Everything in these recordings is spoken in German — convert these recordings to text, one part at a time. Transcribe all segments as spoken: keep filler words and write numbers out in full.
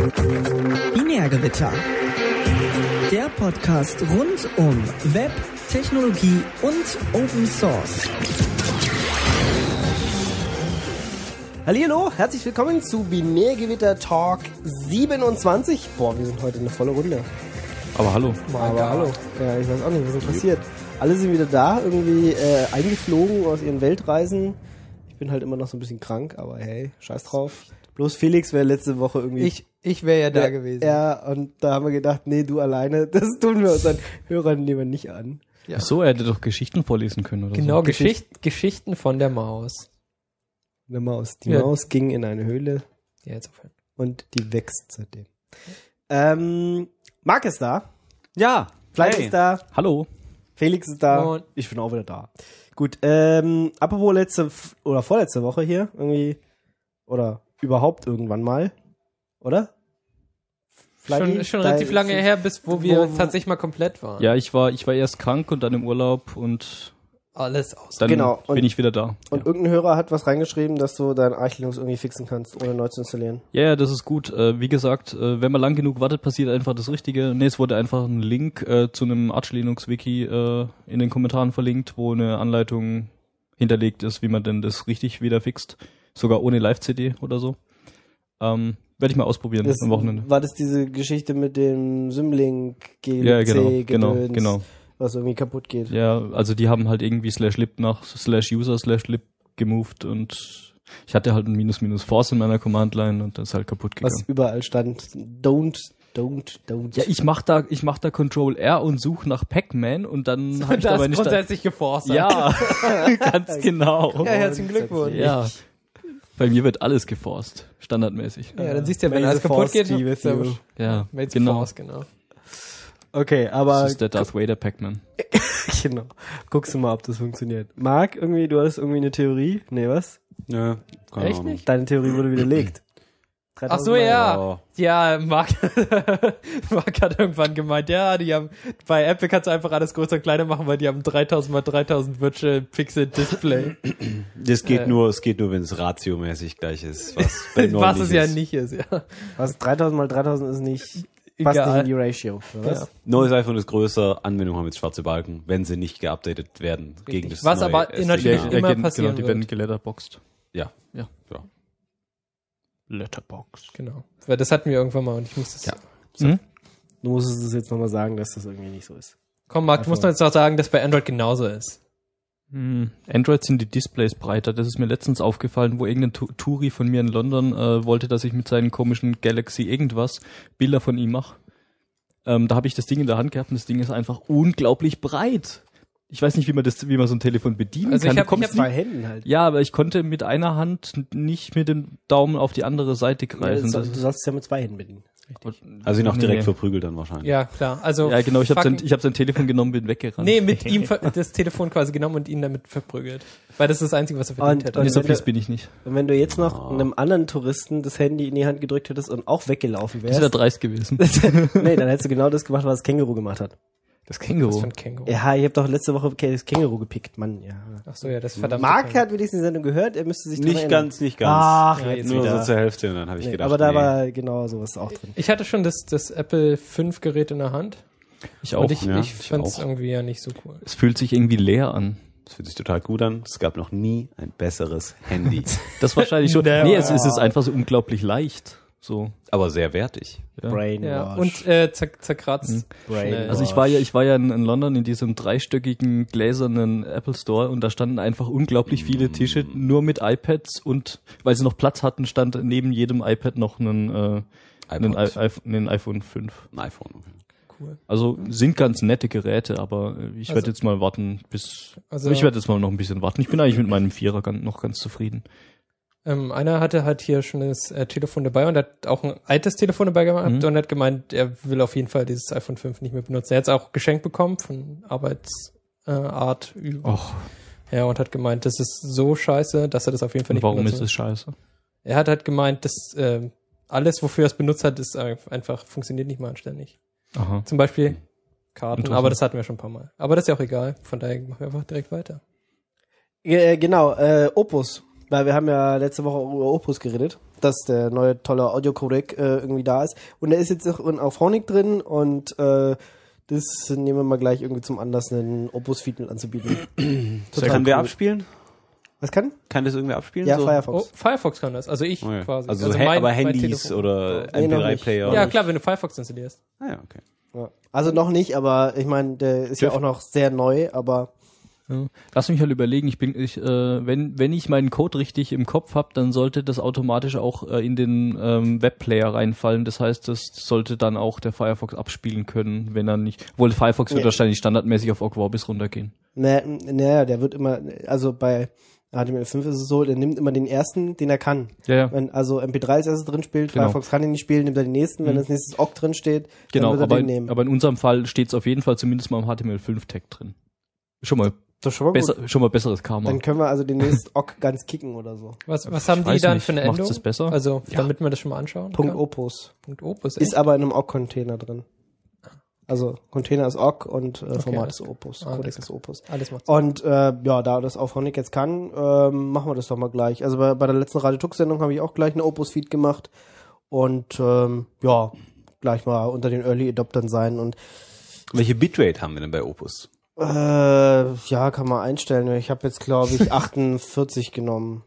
Binärgewitter. Der Podcast rund um Web, Technologie und Open Source. Hallihallo, herzlich willkommen zu Binärgewitter Talk siebenundzwanzig. Boah, wir sind heute eine volle Runde. Aber hallo. Aber hallo. Ja, ich weiß auch nicht, was ist passiert. Alle sind wieder da, irgendwie äh, eingeflogen aus ihren Weltreisen. Ich bin halt immer noch so ein bisschen krank, aber hey, scheiß drauf. Bloß Felix wäre letzte Woche irgendwie... Ich, ich wäre ja da der, gewesen. Ja, und da haben wir gedacht, nee, du alleine, das tun wir unseren Hörern lieber nicht an. Ja. So, er hätte doch Geschichten vorlesen können oder genau, so. Geschicht, Geschichten von der Maus. Eine Maus. Die Ja. Maus ging in eine Höhle Ja, jetzt aufhören. und die wächst seitdem. Ähm, Marc ist da. Ja. Fleisch Hey. ist da. Hallo. Felix ist da. Moin. Ich bin auch wieder da. Gut, ähm, apropos letzte F- oder vorletzte Woche hier, irgendwie, oder überhaupt irgendwann mal, oder? Flaggi, Schon, schon da- relativ lange her, bis wo wir wo- tatsächlich mal komplett waren. Ja, ich war, ich war erst krank und dann im Urlaub und Alles aus. dann Genau, und- bin ich wieder da. Und ja. irgendein Hörer hat was reingeschrieben, dass du dein Arch Linux irgendwie fixen kannst, ohne neu zu installieren. ja, ja, das ist gut. Äh, wie gesagt, äh, wenn man lang genug wartet, passiert einfach das Richtige. Nee, es wurde einfach ein Link äh, zu einem Arch Linux Wiki äh, in den Kommentaren verlinkt, wo eine Anleitung hinterlegt ist, wie man denn das richtig wieder fixt. Sogar ohne Live-C D oder so. Ähm, Werde ich mal ausprobieren Das, am Wochenende. war das diese Geschichte mit dem Symlink G Ja, genau, C genau, Gedöns, genau. was irgendwie kaputt geht? Ja, also die haben halt irgendwie slash lib nach slash user slash lib gemoved und ich hatte halt ein minus minus force in meiner Command-Line und das ist halt kaputt gegangen. Was überall stand, don't, don't, don't. Ja, ich mach da, ich mach da Control R und suche nach Pac-Man und dann hab ich das dabei ist nicht... grundsätzlich geforst. Ja, ganz genau. Ja, herzlichen Glückwunsch. Ja. Bei mir wird alles geforst, standardmäßig. Ja, dann siehst du ja, wenn May alles the kaputt Force geht, be with you. Ja, Made genau. Force, genau. Okay, aber Das ist der Darth Vader Pac-Man. genau. Guckst du mal, ob das funktioniert. Marc, irgendwie, du hattest irgendwie eine Theorie? Nee, was? Nö, keine Echt Ahnung. nicht? Deine Theorie wurde widerlegt. Ach so, dreitausend Mal. ja. Oh. Ja, Marc, Marc hat irgendwann gemeint, ja, die haben, bei Apple kannst du einfach alles größer und kleiner machen, weil die haben dreitausend mal dreitausend Virtual Pixel Display. Das geht Äh. nur, es geht nur, wenn es ratiomäßig gleich ist, was bei Was es ja ist. nicht ist, ja. Was? dreitausend mal dreitausend ist nicht, passt Egal. nicht in die Ratio. Oder was? Ja. Neues iPhone ist größer, Anwendungen haben jetzt schwarze Balken, wenn sie nicht geupdatet werden gegen das Was neue aber S D. natürlich Ja. immer gen- passieren genau, die werden wird. geletterboxed. Ja. Ja. Ja. Letterboxd. Genau. Weil das hatten wir irgendwann mal und ich muss das. Ja. Hm? Du musstest es jetzt nochmal sagen, dass das irgendwie nicht so ist. Komm, Marc, du musst doch jetzt auch sagen, dass bei Android genauso ist. Hm. Android sind die Displays breiter. Das ist mir letztens aufgefallen, wo irgendein Tu- Touri von mir in London äh, wollte, dass ich mit seinen komischen Galaxy irgendwas Bilder von ihm mache. Ähm, da habe ich das Ding in der Hand gehabt und das Ding ist einfach unglaublich breit. Ich weiß nicht, wie man das, wie man so ein Telefon bedienen Also kann. ich Du hab- kommst ich hab Zwei Händen halt. Ja, aber ich konnte mit einer Hand nicht mit dem Daumen auf die andere Seite Ja, greifen. du, Das du ist- sollst es ja mit zwei Händen bedienen. Also ihn auch Nee, direkt nee. verprügelt dann wahrscheinlich. Ja, klar. Also. Ja, genau, ich habe sein, fucking- ich hab sein Telefon genommen, bin weggerannt. Nee, mit ihm ver- das Telefon quasi genommen und ihn damit verprügelt. Weil das ist das Einzige, was er verdient Und- hätte. Nee, so wenn du- fies bin ich nicht. Und wenn du jetzt noch einem anderen Touristen das Handy in die Hand gedrückt hättest und auch weggelaufen Das wäre wärst, dreist gewesen. nee, dann hättest du genau das gemacht, was das Känguru gemacht hat. Das Was Känguru. für ein Känguru. Ja, ich habe doch letzte Woche das Känguru gepickt, Mann, ja. Ach so, ja, das ist verdammt. Marc hat wenigstens die Sendung gehört, er müsste sich dran Nicht erinnern. ganz, nicht ganz. Ach, Ja, jetzt jetzt Nur wieder. so zur Hälfte und dann habe ich Nee, gedacht, aber da nee. war genau sowas auch drin. Ich hatte schon das, das Apple fünf Gerät in der Hand. Ich auch. Und ich, ja, ich ich fand es auch. irgendwie ja nicht so cool. Es fühlt sich irgendwie leer an. Das fühlt sich total gut an. Es gab noch nie ein besseres Handy. Das wahrscheinlich schon. Nee, Nee, es, es ist einfach so unglaublich leicht. So. Aber sehr wertig. Ja. Brainwash. Ja, und äh, zer zerkratzt. Brainwash. Also ich war ja, ich war ja in, in London in diesem dreistöckigen gläsernen Apple Store und da standen einfach unglaublich viele Tische nur mit iPads und weil sie noch Platz hatten, stand neben jedem iPad noch ein, äh, ein, iPod. I- iPhone- ein iPhone fünf. Ein iPhone. Cool. Also sind ganz nette Geräte, aber äh, ich Also- werde jetzt mal warten bis. Also- ich werde jetzt mal noch ein bisschen warten. Ich bin eigentlich mit meinem Vierer ganz, noch ganz zufrieden. Ähm, einer hatte halt hier schon das äh, Telefon dabei und hat auch ein altes Telefon dabei gehabt Mhm. und hat gemeint, er will auf jeden Fall dieses iPhone fünf nicht mehr benutzen. Er hat es auch geschenkt bekommen von Arbeitsart. Äh, Art Ü- Och, ja, und hat gemeint, das ist so scheiße, dass er das auf jeden Fall nicht warum ist benutzt. es scheiße? Er hat halt gemeint, dass äh, alles, wofür er es benutzt hat, ist einfach, funktioniert nicht mal anständig. Aha. Zum Beispiel Karten, Interessant. aber das hatten wir schon ein paar Mal. Aber das ist ja auch egal, von daher machen wir einfach direkt weiter. Äh, genau, äh, Opus. Weil wir haben ja letzte Woche über Opus geredet. dass der neue tolle Audio-Codec äh, irgendwie da ist. Und der ist jetzt auch in Auphonic drin und äh, das nehmen wir mal gleich irgendwie zum Anlass, einen Opus-Feed mit anzubieten. Total kann wer abspielen? Was kann? Kann das irgendwer abspielen? Ja, so? Firefox. Oh, Firefox kann das, also ich Oh ja. quasi. Also, also he- mein- aber mein Handys Telefon. oder Nee, M P noch drei nicht. Player? Ja, klar, wenn du Firefox installierst. Ah, ja, okay. Ja. Also noch nicht, aber ich meine, der ist ja Dürfen- auch noch sehr neu, aber Ja. Lass mich halt überlegen, ich bin, ich, äh, wenn, wenn ich meinen Code richtig im Kopf habe, dann sollte das automatisch auch äh, in den ähm, Webplayer reinfallen. Das heißt, das sollte dann auch der Firefox abspielen können, wenn er nicht. Obwohl Firefox wird Ja. wahrscheinlich standardmäßig auf Ogg Vorbis runtergehen. naja, naja, der wird immer, also bei H T M L fünf ist es so, der nimmt immer den ersten, den er kann. Ja, ja. Wenn also M P drei als erstes drin spielt, Genau. Firefox kann ihn nicht spielen, nimmt er den nächsten. Wenn Mhm. als nächstes Ogg drin steht, Genau, dann wird er aber, den nehmen. aber in unserem Fall steht es auf jeden Fall zumindest mal im H T M L fünf Tag drin. Schon mal das ist schon mal besser, gut. schon mal besseres Karma. Dann können wir also demnächst Ogg ganz kicken oder so. Was, was haben Ich die weiß dann nicht, für eine macht's Endung? das besser? Also, damit man das schon mal anschauen Punkt kann. Opus. Punkt Opus. Ist echt? aber in einem Ogg-Container drin. Also Container ist Ogg und äh, Format alles ist Opus. Ah, Codec alles ist Opus. Alles macht Sinn. Und äh, ja, da das Auphonic jetzt kann, ähm, machen wir das doch mal gleich. Also bei, bei der letzten Radio Tux Sendung habe ich auch gleich eine Opus-Feed gemacht und ähm, ja, gleich mal unter den Early Adoptern sein und Welche Bitrate haben wir denn bei Opus? äh, ja, kann man einstellen. Ich habe jetzt glaube ich achtundvierzig genommen.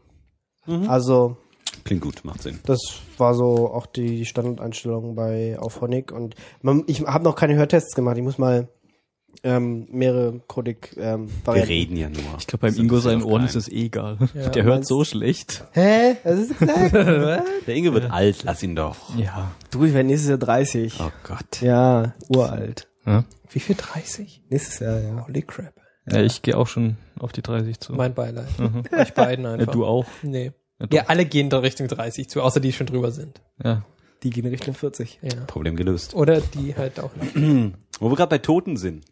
Also Klingt gut, macht Sinn. das war so auch die Standardeinstellung bei Auphonic und man, ich habe noch keine Hörtests gemacht. Ich muss mal ähm, mehrere Codec ähm, Wir Varianten. reden ja nur. Ich glaube, beim Ingo seinen Ohren ist es eh egal. Ja, Der hört meinst- so schlecht. Hä? Das ist exakt. Der Inge wird alt, lass ihn doch. Ja. Du, ich werde nächstes Jahr dreißig. Oh Gott. Ja, uralt. Ja, Wie viel? dreißig? Nächstes Jahr, ja. Holy crap. ja ich gehe auch schon auf die dreißig zu. Mein Beileid. Mhm. Euch beiden Ja, einfach. du auch. Nee. Ja, doch. Ja, alle gehen da Richtung dreißig zu, außer die schon drüber sind. Ja. Die gehen Richtung vierzig. Ja. Problem gelöst. Oder die halt auch nicht. Wo wir gerade bei Toten sind.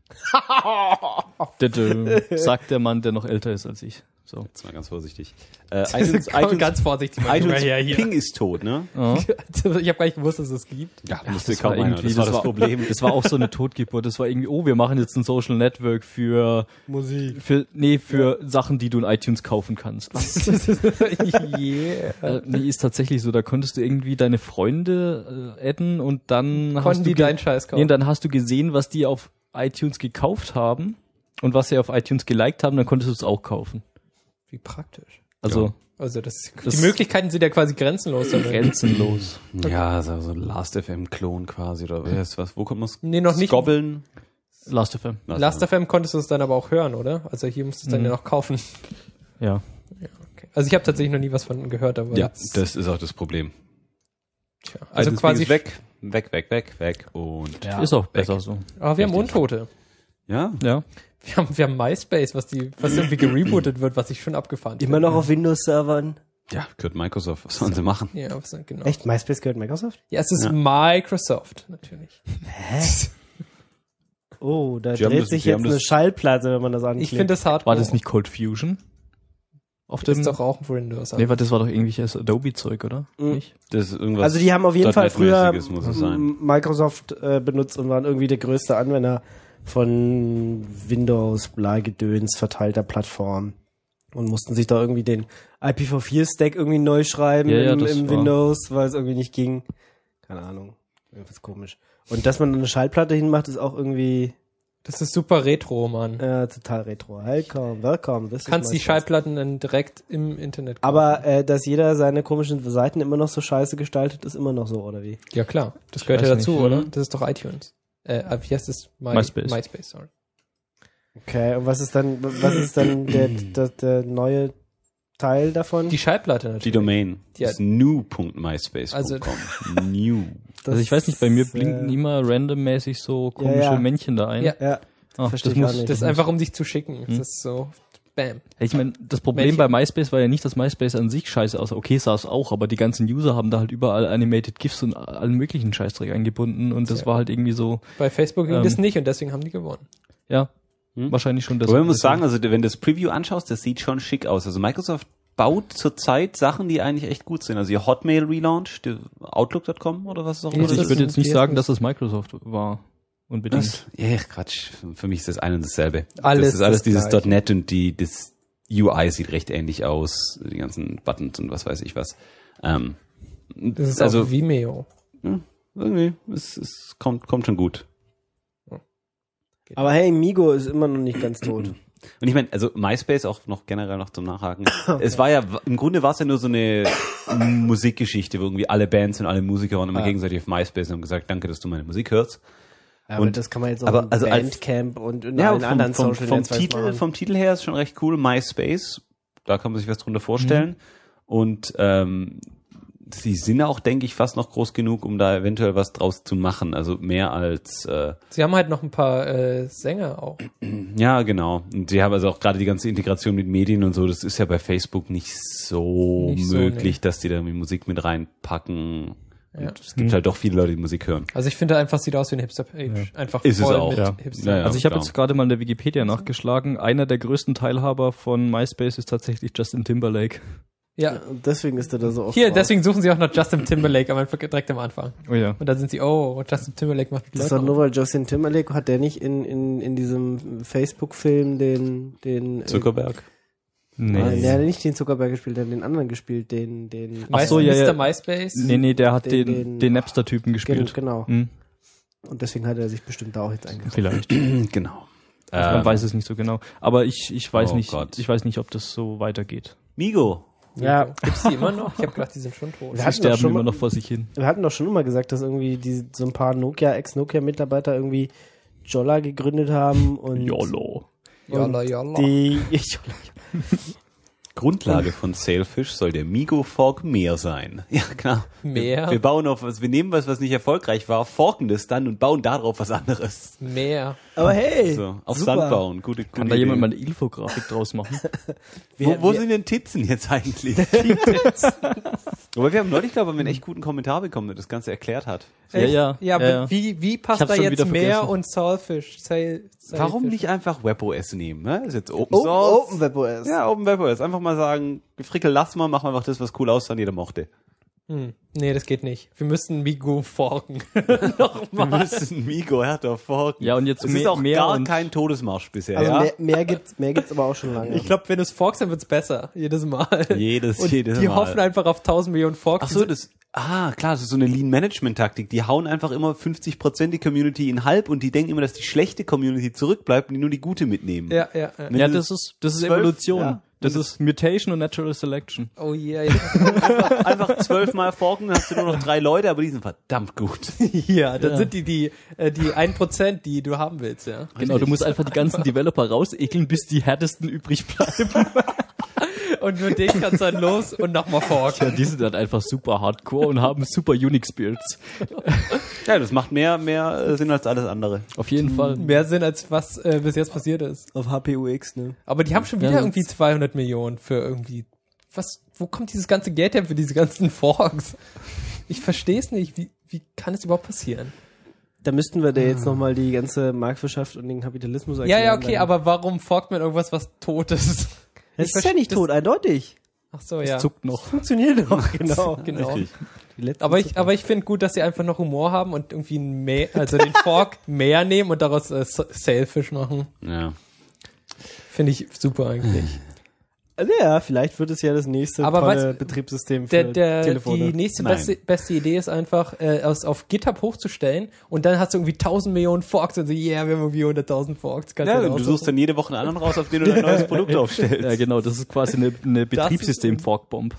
Das, äh, sagt der Mann, der noch älter ist als ich. So. Jetzt mal ganz vorsichtig. Äh, iTunes, Komm, iTunes, ganz vorsichtig mal iTunes her hier. Ping ist tot, ne? Ja. Ich habe gar nicht gewusst, dass es gibt. Ja, Das war irgendwie, Das war das Problem. Das war auch so eine Totgeburt. Das war irgendwie, oh, wir machen jetzt ein Social Network für Musik. für nee für Sachen, die du in iTunes kaufen kannst. yeah. Äh, nee, ist tatsächlich so. Da konntest du irgendwie deine Freunde äh, adden und dann hast Konnten du die ge- deinen Scheiß nee, kaufen? und dann hast du gesehen, was die auf iTunes gekauft haben und was sie auf iTunes geliked haben. Dann konntest du es auch kaufen. Wie praktisch. Also Also das, Das- die Möglichkeiten sind ja quasi grenzenlos. damit. grenzenlos. Ja, so, so ein Last.F M-Klon quasi, oder wer ist was? Wo kommt das? Nee, noch nicht. Gobbeln? Last.F M. Last.F M konntest du es dann aber auch hören, oder? Also hier musstest du es dann Mhm. ja noch kaufen. Ja. Okay. Also ich habe tatsächlich noch nie was von gehört, aber Ja, jetzt, das ist auch das Problem. tja. Also iTunes quasi Ping ist weg, weg, weg, weg, weg und Ist auch besser so. Aber wir haben Richtig. Untote. ja, Ja. Wir haben, wir haben MySpace, was die, was irgendwie gerebootet wird, was ich schon abgefahren Immer noch auf Windows-Servern. ja, gehört Microsoft. Was sollen sie machen? Ja, was, genau. Echt? MySpace gehört Microsoft? Ja, es ist Ja. Microsoft, natürlich. Oh, da Sie haben dreht das- sich Sie jetzt haben eine das- Schallplatte, wenn man das anklickt. Ich finde das hardcore. War das nicht Cold Fusion? Auf Das dem ist doch auch Windows. Nee, war- das war doch irgendwelches Adobe-Zeug, oder? Mhm. Nicht? Das ist irgendwas. Also die haben auf jeden Fall früher .NET-mäßiges muss es sein. m- Microsoft äh, benutzt und waren irgendwie der größte Anwender von Windows, Bleiegedöns, verteilter Plattform und mussten sich da irgendwie den I P v vier Stack irgendwie neu schreiben Ja, ja, im, das im war- Windows, weil es irgendwie nicht ging. Keine Ahnung. Irgendwas komisch. Und dass man eine Schallplatte hinmacht, ist auch irgendwie Das ist super retro, Mann. äh, total retro. Welcome, welcome. Du kannst die Schallplatten dann direkt im Internet kaufen. Aber äh, dass jeder seine komischen Seiten immer noch so scheiße gestaltet, ist immer noch so, oder wie? Ja, klar. Das gehört weiß ja dazu, nicht. oder? Das ist doch iTunes. Äh, wie heißt das? My, MySpace. MySpace, sorry. Okay, und was ist dann, was ist dann der, der, der neue Teil davon? Die Schallplatte Die natürlich. Domain Ja. ist new punkt myspace punkt com. new. Das, Also ich weiß nicht, bei mir äh, blinken immer randommäßig so komische Ja, ja. Männchen da ein. Ja. Ja, Ah, verstehe das ich muss, auch nicht. Das ist einfach, um dich zu schicken. Das ist so, bam. Ich meine, das Problem Männchen. bei MySpace war ja nicht, dass MySpace an sich scheiße aussah. Okay, sah es auch, aber die ganzen User haben da halt überall Animated GIFs und allen möglichen Scheißdreck eingebunden und das Ja. war halt irgendwie so, Bei Facebook ging Ähm. das nicht und deswegen haben die gewonnen. ja, Hm? wahrscheinlich schon das. Aber man muss sagen, also wenn du das Preview anschaust, das sieht schon schick aus. Also Microsoft baut zurzeit Sachen, die eigentlich echt gut sind. Also ihr Hotmail-Relaunch, die Outlook punkt com oder was es auch immer also ich das würde ist jetzt nicht ein sagen, P S. dass es Microsoft war. Unbedingt. Das, ja, Quatsch. Für mich ist das ein und dasselbe. Alles das ist alles das dieses Gleiche. .NET und die, das U I sieht recht ähnlich aus. Die ganzen Buttons und was weiß ich was. Ähm, Das ist also auf Vimeo. ja, irgendwie, es, es kommt, kommt schon gut. Aber hey, Migo ist immer noch nicht ganz tot. Und ich meine, also MySpace auch noch generell noch zum Nachhaken. Es war ja, im Grunde war es ja nur so eine Musikgeschichte, wo irgendwie alle Bands und alle Musiker waren immer Ja. gegenseitig auf MySpace und haben gesagt, danke, dass du meine Musik hörst. Aber Und- das kann man jetzt auch aber in also als- Bandcamp und in Ja, allen vom, anderen vom, Social vom, Netzwerken Titel, machen. vom Titel her ist schon recht cool. MySpace, da kann man sich was drunter vorstellen. Und ähm, sie sind auch, denke ich, fast noch groß genug, um da eventuell was draus zu machen. Also mehr als, äh, Sie haben halt noch ein paar äh, Sänger auch. ja, genau. Und sie haben also auch gerade die ganze Integration mit Medien und so, das ist ja bei Facebook nicht so Nicht so, möglich, nee. dass die da irgendwie Musik mit reinpacken. Ja. Und es gibt halt doch viele Leute, die Musik hören. Also ich finde einfach, sieht aus wie ein Hipster-Page. Einfach Ist es voll auch, mit ja. Hipster. Ja, ja. Also ich habe klar. jetzt gerade mal in der Wikipedia nachgeschlagen. Einer der größten Teilhaber von MySpace ist tatsächlich Justin Timberlake. Ja. Und deswegen ist er da so oft Hier, drauf. deswegen suchen sie auch nach Justin Timberlake am Anfang, direkt am Anfang. Oh ja. Und dann sind sie, oh, Justin Timberlake macht Das ist Leute doch nur, auf. weil Justin Timberlake hat der nicht in, in, in diesem Facebook-Film den, den, äh, Zuckerberg. Nein, Nee. der hat nicht den Zuckerberg gespielt, der hat den anderen gespielt, den, den, Ach so, ja, Mister ja. MySpace. Nee, nee, der hat Den- den, den- den Napster-Typen gespielt. genau. Hm, Und deswegen hat er sich bestimmt da auch jetzt eingekauft. vielleicht. Genau. Man Ähm, weiß es nicht so genau. Aber ich, ich weiß Oh nicht, Gott. ich weiß nicht, ob das so weitergeht. Migo. Ja, Gibt's die immer noch? Ich habe gedacht, die sind schon tot. Wir Sie hatten doch sterben schon immer mal- noch vor sich hin. wir hatten doch schon immer gesagt, dass irgendwie die, so ein paar Nokia, Ex-Nokia-Mitarbeiter irgendwie Jolla gegründet haben und YOLO. Jalla, jalla. die, Grundlage von Sailfish soll der Migo Fork Meer sein. Ja, klar. Mehr? Wir, wir bauen auf was, wir nehmen was, was nicht erfolgreich war, forken das dann und bauen darauf was anderes. Mehr. aber hey, So, auf super. Sand bauen. Gute, gute Kann da Idee. jemand mal eine Infografik draus machen? Wir- Wo, wo wir- sind denn Titzen jetzt eigentlich? Aber wir haben neulich, glaube ich, einen echt guten Kommentar bekommen, der das Ganze erklärt hat. Ja, ja. Ja, aber ja, ja. wie, wie Ich passt hab's da schon jetzt wieder Meer vergessen. und Sailfish? Sail, Sailfish? Warum nicht einfach WebOS nehmen? Ne? Das ist jetzt Open Oh, Source. Open WebOS. Ja, Open WebOS. Einfach mal sagen, Frickel, lass mal, machen wir einfach das, was cool aussah und jeder mochte. Hm. Nee, das geht nicht. Wir müssen Migo forken. Wir Nochmal. müssen Migo härter forken. Ja, und jetzt es mehr- ist auch mehr gar und- kein Todesmarsch bisher, Also ja? mehr, mehr gibt's, mehr gibt's aber auch schon lange. Ich glaube, wenn du es forkst, dann wird's besser. Jedes Mal. Jedes, Und jedes die Mal. hoffen einfach auf tausend Millionen Forks. Ach so, das, ah, klar, das ist so eine Lean-Management-Taktik. Die hauen einfach immer fünfzig Prozent die Community in halb und die denken immer, dass die schlechte Community zurückbleibt und die nur die gute mitnehmen. Ja, ja, ja. Wenn Ja, du das ist, das ist zwölf- Evolution. ja. Das ist Mutation und Natural Selection. Oh yeah, ja. Einfach, einfach zwölfmal forken, dann hast du nur noch drei Leute, aber die sind verdammt gut. ja, dann Ja. sind die die, äh, die ein Prozent, die du haben willst, ja. Genau, du musst einfach die ganzen Developer rausekeln, bis die härtesten übrig bleiben. Und nur den kannst du dann los und nochmal Ja, forken. die sind dann einfach super hardcore und haben super Unix-Builds. Ja, das macht mehr, mehr äh, Sinn als alles andere. Auf jeden Fall. Mehr Sinn, als was äh, bis jetzt passiert ist. Auf H P U X, ne? Aber die haben schon wieder Ja, irgendwie zweihundert Millionen für irgendwie, was, wo kommt dieses ganze Geld her für diese ganzen Forks? Ich verstehe es nicht. Wie, wie kann es überhaupt passieren? Da müssten wir dir jetzt nochmal die ganze Marktwirtschaft und den Kapitalismus Ja, erklären. ja, okay, Dann- aber warum forkt man irgendwas, was tot ist? Es Ich ist ja nicht verstehe- tot, eindeutig. Ach so, ja. Zuckt noch. Funktioniert doch, genau. Genau. Richtig. Die letzten Aber ich, Zucker. aber ich finde gut, dass sie einfach noch Humor haben und irgendwie ein mehr, also den Fork mehr nehmen und daraus äh, Sailfish machen. Ja. Finde ich super eigentlich. Also ja, vielleicht wird es ja das nächste Aber tolle weißt- Betriebssystem für Der, der, Telefone. die nächste Nein. beste, beste Idee ist einfach, äh, aus, auf GitHub hochzustellen und dann hast du irgendwie tausend Millionen Forks und so, yeah, wir haben irgendwie hunderttausend Forks. Kannst Ja, du du dann suchst dann jede Woche einen anderen raus, auf den du dein neues Produkt aufstellst. Ja, genau, das ist quasi eine, eine Betriebssystem-Fork-Bomb.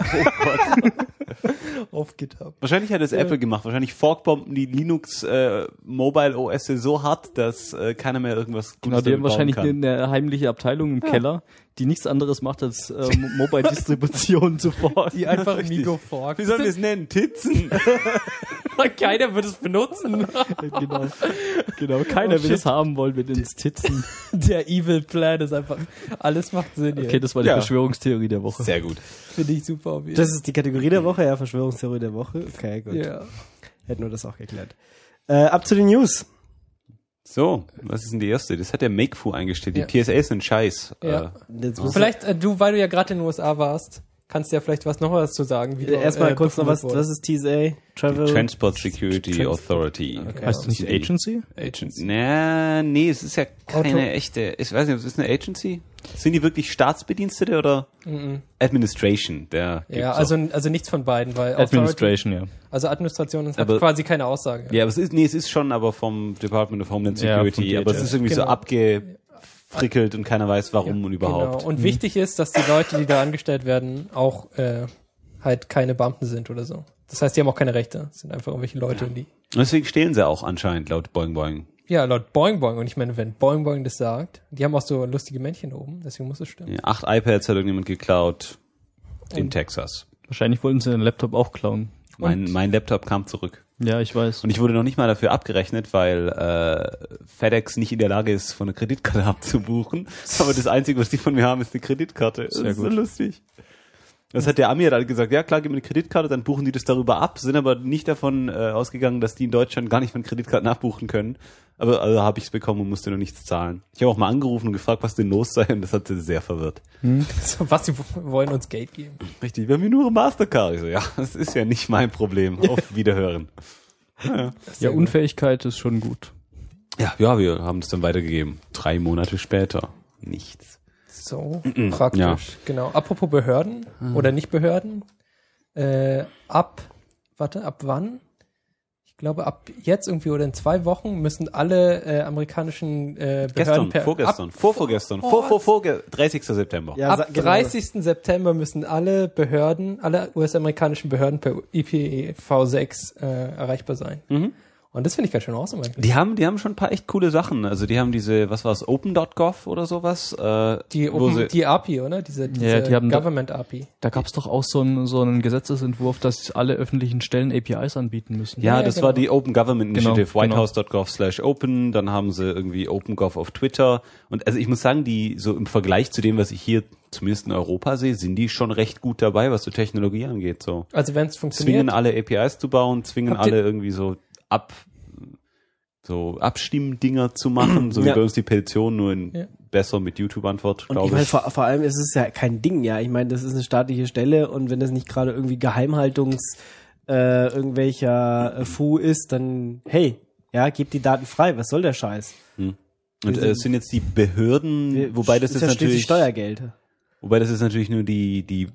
auf GitHub. Wahrscheinlich hat es Apple gemacht. Wahrscheinlich forkbomben die Linux äh, Mobile O S so hart, dass äh, keiner mehr irgendwas Gutes Genau, die haben damit bauen wahrscheinlich kann. eine, eine heimliche Abteilung im Keller, die nichts anderes macht als äh, Mobile-Distribution zu Fork. Die einfach Richtig. Migo Fork. Wie sollen wir es nennen? Titzen? Keiner wird es benutzen. genau, genau, keiner Oh, will shit. es haben wollen mit ins Titzen. Der Evil Plan ist einfach, alles macht Sinn hier. Okay, das war die Ja. Verschwörungstheorie der Woche. Sehr gut. finde ich super auf jeden Das ist die Kategorie der Woche, ja, Verschwörungstheorie der Woche. Okay, gut. Ja. Hätten wir das auch geklärt. Äh, ab zu den News. So, was ist denn die erste? Das hat der Makefu eingestellt. Die Ja. T S A sind scheiß. Ja. Äh, Jetzt muss Vielleicht, äh, du, weil du ja gerade in den U S A warst, kannst du ja vielleicht was noch was zu sagen. Wie du, Erstmal äh, kurz noch was, beflutet was ist T S A? Travel? Transport Security Trans- Authority. Okay. Heißt das nicht Agency? Agency. Nee, nee, es ist ja keine Auto- echte, ich weiß nicht, es ist eine Agency? Sind die wirklich Staatsbedienstete oder Mhm. Administration? Der Ja, gibt's also, auch. also nichts von beiden, weil Authority, Administration, ja. also Administration hat Aber- quasi keine Aussage. Ja, aber es ist, nee, es ist schon aber vom Department of Homeland Ja, vom Security, D H S. aber es ist irgendwie so Genau. abgefrickelt und keiner weiß warum und überhaupt. Genau. Und wichtig ist, dass die Leute, die da angestellt werden, auch äh, halt keine Beamten sind oder so. Das heißt, die haben auch keine Rechte. Das sind einfach irgendwelche Leute, die... Und deswegen stehlen sie auch anscheinend laut Boing Boing. Ja, laut Boing Boing. Und ich meine, wenn Boing Boing das sagt, die haben auch so lustige Männchen oben, deswegen muss es stimmen. Ja, acht iPads hat irgendjemand geklaut in Und- Texas. Wahrscheinlich wollten sie den Laptop auch klauen. Mein, mein Laptop kam zurück. Ja, ich weiß. Und ich wurde noch nicht mal dafür abgerechnet, weil äh, FedEx nicht in der Lage ist, von einer Kreditkarte abzubuchen. Aber das Einzige, was die von mir haben, ist eine Kreditkarte. Das Sehr ist so gut. lustig. Das hat der Amir dann gesagt, ja klar, gib mir eine Kreditkarte, dann buchen die das darüber ab, sind aber nicht davon äh, ausgegangen, dass die in Deutschland gar nicht von Kreditkarten abbuchen können. Aber also habe ich es bekommen und musste noch nichts zahlen. Ich habe auch mal angerufen und gefragt, was denn los sei, und das hat sie sehr verwirrt. So, was, sie wollen uns Geld geben. Richtig, wir haben hier nur eine Mastercard. Ich so, ja, das ist ja nicht mein Problem. Auf Wiederhören. Ja, Unfähigkeit ist schon gut. Ja, ja, wir haben es dann weitergegeben. Drei Monate später. Nichts. So, praktisch. Ja. Genau. Apropos Behörden oder nicht Behörden. Äh, ab, warte, ab wann? Ich glaube, ab jetzt irgendwie oder in zwei Wochen müssen alle äh, amerikanischen äh, Behörden Gestern, per, vorgestern, ab, vorvorgestern, vor, vor, vor, dreißigsten September. Ja, sa- ab genau. dreißigsten September müssen alle Behörden, alle U S-amerikanischen Behörden per I P v sechs äh, erreichbar sein. Mhm. Und das finde ich ganz schön awesome eigentlich. Die haben, die haben schon ein paar echt coole Sachen. Also die haben diese, was war es, open Punkt gov oder sowas? Äh, Die, wo Open, sie, die A P I, oder? Diese, diese Ja, die haben da- Government-A P I. Da gab's doch auch so einen, so einen Gesetzesentwurf, dass alle öffentlichen Stellen A P Is anbieten müssen. ja, Ja, das genau. war die Open Government Genau, Initiative, genau. whitehouse Punkt gov slash open. Dann haben sie irgendwie OpenGov auf Twitter. Und also ich muss sagen, die so im Vergleich zu dem, was ich hier zumindest in Europa sehe, sind die schon recht gut dabei, was so Technologie angeht. So Also wenn es zwingen funktioniert, alle A P Is zu bauen, zwingen Habt ihr- alle irgendwie so ab so Abstimmdinger zu machen, so wie Ja. bei uns die Petition, nur in Ja. besser mit YouTube-Antwort, Und ich glaube meine, ich. vor, vor allem ist es ja kein Ding, ja. Ich meine, das ist eine staatliche Stelle und wenn das nicht gerade irgendwie Geheimhaltungs äh, irgendwelcher äh, F U ist, dann hey, ja, gebt die Daten frei. Was soll der Scheiß? Und äh, es sind jetzt die Behörden, wobei das ist ist ja schließlich natürlich Steuergeld. Wobei das ist natürlich nur die die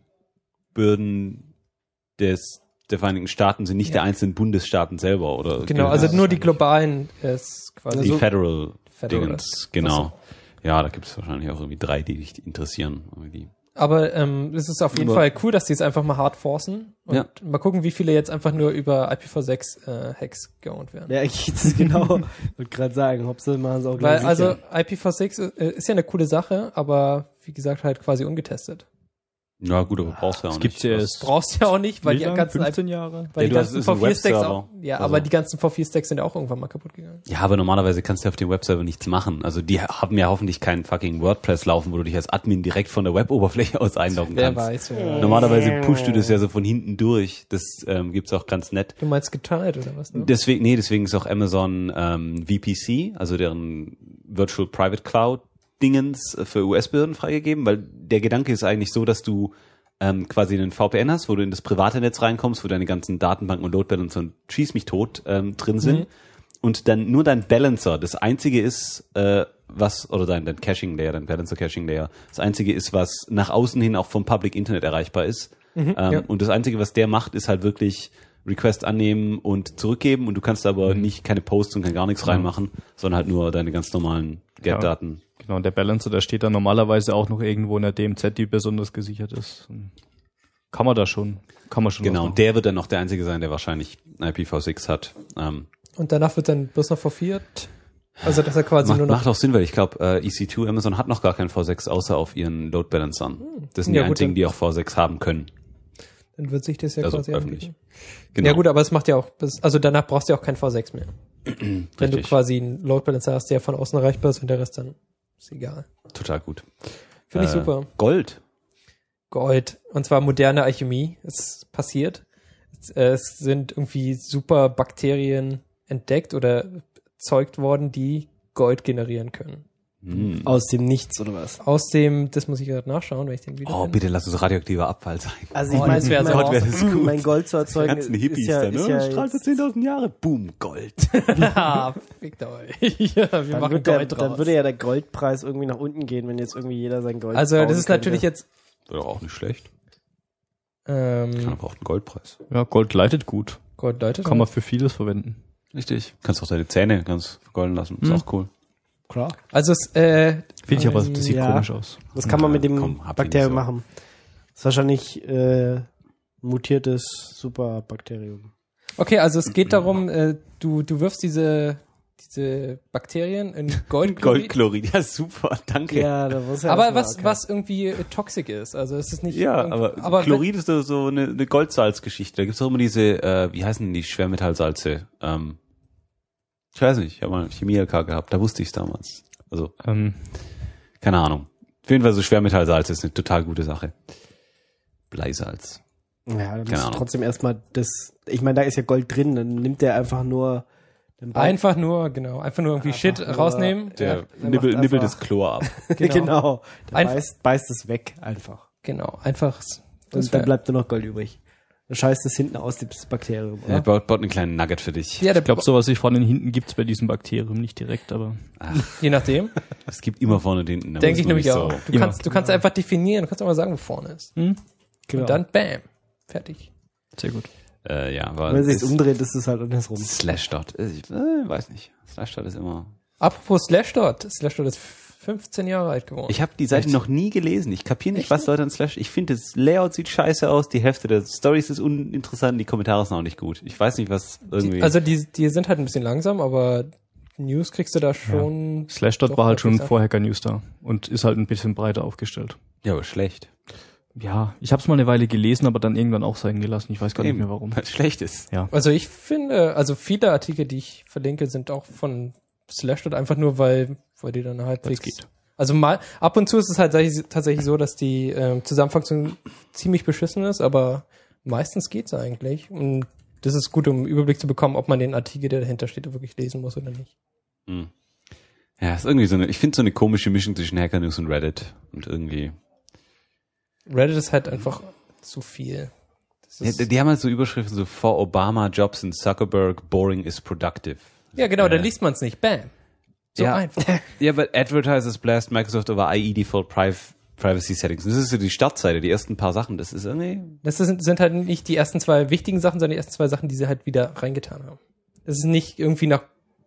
Behörden des der Vereinigten Staaten sind, nicht Ja. der einzelnen Bundesstaaten selber, oder? genau, also Ja, nur die wahrscheinlich. globalen ist quasi die so. Federal, Federal. Dingens, genau. Ja, da gibt es wahrscheinlich auch irgendwie drei, die dich interessieren. Irgendwie. Aber ähm, es ist auf jeden Aber- Fall cool, dass die es einfach mal hard forcen. Und Ja. mal gucken, wie viele jetzt einfach nur über I P v sechs äh, Hacks geowned werden. Ja, geht's genau. Ich wollte gerade sagen, Hauptsache machen sie auch Weil gleich also sicher. I P v sechs äh, ist ja eine coole Sache, aber wie gesagt halt quasi ungetestet. Ja, gut, aber brauchst du ja auch Das gibt's nicht. ja Was- erst. Brauchst du ja auch nicht, weil Wie die lang? ganzen fünfzehn Jahre? weil Ja, die du hast- ganzen ist ein V vier Stacks Webserver. auch, ja, Also- aber die ganzen V vier Stacks sind ja auch irgendwann mal kaputt gegangen. Ja, aber normalerweise kannst du auf dem Webserver nichts machen. Also die haben ja hoffentlich keinen fucking WordPress laufen, wo du dich als Admin direkt von der Web-Oberfläche aus einloggen Wer kannst. weiß, wer weiß. Normalerweise pushst du das ja so von hinten durch. Das ähm, gibt's auch ganz nett. Du meinst geteilt oder was? Ne? Deswegen, nee, deswegen ist auch Amazon ähm, V P C, also deren Virtual Private Cloud Dingens für U S-Behörden freigegeben, weil der Gedanke ist eigentlich so, dass du ähm, quasi einen V P N hast, wo du in das private Netz reinkommst, wo deine ganzen Datenbanken und Load Balancer und Schieß mich tot ähm, drin sind Mhm. und dann nur dein Balancer, das einzige ist, äh, was, oder dein, dein Caching Layer, dein Balancer Caching Layer, das einzige ist, was nach außen hin auch vom Public Internet erreichbar ist. ähm, ja. Und das einzige, was der macht, ist halt wirklich Request annehmen und zurückgeben und du kannst aber nicht keine Posts und kein gar nichts reinmachen, sondern halt nur deine ganz normalen Get-Daten. Genau, der Balancer, der steht dann normalerweise auch noch irgendwo in der D M Z, die besonders gesichert ist. Kann man da schon, kann man schon. Genau, was und machen. der wird dann noch der Einzige sein, der wahrscheinlich I P v sechs hat. Ähm, Und danach wird dann bloß noch V vier. Also dass er quasi macht, nur noch macht auch Sinn, weil ich glaube, äh, E C zwei Amazon hat noch gar keinen V sechs außer auf ihren Load Balancern. Das sind Ja, die gut, einzigen, dann- die auch V sechs haben können. dann wird sich das ja Also quasi öffentlich. anbieten. Genau. Ja gut, aber es macht ja auch, das, also danach brauchst du ja auch kein V sechs mehr. Wenn du Richtig. quasi einen Load Balancer hast, der von außen erreichbar ist und der Rest dann ist egal. Total gut. Finde ich Äh, super. Gold. Gold. Und zwar moderne Alchemie. Es passiert. Es, äh, es sind irgendwie super Bakterien entdeckt oder erzeugt worden, die Gold generieren können. Hm. Aus dem Nichts oder was? Aus dem, das muss ich gerade nachschauen, wenn ich den wieder Oh, finde. bitte lass uns radioaktiver Abfall sein. Also ich Oh, meine, das wär so mein, wär das gut. mein Gold zu Die erzeugen ganzen Hippies ist ja, dann, ist ne? ja Strahlt für jetzt, zehntausend Jahre. Boom, Gold. Ah, fickt euch. Ja, wir dann, machen wird der, Gold dann draus. würde ja der Goldpreis irgendwie nach unten gehen, wenn jetzt irgendwie jeder sein Gold Also bauen das ist könnte. natürlich jetzt Wäre doch auch nicht schlecht. ähm, Keiner braucht einen Goldpreis. Ja, Gold leitet gut. Gold, Leute. Kann man für vieles verwenden. Richtig. Kannst auch deine Zähne ganz vergolden lassen. Ist Hm. auch cool. Klar. Also es, äh, Finde ich aber, ähm, das sieht ja. komisch aus. Was kann man Ja, mit dem komm, hab ich Bakterium nicht so. machen? Das ist wahrscheinlich äh, ein mutiertes Superbakterium. Okay, also es geht darum, äh, du, du wirfst diese, diese Bakterien in Goldchlorid. Goldchlorid. Ja, super. Danke. Ja, da muss ja Aber erstmal- was, okay. was irgendwie äh, toxisch ist. Also es ist nicht. Ja, irgend- aber, aber Chlorid ist so, so eine, eine Goldsalzgeschichte. Da gibt's auch immer diese, äh, wie heißen denn die Schwermetallsalze? Ähm, ich weiß nicht, ich habe mal Chemie-L K gehabt, da wusste ich's damals. Also, Ähm, keine Ahnung. Auf jeden Fall so Schwermetallsalz ist eine total gute Sache. Bleisalz. Ja, dann Keine musst du Ahnung. trotzdem erstmal das. Ich meine, da ist ja Gold drin, dann nimmt der einfach nur. Den Ball- Einfach nur, genau, einfach nur irgendwie Einfach Shit nur- rausnehmen. Der Ja, der nibbel, macht nibbelt einfach- das Chlor ab. Genau. Genau. Der Einf- beißt, beißt es weg einfach. Genau, einfach. Das Und dann wär- bleibt nur noch Gold übrig. Dann scheißt es hinten aus, das Bakterium. Er Oder? baut, baut einen kleinen Nugget für dich. ja, der, ich glaube, sowas wie vorne hinten gibt's bei diesem Bakterium nicht direkt, aber je nachdem. Es gibt immer vorne und hinten. da Denke muss ich man nämlich nicht auch. so- Du Immer. kannst, du kannst einfach definieren, du kannst auch mal sagen, wo vorne ist. hm? Genau. Und dann bam. Fertig. Sehr gut. Äh, ja, aber Wenn es sich ist umdreht, ist es halt andersrum. Slashdot. Ich äh, weiß nicht. Slashdot ist immer... Apropos Slashdot. Slashdot ist fünfzehn Jahre alt geworden. Ich habe die Seite noch nie gelesen. Ich kapiere nicht, was Leute an Slash... Ich finde, das Layout sieht scheiße aus, die Hälfte der Stories ist uninteressant, die Kommentare sind auch nicht gut. Ich weiß nicht, was irgendwie... Die, also die, die sind halt ein bisschen langsam, aber News kriegst du da schon. Slashdot doch war halt schon halbwegs ab. vor Hacker News da und ist halt ein bisschen breiter aufgestellt. ja, aber schlecht. Ja, ich habe es mal eine Weile gelesen, aber dann irgendwann auch sein gelassen. Ich weiß gar nicht Eben, mehr warum. Weil es schlecht ist. Ja. Also ich finde, also viele Artikel, die ich verlinke, sind auch von Slashdot einfach nur, weil, weil die dann halbwegs Weil's geht. Also mal ab und zu ist es halt tatsächlich- tatsächlich so, dass die ähm, Zusammenfassung ziemlich beschissen ist, aber meistens geht's eigentlich. Und das ist gut, um einen Überblick zu bekommen, ob man den Artikel, der dahinter steht, auch wirklich lesen muss oder nicht. Hm. Ja, ist irgendwie so eine... Ich finde so eine komische Mischung zwischen Hacker News und Reddit. Und irgendwie... Reddit ist halt einfach zu viel. Das Ja, ist, die, die haben halt so Überschriften so For Obama, Jobs in Zuckerberg, boring is productive. ja, genau, da äh, liest man es nicht. Bam. So Ja. einfach. Ja, but advertisers blast Microsoft over I E default priv privacy settings. Das ist so die Startseite, die ersten paar Sachen. Das ist irgendwie... Das sind, sind halt nicht die ersten zwei wichtigen Sachen, sondern die ersten zwei Sachen, die sie halt wieder reingetan haben. Das ist nicht irgendwie nach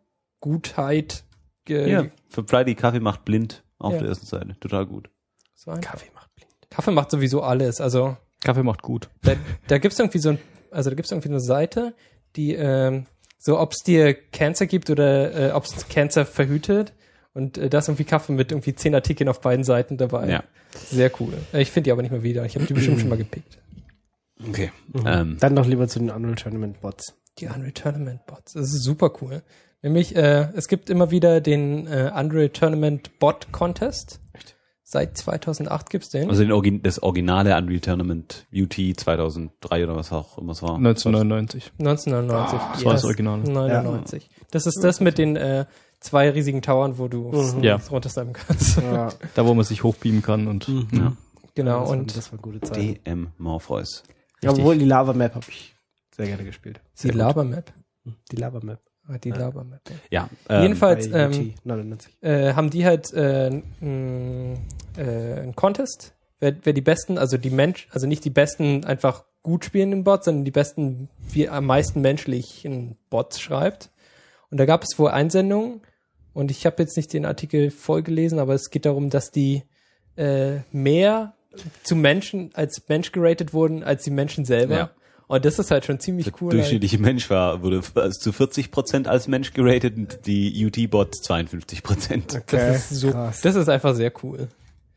Gutheit ge Ja, für Friday Kaffee macht blind auf Ja. der ersten Seite. Total gut. so einfach. Kaffee macht blind. Kaffee macht sowieso alles. Also Kaffee macht gut. Da, da gibt's irgendwie so ein, also da gibt's irgendwie eine Seite, die ähm, so, ob's dir Cancer gibt oder äh, ob's Cancer verhütet. Und äh, da ist irgendwie Kaffee mit irgendwie zehn Artikeln auf beiden Seiten dabei. Ja. Sehr cool. Äh, Ich finde die aber nicht mehr wieder. Ich habe die bestimmt schon mal gepickt. Okay. Mhm. Ähm, Dann noch lieber zu den Unreal Tournament Bots. Die Unreal Tournament Bots. Das ist super cool. Nämlich, äh, es gibt immer wieder den äh, Unreal Tournament Bot Contest. Seit zweitausendacht gibt's den. also den Origin das originale Unreal Tournament U T zweitausenddrei oder was auch immer es war. neunzehnhundertneunundneunzig. neunzehnhundertneunundneunzig. Das war das Original. neunundneunzig. Das ist das mit den äh, zwei riesigen Towern, wo du Mhm. Ja. runtersteppen kannst. Ja, Da, wo man sich hochbeamen kann und Ja. Genau, das, war, und das war gute Zeit. D M Morpheus. Ja, obwohl die Lava Map habe ich sehr gerne gespielt. die Sehr gut. Lava-Map. Die Lava Map. Ah, die Lava-Map. Ja. Ähm, Jedenfalls Bei ähm, U T neunundneunzig. äh, haben die halt äh, n- äh, einen Contest, wer, wer die besten, also die Mensch, also nicht die besten einfach gut spielenden Bots, sondern die besten, wie am meisten menschlichen Bots schreibt. Und da gab es wohl Einsendungen und ich habe jetzt nicht den Artikel voll gelesen, aber es geht darum, dass die äh, mehr zu Menschen als Mensch geratet wurden als die Menschen selber. Ja. Und das ist halt schon ziemlich Der cool. durchschnittliche Mensch war, wurde also zu vierzig Prozent als Mensch geratet und die U T-Bots zweiundfünfzig Prozent. Das ist so, krass. das ist einfach sehr cool.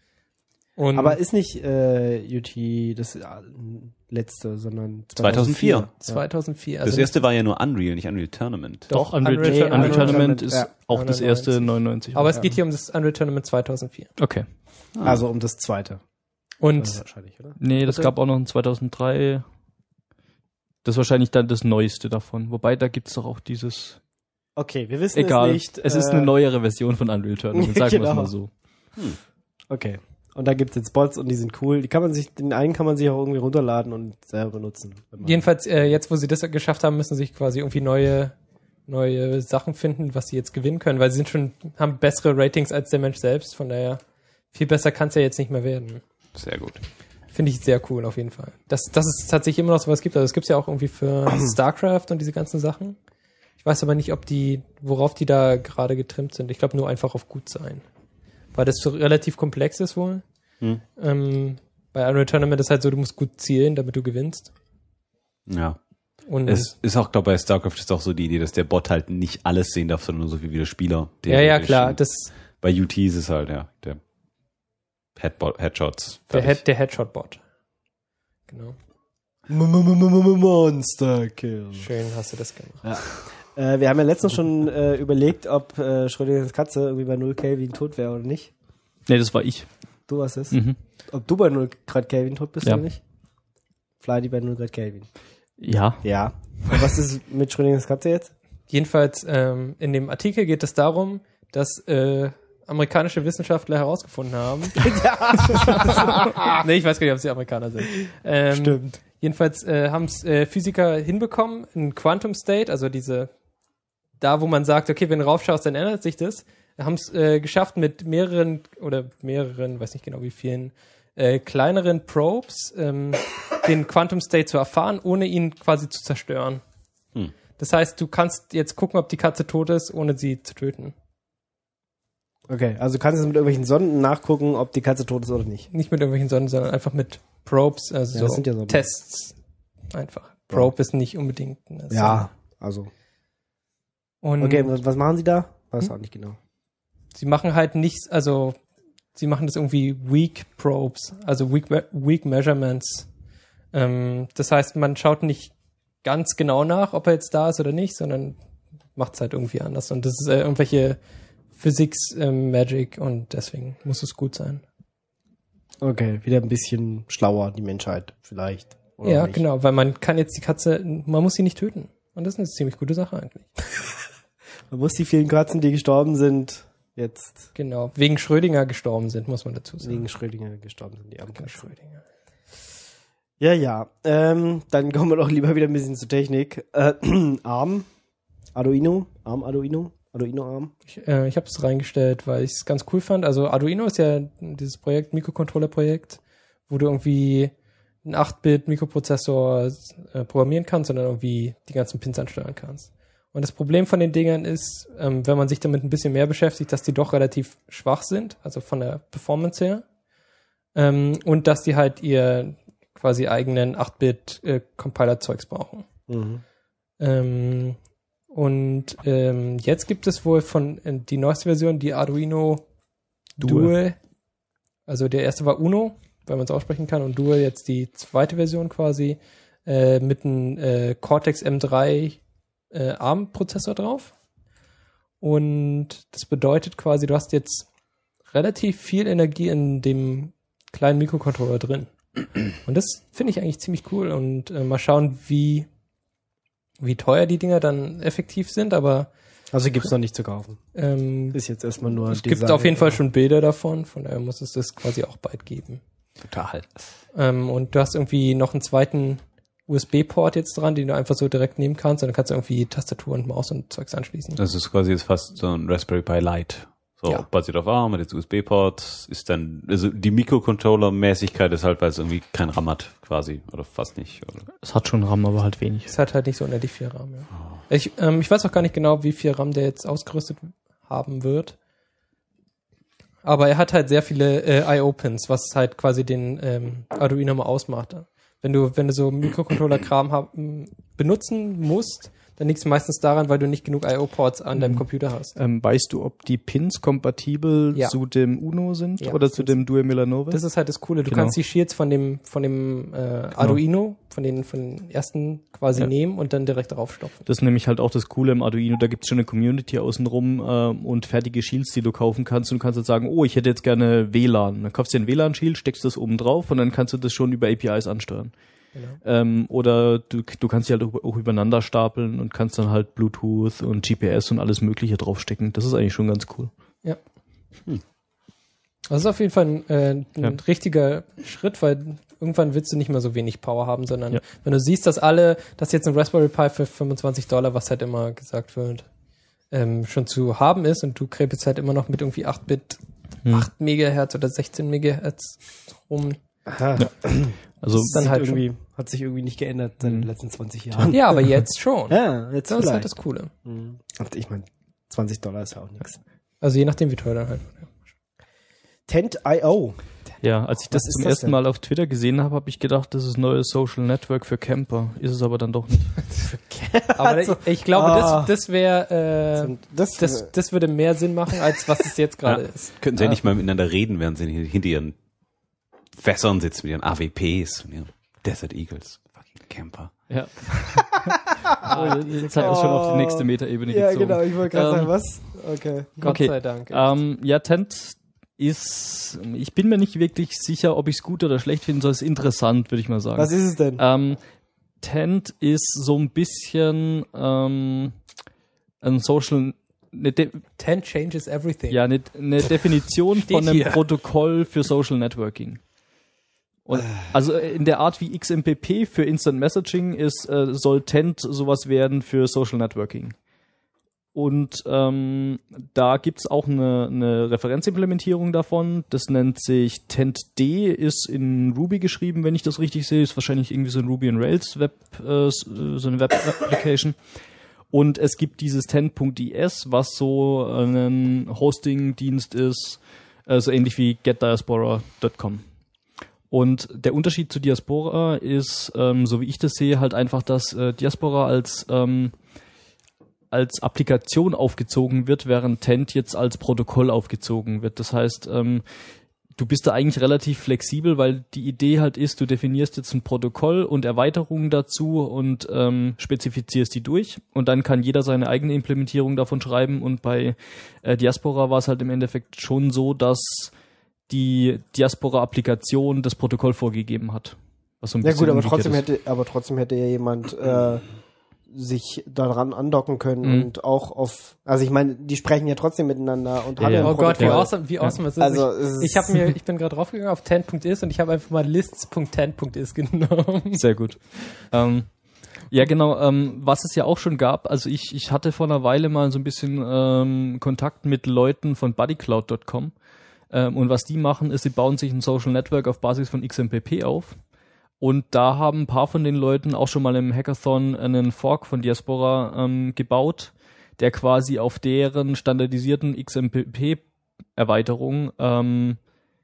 Und Aber ist nicht äh, U T das äh, letzte, sondern zweitausendvier. zweitausendvier. Das Also erste war ja nur Unreal, nicht Unreal Tournament. Doch, Doch, Unreal, Unreal- Unreal, Unreal Tournament Tournament, ist ja. auch das erste neunundneunzig. aber es Ja. geht hier um das Unreal Tournament zweitausendvier. Okay. Also um das zweite. Und Also wahrscheinlich, oder? Nee, das Bitte? gab auch noch ein zweitausenddrei. Das ist wahrscheinlich dann das Neueste davon. Wobei, da gibt's doch auch dieses Okay, wir wissen Egal, es nicht. es ist äh, eine neuere Version von Unreal Tournament, sagen wir es Genau. mal so. Okay. Und da gibt's jetzt Bots und die sind cool. Die kann man sich, den einen kann man sich auch irgendwie runterladen und selber benutzen. wenn man- Jedenfalls, äh, jetzt, wo sie das geschafft haben, müssen sie sich quasi irgendwie neue, neue Sachen finden, was sie jetzt gewinnen können, weil sie sind schon, haben bessere Ratings als der Mensch selbst, von daher viel besser kann es ja jetzt nicht mehr werden. Sehr gut. Finde ich sehr cool auf jeden Fall. Dass, dass es tatsächlich immer noch sowas gibt. Also es gibt's ja auch irgendwie für StarCraft und diese ganzen Sachen. Ich weiß aber nicht, ob die, worauf die da gerade getrimmt sind. Ich glaube nur einfach auf gut sein. Weil das so relativ komplex ist wohl. Hm. Ähm, bei Unreal Tournament ist halt so, du musst gut zielen, damit du gewinnst. Ja. Und Es ist auch, glaube ich, bei StarCraft ist auch so die Idee, dass der Bot halt nicht alles sehen darf, sondern nur so viel wie der Spieler. ja, ja, Theoretisch. klar. Und Das, bei U T ist es halt, ja, der Headbot, Headshots. der, fertig. Head, der Headshot-Bot. Genau. Monster Kill. Schön hast du das gemacht. Ja. Äh, wir haben ja letztens schon äh, überlegt, ob äh, Schrödingers Katze irgendwie bei null Kelvin tot wäre oder nicht. Nee, das war ich. Du warst es. Mhm. Ob du bei null Grad Kelvin tot bist Ja. oder nicht? Fly bei null Grad Kelvin. Ja. Ja. Und was ist mit Schrödingers Katze jetzt? Jedenfalls, ähm, in dem Artikel geht es darum, dass äh, amerikanische Wissenschaftler herausgefunden haben. nee, ich weiß gar nicht, ob sie Amerikaner sind. Ähm, Stimmt. Jedenfalls äh, haben es äh, Physiker hinbekommen, in Quantum State, also diese, da wo man sagt, okay, wenn du raufschaust, dann ändert sich das, haben es äh, geschafft mit mehreren oder mehreren, weiß nicht genau wie vielen, äh, kleineren Probes ähm, den Quantum State zu erfahren, ohne ihn quasi zu zerstören. Hm. Das heißt, du kannst jetzt gucken, ob die Katze tot ist, ohne sie zu töten. Okay, also du kannst jetzt mit irgendwelchen Sonden nachgucken, ob die Katze tot ist oder nicht. Nicht mit irgendwelchen Sonden, sondern einfach mit Probes, also Ja, so das sind ja Sonden. Tests. Einfach. Probe ist nicht unbedingt eine Ja, also. Und Okay, was, was machen sie da? Weiß auch nicht genau. sie machen halt nichts, also sie machen das irgendwie Weak Probes, also Weak, weak Measurements. Ähm, das heißt, man schaut nicht ganz genau nach, ob er jetzt da ist oder nicht, sondern macht es halt irgendwie anders. Und das ist äh, irgendwelche Physics ähm, Magic und deswegen muss es gut sein. Okay, wieder ein bisschen schlauer, die Menschheit vielleicht. Oder ja, nicht. genau, weil man kann jetzt die Katze, man muss sie nicht töten. Und das ist eine ziemlich gute Sache eigentlich. Man muss die vielen Katzen, die gestorben sind, jetzt Genau, wegen Schrödinger gestorben sind, muss man dazu sagen. wegen Schrödinger gestorben sind, die armen Wegen Katzen. Schrödinger. Ja, ja. Ähm, dann kommen wir doch lieber wieder ein bisschen zur Technik. Äh, Arm, Arduino, Arm, Arduino, Arduino-Arm. Ich, äh, ich habe es reingestellt, weil ich es ganz cool fand. Also Arduino ist ja dieses Projekt, Mikrocontroller-Projekt, wo du irgendwie einen acht Bit Mikroprozessor äh, programmieren kannst und dann irgendwie die ganzen Pins ansteuern kannst. Und das Problem von den Dingern ist, ähm, wenn man sich damit ein bisschen mehr beschäftigt, dass die doch relativ schwach sind, also von der Performance her. Ähm, und dass die halt ihr quasi eigenen acht Bit äh, Compiler-Zeugs brauchen. Mhm. Ähm, und ähm, jetzt gibt es wohl von äh, die neueste Version, die Arduino Dual. Dual. Also der erste war Uno, weil man es aussprechen kann, und Dual jetzt die zweite Version quasi äh, mit einem äh, Cortex M drei äh, ARM-Prozessor drauf. Und das bedeutet quasi, du hast jetzt relativ viel Energie in dem kleinen Mikrocontroller drin. Und das finde ich eigentlich ziemlich cool. Und äh, mal schauen, wie, wie teuer die Dinger dann effektiv sind. Aber Also gibt's noch nicht zu kaufen. ähm, Ist jetzt erstmal nur es gibt auf jeden Fall schon Bilder davon. Von daher muss es das quasi auch bald geben. Total. Ähm, und du hast irgendwie noch einen zweiten U S B-Port jetzt dran, den du einfach so direkt nehmen kannst. Und dann kannst du irgendwie Tastatur und Maus und Zeugs anschließen. Das ist quasi jetzt fast so ein Raspberry Pi Lite. So, Ja. basiert auf ARM, mit jetzt U S B-Port, ist dann, also die Mikrocontroller-Mäßigkeit ist halt, weil es irgendwie kein RAM hat, quasi, oder fast nicht, oder? Es hat schon RAM, aber halt wenig. Es hat halt nicht so unendlich viel RAM, ja. Ich, ähm, ich weiß auch gar nicht genau, wie viel RAM der jetzt ausgerüstet haben wird. Aber er hat halt sehr viele äh, I O-Pins, was halt quasi den ähm, Arduino mal ausmacht. Wenn du, wenn du so Mikrocontroller-Kram hab, m, benutzen musst, dann liegt es meistens daran, weil du nicht genug I O-Ports an deinem Computer hast. Ähm, weißt du, ob die Pins kompatibel Ja. zu dem Uno sind Ja, oder zu sind dem Dual Milanova? Das ist halt das Coole. Du Genau. kannst die Shields von dem, von dem äh, Arduino, von den, von den ersten quasi Ja. nehmen und dann direkt darauf stopfen. Das ist nämlich halt auch das Coole im Arduino. Da gibt's schon eine Community außenrum ähm, und fertige Shields, die du kaufen kannst. Und du kannst jetzt sagen, oh, ich hätte jetzt gerne W L A N. Dann kaufst du den W L A N-Shield, steckst das oben drauf und dann kannst du das schon über A P Is ansteuern. Genau. Ähm, oder du, du kannst sie halt auch übereinander stapeln und kannst dann halt Bluetooth und G P S und alles Mögliche draufstecken. Das ist eigentlich schon ganz cool. Ja. Hm. Das ist auf jeden Fall ein, äh, ein Ja. richtiger Schritt, weil irgendwann willst du nicht mehr so wenig Power haben, sondern Ja. wenn du siehst, dass alle, dass jetzt ein Raspberry Pi für fünfundzwanzig Dollar, was halt immer gesagt wird, ähm, schon zu haben ist und du krebst halt immer noch mit irgendwie acht Bit, Hm. acht Megahertz oder sechzehn Megahertz rum. Aha. Also ist dann Sieht halt irgendwie, hat sich irgendwie nicht geändert seit den letzten zwanzig Jahren. schon, ja, aber jetzt schon. Ja, jetzt Das ist halt vielleicht. das Coole. Mhm. Und ich meine, zwanzig Dollar ist ja auch nichts. Also je nachdem, wie teuer dann halt. Tent Punkt i o. ja, als ich das Was ist zum das ersten denn? Mal auf Twitter gesehen habe, habe ich gedacht, das ist ein neues Social Network für Camper. Ist es aber dann doch nicht. Aber ich, ich glaube, Ah. das, das wäre, äh, Das, das, das würde mehr Sinn machen, als was es jetzt gerade Ja. ist. Könnten sie ja nicht mal miteinander reden, während sie hinter ihren Fässern sitzen, mit ihren A W Ps und ihren Desert Eagles. Fucking Camper. Ja. ah, jetzt hat er schon auf die nächste Metaebene ja, gezogen. genau, ich wollte gerade Ähm, sagen, was? Okay. Gott Okay. sei Dank. Ähm, ja, Tent ist, ich bin mir nicht wirklich sicher, ob ich es gut oder schlecht finden soll. Es ist interessant, würde ich mal sagen. Was ist es denn? Ähm, Tent ist so ein bisschen ähm, ein Social, eine, De Ten changes everything. ja, eine, eine Definition Steht von einem hier. Protokoll für Social Networking. Und also in der Art wie X M P P für Instant Messaging ist, äh, soll Tent sowas werden für Social Networking. Und ähm, da gibt's auch eine, eine Referenzimplementierung davon. Das nennt sich TentD, ist in Ruby geschrieben, wenn ich das richtig sehe. Ist wahrscheinlich irgendwie so ein Ruby on Rails Web, äh, so eine Web-Application. Und es gibt dieses Tent Punkt I S, was so ein Hosting-Dienst ist, äh, so ähnlich wie get diaspora Punkt com. Und der Unterschied zu Diaspora ist, ähm, so wie ich das sehe, halt einfach, dass äh, Diaspora als ähm, als Applikation aufgezogen wird, während Tent jetzt als Protokoll aufgezogen wird. Das heißt, ähm, du bist da eigentlich relativ flexibel, weil die Idee halt ist, du definierst jetzt ein Protokoll und Erweiterungen dazu und ähm, spezifizierst die durch und dann kann jeder seine eigene Implementierung davon schreiben und bei äh, Diaspora war es halt im Endeffekt schon so, dass die Diaspora-Applikation das Protokoll vorgegeben hat. Was so ein Ja bisschen gut, aber umgekehrt trotzdem ist. hätte, aber trotzdem hätte ja jemand äh, sich daran andocken können Mhm. und auch auf, also ich meine, die sprechen ja trotzdem miteinander und Ja, haben ja. ein Oh Gott, wie Protokoll. awesome, wie awesome es ist. Also, es ist- ich ich habe mir, ich bin gerade draufgegangen auf ten Punkt is und ich habe einfach mal lists Punkt ten Punkt is genommen. Sehr gut. ähm, ja, genau. Ähm, was es ja auch schon gab, also ich, ich hatte vor einer Weile mal so ein bisschen ähm, Kontakt mit Leuten von buddycloud Punkt com ähm, und was die machen, ist, sie bauen sich ein Social Network auf Basis von X M P P auf. Und da haben ein paar von den Leuten auch schon mal im Hackathon einen Fork von Diaspora ähm, gebaut, der quasi auf deren standardisierten X M P P-Erweiterung ähm,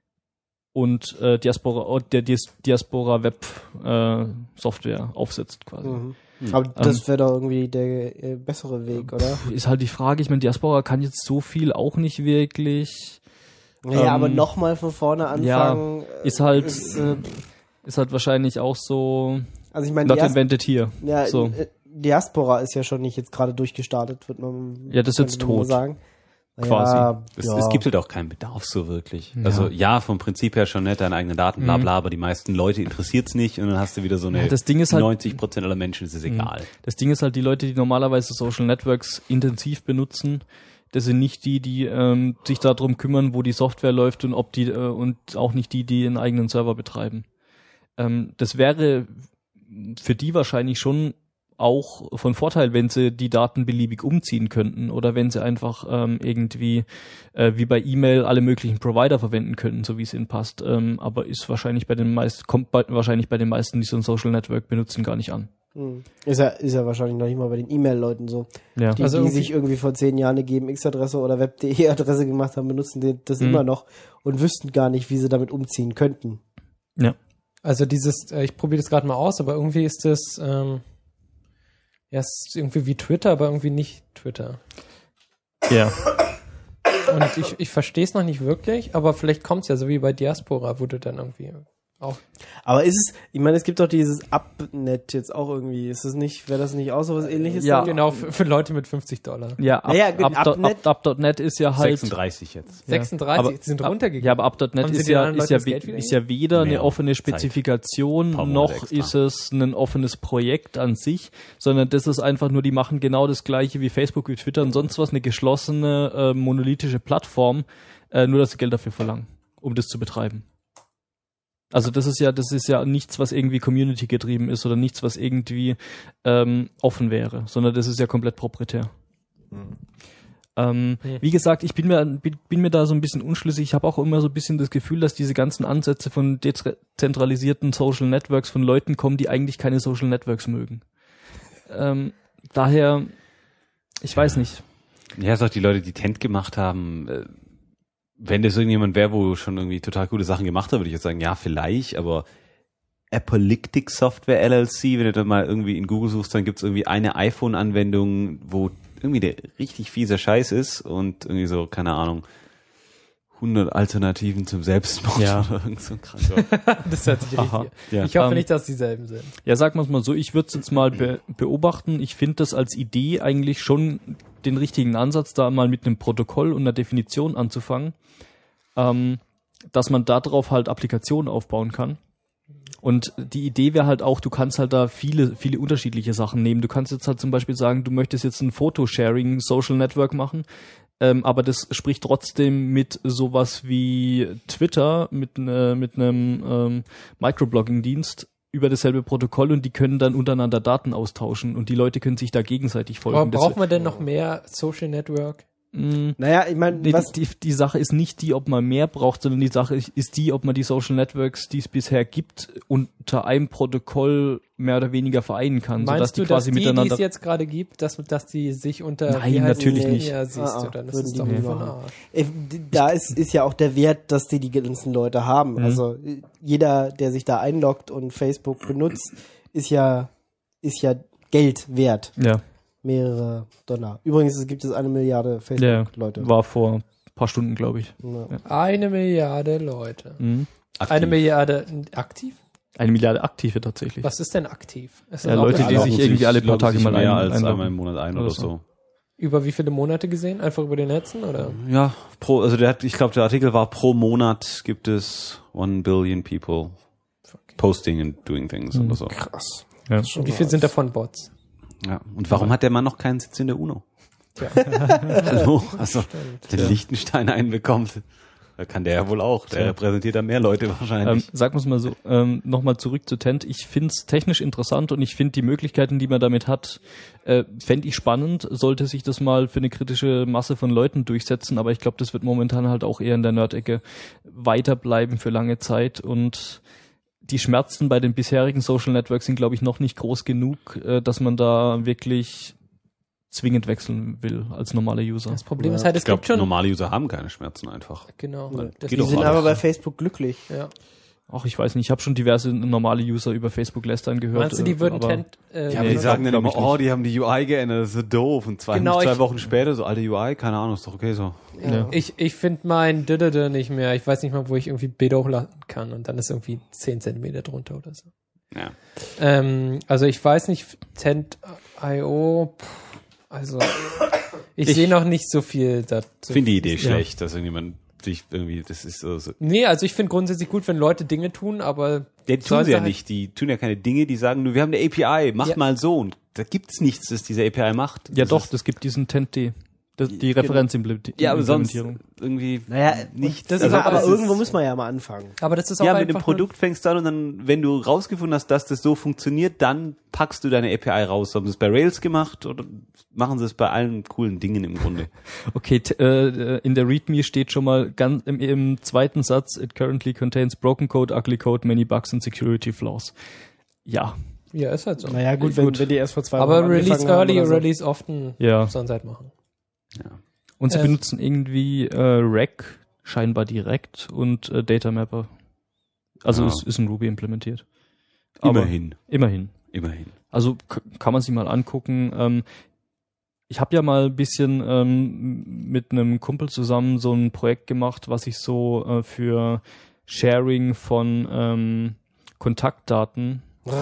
und äh, Diaspora, der Dias- Diaspora Web äh, Software aufsetzt quasi. Mhm. Aber Ähm, das wäre doch irgendwie der äh, bessere Weg, oder? Ist halt die Frage, ich meine, Diaspora kann jetzt so viel auch nicht wirklich. Naja, Ähm, aber nochmal von vorne anfangen. äh, ist halt- Ist, äh, Ist halt wahrscheinlich auch so also ich meine, not Dias invented here. ja, so. äh, Diaspora ist ja schon nicht jetzt gerade durchgestartet, wird man. Ja, das ist jetzt könnte man tot. Sagen. Quasi. Ja, Es, ja. es gibt halt auch keinen Bedarf so wirklich. Ja. Also ja, vom Prinzip her schon nett, deine eigenen Daten, bla Mhm. bla, aber die meisten Leute interessiert's nicht und dann hast du wieder so eine Ja, das Ding ist halt- neunzig Prozent aller Menschen ist es egal. Das Ding ist halt, die Leute, die normalerweise Social Networks intensiv benutzen, das sind nicht die, die ähm, sich darum kümmern, wo die Software läuft und ob die äh, und auch nicht die, die einen eigenen Server betreiben. Ähm, das wäre für die wahrscheinlich schon auch von Vorteil, wenn sie die Daten beliebig umziehen könnten oder wenn sie einfach ähm, irgendwie äh, wie bei E-Mail alle möglichen Provider verwenden könnten, so wie es ihnen passt. Ähm, aber ist wahrscheinlich bei den meisten, kommt bei, wahrscheinlich bei den meisten, die so ein Social Network benutzen, gar nicht an. Hm. Ist ja, ist ja wahrscheinlich noch nicht mal bei den E-Mail-Leuten so. Ja. Die, Also die irgendwie- sich irgendwie vor zehn Jahren eine G M X-Adresse oder Web Punkt de-Adresse gemacht haben, benutzen die, das Mhm. immer noch und wüssten gar nicht, wie sie damit umziehen könnten. Ja. Also dieses, äh, ich probiere das gerade mal aus, aber irgendwie ist das, ähm, ja, es ist irgendwie wie Twitter, aber irgendwie nicht Twitter. Ja. Und ich, ich verstehe es noch nicht wirklich, aber vielleicht kommt es ja so wie bei Diaspora, wo du dann irgendwie Auch. Aber ist es, ich meine, es gibt doch dieses Upnet jetzt auch irgendwie. Ist es nicht, wäre das nicht auch so was ähnliches? Ja. dann? Genau, für, für Leute mit fünfzig Dollar. Ja, up, Naja, up, up, Upnet- up, up, .net ist ja halt... sechsunddreißig jetzt. sechsunddreißig, aber- die sind ab- runtergegangen. Ja, aber up Punkt net Haben sie ist den ja, anderen ist, Leuten ja, das Geld we- wieder ist ja weder eine Mehr offene Zeit. Spezifikation, Paar Monate noch extra. ist es ein offenes Projekt an sich, sondern das ist einfach nur, die machen genau das gleiche wie Facebook, wie Twitter und sonst was, eine geschlossene, äh, monolithische Plattform, äh, nur dass sie Geld dafür verlangen, um das zu betreiben. Also das ist ja, das ist ja nichts, was irgendwie Community getrieben ist oder nichts, was irgendwie ähm, offen wäre, sondern das ist ja komplett proprietär. Ähm, Hm. Wie gesagt, ich bin mir, bin, bin mir da so ein bisschen unschlüssig. Ich habe auch immer so ein bisschen das Gefühl, dass diese ganzen Ansätze von dezentralisierten Social Networks von Leuten kommen, die eigentlich keine Social Networks mögen. Ähm, daher, ich weiß nicht. Ja, ist auch die Leute, die Tent gemacht haben, äh, wenn das irgendjemand wäre, wo schon irgendwie total coole Sachen gemacht hat, würde ich jetzt sagen, ja, vielleicht, aber Appolyctic Software L L C, wenn du da mal irgendwie in Google suchst, dann gibt's irgendwie eine iPhone-Anwendung, wo irgendwie der richtig fieser Scheiß ist und irgendwie so, keine Ahnung, hundert Alternativen zum Selbstmord Ja. oder irgend so ein Kranker. Das hört sich Aha. richtig. Ja. Ich hoffe Ähm, nicht, dass dieselben sind. Ja, sagen wir es mal so, ich würde es jetzt mal be beobachten. Ich finde das als Idee eigentlich schon den richtigen Ansatz, da mal mit einem Protokoll und einer Definition anzufangen, ähm, dass man darauf halt Applikationen aufbauen kann. Und die Idee wäre halt auch, du kannst halt da viele, viele unterschiedliche Sachen nehmen. Du kannst jetzt halt zum Beispiel sagen, du möchtest jetzt ein Photosharing Social Network machen, ähm, aber das spricht trotzdem mit sowas wie Twitter, mit, ne, mit einem ähm, Microblogging-Dienst über dasselbe Protokoll und die können dann untereinander Daten austauschen und die Leute können sich da gegenseitig folgen. Aber Das- braucht man denn noch mehr Social Network? mh, Naja, ich meine, Nee, was, die, die Sache ist nicht die, ob man mehr braucht, sondern die Sache ist die, ob man die Social Networks, die es bisher gibt, unter einem Protokoll mehr oder weniger vereinen kann, sodass Meinst die du, dass quasi die, die miteinander... es jetzt gerade gibt, dass, dass die sich unter... Nein, wie heißt natürlich es? nicht. Ja, siehst Ah, du, ah, dann ist würden es die doch nie für den machen. Arsch. äh, da ist, ist ja auch der Wert, dass die die ganzen Leute haben. Mhm. Also äh, jeder, der sich da einloggt und Facebook benutzt, ist ja, ist ja Geld wert. Ja, Mehrere Dollar. Übrigens, es gibt es eine Milliarde ja, Facebook-Leute. war vor ein paar Stunden, glaube ich. Ja. Eine Milliarde Leute. Mhm. Aktiv. Eine Milliarde aktiv? Eine Milliarde aktive tatsächlich. Was ist denn aktiv? Ist Ja, das auch Leute, die alle- sich irgendwie alle paar loggen Tage sich mal mehr ein- als einloggen. einmal im Monat ein oder, Oder so. so. Über wie viele Monate gesehen? Einfach über den Netzen, oder? Ja, pro, also der hat, ich glaube, der Artikel war, pro Monat gibt es one billion people posting and doing things Mhm. oder so. Krass. Ja. Und wie viel sind davon Bots? Ja. Und warum hat der Mann noch keinen Sitz in der UNO? Tja. Hallo? Also, Stimmt. den Liechtenstein einbekommt. Da kann der ja wohl auch. Der Tja. repräsentiert da mehr Leute Ähm, wahrscheinlich. sagen wir es mal so, ähm, nochmal zurück zu Tent. Ich finde es technisch interessant und ich finde die Möglichkeiten, die man damit hat, äh, fände ich spannend, sollte sich das mal für eine kritische Masse von Leuten durchsetzen, aber ich glaube, das wird momentan halt auch eher in der Nerd-Ecke weiterbleiben für lange Zeit und die Schmerzen bei den bisherigen Social Networks sind, glaube ich, noch nicht groß genug, äh, dass man da wirklich zwingend wechseln will als normaler User. Das Problem Ja. ist halt, es ich glaube, gibt schon... normale User haben keine Schmerzen einfach. Genau. Ja. Das Geht Die doch sind alles. aber bei Facebook glücklich. ja. Ach, ich weiß nicht, ich habe schon diverse normale User über Facebook lästern gehört. Meinst du, die äh, würden aber- Tent... Äh, Ja, aber Nee, die sagen dann glaub immer, ich nicht. oh, die haben die U I geändert, das ist so doof. Und zwei, Genau, zwei ich- Wochen später so, alte U I, keine Ahnung, ist doch okay so. Ja. Ich, ich finde mein Dödödö nicht mehr. Ich weiß nicht mal, wo ich irgendwie Bilder hochladen kann und dann ist irgendwie zehn Zentimeter drunter oder so. Ja. Ähm, also ich weiß nicht, Tent Punkt i o, pff, also ich, Ich sehe noch nicht so viel dazu. Finde die Idee Ja. schlecht, dass irgendjemand sich irgendwie, das ist so, so. Nee, also ich finde grundsätzlich gut, wenn Leute Dinge tun, aber Die tun sollte sie ja halt- nicht, die tun ja keine Dinge, die sagen nur, wir haben eine A P I, mach Ja. mal so. Und da gibt's nichts, das diese A P I macht. Ja das doch, ist, das gibt diesen Tent-D. Das, die Genau. Referenzimplementierung. ja, aber sonst irgendwie Naja, nicht. das ist Also, aber, aber es ist- irgendwo muss man ja mal anfangen. aber das ist auch Ja, mit einfach dem Produkt fängst du an und dann, wenn du rausgefunden hast, dass das so funktioniert, dann packst du deine A P I raus. Haben sie es bei Rails gemacht oder machen sie es bei allen coolen Dingen im Grunde? Okay, t- äh, in der README steht schon mal ganz im, im zweiten Satz, it currently contains broken code, ugly code, many bugs and security flaws. Ja, nur, ja, ist halt so. Naja, gut, wenn, Gut. wenn die erst vor zwei aber Wochen Release angefangen haben early, oder so. Release often, ja. sollen sie halt machen. Ja. Und sie Äh, benutzen irgendwie äh, Rack scheinbar direkt und äh, Data Mapper. Also Ja. es ist in Ruby implementiert. Aber Immerhin, immerhin. immerhin. Also k- kann man sich mal angucken. Ähm, ich habe ja mal ein bisschen ähm, mit einem Kumpel zusammen so ein Projekt gemacht, was ich so äh, für Sharing von ähm, Kontaktdaten.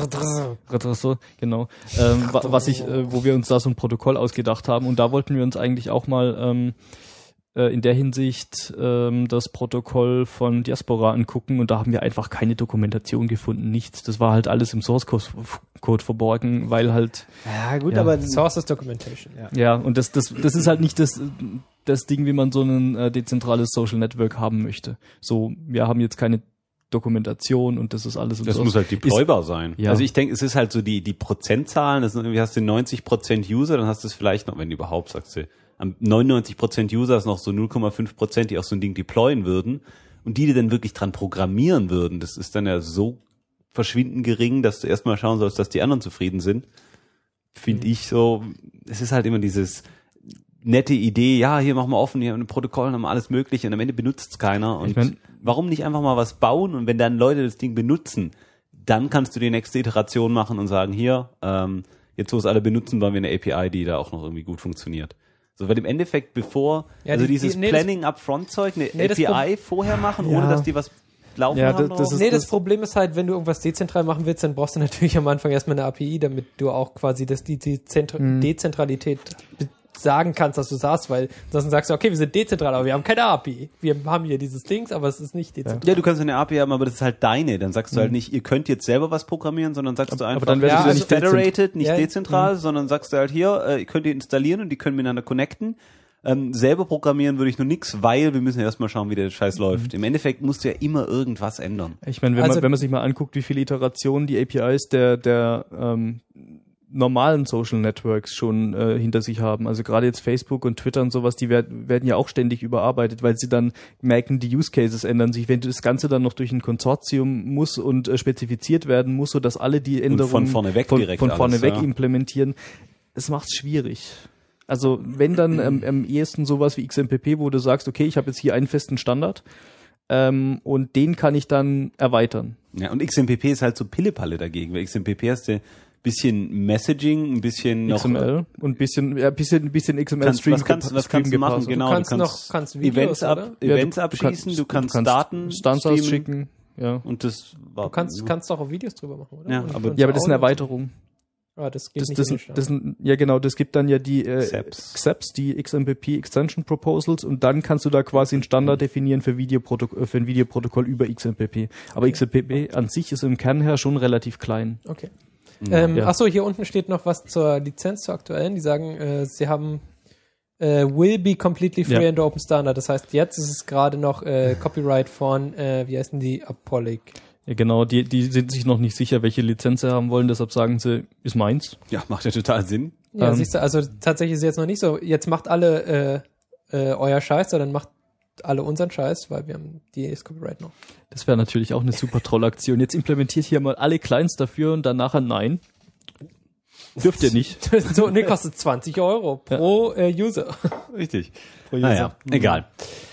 So, genau. Ähm, wa- was ich, äh, wo wir uns da so ein Protokoll ausgedacht haben und da wollten wir uns eigentlich auch mal ähm, äh, in der Hinsicht ähm, das Protokoll von Diaspora angucken und da haben wir einfach keine Dokumentation gefunden, nichts. Das war halt alles im Source Code verborgen, weil halt Ja, gut, Ja. aber Sources Documentation. Ja. ja und das das das ist halt nicht das das Ding, wie man so ein äh, dezentrales Social Network haben möchte. So, wir haben jetzt keine Dokumentation und das ist alles im Das Source. muss halt deploybar sein. Ja. Also ich denke, es ist halt so die die Prozentzahlen, das sind irgendwie hast du neunzig Prozent User, dann hast du es vielleicht noch, wenn überhaupt, sagst du, am neunundneunzig Prozent User ist noch so null Komma fünf Prozent, die auch so ein Ding deployen würden und die, die dann wirklich dran programmieren würden, das ist dann ja so verschwindend gering, dass du erstmal schauen sollst, dass die anderen zufrieden sind. Finde Mhm. ich so, es ist halt immer dieses nette Idee, ja, hier machen wir offen, hier haben wir ein Protokoll, haben wir alles mögliche und am Ende benutzt es keiner. Und Ich mein- warum nicht einfach mal was bauen und wenn dann Leute das Ding benutzen, dann kannst du die nächste Iteration machen und sagen, hier, ähm, jetzt wo es alle benutzen, bauen wir eine A P I, die da auch noch irgendwie gut funktioniert. So, weil im Endeffekt, bevor, Ja, also die- dieses die- nee, Planning Upfront-Zeug, eine nee, das A P I vorher machen, Ja. ohne dass die was laufen Ja, haben das- das drauf? ist- Nee, das Problem ist halt, wenn du irgendwas dezentral machen willst, dann brauchst du natürlich am Anfang erstmal eine A P I, damit du auch quasi das, die, die Zentra- Mhm. Dezentralität be- sagen kannst, dass du sagst, weil sonst sagst du, okay, wir sind dezentral, aber wir haben keine A P I. Wir haben hier dieses Dings, aber es ist nicht dezentral. Ja, du kannst eine A P I haben, aber das ist halt deine. Dann sagst du halt nicht, ihr könnt jetzt selber was programmieren, sondern sagst du einfach, dann wäre das ja, wieder nicht nicht federated, nicht Ja, dezentral, sondern sagst du halt hier, äh, ihr könnt die installieren und die können miteinander connecten. Ähm, selber programmieren würde ich nur nix, weil wir müssen ja erstmal schauen, wie der Scheiß läuft. Im Endeffekt musst du ja immer irgendwas ändern. Ich meine, wenn, Also- man, wenn man sich mal anguckt, wie viele Iterationen die A P Is der, der ähm, normalen Social Networks schon äh, hinter sich haben. Also gerade jetzt Facebook und Twitter und sowas, die werd, werden ja auch ständig überarbeitet, weil sie dann merken, die Use Cases ändern sich. Wenn das Ganze dann noch durch ein Konsortium muss und äh, spezifiziert werden muss, sodass alle die Änderungen von vorne weg von, direkt von vorne alles, weg ja. implementieren, es macht's schwierig. Also wenn dann ähm, am ehesten sowas wie X M P P, wo du sagst, okay, ich habe jetzt hier einen festen Standard ähm, und den kann ich dann erweitern. Ja, und X M P P ist halt so Pillepalle dagegen, weil X M P P hast du ein bisschen Messaging, ein bisschen noch X M L und ein bisschen, ja, ein bisschen, ein bisschen X M L Kannst, Stream. was kannst, was kannst du machen? gepasst. Genau, Du kannst du noch- kannst, kannst Videos, Events, ab, oder? Ja, Events du- du abschließen, kannst- du kannst, du kannst Daten Stunts streamen ausschicken. Ja. und das war Du kannst, kannst doch auch Videos drüber machen, oder? Ja, Und- aber- und Ja, aber das ist eine Audio. Erweiterung. Ah, das geht Das, nicht das, in das, den das, Standard. ja genau, das gibt dann ja die äh, X A P S. X A P S, die X M P P Extension Proposals und dann kannst du da quasi einen Standard definieren für, Videoprotok- äh, für ein Videoprotokoll über X M P P. Aber X M P P an sich ist im Kern her schon relativ klein. Okay. Ähm, Ja. Achso, hier unten steht noch was zur Lizenz, zur aktuellen. Die sagen, äh, sie haben äh, will be completely free Ja. and open standard. Das heißt, jetzt ist es gerade noch äh, Copyright von, äh, wie heißen die, Apollic. Ja, genau, die, die sind sich noch nicht sicher, welche Lizenz sie haben wollen, deshalb sagen sie, ist meins. Ja, macht ja total Sinn. Ja, Ähm. siehst du, also tatsächlich ist es jetzt noch nicht so, jetzt macht alle äh, äh, euer Scheiß, sondern macht alle unseren Scheiß, weil wir haben die das Copyright noch. Das wäre natürlich auch eine super tolle Aktion. Jetzt implementiert hier mal alle Clients dafür und dann nachher nein. Dürft ihr nicht. so, ne, kostet zwanzig Euro pro äh, User. Richtig. Pro User. Naja, egal.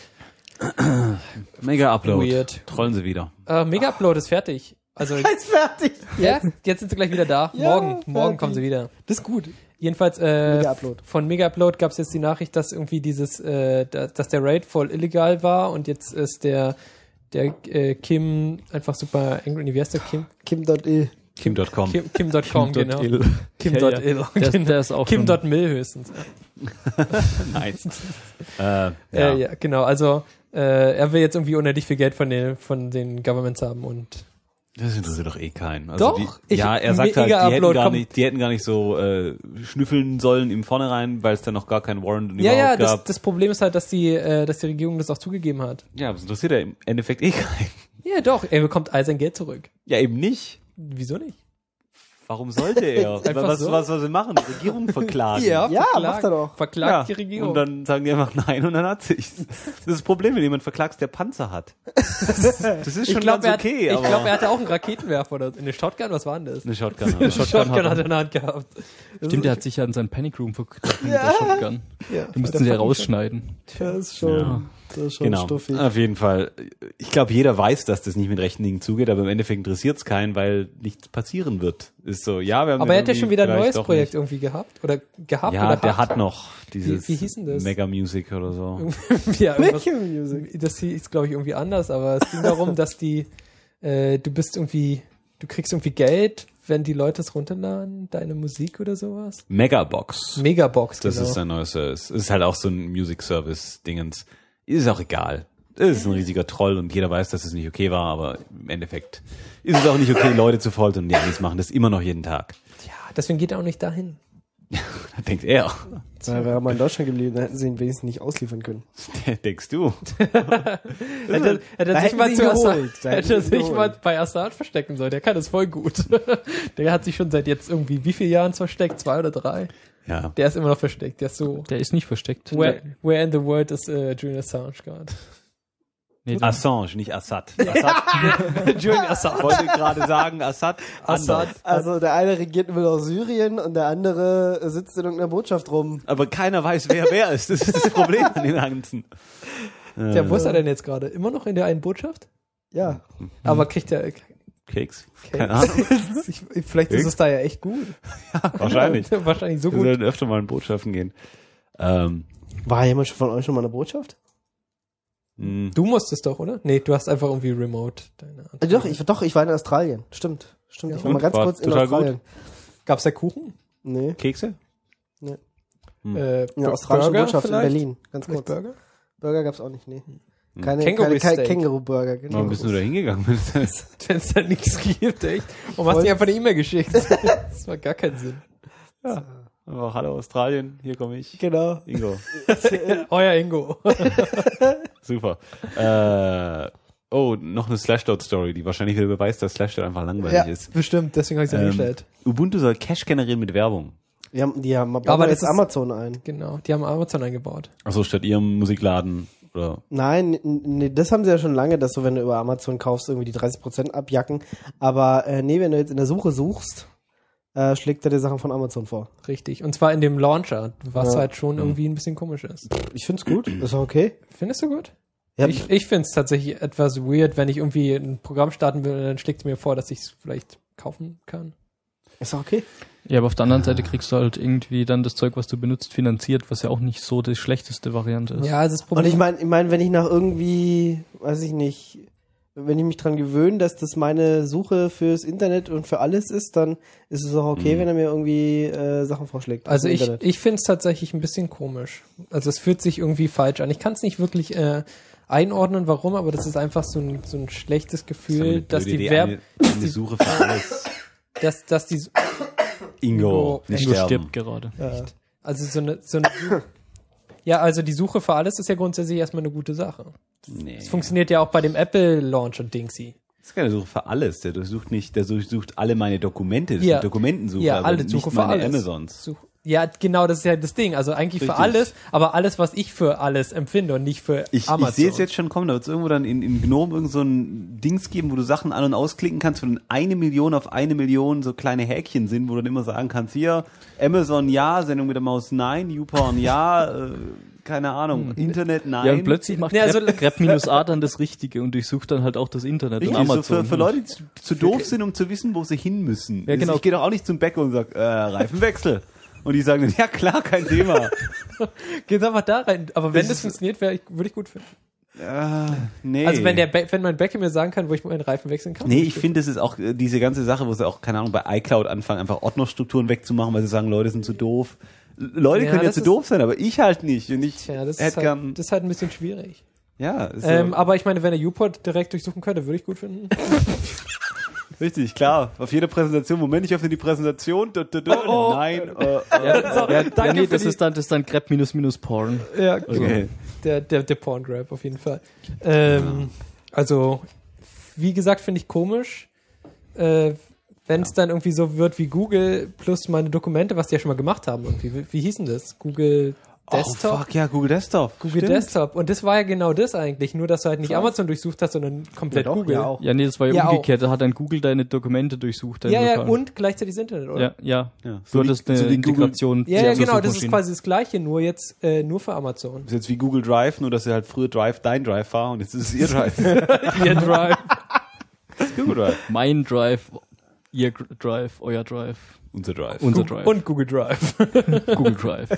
Mega Upload. Weird. Trollen sie wieder. Äh, Mega Upload ist fertig. Also Ist fertig. ja, jetzt sind sie gleich wieder da. Ja, morgen, morgen fertig. kommen sie wieder. Das ist gut. Jedenfalls äh, Mega Upload. von Mega Upload gab es jetzt die Nachricht, dass irgendwie dieses, äh, da, dass der Raid voll illegal war und jetzt ist der der äh, Kim einfach super angry. Nee, wie heißt der Kim? Kim.il. Kim Punkt com. Kim Kim Punkt com, genau. Kim.il. Kim.il. Ja, ja. Der, der ist auch Kim schon- Punkt mil höchstens. Nice. äh, ja. Ja. Äh, ja, genau. Also äh, er will jetzt irgendwie unendlich viel Geld von den von den Governments haben und Das interessiert doch eh keinen. Also Doch, die, ich- ja, er sagt halt, die Mega hätten, Upload gar kommt- nicht, die hätten gar nicht so äh, schnüffeln sollen im Vornherein, weil es dann noch gar keinen Warrant ja, ja, überhaupt das, gab. das Problem ist halt, dass die, äh, dass die Regierung das auch zugegeben hat. Ja, aber das interessiert ja im Endeffekt eh keinen. Ja, doch, er bekommt all sein Geld zurück. Ja, eben nicht. Wieso nicht? Warum sollte er? Einfach was, so? was soll sie machen? Die Regierung verklagen. Ja, verklagt- macht er doch. Verklagt die Regierung. Und dann sagen die einfach nein und dann hat sich's. Das ist das Problem, wenn jemand verklagst, der Panzer hat. Das ist ich schon glaube, ganz er, hat- okay, ich aber glaub, er hatte auch einen Raketenwerfer oder eine Shotgun, was war denn das? eine Shotgun. Eine hat er. Shotgun, hat er. hat er in der Hand gehabt. Stimmt, der hat sich ja in seinen Panic Room verknüpft mit der Shotgun. Ja, Die mussten sie ja rausschneiden. das ist schon, Ja. das ist schon Genau, stuffig. auf jeden Fall. Ich glaube, jeder weiß, dass das nicht mit rechten Dingen zugeht, aber im Endeffekt interessiert es keinen, weil nichts passieren wird. Es ist so, ja, wir haben Aber er den hat ja schon wieder ein vielleicht neues doch Projekt nicht. irgendwie gehabt oder gehabt Ja, oder der hat noch dieses Wie- wie hieß denn das? Mega Music oder so. ja, irgendwas, Welche Music? das hieß, glaube ich, irgendwie anders, aber es ging darum, dass die, äh, du bist irgendwie, du kriegst irgendwie Geld, wenn die Leute es runterladen, deine Musik oder sowas. Megabox. Megabox, Das genau. ist sein neues Service. Es ist halt auch so ein Music Service Dingens. Ist auch egal. Es ist ein riesiger Troll und jeder weiß, dass es nicht okay war, aber im Endeffekt ist es auch nicht okay, Leute zu foltern. Und die Amis machen das immer noch jeden Tag. Ja, deswegen geht er auch nicht dahin. Da denkt er. Da wäre er mal in Deutschland geblieben, dann hätten sie ihn wenigstens nicht ausliefern können. Denkst du? Hätte, hätte Da er sich hätten mal sie zu ihn Assad, geholt. Da hätten hätte er sie ihn sich mal geholt. bei Assad verstecken sollen. Der kann das voll gut. Der hat sich schon seit jetzt irgendwie wie viele Jahren versteckt? Zwei oder drei? Ja. Der ist immer noch versteckt. Der ist so. Der ist nicht versteckt. Where, where in the world is uh, Julian Assange God? Nee, Assange, nicht Assad. Assad. Julian Assange. Ich wollte gerade sagen, Assad. Assad. anders. Also der eine regiert immer noch Syrien und der andere sitzt in irgendeiner Botschaft rum. Aber keiner weiß, wer wer ist. Das ist das Problem an den Ganzen. Ja, wo ist er denn jetzt gerade? Immer noch in der einen Botschaft? Ja. Aber kriegt er. Keks? Okay. Keine Ahnung. Ich, vielleicht ist es da ja echt gut. Wahrscheinlich. Wahrscheinlich so Wir gut. sollten öfter mal in Botschaften gehen. Ähm, War jemand von euch schon mal in der Botschaft? mh. Du musstest doch, oder? Nee, du hast einfach irgendwie remote deine Äh, doch, ich, doch, ich war in Australien. Stimmt. Stimmt. Ich war Und? mal ganz War kurz in total Australien. Gab's da Kuchen? Nee. Kekse? Nee. Äh, In der australischen Burger Botschaft vielleicht? in Berlin. Ganz Vielleicht kurz. Burger? Burger gab's auch nicht, nee. Keine, Känguru keine, keine Steak. Känguru-Burger, genau. Warum bist du da hingegangen? Wenn es da nichts gibt, echt. Warum hast du nicht einfach eine E-Mail geschickt? Das macht gar keinen Sinn. ja. Oh, hallo Australien, hier komme ich. Genau. Ingo. Euer Ingo. Super. Äh, oh, noch eine Slashdot-Story, die wahrscheinlich wieder beweist, dass Slashdot einfach langweilig Ja, ist. bestimmt, deswegen habe ich es Ähm, eingestellt. Ubuntu soll Cache generieren mit Werbung. Die haben, die haben bauen Aber jetzt das ist- Amazon ein. Genau, die haben Amazon eingebaut. Achso, statt ihrem Musikladen oder Nein, n- nee, das haben sie ja schon lange, dass du, wenn du über Amazon kaufst, irgendwie die dreißig Prozent abjacken. Aber äh, nee, wenn du jetzt in der Suche suchst, äh, schlägt er dir Sachen von Amazon vor. Richtig. Und zwar in dem Launcher, was Ja. halt schon irgendwie ein bisschen komisch ist. Ich find's gut, ist auch okay. Findest du gut? Ja, Ich, ich finde es tatsächlich etwas weird, wenn ich irgendwie ein Programm starten will und dann schlägt es mir vor, dass ich es vielleicht kaufen kann. ist auch okay. Ja, aber auf der anderen Seite kriegst du halt irgendwie dann das Zeug, was du benutzt, finanziert, was ja auch nicht so die schlechteste Variante ist. Ja, also das Und Problem ich meine, ich mein, wenn ich nach irgendwie, weiß ich nicht, wenn ich mich dran gewöhne, dass das meine Suche fürs Internet und für alles ist, dann ist es auch okay, Mhm. wenn er mir irgendwie äh, Sachen vorschlägt. Also im ich, Internet. ich finde es tatsächlich ein bisschen komisch. Also es fühlt sich irgendwie falsch an. Ich kann es nicht wirklich äh, einordnen, warum, aber das ist einfach so ein, so ein schlechtes Gefühl, dass die Verb, eine, eine Suche für alles. dass, dass die, Ingo, Ingo, nicht Ingo sterben. stirbt gerade. Ja. also so eine, so eine, ja, also die Suche für alles ist ja grundsätzlich erstmal eine gute Sache. Nee. Das funktioniert ja auch bei dem Apple Launcher Dingsy. Das ist keine Suche für alles. Der durchsucht nicht, der durchsucht alle meine Dokumente. Das Ja. ist eine Dokumentensuche, Ja, aber alle nicht Suche für meine alles. Amazons. Such- Ja, genau, das ist ja das Ding. Also eigentlich für Richtig. alles, aber alles, was ich für alles empfinde und nicht für Ich, Amazon. ich sehe es jetzt schon kommen, da wird es irgendwo dann in, in Gnome irgend so ein Dings geben, wo du Sachen an- und ausklicken kannst, wo dann eine Million auf eine Million so kleine Häkchen sind, wo du dann immer sagen kannst, hier, Amazon ja, Sendung mit der Maus nein, YouPorn ja, äh, keine Ahnung, Internet nein. Ja, und plötzlich macht Nee, also- grep-a dann das Richtige und durchsucht dann halt auch das Internet Richtig, und so Amazon. für, für Leute, die zu, zu doof sind, um zu wissen, wo sie hin müssen. Ja, genau. Ich gehe doch auch nicht zum Bäcker und sag, äh, Reifenwechsel. Und die sagen dann, ja klar, kein Thema. Geht einfach da rein. Aber wenn Das das ist- funktioniert, wär ich, würde ich gut finden. äh, nee. Also wenn der, Be- wenn mein Bäcker mir sagen kann, wo ich meinen Reifen wechseln kann. Nee, würde ich gut finde, das ist auch äh, diese ganze Sache, wo sie auch, keine Ahnung, bei iCloud anfangen, einfach Ordnerstrukturen wegzumachen, weil sie sagen, Leute sind zu doof. L- Leute Ja, können ja das zu ist- doof sein, aber ich halt nicht. Und ich Tja, das ist, hätte halt, gern, das ist halt ein bisschen schwierig. ja, ist Ähm, so, aber ich meine, wenn er Uport direkt durchsuchen könnte, würde ich gut finden. richtig, klar. Auf jeder Präsentation, Moment, ich öffne die Präsentation, dü, dü, dü, Oh, oh. nein, äh, Ja, ja, ja, danke nee, für das die- ist dann, das ist dann grep porn. Ja, okay. der, der, der Porn Grab auf jeden Fall. Ähm, Also, wie gesagt, finde ich komisch, äh, wenn es dann irgendwie so wird wie Google plus meine Dokumente, was die ja schon mal gemacht haben. Irgendwie. Wie, wie hieß denn das? Google Desktop? Oh, fuck, ja, Google Desktop. Google Stimmt. Desktop. Und das war ja genau das eigentlich. Nur, dass du halt nicht Amazon durchsucht hast, sondern komplett Ja, doch, Google. ja auch. Ja, nee, das war ja, Ja, umgekehrt. Da hat dann Google deine Dokumente durchsucht. deine Ja, ja, lokalen. und gleichzeitig das Internet, oder? Ja, ja. Ja, so Du wie- hattest eine so wie Google- Integration. Ja, ja, zur genau, das ist Suchmaschine. quasi das Gleiche, nur jetzt äh, nur für Amazon. ist jetzt wie Google Drive, nur dass er halt früher Drive dein Drive war und jetzt ist es ihr Drive. Ihr Drive. Google Drive. Mein Drive. Ihr Gr- Drive, euer Drive, Unser Drive. unser Drive, Und Google Drive. Google Drive.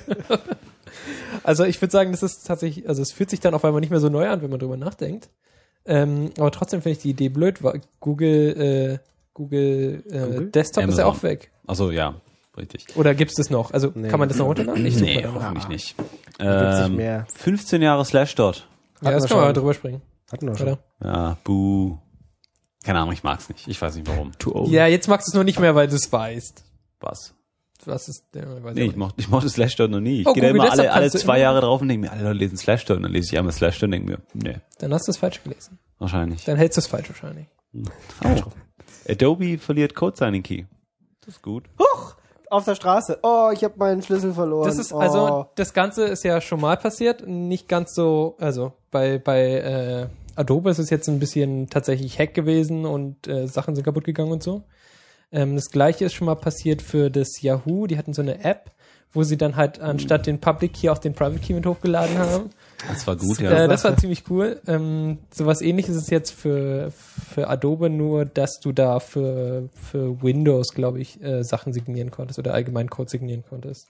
Also ich würde sagen, das ist tatsächlich, also es fühlt sich dann auf einmal nicht mehr so neu an, wenn man drüber nachdenkt. Ähm, aber trotzdem finde ich die Idee blöd, weil Google, äh, Google, äh, Google? Desktop ist ja Amazon. auch weg. Achso, ja, richtig. Oder gibt's das noch? Also Nee. kann man das noch runterladen? Ich suche Nee, mal danach. hoffentlich nicht. Gibt's nicht Ähm, mehr. fünfzehn Jahre Slashdot. Ja, Hatten das wir kann man mal schon. drüber springen. Hatten wir schon. Oder? Ja, buh. Keine Ahnung, ich mag's nicht. Ich weiß nicht warum. Too old. Ja, jetzt magst du es nur nicht mehr, weil du es weißt. Was? Was ist der? Weiß Nee, ich ich mochte, ich mochte Slashdot noch nie. Ich Oh, gehe da Google immer alle, Desktop alle kannst du zwei immer- Jahre drauf und denke mir, alle Leute lesen Slashdot. Und dann lese ich einmal Slashdot und denke mir, nee, Dann hast du es falsch gelesen. wahrscheinlich. Dann hältst du es falsch wahrscheinlich. Oh. Adobe verliert Code Signing Key. Das ist gut. Huch! Auf der Straße. Oh, ich habe meinen Schlüssel verloren. Das ist, oh. also, das Ganze ist ja schon mal passiert. Nicht ganz so, also, bei, bei, äh, Adobe ist es jetzt ein bisschen tatsächlich Hack gewesen und, äh, Sachen sind kaputt gegangen und so. Ähm, das Gleiche ist schon mal passiert für das Yahoo. Die hatten so eine App, wo sie dann halt anstatt den Public Key auch den Private Key mit hochgeladen haben. Das war gut, ja. Äh, das war ziemlich cool. Ähm, sowas ähnliches ist jetzt für, für Adobe, nur dass du da für, für Windows, glaube ich, äh, Sachen signieren konntest oder allgemein Code signieren konntest.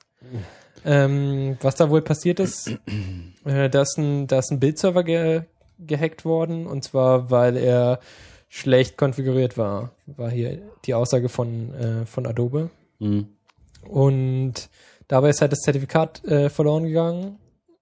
Ähm, was da wohl passiert ist, äh, da ist ein, da ist ein Bildserver ge, gehackt worden, und zwar, weil er schlecht konfiguriert war, war hier die Aussage von, äh, von Adobe. Mhm. Und dabei ist halt das Zertifikat äh, verloren gegangen.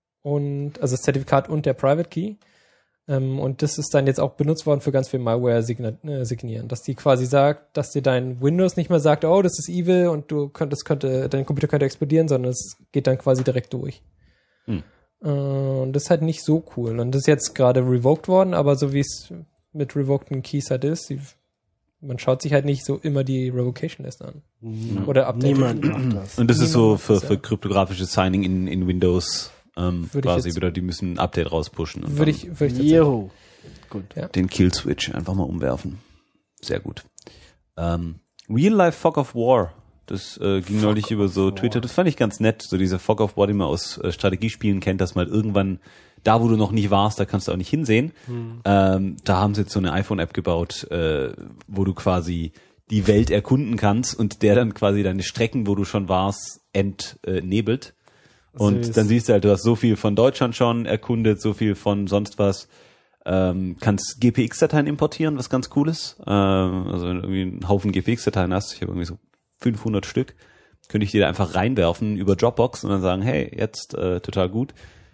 Und also das Zertifikat und der Private Key. Ähm, und das ist dann jetzt auch benutzt worden für ganz viel Malware signa- äh, signieren. Dass die quasi sagt, dass dir dein Windows nicht mehr sagt, oh, das ist evil und du könntest, könnte, dein Computer könnte explodieren, sondern es geht dann quasi direkt durch. Hm. Äh, und das ist halt nicht so cool. Und das ist jetzt gerade revoked worden, aber so wie es mit revokeden Keys halt ist, die, man schaut sich halt nicht so immer die Revocation-List an. Oder Update. Niemand macht das. Und das ist so Niemand für, macht das, für ja. kryptografisches Signing in, in Windows ähm, Würde ich quasi jetzt- wieder, die müssen ein Update rauspushen und Würde dann ich, würde ich tatsächlich. Juhu. Gut. Ja. den Kill-Switch einfach mal umwerfen. Sehr gut. Ähm, Real-Life Fog of War. Das äh, ging neulich über so Twitter. Das fand ich ganz nett. So diese Fog of War, die man aus äh, Strategiespielen kennt, dass man irgendwann da, wo du noch nicht warst, da kannst du auch nicht hinsehen. Ähm, da haben sie jetzt so eine iPhone-App gebaut, äh, wo du quasi die Welt erkunden kannst und der dann quasi deine Strecken, wo du schon warst, entnebelt. Und Süß. dann siehst du halt, du hast so viel von Deutschland schon erkundet, so viel von sonst was. Ähm, kannst G P X-Dateien importieren, was ganz cool ist. Ähm, also wenn du irgendwie einen Haufen G P X-Dateien hast, ich habe irgendwie so fünfhundert Stück, könnte ich dir da einfach reinwerfen über Dropbox und dann sagen, hey, jetzt äh, total gut.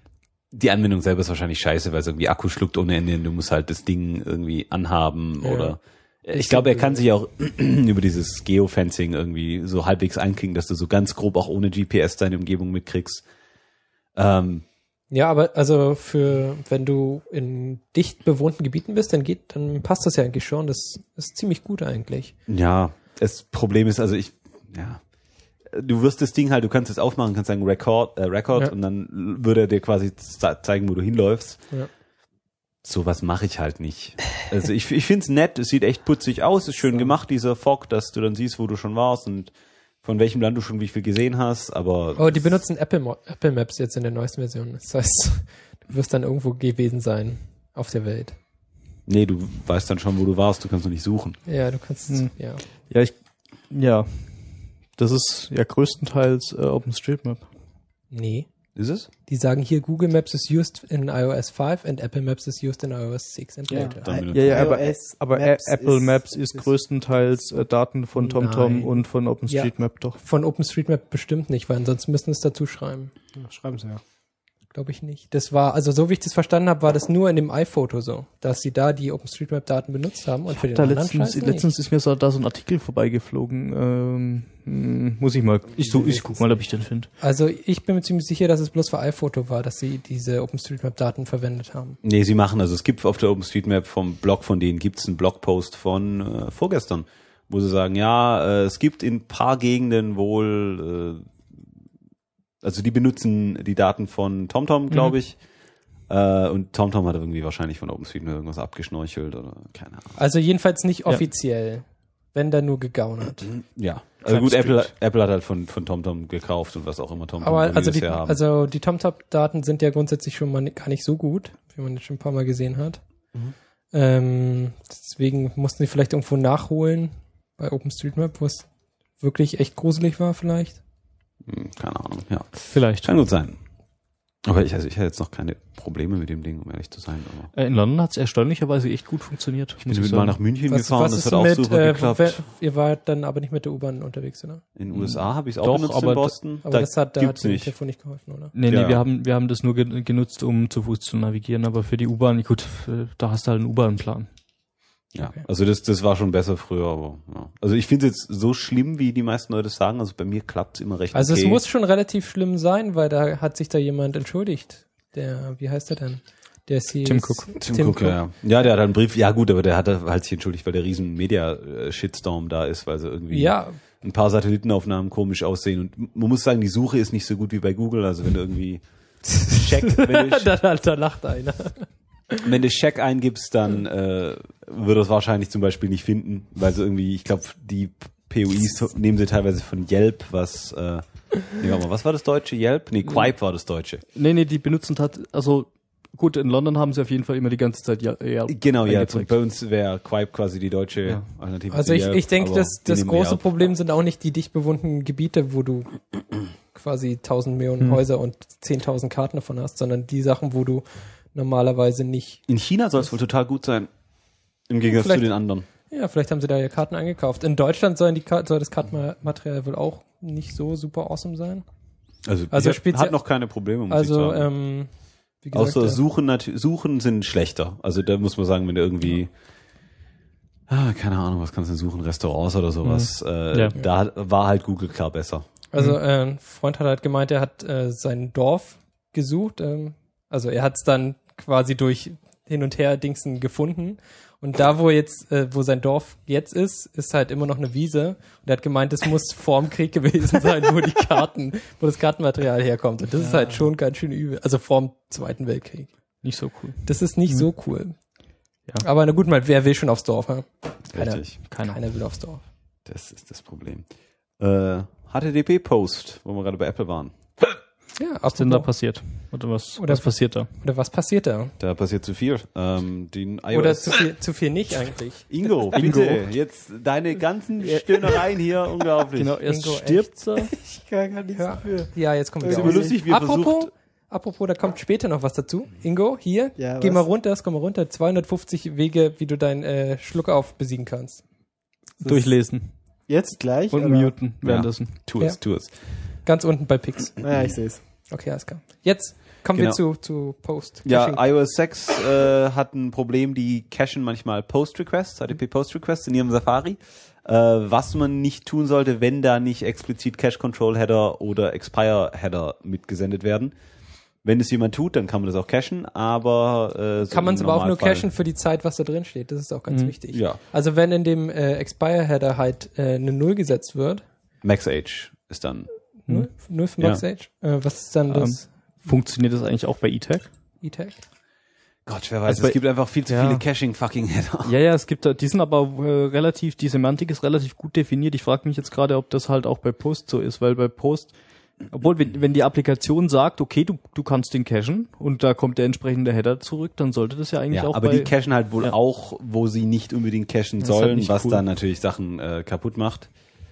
Die Anwendung selber ist wahrscheinlich scheiße, weil es irgendwie Akku schluckt ohne Ende. Du musst halt das Ding irgendwie anhaben Ja. oder ich Ist glaube, er so kann blöd. sich auch über dieses Geofencing irgendwie so halbwegs einkriegen, dass du so ganz grob auch ohne G P S deine Umgebung mitkriegst. Ähm, Ja, aber also für, wenn du in dicht bewohnten Gebieten bist, dann geht, dann passt das ja eigentlich schon. Das ist ziemlich gut eigentlich. ja, das Problem ist, also ich, ja, du wirst das Ding halt, du kannst es aufmachen, kannst sagen Record, äh, Record Ja. und dann würde er dir quasi ze- zeigen, wo du hinläufst. Ja. Sowas mache ich halt nicht. Also ich, ich finde es nett, es sieht echt putzig aus, ist schön gemacht, dieser Fog, dass du dann siehst, wo du schon warst und von welchem Land du schon wie viel gesehen hast, aber Oh, die benutzen Apple, Mo- Apple Maps jetzt in der neuesten Version. Das heißt, du wirst dann irgendwo gewesen sein auf der Welt. nee, du weißt dann schon, wo du warst, du kannst noch nicht suchen. Ja, du kannst, Hm. ja. Ja, ich, ja, das ist ja größtenteils äh, OpenStreetMap. Nee. Ist es? Die sagen hier, Google Maps is used in iOS five and Apple Maps is used in iOS six and Ja. later. Dann benutzt- Ja, ja, aber, iOS aber Maps Apple ist- Maps ist, ist- größtenteils äh, Daten von TomTom Nein. und von OpenStreetMap doch. Von OpenStreetMap bestimmt nicht, weil ansonsten müssten es dazu schreiben. Ja, schreiben sie ja. Glaube ich nicht. Das war, also so wie ich das verstanden habe, war das nur in dem iPhoto so, dass sie da die OpenStreetMap-Daten benutzt haben und für den Da anderen letztens, Scheiß letztens ist mir so da so ein Artikel vorbeigeflogen. Ähm, hm, muss ich mal, ich, so, ich guck mal, ob ich den finde. nicht. Also ich bin mir ziemlich sicher, dass es bloß für iPhoto war, dass sie diese OpenStreetMap-Daten verwendet haben. Nee, sie machen, also es gibt auf der OpenStreetMap vom Blog von denen gibt's einen Blogpost von äh, vorgestern, wo sie sagen, ja, äh, es gibt in paar Gegenden wohl, äh, also die benutzen die Daten von TomTom, glaube Mhm. ich, äh, und TomTom hat irgendwie wahrscheinlich von OpenStreetMap irgendwas abgeschnorchelt oder keine Ahnung. Also jedenfalls nicht Ja. offiziell, wenn dann nur gegaunert. Ja, also gut, Apple, Apple hat halt von, von TomTom gekauft und was auch immer TomTom Aber irgendwie also die, bisher haben. also die TomTom-Daten sind ja grundsätzlich schon mal ni- gar nicht so gut, wie man jetzt schon ein paar Mal gesehen hat. Mhm. Ähm, deswegen mussten sie vielleicht irgendwo nachholen. bei OpenStreetMap, wo es wirklich echt gruselig war vielleicht. Hm, keine Ahnung, ja. Vielleicht. Kann gut sein. Aber ich, also ich hatte jetzt noch keine Probleme mit dem Ding, um ehrlich zu sein. Aber Äh, in London hat es erstaunlich echt gut funktioniert. ich bin mit mal nach München Was, gefahren, was das ist hat auch mit, super äh, geklappt. wer- ihr wart dann aber nicht mit der U-Bahn unterwegs, oder? In den U S A habe ich es auch Doch, benutzt aber in Boston. Aber da das hat, da gibt's hat dem nicht. Telefon nicht geholfen, oder? Nee, nee, Ja, ja. wir haben, wir haben das nur ge- genutzt, um zu Fuß zu navigieren, aber für die U-Bahn, gut, äh, da hast du halt einen U-Bahn-Plan. Ja, Okay. also das, das war schon besser früher, aber ja. Also ich finde es jetzt so schlimm, wie die meisten Leute sagen. Also bei mir klappt es immer recht Also okay. es muss schon relativ schlimm sein, weil da hat sich da jemand entschuldigt. Der, wie heißt der denn? Der ist hier Tim ist- Cook. Tim, Cook, ja. Ja, der hat einen Brief, ja gut, aber der hat halt sich entschuldigt, weil der riesen Media-Shitstorm da ist, weil sie irgendwie Ja, ein paar Satellitenaufnahmen komisch aussehen. Und man muss sagen, die Suche ist nicht so gut wie bei Google. Also wenn du irgendwie Check, wenn du, da, da lacht einer. wenn du Check eingibst, dann äh, wird es wahrscheinlich zum Beispiel nicht finden, weil sie irgendwie, ich glaube, die P O Is nehmen sie teilweise von Yelp, was, äh, nee, warte mal, was war das Deutsche? Yelp? Nee, Quipe war das Deutsche. Nee, nee, die benutzen tat, also gut, in London haben sie auf jeden Fall immer die ganze Zeit ja, ja Genau, Yelp. Und eingezeigt. bei uns wäre Quipe quasi die deutsche Ja. Alternative Also zu ich, Yelp, ich denke, aber das, die das nehmen große Yelp. Problem sind auch nicht die dicht bewohnten Gebiete, wo du quasi tausend Millionen Hm. Häuser und zehntausend Karten davon hast, sondern die Sachen, wo du normalerweise nicht. In China soll es wohl total gut sein. Im Gegensatz zu Vielleicht- den anderen. Ja, vielleicht haben sie da ja Karten eingekauft. In Deutschland sollen die Ka- soll das Kartenmaterial wohl auch nicht so super awesome sein. Also, Also ich speziell- hat noch keine Probleme, muss Also, ich sagen. ähm, wie gesagt, Außer äh, Suchen, nat- Suchen sind schlechter. Also da muss man sagen, wenn du irgendwie, ah, keine Ahnung, was kannst du denn suchen, Restaurants oder sowas, äh, Ja. da war halt Google klar besser. Also äh, ein Freund hat halt gemeint, er hat äh, sein Dorf gesucht. Ähm, also er hat es dann quasi durch hin und her Dingsen gefunden. Und da, wo jetzt, äh, wo sein Dorf jetzt ist, ist halt immer noch eine Wiese. Und er hat gemeint, es muss vorm Krieg gewesen sein, wo die Karten, wo das Kartenmaterial herkommt. Und das ist halt schon ganz schön übel. Also vorm Zweiten Weltkrieg. Nicht so cool. Das ist nicht so cool. Ja. Aber na gut, mal, wer will schon aufs Dorf? Ha? Keiner, Richtig. Keine Ahnung. keiner will aufs Dorf. Das ist das Problem. Äh, H T T P-Post, wo wir gerade bei Apple waren. Ja, Was denn da apropos- passiert? Oder was, Oder- was passiert da? Oder was passiert da? Da passiert zu viel. Ähm, den iOS Oder zu viel, zu viel nicht eigentlich. Ingo, bitte, jetzt deine ganzen Stöhnereien hier, unglaublich. Genau, erst Ingo, stirbt er. Ich kann gar nichts Ja. dafür. Ja, jetzt kommt Das ist wieder immer aus. lustig, wie er apropos, versucht- apropos, da kommt später noch was dazu. Ingo, hier, Ja, geh was? mal runter, komm mal runter. zweihundertfünfzig Wege, wie du deinen äh, Schluckauf besiegen kannst. Durchlesen. Jetzt gleich? Und oder? muten währenddessen. Tu es, Ja. tu es. Ganz unten bei Pix. Naja, ich sehe es. Okay, alles klar. Jetzt kommen Genau. wir zu, zu Post. Ja, Caching. iOS sechs äh, hat ein Problem, die cachen manchmal Post-Requests, H T T P-Post-Requests in ihrem Safari. Äh, was man nicht tun sollte, wenn da nicht explizit Cache-Control-Header oder Expire-Header mitgesendet werden. Wenn es jemand tut, dann kann man das auch cachen, aber äh, so Kann man es im aber auch nur Normalfall- cachen für die Zeit, was da drin steht. Das ist auch ganz Mhm. wichtig. Ja. Also wenn in dem äh, Expire-Header halt äh, eine Null gesetzt wird, Max Age ist dann. Null, Null für Ja. Max Age, äh, was ist dann das Funktioniert das eigentlich auch bei E-Tag? E-Tag? Gott, wer weiß, Also bei- es gibt einfach viel zu Ja. viele Caching-Fucking-Header. Ja, ja, es gibt da, die sind aber äh, relativ, die Semantik ist relativ gut definiert. Ich frage mich jetzt gerade, ob das halt auch bei Post so ist, weil bei Post, obwohl wenn, wenn die Applikation sagt, okay, du, du kannst den cachen und da kommt der entsprechende Header zurück, dann sollte das ja eigentlich Ja, auch aber bei, die cachen halt wohl Ja. auch, wo sie nicht unbedingt cachen Das ist halt sollen, nicht was cool. dann natürlich Sachen äh, kaputt macht.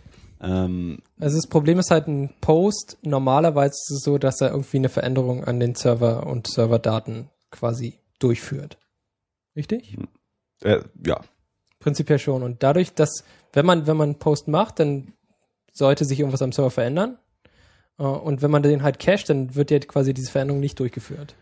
Ähm, Also das Problem ist halt ein Post, normalerweise ist es so, dass er irgendwie eine Veränderung an den Server und Serverdaten quasi durchführt. Richtig? äh, ja, Prinzipiell schon. Und dadurch, dass, wenn man, wenn man einen Post macht, dann sollte sich irgendwas am Server verändern. Äh, Und wenn man den halt cached, dann wird ja quasi diese Veränderung nicht durchgeführt.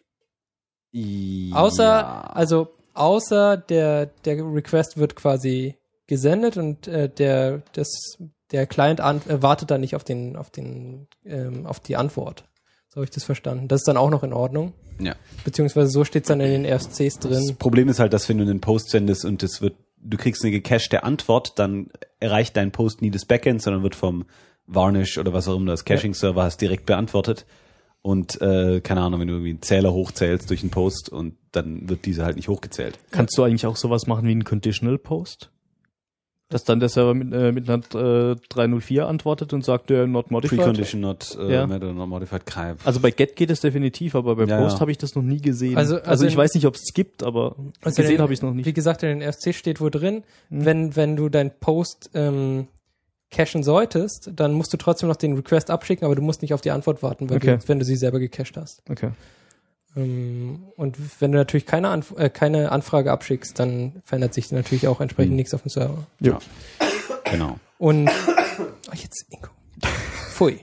Außer, ja. also, außer der, der Request wird quasi gesendet und äh, der, das, der Client an, äh, wartet dann nicht auf den, auf den, ähm, auf die Antwort. So habe ich das verstanden. Das ist dann auch noch in Ordnung. ja. Beziehungsweise so steht es dann in den R S Cs Das drin. Problem ist halt, dass wenn du einen Post sendest und es wird, du kriegst eine gecachete Antwort, dann erreicht dein Post nie das Backend, sondern wird vom Varnish oder was auch immer das Caching-Server hast direkt beantwortet. Und äh, keine Ahnung, wenn du irgendwie einen Zähler hochzählst durch einen Post und dann wird dieser halt nicht hochgezählt. kannst du eigentlich auch sowas machen wie einen Conditional Post? Dass dann der Server mit, äh, mit einer äh, drei null vier antwortet und sagt, äh, not modified. Precondition not, äh, Ja. not modified, kein. Also bei Get geht es definitiv, aber bei Ja, Post ja. habe ich das noch nie gesehen. Also- Also, also ich in- weiß nicht, ob es gibt, aber Also gesehen in- habe ich es noch Wie nicht. gesagt, in den F C steht wo drin, wenn, wenn du dein Post ähm, cachen solltest, dann musst du trotzdem noch den Request abschicken, aber du musst nicht auf die Antwort warten, weil Okay. du, wenn du sie selber gecached hast. Okay. Ähm, und wenn du natürlich keine, Anf äh, keine Anfrage abschickst, dann verändert sich natürlich auch entsprechend Hm. nichts auf dem Server. Ja. Genau. Und oh, jetzt Ingo. Pfui.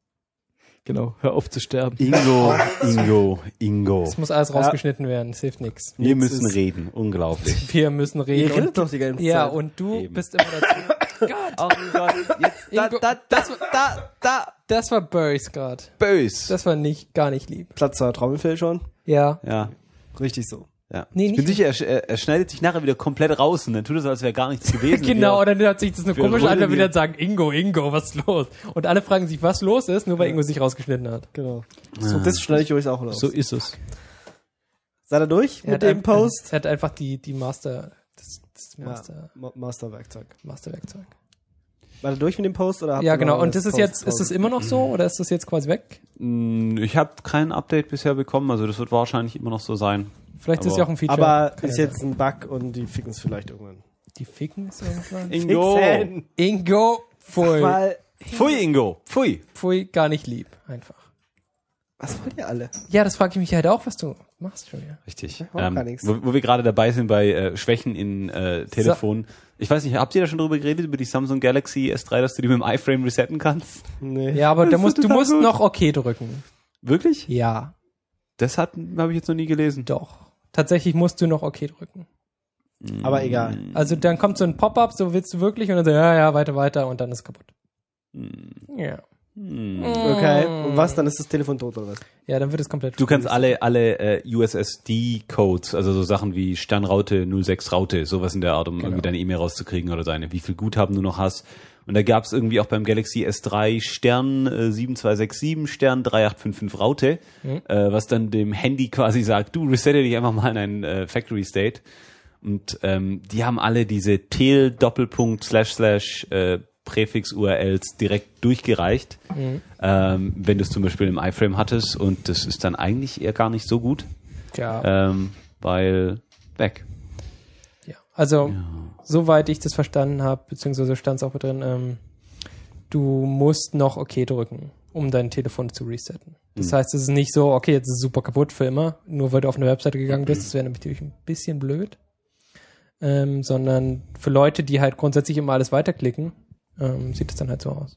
Genau, hör auf zu sterben. Ingo, Ingo, Ingo. Es muss alles rausgeschnitten werden, es hilft nichts. Wir Jetzt müssen ist- reden. Unglaublich. Wir müssen Ihr reden. redet Und, doch die ganze ja, Zeit. und du Eben. bist immer dazu. Gott, Oh Gott, jetzt, Ingo, das, war- da, da, das war Burys gerade. bös. Das war nicht, gar nicht lieb. Platzer Trommelfell schon. Ja. Ja, Richtig so. ja. Nee, ich bin nicht- sicher, er, sch- er, er schneidet sich nachher wieder komplett raus und dann tut es, als wäre gar nichts gewesen. Genau, Ja. und dann hört sich das nur Wir komisch an, wollen wenn wir hier- dann sagen, Ingo, Ingo, was ist los? Und alle fragen sich, was los ist, nur weil Ingo sich rausgeschnitten hat. Genau. So, das schneide ich euch auch raus. So ist es. Seid ihr durch Er mit hat dem ein- Post? Er hat einfach die, die Master, das, das Master, Ja, Ma Masterwerkzeug. Masterwerkzeug. Seid ihr durch mit dem Post oder habt Ja, ihr genau. noch Und das ist Post- jetzt, ist Post? das immer noch so oder ist das jetzt quasi weg? Mm, Ich habe kein Update bisher bekommen, also das wird wahrscheinlich immer noch so sein. Vielleicht ist es Aber- ja auch ein Feature. Aber Kann ist ja jetzt ein Bug und die ficken es vielleicht irgendwann. sein. Die ficken es irgendwann. Ingo! Fixen. Ingo, pfui. Mal, Pfui, Ingo! Pfui! Pfui, gar nicht lieb. Einfach. was wollt ihr alle? Ja, das frage ich mich halt auch, was du machst schon wieder. Richtig. war Ähm, gar nichts. wo, wo wir gerade dabei sind bei äh, Schwächen in äh, Telefonen. Ich weiß nicht, habt ihr da schon drüber geredet, über die Samsung Galaxy S drei, dass du die mit dem iFrame resetten kannst? Nee. Ja, aber da Das musst, ist du total musst gut. noch okay drücken. Wirklich? Ja, Das hat habe ich jetzt noch nie gelesen. doch. Tatsächlich musst du noch okay drücken. Aber egal. Also dann kommt so ein Pop-up, so willst du wirklich und dann so, ja, ja, weiter, weiter und dann ist es kaputt. Ja. Hm. Okay. Und was? Dann ist das Telefon tot oder was? Ja, dann wird es komplett. Du kannst alle alle äh, U S S D-Codes, also so Sachen wie Sternraute, null sechs Raute, sowas in der Art, um Genau. irgendwie deine E-Mail rauszukriegen oder deine, wie viel Guthaben du noch hast. Und da gab es irgendwie auch beim Galaxy S drei Stern äh, sieben zwei sechs sieben Stern drei acht fünf fünf Raute, Mhm. äh, was dann dem Handy quasi sagt, du resette dich einfach mal in einen äh, Factory State. Und ähm, die haben alle diese Tel Doppelpunkt slash slash äh, Präfix U R Ls direkt durchgereicht, Mhm. ähm, wenn du es zum Beispiel im iFrame hattest, und das ist dann eigentlich eher gar nicht so gut, Ja. ähm, weil weg. Ja, also soweit ich das verstanden habe, beziehungsweise stand es auch drin, ähm, du musst noch okay drücken, um dein Telefon zu resetten. Das heißt, es ist nicht so, okay, jetzt ist es super kaputt für immer, nur weil du auf eine Webseite gegangen bist, das wäre natürlich ein bisschen blöd, ähm, sondern für Leute, die halt grundsätzlich immer alles weiterklicken, ähm, sieht es dann halt so aus.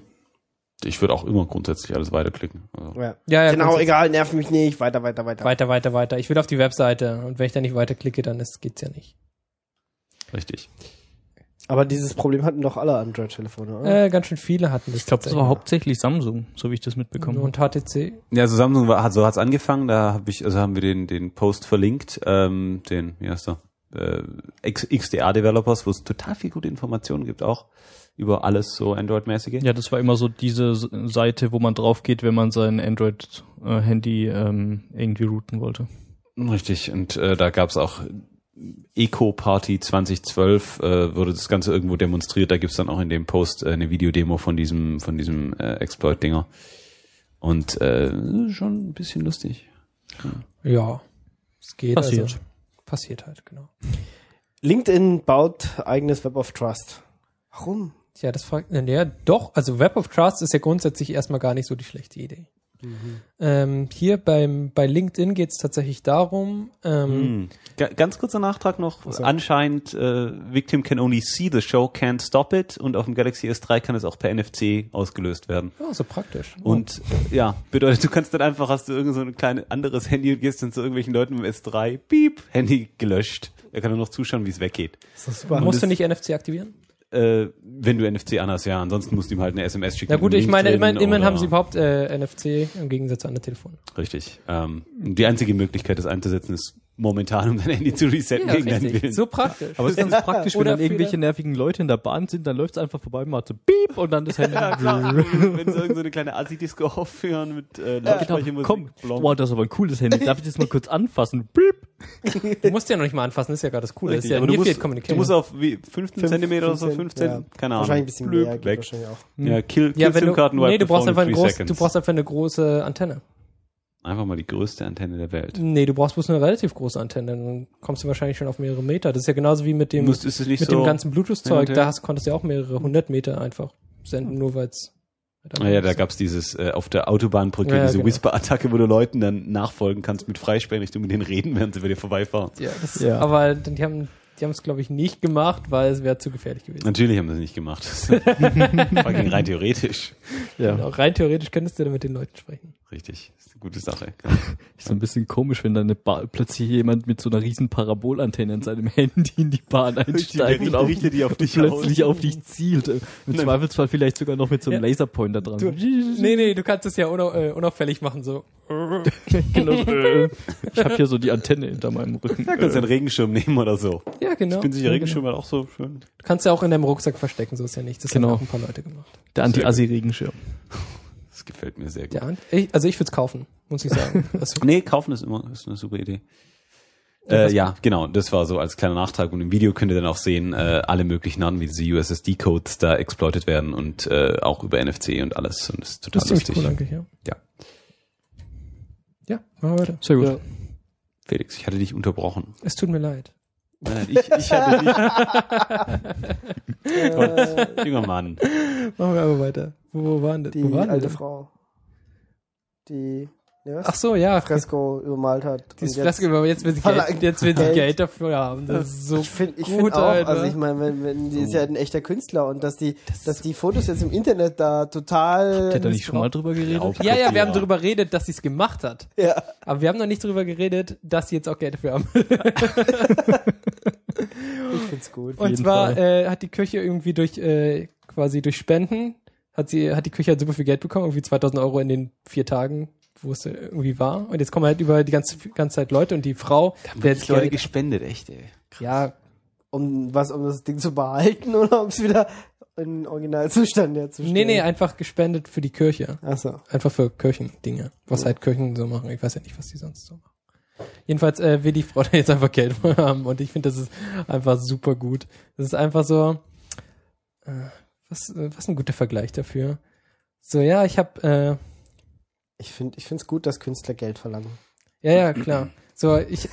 Ich würde auch immer grundsätzlich alles weiterklicken. Also, Ja. Ja, ja, Genau, grundsätzlich. egal, nerv mich nicht. Weiter, weiter, weiter. Weiter, weiter, weiter. Ich will auf die Webseite und wenn ich da nicht weiterklicke, dann ist, geht's ja nicht. richtig. Aber dieses Problem hatten doch alle Android-Telefone, oder? Äh, ganz schön viele hatten das. Ich glaube, das war hauptsächlich Samsung, so wie ich das mitbekommen habe. Und H T C. Ja, also Samsung war, hat so hat's angefangen. Da habe ich, also haben wir den den Post verlinkt, ähm, den wie heißt der, äh, X- X D R-Developers, wo es total viel gute Informationen gibt, auch über alles so Android-mäßige. Ja, das war immer so diese S- Seite, wo man drauf geht, wenn man sein Android-Handy ähm, irgendwie routen wollte. Richtig. Und äh, da gab's auch Eco-Party zwanzig zwölf, äh, wurde das Ganze irgendwo demonstriert. Da gibt's dann auch in dem Post äh, eine Videodemo von diesem von diesem äh, Exploit-Dinger. Und äh, schon ein bisschen lustig. Ja, es geht. Passiert. Also, passiert halt, genau. LinkedIn baut eigenes Web of Trust. Warum? Ja, das fragt, ja, doch, also Web of Trust ist ja grundsätzlich erstmal gar nicht so die schlechte Idee. Ähm, hier beim, bei LinkedIn geht es tatsächlich darum, ähm, Hm. Ga- Ganz kurzer Nachtrag noch. Anscheinend, äh, Victim can only see the show, can't stop it. Und auf dem Galaxy S drei kann es auch per N F C ausgelöst werden. oh, so praktisch. Und äh, ja, bedeutet, du kannst dann einfach, hast du irgend so ein kleines anderes Handy und gehst dann zu irgendwelchen Leuten mit dem S drei, piep, Handy gelöscht. Er kann nur noch zuschauen, wie es weggeht. Das ist super. Musst du das- nicht N F C aktivieren? Äh, wenn du N F C anhast, ja. Ansonsten musst du ihm halt eine S M S schicken. Na gut, mit ich einem meine, Link immerhin, drin immerhin oder- haben sie überhaupt äh, N F C im Gegensatz zu anderen Telefonen. Richtig. Ähm, die einzige Möglichkeit, das einzusetzen, ist momentan, um dein Handy zu resetten gegen deinen Willen. So praktisch. Aber es ist ganz praktisch, wenn Oder dann irgendwelche viele- nervigen Leute in der Bahn sind, dann läuft es einfach vorbei, macht so Piep und dann das Handy. Ja, klar. Wenn sie irgend so eine kleine Assi-Disco aufführen mit äh, Genau, Lautsprechermusik. komm, Blom. wow, das ist aber ein cooles Handy. Darf ich das mal kurz anfassen? Piep. Du musst ja noch nicht mal anfassen, das ist ja gerade das Coole. Das ist Richtig, ja aber du Near musst, Field du Communication. musst auf wie fünfzehn Fünf- Zentimeter oder so, fünfzehn, fünfzehn, ja. keine Ahnung. Wahrscheinlich ein bisschen Blöp, mehr, geht weg. wahrscheinlich auch. Ja, kill, kill ja, wenn du, SIM-Karten nee, du brauchst in einfach eine three groß, seconds. du brauchst einfach eine große Antenne. Einfach mal die größte Antenne der Welt. Nee, du brauchst bloß eine relativ große Antenne, dann kommst du wahrscheinlich schon auf mehrere Meter. Das ist ja genauso wie mit dem, Musst- ist es nicht mit so dem ganzen hin Bluetooth-Zeug, und da her? hast, konntest du ja auch mehrere hundert Meter einfach senden, nur weil es... Naja, da gab's dieses äh, auf der Autobahnbrücke, Ja, diese genau. Whisper-Attacke, wo du Leuten dann nachfolgen kannst mit Freisprechrichtung, mit denen reden, während sie bei dir vorbeifahren. Ja, das, Ja. aber die haben die haben es, glaube ich, nicht gemacht, weil es wäre zu gefährlich gewesen. Natürlich haben sie es nicht gemacht. Fucking rein theoretisch. Ja. Genau, rein theoretisch könntest du da mit den Leuten sprechen. Richtig. Das ist eine gute Sache. Ist so ein bisschen komisch, wenn dann eine Ba- plötzlich jemand mit so einer riesen Parabolantenne in seinem Handy in die Bahn einsteigt richt- und auf, richtet die auf dich plötzlich aus. auf dich zielt. Im Zweifelsfall vielleicht sogar noch mit so einem Ja. Laserpointer dran. Du, nee, nee, du kannst es ja unau äh, unauffällig machen, so. Genau so, äh, ich habe hier so die Antenne hinter meinem Rücken. Da kannst du einen Regenschirm nehmen oder so. Ja, genau. Ich bin sicher, Ja, Regenschirm war auch so schön. Du kannst ja auch in deinem Rucksack verstecken, so ist ja nicht. Das Genau. haben auch ein paar Leute gemacht. Der Anti-Assi-Regenschirm. Das gefällt mir sehr gut. Ja, und ich, also ich würde es kaufen, muss ich sagen. Also, Nee, kaufen ist immer ist eine super Idee. Ja, Äh, was- ja, genau, das war so als kleiner Nachtrag und im Video könnt ihr dann auch sehen, äh, alle möglichen Arten, wie diese U S S D-Codes da exploitet werden und äh, auch über N F C und alles und das ist total das ist ziemlich lustig. cool eigentlich, ja. Ja. Ja, machen wir weiter. Sehr gut. Ja. Felix, ich hatte dich unterbrochen. Es tut mir leid. Nein, ich, ich hatte dich. Gott, junger Mann. Machen wir aber weiter. Wo, wo waren das? Die wo waren alte wir? Frau, die ne, was? Ach so, ja. Fresko übermalt hat. Die Und Freske, aber jetzt will sie Verlangt Geld, jetzt will sie Geld. Geld dafür haben. Das ist so Ich finde ich gut, find auch, Alter. also ich meine, wenn, wenn, die ist ja ein echter Künstler und dass die, dass die Fotos jetzt im Internet da total. Habt ihr da nicht schon mal drüber geredet? Auf- Ja, ja, wir haben Ja. darüber geredet, dass sie es gemacht hat. Ja. Aber wir haben noch nicht darüber geredet, dass sie jetzt auch Geld dafür haben. Ich find's gut. Und jeden zwar Fall. äh, hat die Kirche irgendwie durch äh, quasi durch Spenden hat sie hat die Kirche halt super viel Geld bekommen, irgendwie zweitausend Euro in den vier Tagen, wo es irgendwie war. Und jetzt kommen halt über die ganze ganze Zeit Leute und die Frau, wer jetzt Leute Geld, gespendet, echt, ey. ja, Um was, um das Ding zu behalten oder um es wieder in Originalzustand herzustellen? nee, nee, einfach gespendet für die Kirche. Achso. Einfach für Kirchendinge. Was halt Kirchen so machen. Ich weiß ja nicht, was die sonst so machen. Jedenfalls äh, will die Frau da jetzt einfach Geld von haben und ich finde, das ist einfach super gut. Das ist einfach so, äh, was, äh, was ein guter Vergleich dafür. So, ja, ich hab, äh, Ich finde ich find's gut, dass Künstler Geld verlangen. ja, ja, klar. So, ich,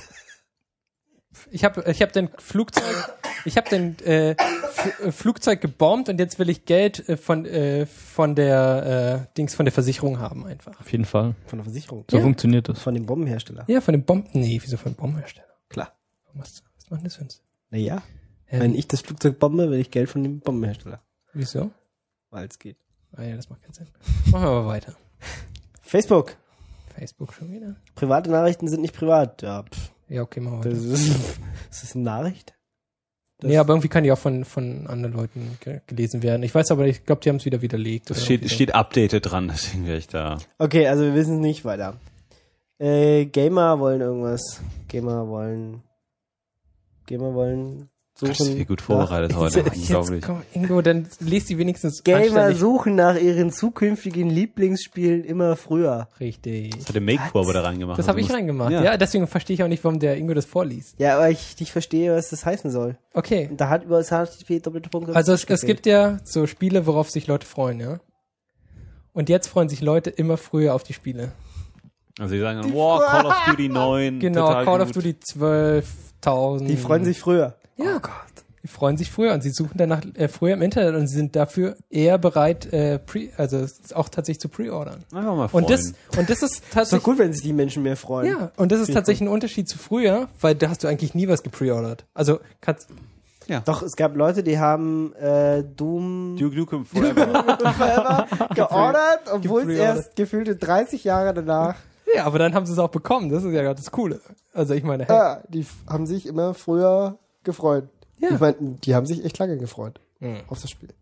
ich hab, ich hab den Flugzeug, ich hab den äh, F äh, Flugzeug gebombt und jetzt will ich Geld äh, von äh, von der äh, Dings von der Versicherung haben einfach. Auf jeden Fall. Von der Versicherung. So Ja. funktioniert das. Von dem Bombenhersteller. Ja, von dem Bomben, nee, wieso von dem Bombenhersteller? Klar. Was, was machen das für uns? Naja. Hä, Wenn ich das Flugzeug bombe, will ich Geld von dem Bombenhersteller. wieso? Weil es geht. Ah ja, das macht keinen Sinn. Machen wir aber weiter. Facebook. Facebook schon wieder? Private Nachrichten sind nicht privat. Ja, pff, Ja, okay, machen wir das weiter. ist, ist das eine Nachricht? Das- Nee, aber irgendwie kann die auch von, von anderen Leuten ge gelesen werden. Ich weiß aber, ich glaube, die haben es wieder widerlegt. Das oder steht, irgendwie so. steht updated dran, deswegen wäre ich da. Okay, also wir wissen es nicht weiter. Äh, Gamer wollen irgendwas. Gamer wollen. Gamer wollen suchen. Das ist gut vorbereitet nach, heute. Jetzt, Unglaublich. komm, Ingo, dann liest die wenigstens Gamer anständig. suchen nach ihren zukünftigen Lieblingsspielen immer früher. Richtig. Das hat der Make-Vorbe da reingemacht. Das habe Also ich muss- reingemacht. Ja. Ja. deswegen verstehe ich auch nicht, warum der Ingo das vorliest. Ja, aber ich nicht verstehe, was das heißen soll. Okay. Und da hat über das H T T P doppelte Punkt. Also es, es gefehlt. gibt ja so Spiele, worauf sich Leute freuen, ja. Und jetzt freuen sich Leute immer früher auf die Spiele. Also die sagen dann, wow, Call of Duty neun. Genau, total Call gut. of Duty zwölftausend. Die freuen sich früher. Ja. Die freuen sich früher und sie suchen danach äh, früher im Internet und sie sind dafür eher bereit, äh, pre, also auch tatsächlich zu pre-ordern. Einfach mal freuen. Und das, und das ist Ist doch tatsächlich, gut, wenn sich die Menschen mehr freuen. ja, und das ist Finde ich tatsächlich ein Unterschied zu früher, weil da hast du eigentlich nie was gepreordert. Also kannst, Doch, es gab Leute, die haben äh, Doom Duke Nukem Forever. Forever geordert, obwohl es Gepreordert. erst gefühlte dreißig Jahre danach. ja, aber dann haben sie es auch bekommen. Das ist ja gerade das Coole. Also ich meine, hey, Ja, die f- haben sich immer früher gefreut. Ja. Ich meine, die haben sich echt lange gefreut Mhm. auf das Spiel.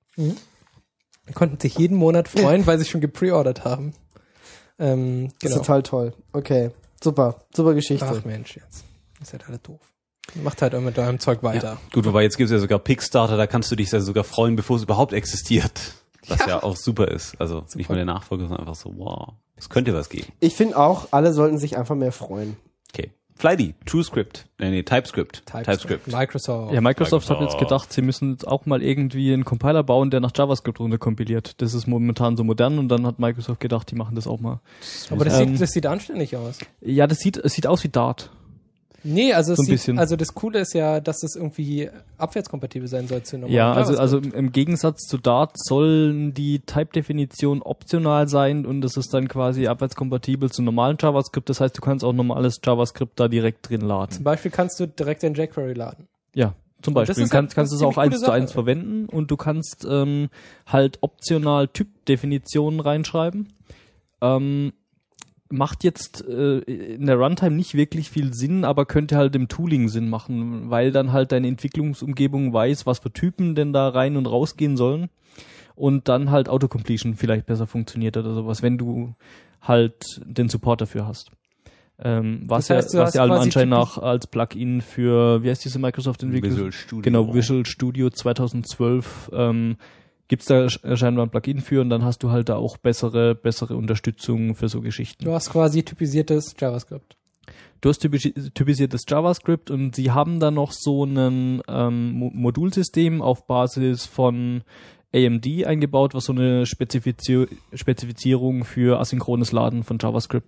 konnten sich jeden Monat freuen, weil sie schon gepreordert haben. Ähm, Das genau. ist total toll. Okay, super, super Geschichte. Ach Mensch, jetzt. Ist halt alles doof. Macht halt auch mit eurem Zeug weiter. Ja. Gut, wobei jetzt gibt es ja sogar Kickstarter, da kannst du dich ja sogar freuen, bevor es überhaupt existiert. Was ja, ja auch super ist. Also nicht mal der Nachfolger, sondern einfach so, wow, es könnte was geben. Ich finde auch, alle sollten sich einfach mehr freuen. Okay. Flydi, TrueScript, nee, nee, TypeScript. TypeScript. Microsoft. Ja, Microsoft hat Microsoft. jetzt gedacht, sie müssen jetzt auch mal irgendwie einen Compiler bauen, der nach JavaScript runterkompiliert. Das ist momentan so modern und dann hat Microsoft gedacht, die machen das auch mal. Aber das, Ähm, sieht, das sieht anständig aus. Ja, das sieht, es sieht aus wie Dart. Nee, also, es So ein sieht, bisschen. also das Coole ist ja, dass es irgendwie abwärtskompatibel sein soll zu normalen Ja, also, also JavaScript. im im Gegensatz zu Dart sollen die Type-Definition optional sein und das ist dann quasi abwärtskompatibel zu normalen JavaScript. Das heißt, du kannst auch normales JavaScript da direkt drin Zum laden. Beispiel kannst du direkt den jQuery laden. Ja, zum Und das Beispiel. Du ist ja kannst, kannst eine es auch ziemlich eins coole zu eins Sache. verwenden und du kannst ähm, halt optional Typdefinitionen reinschreiben. Ähm, macht jetzt äh, in der Runtime nicht wirklich viel Sinn, aber könnte halt im Tooling Sinn machen, weil dann halt deine Entwicklungsumgebung weiß, was für Typen denn da rein und rausgehen sollen und dann halt Autocompletion vielleicht besser funktioniert oder sowas, wenn du halt den Support dafür hast. Ähm, was Das heißt, du ja, was hast ja allem quasi Anschein typisch- nach als Plugin für, wie heißt diese Microsoft-Entwicklung? Visual Studio. Genau, Visual Studio zweitausendzwölf ähm, gibt's da sch- scheinbar ein Plugin für und dann hast du halt da auch bessere bessere Unterstützung für so Geschichten. Du hast quasi typisiertes JavaScript. Du hast typisch, typisiertes JavaScript und sie haben da noch so ein ähm, Mo- Modulsystem auf Basis von A M D eingebaut, was so eine Spezifizi- Spezifizierung für asynchrones Laden von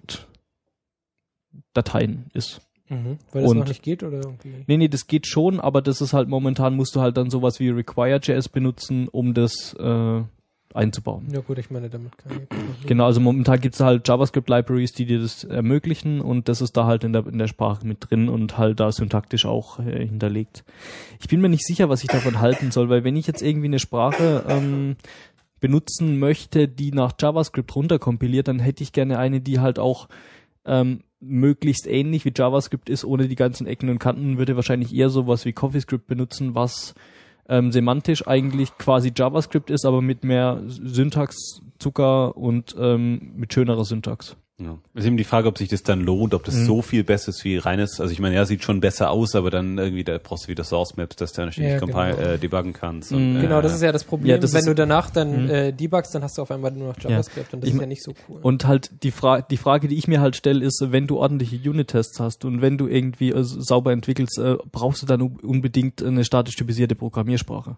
JavaScript-Dateien ist. Mhm. Weil das Und- noch nicht geht oder irgendwie? Nee, nee, das geht schon, aber das ist halt momentan, musst du halt dann sowas wie Require.js benutzen, um das äh, einzubauen. Ja gut, ich meine, damit kann ich. Genau, also momentan gibt's halt JavaScript-Libraries, die dir das ermöglichen und das ist da halt in der, in der Sprache mit drin und halt da syntaktisch auch äh, hinterlegt. Ich bin mir nicht sicher, was ich davon halten soll, weil wenn ich jetzt irgendwie eine Sprache ähm, benutzen möchte, die nach JavaScript runterkompiliert, dann hätte ich gerne eine, die halt auch ähm, möglichst ähnlich wie JavaScript ist, ohne die ganzen Ecken und Kanten, würde wahrscheinlich eher sowas wie CoffeeScript benutzen, was ähm, semantisch eigentlich quasi JavaScript ist, aber mit mehr Syntax, Zucker und ähm, mit schönerer Syntax. Ja. Ist eben die Frage, ob sich das dann lohnt, ob das Mhm. so viel besser ist wie reines, also ich meine, ja, sieht schon besser aus, aber dann irgendwie, da brauchst du wieder Source Maps, dass du dann ständig Ja, compile, genau. äh, debuggen kannst. Mhm. Und, äh, Genau, das ist ja das Problem. Ja, das Wenn ist- du danach dann Mhm. äh, debuggst, dann hast du auf einmal nur noch JavaScript und das Ich ist mein- ja nicht so cool. Und halt die Frage, die Frage, die ich mir halt stelle, ist, wenn du ordentliche Unit-Tests hast und wenn du irgendwie äh, sauber entwickelst, äh, brauchst du dann un- unbedingt eine statisch typisierte Programmiersprache.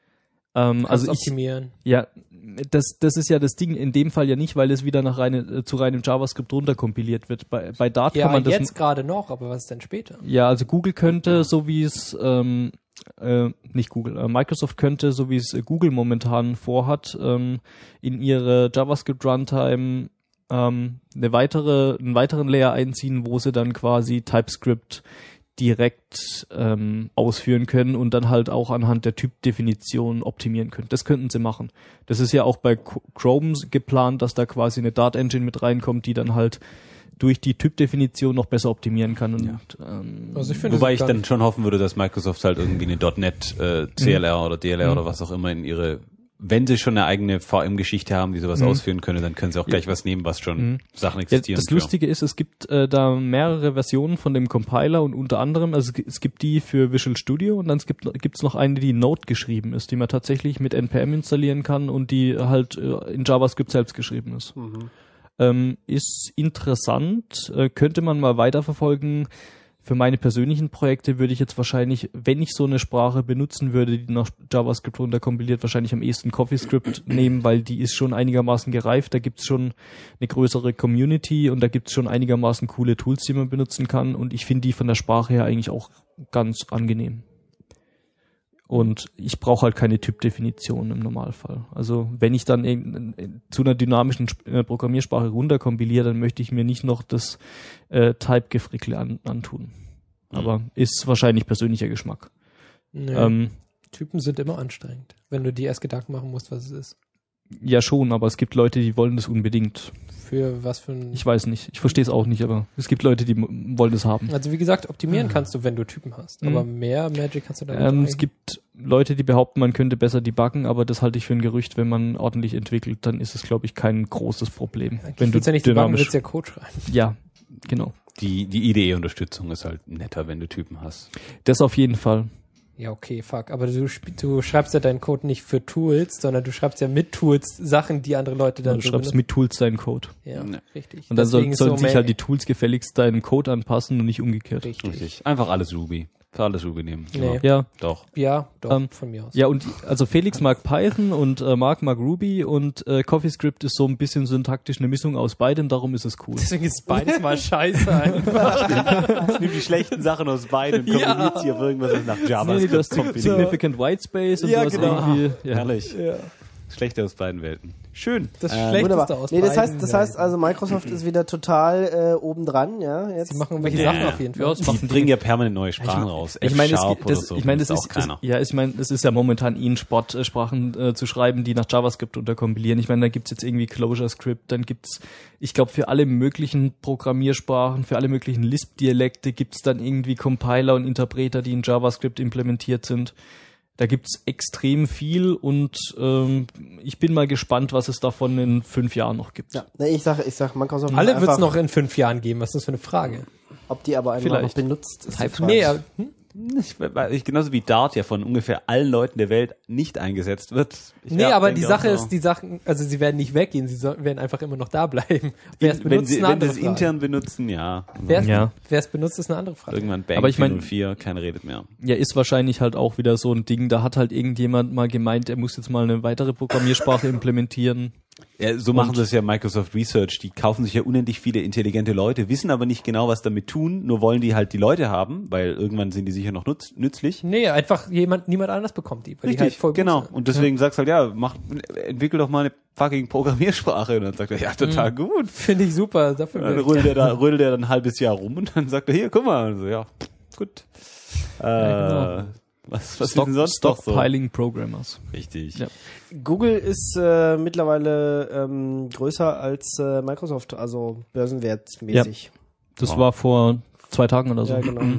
Ähm, Kannst also ich, optimieren. ja, das, das ist ja das Ding in dem Fall ja nicht, weil es wieder nach reine, äh, zu reinem JavaScript runterkompiliert wird. Bei, bei Dart Ja, kann man das. jetzt gerade noch, aber was ist denn später? Ja, also Google könnte, so wie es, ähm, äh, nicht Google, äh, Microsoft könnte, so wie es äh, Google momentan vorhat, ähm, in ihre JavaScript Runtime ähm, eine weitere, einen weiteren Layer einziehen, wo sie dann quasi TypeScript direkt ähm, ausführen können und dann halt auch anhand der Typdefinition optimieren können. Das könnten sie machen. Das ist ja auch bei Chrome geplant, dass da quasi eine Dart Engine mit reinkommt, die dann halt durch die Typdefinition noch besser optimieren kann. Und, Ja. ähm, Also ich finde, Wobei das ich gar dann nicht- schon hoffen würde, dass Microsoft halt irgendwie eine .NET äh, C L R oder D L R Mhm. oder was auch immer in ihre, wenn sie schon eine eigene V M-Geschichte haben, die sowas Mhm. ausführen können, dann können sie auch gleich was nehmen, was schon Mhm. Sachen Ja, existieren. das für. Lustige ist, es gibt äh, da mehrere Versionen von dem Compiler und unter anderem, also es gi- es gibt die für Visual Studio und dann es gibt gibt's noch eine, die in Node geschrieben ist, die man tatsächlich mit N P M installieren kann und die halt äh, in JavaScript selbst geschrieben ist. Ähm, ist interessant, äh, könnte man mal weiterverfolgen. Für meine persönlichen Projekte würde ich jetzt wahrscheinlich, wenn ich so eine Sprache benutzen würde, die nach JavaScript runterkompiliert, wahrscheinlich am ehesten CoffeeScript nehmen, weil die ist schon einigermaßen gereift. Da gibt's schon eine größere Community und da gibt's schon einigermaßen coole Tools, die man benutzen kann. Und ich finde die von der Sprache her eigentlich auch ganz angenehm. Und ich brauche halt keine Typdefinition im Normalfall. Also wenn ich dann in, zu einer dynamischen Sp- äh, Programmiersprache runterkompiliere, dann möchte ich mir nicht noch das äh, Type-Gefrickle an, antun. Aber ist wahrscheinlich persönlicher Geschmack. Nee, Ähm, Typen sind immer anstrengend, wenn du dir erst Gedanken machen musst, was es ist. ja schon, aber es gibt Leute, die wollen das unbedingt. Für was für ein... Ich weiß nicht. Ich verstehe es auch nicht, aber es gibt Leute, die m- wollen das haben. Also wie gesagt, optimieren kannst du, wenn du Typen hast. Mhm. Aber mehr Magic kannst du da Ähm, nicht es gibt Leute, die behaupten, man könnte besser debuggen, aber das halte ich für ein Gerücht. Wenn man ordentlich entwickelt, dann ist es, glaube ich, kein großes Problem. Wenn Wenn du du ja nicht debuggen, dynamisch, willst ja Code schreiben. ja, genau. Die, die I D E-Unterstützung ist halt netter, wenn du Typen hast. Das auf jeden Fall. Ja, okay, fuck. Aber du, sp- du schreibst ja deinen Code nicht für Tools, sondern du schreibst ja mit Tools Sachen, die andere Leute dann Du so schreibst benutzen. mit Tools deinen Code. Ja, Ja. richtig. Und dann soll, Deswegen ist sollen so sich mehr- halt die Tools gefälligst deinen Code anpassen und nicht umgekehrt. Richtig. Richtig. Einfach alles Ruby. Für alles Ruby nehmen. Nee. Ja. Doch. Ja, doch, Ähm, von mir aus. Ja, und also Felix mag Python und äh, Mark mag Ruby und äh, CoffeeScript ist so ein bisschen syntaktisch eine Mischung aus beidem, darum ist es cool. Deswegen ist beides mal scheiße einfach. Nimm die schlechten Sachen aus beiden und Ja. kombiniert sie auf irgendwas, was nach Nee, nee, JavaScript du hast kommt. Significant White Space und Ja, du hast genau. irgendwie... Ja. Herrlich. Ja. Schlechte aus beiden Welten. Schön. Das Ähm, Schlechteste Wunderbar. aus Nee, das beiden heißt, das heißt also, Microsoft ist wieder total äh, obendran, ja. Jetzt Sie machen irgendwelche Ja. Sachen auf jeden Fall. Ja, es Die bringen ja permanent neue Sprachen raus. Ich meine, es, F-Sharp oder das, so, ich meine, das benutzt ist, auch keiner. es, ja, ich meine, es ist ja momentan in Sport, äh, Sprachen äh, zu schreiben, die nach JavaScript unterkompilieren. Ich meine, da gibt's jetzt irgendwie ClojureScript, dann gibt's, ich glaube, für alle möglichen Programmiersprachen, für alle möglichen Lisp-Dialekte gibt's dann irgendwie Compiler und Interpreter, die in JavaScript implementiert sind. Da gibt's extrem viel und ähm, ich bin mal gespannt, was es davon in fünf Jahren noch gibt. Ja, nee, ich sage, ich sag, Microsoft Alle einfach, wird es noch in fünf Jahren geben. Was ist das für eine Frage? ob die aber einmal noch Vielleicht. benutzt. Ist die Type- Frage. Nee, ja, hm? Ich, weil ich, genauso wie Dart ja von ungefähr allen Leuten der Welt nicht eingesetzt wird. Ich nee glaub, aber denke die auch Sache so. ist, die Sachen, also sie werden nicht weggehen, sie so, werden einfach immer noch da bleiben. Wer es wenn benutzt, sie, ist eine wenn andere sie es Frage. intern benutzen, ja. Wer es Ja. wer es benutzt, ist eine andere Frage. Irgendwann Bang Aber ich mein- vierhundertvier, keiner redet mehr. Ja, ist wahrscheinlich halt auch wieder so ein Ding, da hat halt irgendjemand mal gemeint, er muss jetzt mal eine weitere Programmiersprache implementieren. Ja, so machen sie es ja Microsoft Research. Die kaufen sich ja unendlich viele intelligente Leute, wissen aber nicht genau, was damit tun, nur wollen die halt die Leute haben, weil irgendwann sind die sicher noch nutz, nützlich. Nee, einfach jemand, niemand anders bekommt die, weil die halt voll gut genau. sind. Und deswegen sagst du halt, ja, mach, entwickel doch mal eine fucking Programmiersprache. Und dann sagt er, ja, total gut. Finde ich super. Dafür Dann wäre ich- rödelt er da, rödelt er dann ein halbes Jahr rum und dann sagt er, hier, guck mal. Und so, ja, gut. Äh, genau. was, was Stock, ist denn sonst noch so? Stockpiling Programmers. Richtig. Ja. Google ist äh, mittlerweile ähm, größer als äh, Microsoft, also börsenwertmäßig. Das Wow. war vor zwei Tagen oder so. Ja, genau.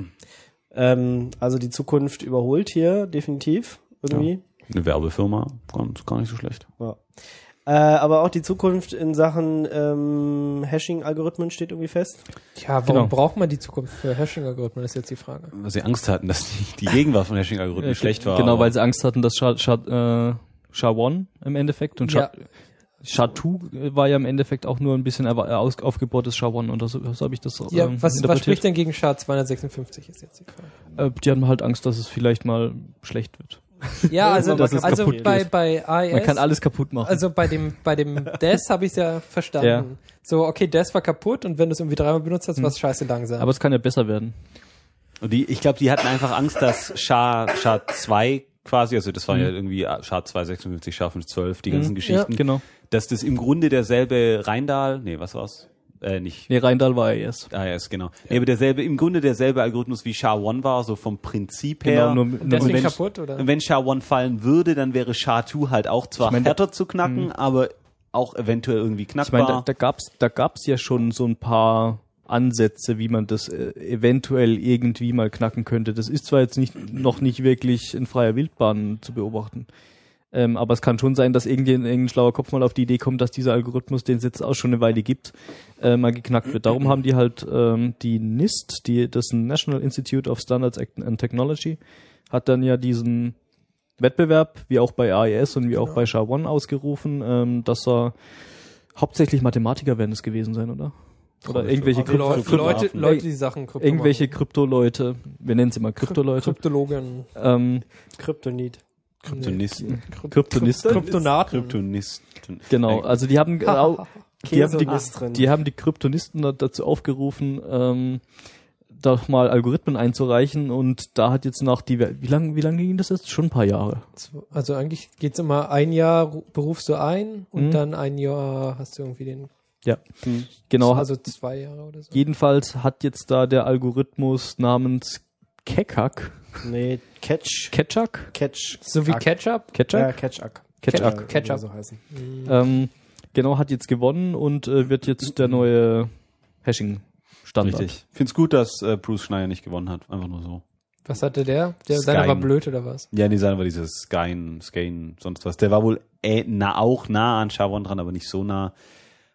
ähm, also die Zukunft überholt hier definitiv irgendwie. Eine Werbefirma, ganz, gar nicht so schlecht. Ja. Äh, aber auch die Zukunft in Sachen ähm, Hashing-Algorithmen steht irgendwie fest. Tja, warum Genau. braucht man die Zukunft für Hashing-Algorithmen, ist jetzt die Frage. Weil sie Angst hatten, dass die, die Gegenwart von Hashing-Algorithmen Äh, schlecht war. Genau, aber- weil sie Angst hatten, dass SHA, SHA, äh, SHA eins im Endeffekt und SHA, Ja. SHA zwei war ja im Endeffekt auch nur ein bisschen erwa- äh, aus, aufgebohrtes SHA eins oder so, so habe ich das Ja, ähm, was, was interpretiert. spricht denn gegen S H A zweihundertsechsundfünfzig, ist jetzt die Frage. Äh, die haben halt Angst, dass es vielleicht mal schlecht wird. Ja, also, Dass es also kaputt bei, geht. bei A E S, Man kann alles kaputt machen. also bei dem, bei dem D E S habe ich es ja verstanden. Ja. So, okay, D E S war kaputt und wenn du es irgendwie dreimal benutzt hast, war es scheiße langsam. Aber es kann ja besser werden. Und die, ich glaube, die hatten einfach Angst, dass SHA, SHA zwei quasi, also das war ja irgendwie SHA zwei sechsundfünfzig, SHA fünf zwölf, die ganzen Geschichten, Genau. dass das im Grunde derselbe Rheindal, nee, was war's? Äh, nicht. Nee, Rheindal war A E S. Ah, ja, ist genau. Nee, aber derselbe, im Grunde derselbe Algorithmus wie SHA eins war, so vom Prinzip her. Genau, nur, und nur deswegen wenn- kaputt, oder? Und wenn SHA eins fallen würde, dann wäre SHA zwei halt auch zwar Ich mein, härter zu knacken, aber auch eventuell irgendwie Ich meine, knackbar. da, da gab's, da gab's ja schon so ein paar Ansätze, wie man das äh, eventuell irgendwie mal knacken könnte. Das ist zwar jetzt nicht, noch nicht wirklich in freier Wildbahn zu beobachten. Ähm, aber es kann schon sein, dass irgendein, irgendein schlauer Kopf mal auf die Idee kommt, dass dieser Algorithmus, den es jetzt auch schon eine Weile gibt, äh, mal geknackt wird. Darum haben die halt ähm, die NIST, die, das National Institute of Standards and Technology, hat dann ja diesen Wettbewerb, wie auch bei A E S und wie auch bei SHA eins ausgerufen, ähm, dass er hauptsächlich Mathematiker werden es gewesen sein, oder? Oder irgendwelche, Also Leute, Krypto Leute, Kryptografen. Leute, die Sachen Krypto irgendwelche machen. Krypto-Leute, wir nennen sie mal Krypto-Leute, Kryptologen. ähm, Kryptonit. Kryptonisten. Kryptonisten. Kryptonaten. Kryptonisten. Genau, also die haben genau, die haben die, Käse ist drin. die haben die Kryptonisten da- dazu aufgerufen, ähm, doch mal Algorithmen einzureichen und da hat jetzt nach die, wie lange, wie lange ging das jetzt? Schon ein paar Jahre. Also eigentlich geht's immer ein Jahr ru- berufst du ein und Mhm. dann ein Jahr hast du irgendwie den, Ja, genau. also zwei Jahre oder so. Jedenfalls hat jetzt da der Algorithmus namens Keccak, Nee, Catch. Ketchak, Catch. So wie Ack. Ketchup? Ja, Ketchak, Catch-Ack. Ketchup. Ja, Ketchup. So heißen. ähm, genau, hat jetzt gewonnen und äh, wird jetzt der neue Hashing-Standard. Richtig. Ich find's gut, dass äh, Bruce Schneier nicht gewonnen hat. Einfach nur so. Was hatte der? Der Skyn. seiner war blöd oder was? Ja, nee, sein war dieses Skyn, Skyn, sonst was. Der war wohl äh, na, auch nah an SHA eins dran, aber nicht so nah.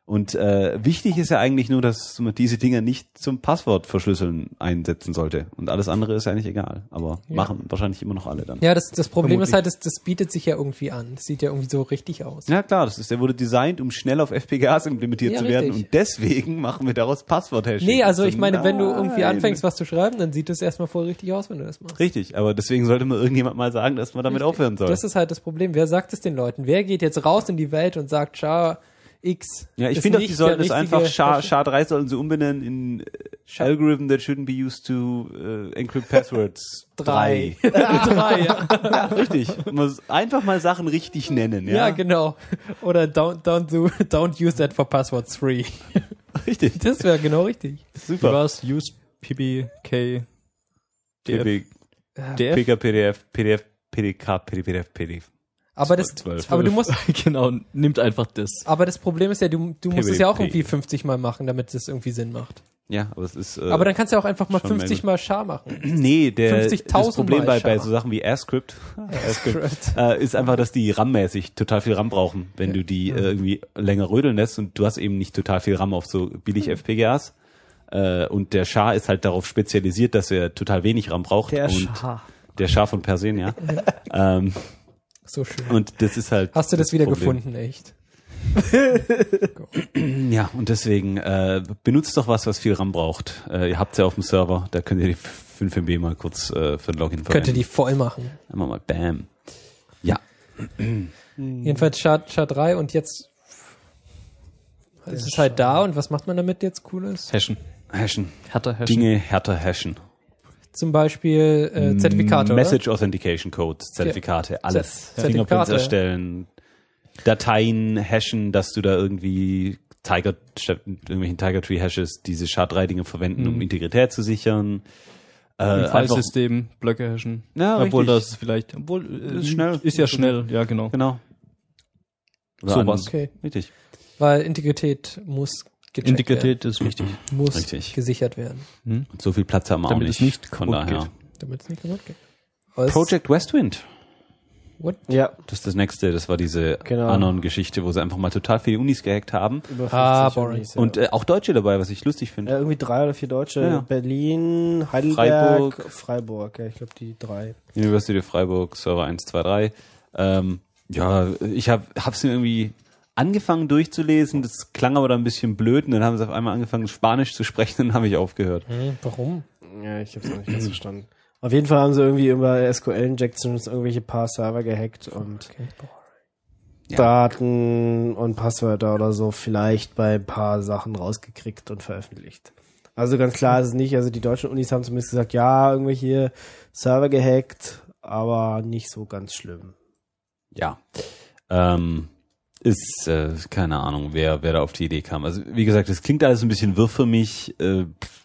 Und äh, wichtig ist ja eigentlich nur, dass man diese Dinger nicht zum Passwortverschlüsseln einsetzen sollte. Und alles andere ist eigentlich egal. Aber Ja. machen wahrscheinlich immer noch alle dann. Ja, das, das Problem Vermutlich. ist halt, das, das bietet sich ja irgendwie an. Das sieht ja irgendwie so richtig aus. Ja klar, das ist, der wurde designt, um schnell auf F P G As implementiert Ja, zu werden. richtig. Und deswegen machen wir daraus Passwort-Hashing. Nee, also ich meine, wenn du irgendwie Nein. anfängst, was zu schreiben, dann sieht es erstmal voll richtig aus, wenn du das machst. Richtig, aber deswegen sollte mir irgendjemand mal sagen, dass man damit Richtig. aufhören soll. Das ist halt das Problem. Wer sagt es den Leuten? Wer geht jetzt raus in die Welt und sagt, Schar X? Ja, ich ist finde doch, die nicht sollten der es einfach, richtige S H A Hash- drei sollten sie umbenennen in äh, Algorithm that shouldn't be used to uh, encrypt passwords drei. Drei, ja. Ja, richtig. Man muss einfach mal Sachen richtig nennen, ja. Ja, genau. Oder don't, don't, do, don't use that for password three. Richtig. Das wäre genau richtig. Wie Super. war's? Use P B K D F. P D F? K, P D F, P D F, P D K, P D F, P D F. Aber das, zwölf. aber du musst, Genau, nimmt einfach das. aber das Problem ist ja, du, du musst es ja auch P W P. irgendwie fünfzig Mal machen, damit es irgendwie Sinn macht. Ja, aber es ist. Äh, Aber dann kannst du ja auch einfach mal schon fünfzig Mal Char machen. nee, der das fünfzigtausend Problem Mal bei, bei Char. so Sachen wie AirScript, AirScript äh, ist einfach, dass die RAM-mäßig total viel RAM brauchen, wenn du die äh, irgendwie länger rödeln lässt und du hast eben nicht total viel RAM auf so billig F P G As. Äh, und der Char ist halt darauf spezialisiert, dass er total wenig RAM braucht. Der und Char. Der Char von Persen, ja. ähm, So schön. und das ist halt. Hast du das, wieder Problem. gefunden, echt? Ja, und deswegen äh, benutzt doch was, was viel RAM braucht. Äh, ihr habt's ja auf dem Server, da könnt ihr die fünf M B mal kurz äh, für ein Login verwenden. Könnt ihr die voll machen. Einmal mal bam. Ja, Jedenfalls Char, Char drei und jetzt ist es halt da und was macht man damit jetzt Cooles? Hashen. hashen. Härter hashen. Dinge härter hashen. Zum Beispiel äh, Zertifikate, Message Authentication Codes, Zertifikate, alles. Zertifikate. Fingerprints erstellen, Dateien hashen, dass du da irgendwie Tiger, statt irgendwelchen Tiger Tree Hashes diese S H A drei Dinge verwenden, um Integrität zu sichern. Äh, Im einfach- Filesystem Blöcke hashen. Ja, obwohl richtig. das vielleicht, obwohl äh, Ist schnell. ist ja schnell, ja genau. Genau. Oder Sowas. an- Okay. Richtig. weil Integrität muss gecheckt Integrität ist wichtig. werden. Muss Richtig. gesichert werden, Und so viel Platz haben wir Damit auch es nicht. nicht Von kaputt daher. geht. damit es nicht kaputt geht. Aber es- Project Westwind. What? Ja, Das ist das nächste. Das war diese Genau. Anon-Geschichte, wo sie einfach mal total viele Unis gehackt haben. über fünfzig Ah, boring. Unis, ja. Und äh, auch Deutsche dabei, was ich lustig finde. ja, irgendwie drei oder vier Deutsche. Ja. Berlin, Heidelberg, Freiburg. Freiburg. Ja, ich glaube die drei. University of Freiburg, Server eins, zwei, drei. Ähm, ja, ich habe hab's mir irgendwie angefangen durchzulesen, das klang aber dann ein bisschen blöd und dann haben sie auf einmal angefangen Spanisch zu sprechen und dann habe ich aufgehört. Hm, warum? Ja, ich habe es auch nicht ganz verstanden. Auf jeden Fall haben sie irgendwie über S Q L-Injections irgendwelche paar Server gehackt und Okay. Ja. Daten und Passwörter oder so vielleicht bei ein paar Sachen rausgekriegt und veröffentlicht. Also ganz klar ist es nicht. Also die deutschen Unis haben zumindest gesagt, ja, irgendwelche Server gehackt, aber nicht so ganz schlimm. Ja. Ähm, ist, äh, keine Ahnung, wer, wer da auf die Idee kam. Also, wie gesagt, es klingt alles ein bisschen wirr für mich. Äh,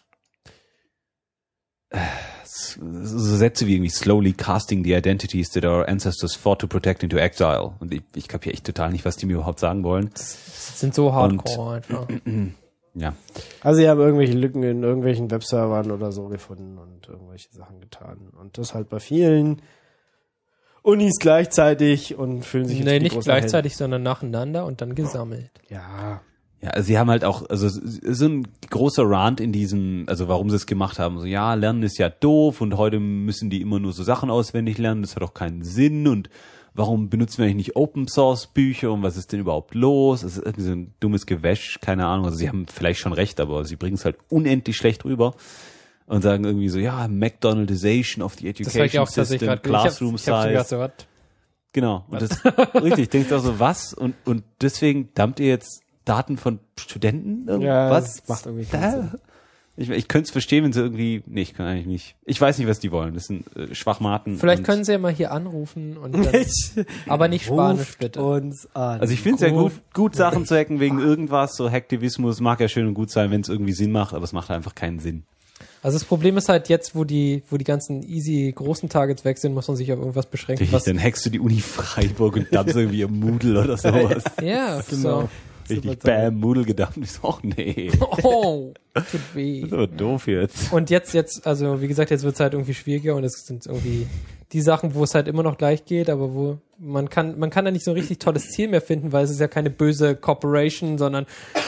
so Sätze wie irgendwie slowly casting the identities that our ancestors fought to protect into exile. Und ich, ich kapiere echt total nicht, was die mir überhaupt sagen wollen. Das sind so hardcore einfach. Ja. Also sie haben irgendwelche Lücken in irgendwelchen Webservern oder so gefunden und irgendwelche Sachen getan. Und das halt bei vielen Unis gleichzeitig und fühlen sich jetzt Nee, wie die nicht großen gleichzeitig, sondern nacheinander und dann gesammelt. Helden. Ja. Ja, also sie haben halt auch, also so ein großer Rant in diesem, also warum sie es gemacht haben. So, ja, Lernen ist ja doof und heute müssen die immer nur so Sachen auswendig lernen, das hat auch keinen Sinn und warum benutzen wir eigentlich nicht Open Source Bücher und was ist denn überhaupt los? Das ist irgendwie so ein dummes Gewäsch, keine Ahnung. Also sie haben vielleicht schon recht, aber sie bringen es halt unendlich schlecht rüber und sagen irgendwie so, ja, McDonaldization of the Das war ich Education auch tatsächlich System, gerade. Classroom ich hab, ich hab schon gedacht, Size. so, was? Genau. Und das, richtig, denkst du auch so, was? Und, und deswegen dumpt ihr jetzt Daten von Studenten? Irgend- Ja, was? das macht irgendwie keinen Da? Ich, ich könnte es verstehen, wenn sie irgendwie, nee, ich kann eigentlich nicht. Ich weiß nicht, was die wollen. Das sind äh, Schwachmaten. Vielleicht und- können sie ja mal hier anrufen und dann, aber nicht Spanisch, Ruft bitte. uns an. Also ich finde es ja gut, gut Sachen zu hacken wegen irgendwas, so Hacktivismus mag ja schön und gut sein, wenn es irgendwie Sinn macht, aber es macht einfach keinen Sinn. Also das Problem ist halt jetzt, wo die, wo die ganzen easy großen Targets weg sind, muss man sich auf irgendwas beschränken. Richtig, Was, dann hackst du die Uni Freiburg und dumpst irgendwie ihr Moodle oder sowas. ja, Genau. so. Richtig, bam, Moodle gedumpt. Ich so, ach nee, Oh, tut weh. das ist aber doof jetzt. Und jetzt, jetzt, also wie gesagt, jetzt wird es halt irgendwie schwieriger und es sind irgendwie die Sachen, wo es halt immer noch gleich geht, aber wo man kann, man kann da nicht so ein richtig tolles Ziel mehr finden, weil es ist ja keine böse Corporation, sondern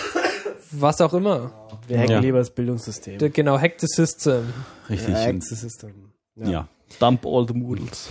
was auch immer. Wir hacken Ja. lieber das Bildungssystem. Der, genau, Hack the System. Richtig. Ja, Und- hack the system. ja. Dump all the Moodles.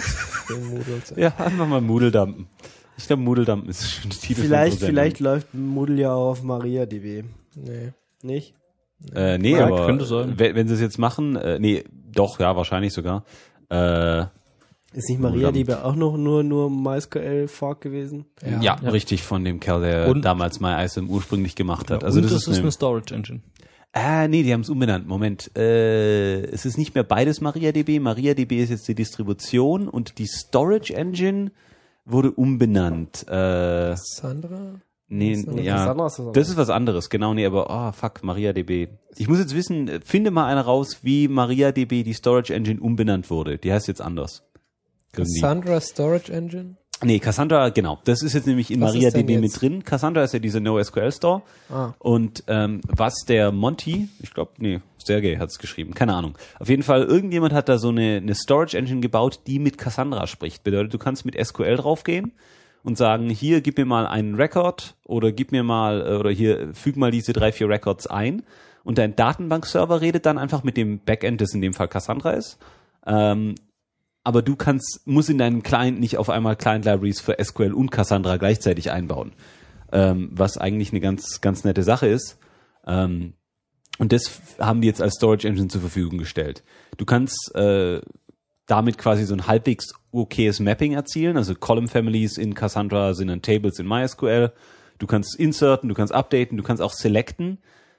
Den Moodles. Ja, einfach mal Moodle dumpen. Ich glaube, Moodle dumpen ist schon die Titel Vielleicht, von vielleicht läuft Moodle ja auch auf MariaDB. Nee. Nicht? Äh, nee, Ja, aber könnte sein. wenn, wenn sie es jetzt machen, äh, nee, doch, ja, wahrscheinlich sogar. Äh, Ist nicht MariaDB auch noch nur, nur MySQL-Fork gewesen? ja, richtig, von dem Kerl, der Und- damals MyISM ursprünglich gemacht hat. Ja, also und das, das ist, ist eine, eine Storage Engine. Ah, nee, die haben es umbenannt. Moment. Äh, es ist nicht mehr beides MariaDB. MariaDB ist jetzt die Distribution und die Storage Engine wurde umbenannt. Äh, Sandra? nee, Was ja. anderes, was anderes. Das ist was anderes, genau, nee, aber oh fuck, MariaDB. Ich muss jetzt wissen, äh, finde mal einer raus, wie MariaDB die Storage Engine umbenannt wurde. Die heißt jetzt anders. Irgendwie. Cassandra Storage Engine? Nee, Cassandra, genau. Das ist jetzt nämlich in Was ist MariaDB denn mit jetzt? drin. Cassandra ist ja dieser NoSQL-Store. Ah. Und ähm, was der Monty, ich glaube, nee, Sergey hat es geschrieben, keine Ahnung. Auf jeden Fall, irgendjemand hat da so eine, eine Storage-Engine gebaut, die mit Cassandra spricht. Bedeutet, du kannst mit S Q L draufgehen und sagen, hier, gib mir mal einen Record oder gib mir mal, äh, oder hier, füg mal diese drei, vier Records ein. Und dein Datenbankserver redet dann einfach mit dem Backend, das in dem Fall Cassandra ist. Ähm, aber du kannst, musst in deinem Client nicht auf einmal Client-Libraries für S Q L und Cassandra gleichzeitig einbauen. Ähm, was eigentlich eine ganz, ganz nette Sache ist. Ähm, und das f- haben die jetzt als Storage Engine zur Verfügung gestellt. Du kannst äh, damit quasi so ein halbwegs okayes Mapping erzielen. Also Column Families in Cassandra sind dann Tables in MySQL. Du kannst inserten, du kannst updaten, du kannst auch selecten.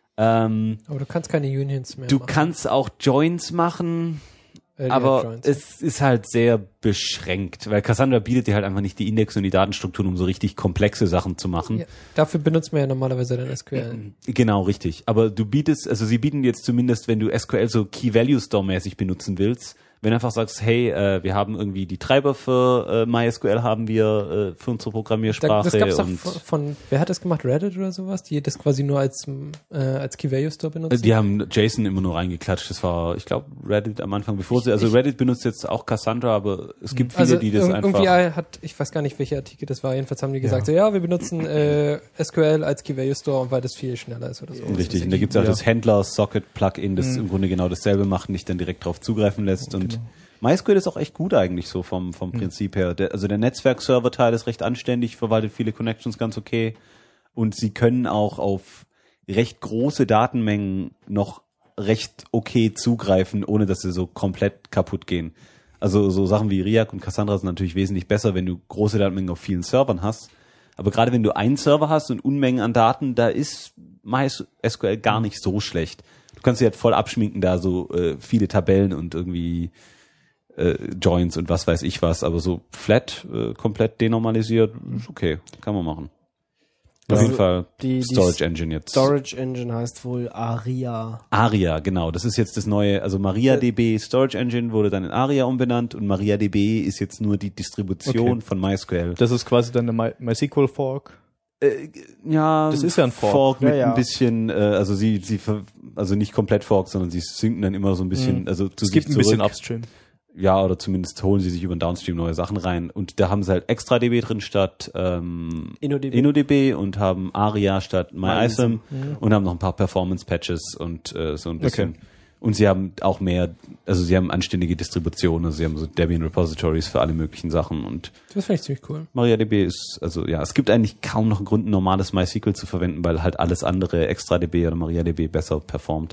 Ähm, Aber du kannst keine Unions mehr du machen. kannst auch Joins machen. Äh, die Aber hat Joins. es ist halt sehr beschränkt, weil Cassandra bietet dir halt einfach nicht die Index und die Datenstrukturen, um so richtig komplexe Sachen zu machen. Ja, dafür benutzt man ja normalerweise dann S Q L. Genau, richtig. Aber du bietest, also sie bieten jetzt zumindest, wenn du S Q L so Key-Value-Store-mäßig benutzen willst, wenn du einfach sagst, hey, äh, wir haben irgendwie die Treiber für äh, MySQL haben wir äh, für unsere Da, Programmiersprache das gab's doch und von, von, wer hat das gemacht? Reddit oder sowas? Die das quasi nur als, äh, als Key Value Store äh, benutzen? die haben JSON immer nur reingeklatscht. Das war, ich glaube, Reddit am Anfang, bevor sie, also Reddit benutzt jetzt auch Cassandra, aber es gibt viele, also die das irg- einfach... irgendwie hat, ich weiß gar nicht, welcher Artikel das war, jedenfalls haben die gesagt, so, ja, wir benutzen äh, S Q L als Key Value Store, weil das viel schneller ist oder so. Richtig, und da gibt es auch Ja. das Händler-Socket-Plugin, das im Grunde genau dasselbe macht und dich dann direkt drauf zugreifen lässt. Und MySQL ist auch echt gut eigentlich so vom, vom Prinzip her. Der, also der Netzwerk-Server-Teil ist recht anständig, verwaltet viele Connections ganz okay. Und sie können auch auf recht große Datenmengen noch recht okay zugreifen, ohne dass sie so komplett kaputt gehen. Also so Sachen wie Riak und Cassandra sind natürlich wesentlich besser, wenn du große Datenmengen auf vielen Servern hast. Aber gerade wenn du einen Server hast und Unmengen an Daten, da ist MySQL gar nicht so schlecht. Du kannst dir halt voll abschminken, da so äh, viele Tabellen und irgendwie äh, Joins und was weiß ich was, aber so flat, äh, komplett denormalisiert, ist okay, kann man machen. Auf Also jeden Fall die- die Storage Engine jetzt. Storage Engine heißt wohl Aria. Aria, genau, das ist jetzt das neue, also MariaDB Storage Engine wurde dann in Aria umbenannt und MariaDB ist jetzt nur die Distribution Okay. von MySQL. Das ist quasi dann eine My MySQL Fork. Äh, ja, Das ist ja ein Fork. Fork mit Ja, ja. ein bisschen, äh, also sie, sie, ver- also nicht komplett Fork, sondern sie synken dann immer so ein bisschen, Mhm. also zu Es gibt sich ein bisschen zurück. Upstream. Ja, oder zumindest holen sie sich über den Downstream neue Sachen rein. Und da haben sie halt ExtraDB drin statt ähm, InnoDB. InnoDB und haben Aria statt MyISM MyISM. und haben noch ein paar Performance-Patches und äh, so ein bisschen. Okay. Und sie haben auch mehr, also sie haben anständige Distributionen, also sie haben so Debian-Repositories für alle möglichen Sachen und Das finde ich ziemlich cool. MariaDB ist, also ja, es gibt eigentlich kaum noch einen Grund, ein normales MySQL zu verwenden, weil halt alles andere, ExtraDB oder MariaDB, besser performt.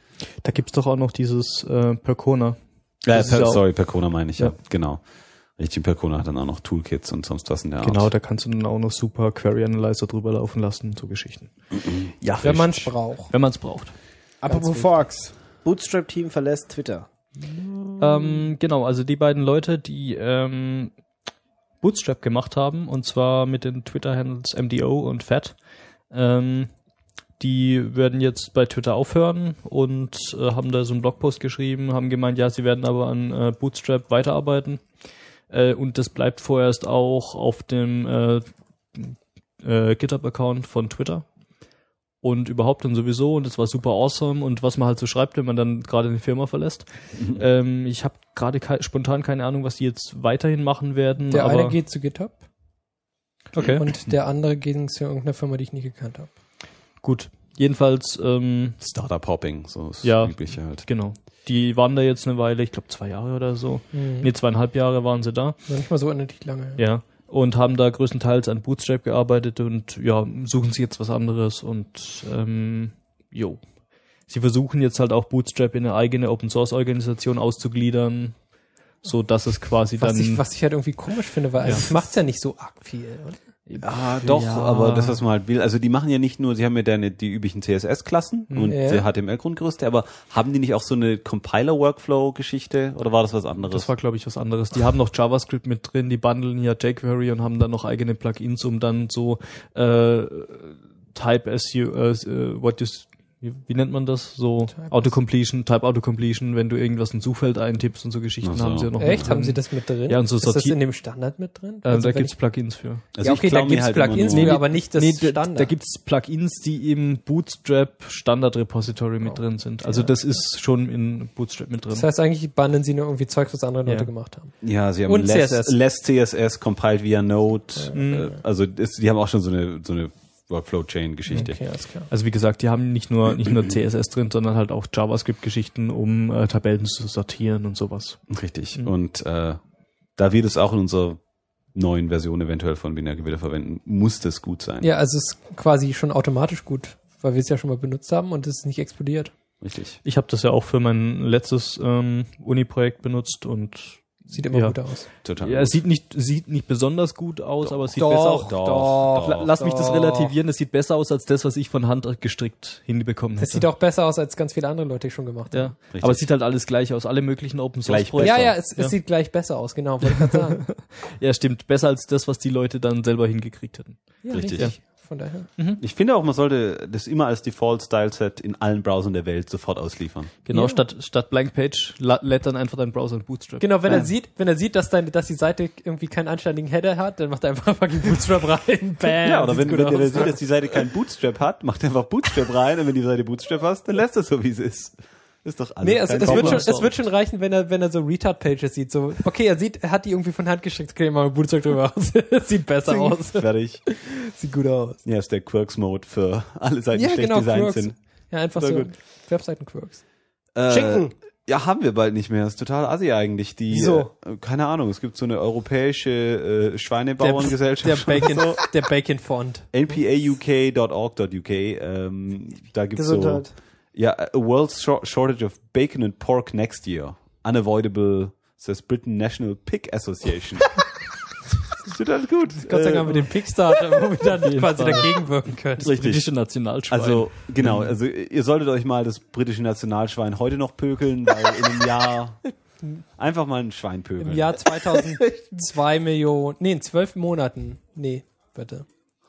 Da gibt's doch auch noch dieses äh, Percona. Äh, Das ist per, ja auch- sorry, Percona meine ich, ja, Ja. genau. Richtig, Percona hat dann auch noch Toolkits und sonst was in der Art. Genau, da kannst du dann auch noch super Query Analyzer drüber laufen lassen, so Geschichten. Ja, Wenn man es braucht. wenn man es braucht. Apropos Forks. Bootstrap-Team verlässt Twitter. Ähm, genau, also die beiden Leute, die ähm, Bootstrap gemacht haben, und zwar mit den Twitter-Handles M D O und Fat, ähm, die werden jetzt bei Twitter aufhören und äh, haben da so einen Blogpost geschrieben, haben gemeint, ja, sie werden aber an äh, Bootstrap weiterarbeiten. Äh, und das bleibt vorerst auch auf dem äh, äh, GitHub-Account von Twitter. und überhaupt und sowieso und es war super awesome und was man halt so schreibt, wenn man dann gerade eine Firma verlässt. Mhm. Ähm, ich habe gerade ke- spontan keine Ahnung, was die jetzt weiterhin machen werden. Der aber eine geht zu GitHub. Okay. Und der andere geht zu irgendeiner Firma, die ich nie gekannt habe. Gut. Jedenfalls, ähm, Startup Hopping, so das ja, Übliche halt. Genau. Die waren da jetzt eine Weile, ich glaube zwei Jahre oder so. Mhm. Nee, zweieinhalb Jahre waren sie da. Noch nicht mal so unendlich lange. Ja. Und haben da größtenteils an Bootstrap gearbeitet und ja, suchen sich jetzt was anderes und ähm, jo. Sie versuchen jetzt halt auch Bootstrap in eine eigene Open-Source-Organisation auszugliedern, so dass es quasi Was dann... ich, was ich halt irgendwie komisch finde, weil Ja. eigentlich macht's ja nicht so arg viel, oder? Ah, doch, Ja. aber das, was man halt will, also die machen ja nicht nur, sie haben ja deine, die üblichen C S S-Klassen und Ja. die H T M L-Grundgerüste, aber haben die nicht auch so eine Compiler-Workflow-Geschichte oder war das was anderes? Das war, glaube ich, was anderes. Die haben noch JavaScript mit drin, die bundeln ja jQuery und haben dann noch eigene Plugins, um dann so äh, Type as you, äh, what you, wie, wie nennt man das? So Type Autocompletion, Type Autocompletion, wenn du irgendwas in Suchfeld eintippst und so Geschichten Ach so. haben sie ja noch Echt? mit Haben drin. sie das mit drin? Ja, und so Ist das sortiert- in dem Standard mit drin? Äh, Also da wenn gibt's Plugins für. Also ja, ich okay, klau da mir gibt's halt immer Plugins nur- für, aber nicht das Nee, da, Standard. da gibt's Plugins, die im Bootstrap Standard Repository mit Oh. drin sind. Also das ist schon in Bootstrap mit drin. Das heißt eigentlich banden sie nur irgendwie Zeugs, was andere Leute Ja. gemacht haben. Ja, sie haben Und less, C S S. less C S S compiled via Node. Mhm. Äh, also das, die haben auch schon so eine so eine Workflow-Chain-Geschichte. Okay, alles klar. Also wie gesagt, die haben nicht nur nicht nur C S S drin, sondern halt auch JavaScript-Geschichten, um äh, Tabellen zu sortieren und sowas. Richtig. Mhm. Und äh, da wir das auch in unserer neuen Version eventuell von Binary wieder verwenden, muss das gut sein. Ja, also es ist quasi schon automatisch gut, weil wir es ja schon mal benutzt haben und es ist nicht explodiert. Richtig. Ich habe das ja auch für mein letztes ähm, Uni-Projekt benutzt und Sieht immer Ja. gut aus. Total. ja, es sieht nicht sieht nicht besonders gut aus, aber es sieht Doch, besser aus. doch, doch. doch. Lass mich das doch. relativieren, es sieht besser aus als das, was ich von Hand gestrickt hinbekommen hätte. Das sieht auch besser aus, als ganz viele andere Leute schon gemacht haben. ja. Richtig. Aber es sieht halt alles gleich aus, alle möglichen Open Source Gleich Projekte. Ja, besser. ja, es, Ja. es sieht gleich besser aus, genau, wollte ich gerade sagen. Ja, stimmt, besser als das, was die Leute dann selber hingekriegt hätten. Ja, Richtig. richtig. Von daher. Ich finde auch, man sollte das immer als Default-Style-Set in allen Browsern der Welt sofort ausliefern. Genau, Ja. statt statt Blank Page la- lädt dann einfach dein Browser in Bootstrap. Genau, wenn er Bam. sieht, wenn er sieht, dass deine, dass die Seite irgendwie keinen anständigen Header hat, dann macht er einfach fucking Bootstrap rein. Bam. Ja, oder sieht wenn, gut wenn der aus. sieht, dass die Seite keinen Bootstrap hat, macht einfach Bootstrap rein und wenn die Seite Bootstrap hast, dann lässt er so, wie es ist. Ist doch alles Nee, es, kein es, wird Problem. schon, es wird schon reichen, wenn er, wenn er so Retard-Pages sieht. So, okay, er sieht, er hat die irgendwie von Hand gestrickt, okay, mal Bootstrap drüber aus. Sieht besser aus. Fertig. Sieht gut aus. Ja, ist der Quirks-Mode für alle Seiten, die Ja, schlecht genau, designt Quirks. sind. Ja, einfach Sehr so gut. Webseiten-Quirks. Äh, Schinken. Ja, haben wir bald nicht mehr. Das ist total assi eigentlich. Die, Wieso? Äh, keine Ahnung, es gibt so eine europäische äh, Schweinebauerngesellschaft. Der oder Bacon, so. der Bacon-Font. N P A U K dot org dot U K. Ähm, da gibt's so Gesundheit. ja a world shor- shortage of bacon and pork next year. Unavoidable, says Britain National Pig Association. Das ist total gut. Gott sei Dank haben wir den Kickstarter, wo wir dann jeden quasi Fall. dagegen wirken können. Richtig. Britische Nationalschwein. Also, genau, also ihr solltet euch mal das britische Nationalschwein heute noch pökeln, weil in einem Jahr einfach mal ein Schwein pökeln. Im Jahr zweitausendzwei Millionen, nee, in zwölf Monaten, nee, bitte.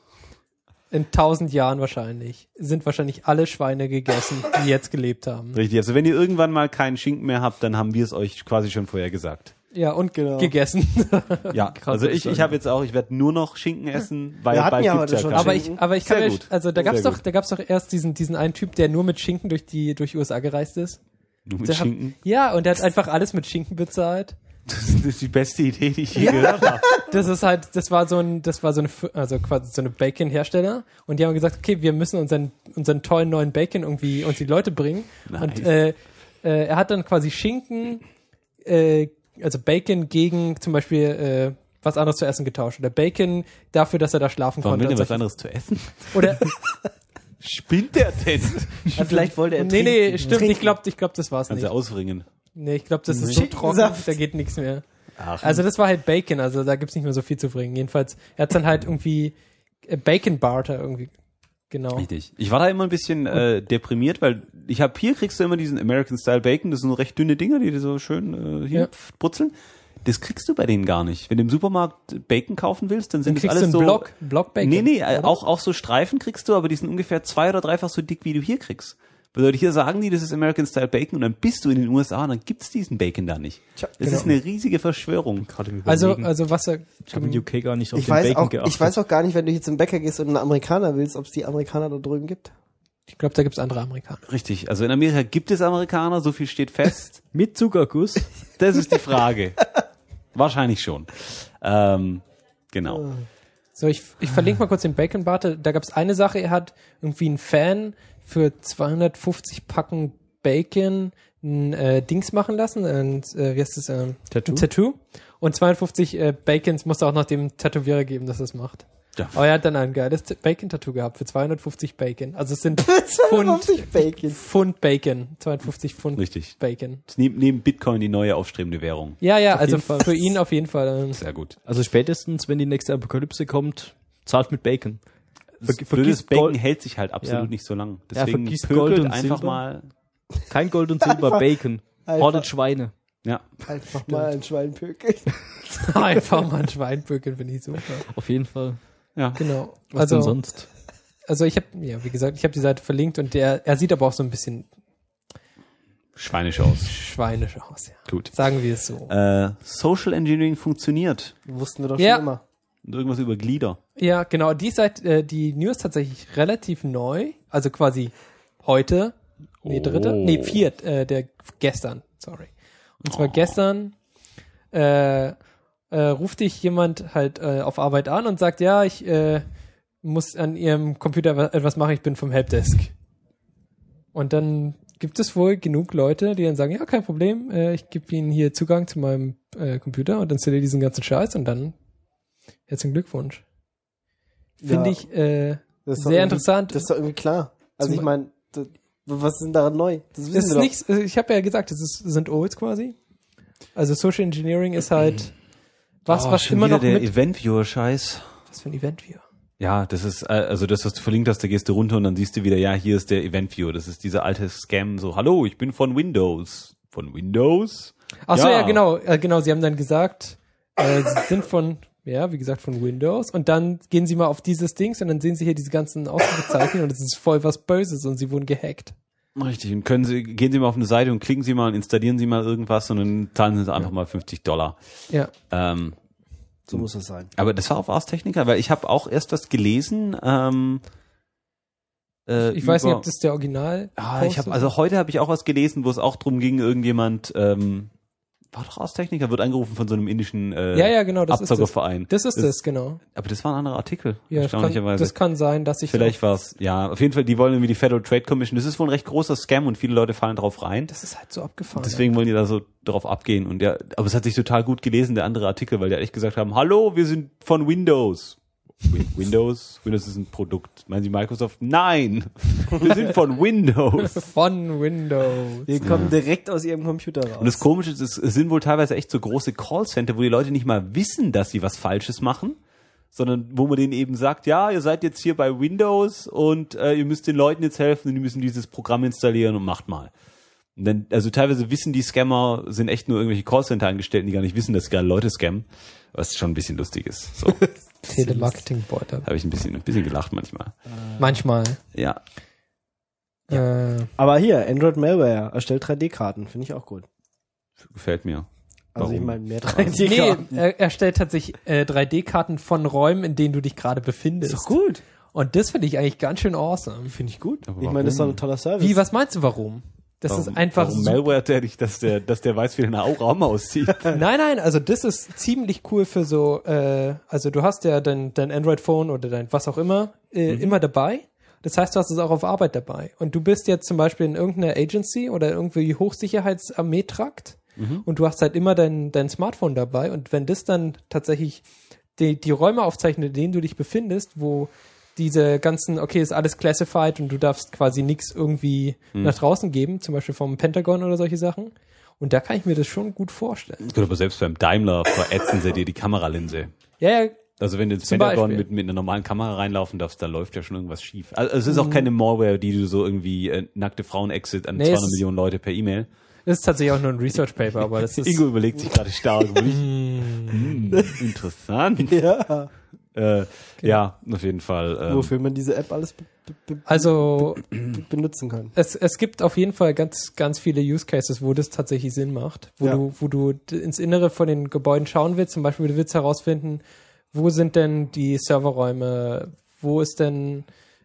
In tausend Jahren wahrscheinlich, sind wahrscheinlich alle Schweine gegessen, die jetzt gelebt haben. Richtig, also wenn ihr irgendwann mal keinen Schinken mehr habt, dann haben wir es euch quasi schon vorher gesagt. Ja, und Genau. gegessen. Ja, also ich, ich habe jetzt auch, ich werde nur noch Schinken essen, weil Wir hatten bald ja gibt's heute schon keinen. aber ich, Schinken. aber ich kann Sehr mir, gut. also da gab's Sehr doch, gut. da gab's doch erst diesen, diesen einen Typ, der nur mit Schinken durch die, durch U S A gereist ist. Nur mit Der hat, Schinken. ja, und der hat einfach alles mit Schinken bezahlt. Das ist die beste Idee, die ich je gehört habe. Das ist halt, das war so ein, das war so eine, F- also quasi so eine Bacon-Hersteller und die haben gesagt, okay, wir müssen unseren, unseren tollen neuen Bacon irgendwie uns die Leute bringen. Nice. Und äh, äh, er hat dann quasi Schinken, äh, also Bacon gegen zum Beispiel äh, was anderes zu essen getauscht. Oder Bacon dafür, dass er da schlafen Warum konnte. will der und was solche- anderes zu essen? Oder Spinnt der denn? Ja, vielleicht wollte er nee, nee, trinken. stimmt, Trinken. ich glaube, ich glaub, das war's Kannst nicht. du ausringen. Nee, ich glaube, das ist so trocken, Schinkensaft. da geht nichts mehr. Ach, Also das war halt Bacon, also da gibt's nicht mehr so viel zu bringen. Jedenfalls, er hat dann halt irgendwie äh, Bacon Barter irgendwie, genau. richtig. Ich war da immer ein bisschen äh, deprimiert, weil ich habe hier kriegst du immer diesen American Style Bacon, das sind so recht dünne Dinger, die so schön äh, hier Ja. pf- brutzeln. Das kriegst du bei denen gar nicht. Wenn du im Supermarkt Bacon kaufen willst, dann Dann sind das kriegst du alles einen so Block, Block Bacon. Nee, nee, äh, oder? auch auch so Streifen kriegst du, aber die sind ungefähr zwei oder dreifach so dick, wie du hier kriegst. Bedeutet, hier sagen die, das ist American Style Bacon und dann bist du in den U S A und dann gibt's diesen Bacon da nicht. Tja, Das genau. ist eine riesige Verschwörung. gerade im Also, Überlegen. also was er, ich habe in U K gar nicht auf Ich den weiß, Bacon auch, geachtet. ich weiß auch gar nicht, wenn du hier zum Bäcker gehst und einen Amerikaner willst, ob es die Amerikaner da drüben gibt. Ich glaube, da gibt's andere Amerikaner. Richtig. Also in Amerika gibt es Amerikaner, so viel steht fest. Mit Zuckerguss? Das ist die Frage. Wahrscheinlich schon. Ähm, genau. So, ich, ich verlinke mal kurz den Bacon Butter. Da gab's eine Sache, er hat irgendwie einen Fan für zweihundertfünfzig Packen Bacon ein äh, Dings machen lassen, ein, äh, wie heißt das? Ähm, Tattoo? Ein Tattoo. Und zweihundertfünfzig äh, Bacons musste auch noch dem Tätowierer geben, dass er es macht. Ja. Aber er hat dann ein geiles Bacon-Tattoo gehabt für zweihundertfünfzig Bacon. Also es sind Pfund, zweihundertfünfzig Bacon. Pfund Bacon. zweihundertfünfzig Pfund Richtig. Bacon. Neben, neben Bitcoin die neue aufstrebende Währung. Ja, ja, Auf also jeden Fall. für ihn auf jeden Fall. ähm, Sehr gut. Also spätestens, wenn die nächste Apokalypse kommt, zahlt mit Bacon. Das Verg- blöde ist, vergiss Bacon Gold- hält sich halt absolut Ja. nicht so lang. Ja, Deswegen vergiss pökelt Gold und einfach Silber. mal. Kein Gold und Silber, Einfach- Bacon. einfach- Hortet Schweine. Ja. Einfach mal ein Schweinpökel. Einfach mal ein Schweinböcken, finde ich super. Auf jeden Fall. Ja. Genau. Was also, denn sonst? also ich habe, ja, wie gesagt, ich habe die Seite verlinkt und der, er sieht aber auch so ein bisschen Schweinisch aus. schweinisch aus, ja. Gut. Sagen wir es so. Äh, Social Engineering funktioniert. Wussten wir doch Ja. schon immer. Und irgendwas über Glieder. Ja, genau, die Seite, äh, die News tatsächlich relativ neu, also quasi heute, nee, dritte, Oh. nee, viert, äh, der gestern, sorry. Und zwar Oh. gestern äh, äh, ruft dich jemand halt äh, auf Arbeit an und sagt, ja, ich äh, muss an ihrem Computer wa- etwas machen, ich bin vom Helpdesk. Und dann gibt es wohl genug Leute, die dann sagen, ja, kein Problem, äh, ich gebe Ihnen hier Zugang zu meinem äh, Computer und installiere diesen ganzen Scheiß und dann herzlichen Glückwunsch. Finde Ja. ich äh, Das ist doch sehr irgendwie- interessant. Das ist doch irgendwie klar. Also Zum- ich meine, das- was ist denn daran neu? Das wissen Es ist wir doch. nichts, äh, ich habe ja gesagt, es ist, sind Olds quasi. Also Social Engineering ist halt was, Oh, was schon immer wieder noch der mit... Event-Viewer-Scheiß. Was für ein Event wir. Ja, das ist, äh, also das, was du verlinkt hast, da gehst du runter und dann siehst du wieder, ja, hier ist der Event-Viewer. Das ist dieser alte Scam, so, hallo, ich bin von Windows. Von Windows? Ach so, ja, Ja. genau, äh, genau. Sie haben dann gesagt, äh, sie sind von, ja, wie gesagt, von Windows. Und dann gehen sie mal auf dieses Dings und dann sehen sie hier diese ganzen Ausrufezeichen und es ist voll was Böses und sie wurden gehackt. Richtig. Und können Sie, gehen Sie mal auf eine Seite und klicken Sie mal und installieren Sie mal irgendwas und dann zahlen Sie einfach mal fünfzig Dollar. Ja. Ähm, So muss es sein. aber das war auf Ars Technica, weil ich habe auch erst was gelesen. Ähm, äh, Ich weiß nicht, über- ob das der Original Ah, ich habe also heute habe ich auch was gelesen, wo es auch drum ging, irgendjemand ähm, war doch Ars Technica, wird angerufen von so einem indischen äh, Ja, ja, genau, das ist das. Abzockerverein. Das ist das, genau. Aber das war ein anderer Artikel, Ja, das kann, erstaunlicherweise. das kann sein, dass ich Vielleicht war es, ja, auf jeden Fall, die wollen irgendwie die Federal Trade Commission. Das ist wohl ein recht großer Scam und viele Leute fallen drauf rein. das ist halt so abgefahren. Deswegen wollen die da so drauf abgehen. Und ja, aber es hat sich total gut gelesen, der andere Artikel, weil die echt gesagt haben, hallo, wir sind von Windows. Win- Windows? Windows ist ein Produkt. Meinen Sie Microsoft? Nein! Wir sind von Windows. Von Windows. Wir kommen direkt aus ihrem Computer raus. Und das Komische ist, es sind wohl teilweise echt so große Callcenter, wo die Leute nicht mal wissen, dass sie was Falsches machen, sondern wo man denen eben sagt, ja, ihr seid jetzt hier bei Windows und äh, ihr müsst den Leuten jetzt helfen und die müssen dieses Programm installieren und macht mal. Und dann, also teilweise wissen die Scammer, sind echt nur irgendwelche Callcenter-Angestellten, die gar nicht wissen, dass sie gerade Leute scammen, was schon ein bisschen lustig ist. So, Telemarketing-Bot. habe ich ein bisschen, ein bisschen gelacht manchmal. Manchmal. Ja, Äh, Aber hier, Android Malware erstellt drei D-Karten. Finde ich auch gut. gefällt mir. Also Warum? ich meine, mehr drei nee, D-Karten. er, er stellt tatsächlich äh, drei D-Karten von Räumen, in denen du dich gerade befindest. Ist doch gut. Und das finde ich eigentlich ganz schön awesome. Finde ich gut. Aber Ich meine, das ist doch warum? ein toller Service. Wie, was meinst du, warum? Das Warum, ist einfach warum so. Malware, der dich, dass der, dass der weiß, wie dein Raum aussieht. Nein, nein, also das ist ziemlich cool für so, äh, also du hast ja dein, dein Android-Phone oder dein was auch immer äh, immer dabei. Das heißt, du hast es auch auf Arbeit dabei. Und du bist jetzt zum Beispiel in irgendeiner Agency oder irgendwie Hochsicherheitsarmee-Trakt und du hast halt immer dein, dein Smartphone dabei. Und wenn das dann tatsächlich die, die Räume aufzeichnet, in denen du dich befindest, wo diese ganzen, okay, ist alles classified und du darfst quasi nichts irgendwie nach draußen geben, zum Beispiel vom Pentagon oder solche Sachen. Und da kann ich mir das schon gut vorstellen. Gut, aber selbst beim Daimler verätzen sie dir die Kameralinse. Ja, ja, Also wenn du ins Zum Pentagon Beispiel. mit, mit einer normalen Kamera reinlaufen darfst, da läuft ja schon irgendwas schief. Also es ist auch keine Malware, die du so irgendwie äh, nackte Frauen-Exit an Nee, es zweihundert ist- Millionen Leute per E-Mail. das ist tatsächlich auch nur ein Research Paper, aber das ist... Ingo überlegt sich gerade stark. hm, interessant. Ja. Äh, Ja, auf jeden Fall. Ähm, Wofür man diese App alles be be Also be benutzen kann. es, es gibt auf jeden Fall ganz, ganz viele Use Cases, wo das tatsächlich Sinn macht. Wo Ja. du, wo du d- ins Innere von den Gebäuden schauen willst. Zum Beispiel, du willst herausfinden, wo sind denn die Serverräume, wo ist denn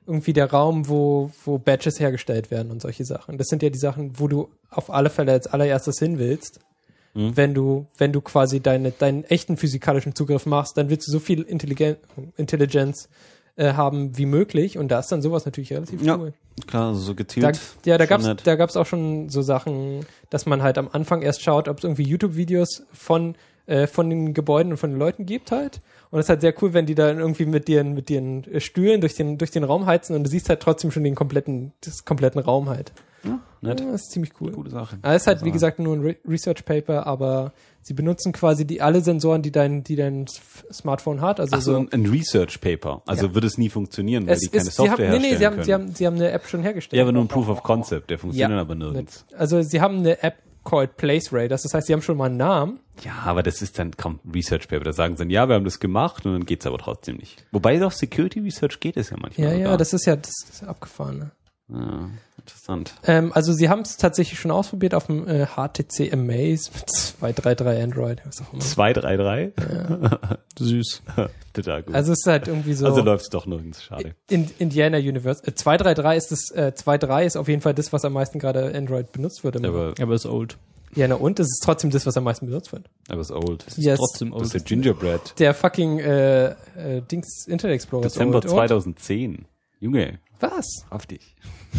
irgendwie der Raum, wo, wo Badges hergestellt werden und solche Sachen. Das sind ja die Sachen, wo du auf alle Fälle als allererstes hin willst. Mhm. Wenn du, wenn du quasi deine, deinen echten physikalischen Zugriff machst, dann willst du so viel Intelligen- Intelligenz äh, haben wie möglich und da ist dann sowas natürlich relativ ja, cool. Klar, so gezielt. Da, ja, da gab's, da gab's auch schon so Sachen, dass man halt am Anfang erst schaut, ob es irgendwie YouTube-Videos von äh, von den Gebäuden und von den Leuten gibt halt. Und es ist halt sehr cool, wenn die da irgendwie mit ihren, mit ihren Stühlen durch den, durch den Raum heizen und du siehst halt trotzdem schon den kompletten, das kompletten Raum halt. Ja, nett. Ja, das ist ziemlich cool. Gute Sache. Aber es ist halt, wie gesagt, nur ein Re- Research Paper, aber sie benutzen quasi die, alle Sensoren, die dein, die dein F- Smartphone hat. Also Ach so, so ein, ein Research Paper. Also Ja. würde es nie funktionieren, weil es die keine ist, sie Software haben, nee, herstellen nee, sie haben, können. sie haben, sie haben eine App schon hergestellt. Ja, aber nur ein Proof of Concept, der funktioniert Ja. aber nirgends. Also sie haben eine App called Place Raiders, das heißt, sie haben schon mal einen Namen. Ja, aber das ist dann kaum Research Paper. Da sagen sie dann, ja, wir haben das gemacht und dann geht's aber trotzdem nicht. Wobei doch Security Research geht es ja manchmal. Ja, ja, sogar. das ist ja, das ist abgefahren, ne? Ja, interessant. Ähm, also sie haben es tatsächlich schon ausprobiert auf dem äh, H T C Amaze mit zwei Punkt drei Punkt drei Android. Was auch immer. zwei drei drei? Süß. Total gut. Also es ist halt irgendwie so. Also läuft's doch nirgends, schade. in, Indiana University. Äh, zwei Punkt drei Punkt drei ist das, äh, zwei Punkt drei ist auf jeden Fall das, was am meisten gerade Android benutzt wird. Im Aber, Aber ist old. ja, na und? Das ist trotzdem das, was am meisten benutzt wird. aber ist old. Yes. Trotzdem Das ist old. der Gingerbread. Der fucking äh, äh, Dings Internet Explorer Dezember ist old. zweitausendzehn. Junge, Was? auf dich.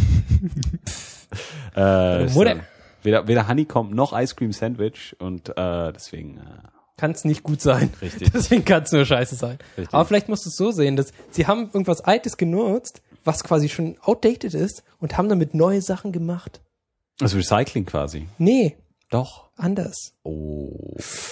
äh, ist Mutter. dann weder, weder Honeycomb noch Ice Cream Sandwich und äh, deswegen äh, Kann es nicht gut sein. Richtig. Deswegen kann es nur scheiße sein. Richtig. Aber vielleicht musst du es so sehen, dass sie haben irgendwas Altes genutzt, was quasi schon outdated ist und haben damit neue Sachen gemacht. also Recycling quasi. Nee, Doch. anders. Oh.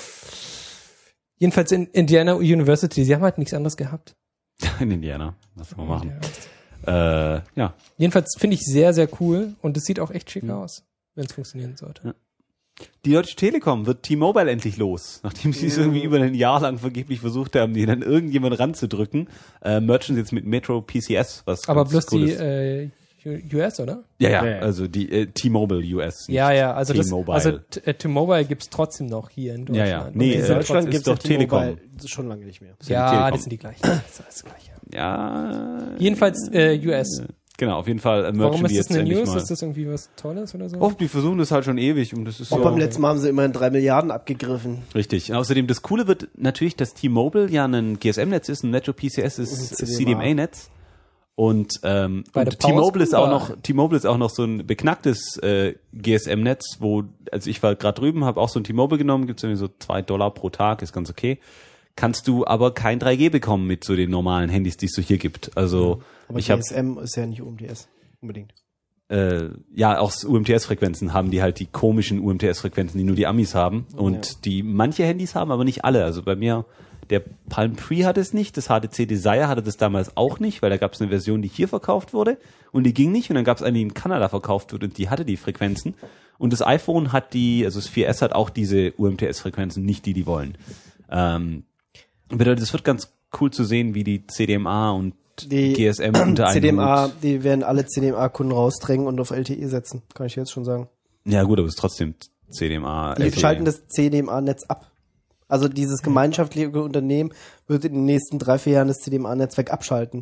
Jedenfalls in Indiana University, sie haben halt nichts anderes gehabt. In Indiana. Was soll man machen? Ja. Äh, ja. Jedenfalls finde ich sehr, sehr cool und es sieht auch echt schick Mhm. aus, wenn es funktionieren sollte. Ja. Die Deutsche Telekom wird T-Mobile endlich los. Nachdem sie es irgendwie über ein Jahr lang vergeblich versucht haben, die dann irgendjemand ranzudrücken, äh, merchen sie jetzt mit Metro P C S, was Aber ganz bloß cool die ist. äh, U S, oder? Ja, ja, Ja, ja. also die äh, T-Mobile U S. Ja, ja, also das, T-Mobile. also t- äh, T-Mobile gibt's trotzdem noch hier in Ja, Deutschland. ja. Und Nee, die äh, sind Deutschland trotzdem- gibt's doch Telekom. schon lange nicht mehr. ist ja die Ja, Telekom. das sind die gleichen. Das ist alles gleiche. Ja. Jedenfalls äh, U S. Genau, auf jeden Fall äh, merchen Warum die ist das jetzt eine endlich News? mal. Ist das irgendwie was Tolles oder so? Oh, die versuchen das halt schon ewig und das ist Auch so. beim letzten Mal haben sie immerhin drei Milliarden abgegriffen. Richtig. Und außerdem, das Coole wird natürlich, dass T-Mobile ja ein G S M-Netz ist, ein Metro P C S ist Und C D M A-Netz. Und, ähm, Beide und T-Mobile ist auch Power noch, T-Mobile ist auch noch so ein beknacktes äh, G S M-Netz, wo, also ich war gerade drüben, habe auch so ein T-Mobile genommen, gibt's irgendwie so zwei Dollar pro Tag, ist ganz okay. Kannst du aber kein drei G bekommen mit so den normalen Handys, die es so hier gibt. Also Aber ich habe G S M ist ja nicht U M T S unbedingt. äh, ja, auch U M T S-Frequenzen haben die halt die komischen U M T S-Frequenzen, die nur die Amis haben und Ja. die manche Handys haben, aber nicht alle. Also bei mir, der Palm Pre hat es nicht, das H T C Desire hatte das damals auch nicht, weil da gab es eine Version, die hier verkauft wurde und die ging nicht und dann gab es eine, die in Kanada verkauft wurde und die hatte die Frequenzen und das iPhone hat die, also das vier S hat auch diese U M T S-Frequenzen, nicht die, die wollen. Ähm, bedeutet, es wird ganz cool zu sehen, wie die C D M A und Die G S M unter C D M einem A, Hut. die werden alle C D M A-Kunden rausdrängen und auf L T E setzen. Kann ich jetzt schon sagen. Ja gut, aber es ist trotzdem C D M A. Die L T E. schalten das C D M A-Netz ab. Also dieses gemeinschaftliche Unternehmen wird in den nächsten drei, vier Jahren das C D M A-Netzwerk abschalten.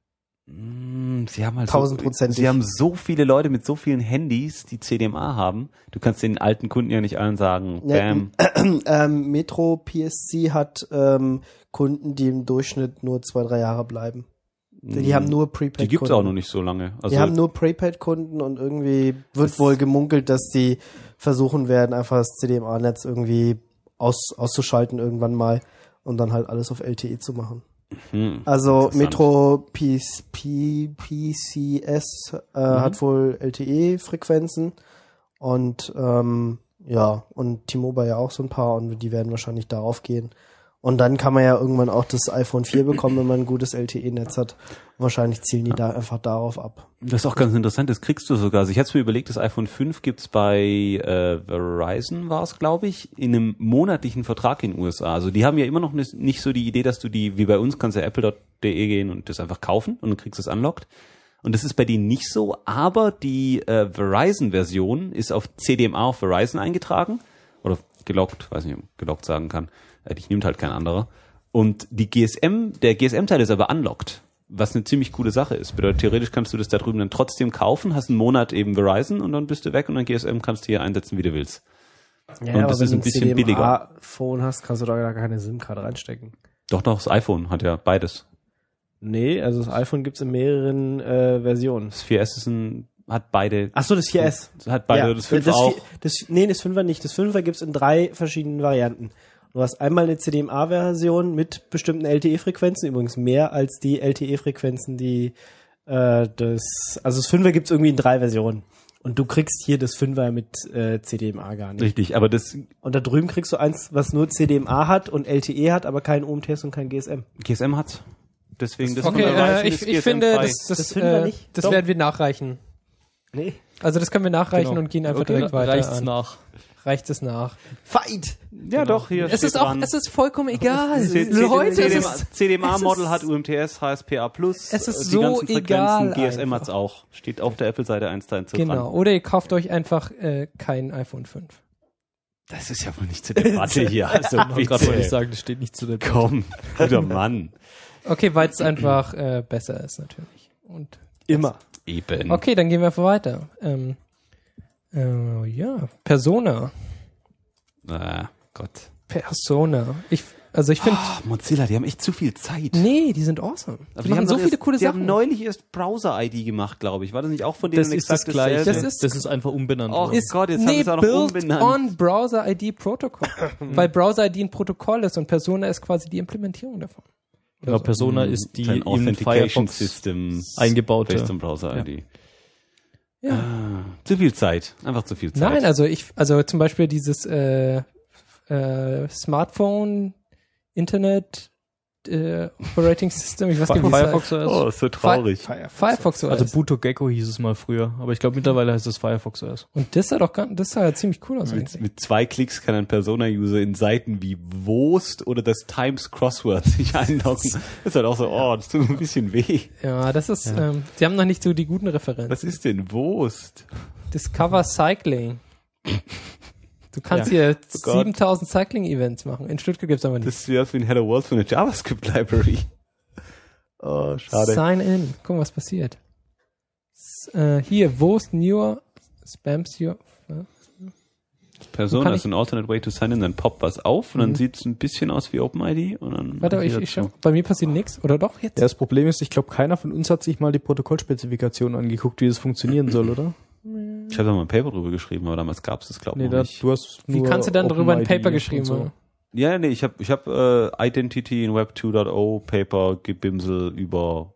Mm, Sie haben halt Tausendprozentig. so, Sie haben so viele Leute mit so vielen Handys, die C D M A haben. Du kannst den alten Kunden ja nicht allen sagen, Ja, bam. Ähm, Metro P S C hat ähm, Kunden, die im Durchschnitt nur zwei, drei Jahre bleiben. Die, die haben nur Prepaid-Kunden. Die gibt's auch noch nicht so lange. Also Die haben nur Prepaid-Kunden und irgendwie wird wohl gemunkelt, dass die versuchen werden, einfach das C D M A-Netz irgendwie aus, auszuschalten irgendwann mal und dann halt alles auf L T E zu machen. hm, Also interessant. Metro P C S äh, hat wohl L T E-Frequenzen und ähm, ja, und T-Mobile ja auch so ein paar und die werden wahrscheinlich darauf gehen. Und dann kann man ja irgendwann auch das iPhone vier bekommen, wenn man ein gutes L T E-Netz hat. Und wahrscheinlich zielen die da einfach darauf ab. Das ist auch ganz interessant, das kriegst du sogar. Also ich hatte mir überlegt, das iPhone fünf gibt's bei äh, Verizon, war es, glaube ich, in einem monatlichen Vertrag in den U S A. Also die haben ja immer noch nicht so die Idee, dass du die, wie bei uns, kannst du apple punkt de gehen und das einfach kaufen und dann kriegst du es unlocked. Und das ist bei denen nicht so, aber die äh, Verizon-Version ist auf C D M A auf Verizon eingetragen oder gelockt, weiß nicht, ob ich gelockt sagen kann. Äh, die nimmt halt kein anderer. Und die G S M, der G S M-Teil ist aber unlocked. was eine ziemlich coole Sache ist. Bedeutet, theoretisch kannst du das da drüben dann trotzdem kaufen, hast einen Monat eben Verizon und dann bist du weg und dann G S M kannst du hier einsetzen, wie du willst. Ja, und aber das wenn ist du ein bisschen C D M billiger. A-Phone hast, kannst du da gar keine SIM-Karte reinstecken. Doch, doch, das iPhone hat ja beides. Nee, also das iPhone gibt's in mehreren äh, Versionen. Das vier S ist ein, hat beide. Ach so, das vier S. Hat beide, Ja, das fünf das auch. vier- Das, nee, das fünfer nicht. Das fünfer gibt's in drei verschiedenen Varianten. Du hast einmal eine C D M A-Version mit bestimmten L T E-Frequenzen, übrigens mehr als die L T E-Frequenzen, die äh, das, also das fünfer gibt's irgendwie in drei Versionen. Und du kriegst hier das fünfer mit äh, C D M A gar nicht. Richtig, aber das Und da drüben kriegst du eins, was nur C D M A hat und L T E hat, aber keinen O M T S und kein G S M. G S M hat's. Deswegen das Okay, von der äh, Verizon ich, ist ich G S M finde, frei. das, das, Das finden wir äh, nicht. das Doch. werden wir nachreichen. Nee. Also das können wir nachreichen Genau. und gehen einfach Okay, direkt weiter reicht's an. nach. Reicht es nach. Fight! Ja, doch, hier Es steht ist auch, dran. es ist vollkommen egal. C- Leute, C D es M A ist, C D M A-Model es ist- hat U M T S, H S P A plus, Es ist äh, die so ganzen egal Frequenzen, G S M einfach. hat's auch. Steht auf der Apple-Seite eins da dran. genau. Oder ihr kauft euch einfach äh, kein iPhone fünf. Das ist ja wohl nicht zur Debatte hier. Also Ich wollte gerade bitte. sagen, das steht nicht zu der Komm, guter Mann. Okay, weil es einfach äh, besser ist natürlich. Und Immer. Eben. okay, dann gehen wir einfach weiter. Ähm, äh, ja, Persona. Ah, Gott. Persona. Ich, also ich finde, Ah, Mozilla, die haben echt zu viel Zeit. nee, die sind awesome. Die machen so doch viele erst, coole die Sachen. haben neulich erst Browser-I D gemacht, glaube ich. War das nicht auch von denen Das ist das exakt Gleiche. dasselbe? Das ist- das ist einfach umbenannt. Oh, worden. ist Gott, jetzt haben nee, sie es auch noch built umbenannt. on Browser I D Protocol. Weil Browser I D ein Protokoll ist und Persona ist quasi die Implementierung davon. Genau, Persona ist die Ein im Authentication Firefox System eingebaute. based on Browser-I D. Ja. Ah, zu viel Zeit. Einfach zu viel Zeit. Nein, also ich, also zum Beispiel dieses äh, äh, Smartphone, Internet, äh, Operating System, ich weiß gar nicht, wie es Firefox heißt. O S. Oh, ist so traurig. Firefox O S. Also Butogecko hieß es mal früher, aber ich glaube mittlerweile heißt es Firefox O S. Und das sah doch ganz, das sah ja ziemlich cool aus Mit, eigentlich. mit zwei Klicks kann ein Persona-User in Seiten wie Wurst oder das Times Crossword sich einloggen. Das ist halt auch so, oh, das tut mir ein bisschen weh. Ja, das ist, ähm, sie haben noch nicht so die guten Referenzen. Was ist denn Wurst? Discover Cycling. Du kannst Ja. hier Oh Gott. siebentausend Cycling-Events machen. In Stuttgart gibt's aber nicht. Das ist wie aus wie ein Hello World für eine JavaScript-Library. Oh, schade. Sign in. Guck mal, was passiert. S äh, hier, Wurst, Newer, Spams your. Ja. Persona kann ist ich- ein alternate way to sign in, dann poppt was auf und dann sieht es ein bisschen aus wie OpenID und dann Warte, mach ich, wieder ich zu. schau. Bei mir passiert nichts. Oder doch jetzt? Ja, das Problem ist, ich glaube, keiner von uns hat sich mal die Protokollspezifikation angeguckt, wie das funktionieren soll, oder? Ich habe da mal ein Paper drüber geschrieben, aber damals gab es das, glaube ich, Nee, noch da, nicht. du hast Wie nur kannst du dann darüber ein OpenID Paper und geschrieben so. haben? Ja, nee, ich habe ich hab, äh, Identity in Web zwei Punkt0 Paper gebimsel über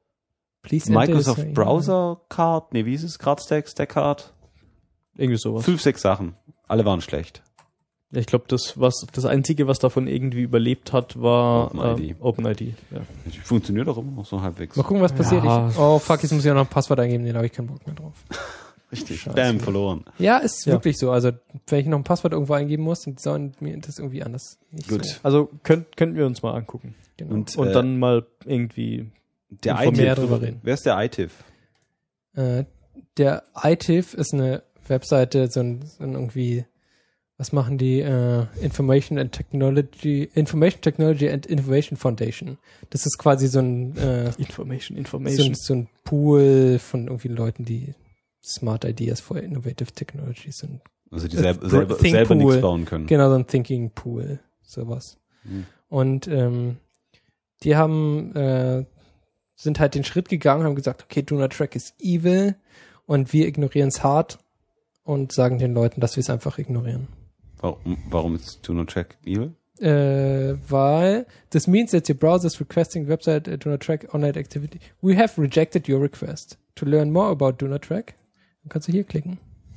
Please enter Microsoft this- Browser Card, nee, wie ist es? Card Stack, Stack Card? Irgendwie sowas. Fünf, sechs Sachen. Alle waren schlecht. Ja, ich glaube, das, was, das Einzige, was davon irgendwie überlebt hat, war OpenID. äh, OpenID. Ja. Funktioniert auch immer noch so halbwegs. Mal gucken, was passiert. Ja. Ich, oh fuck, jetzt muss ich auch noch ein Passwort eingeben, den habe ich keinen Bock mehr drauf. Richtig. Scheiße. Bam, verloren. Ja, ist Ja. wirklich so. Also, wenn ich noch ein Passwort irgendwo eingeben muss, dann sollen mir das irgendwie anders. Nicht Gut. So. Also könnt, könnten wir uns mal angucken. Genau. Und, Und äh, dann mal irgendwie der informiert I T I F. drüber reden. Wer ist der I T I F? Äh, der I T I F ist eine Webseite, so ein, so ein irgendwie, was machen die? Äh, Information and Technology, Information Technology and Innovation Foundation. Das ist quasi so ein, äh, Information, so, Information. ein so ein Pool von irgendwie Leuten, die Smart Ideas for Innovative Technologies und Also die Äh, selber, selber, Think selber Pool. nichts bauen können. genau so ein Thinking Pool, sowas. Hm. Und ähm, die haben äh, sind halt den Schritt gegangen, haben gesagt, okay, Do Not Track ist evil und wir ignorieren es hart und sagen den Leuten, dass wir es einfach ignorieren. Warum, warum ist Do Not Track evil? Äh, weil this means that your browser is requesting website uh, Do Not Track online activity. We have rejected your request. To learn more about Do Not Track, dann kannst du hier klicken.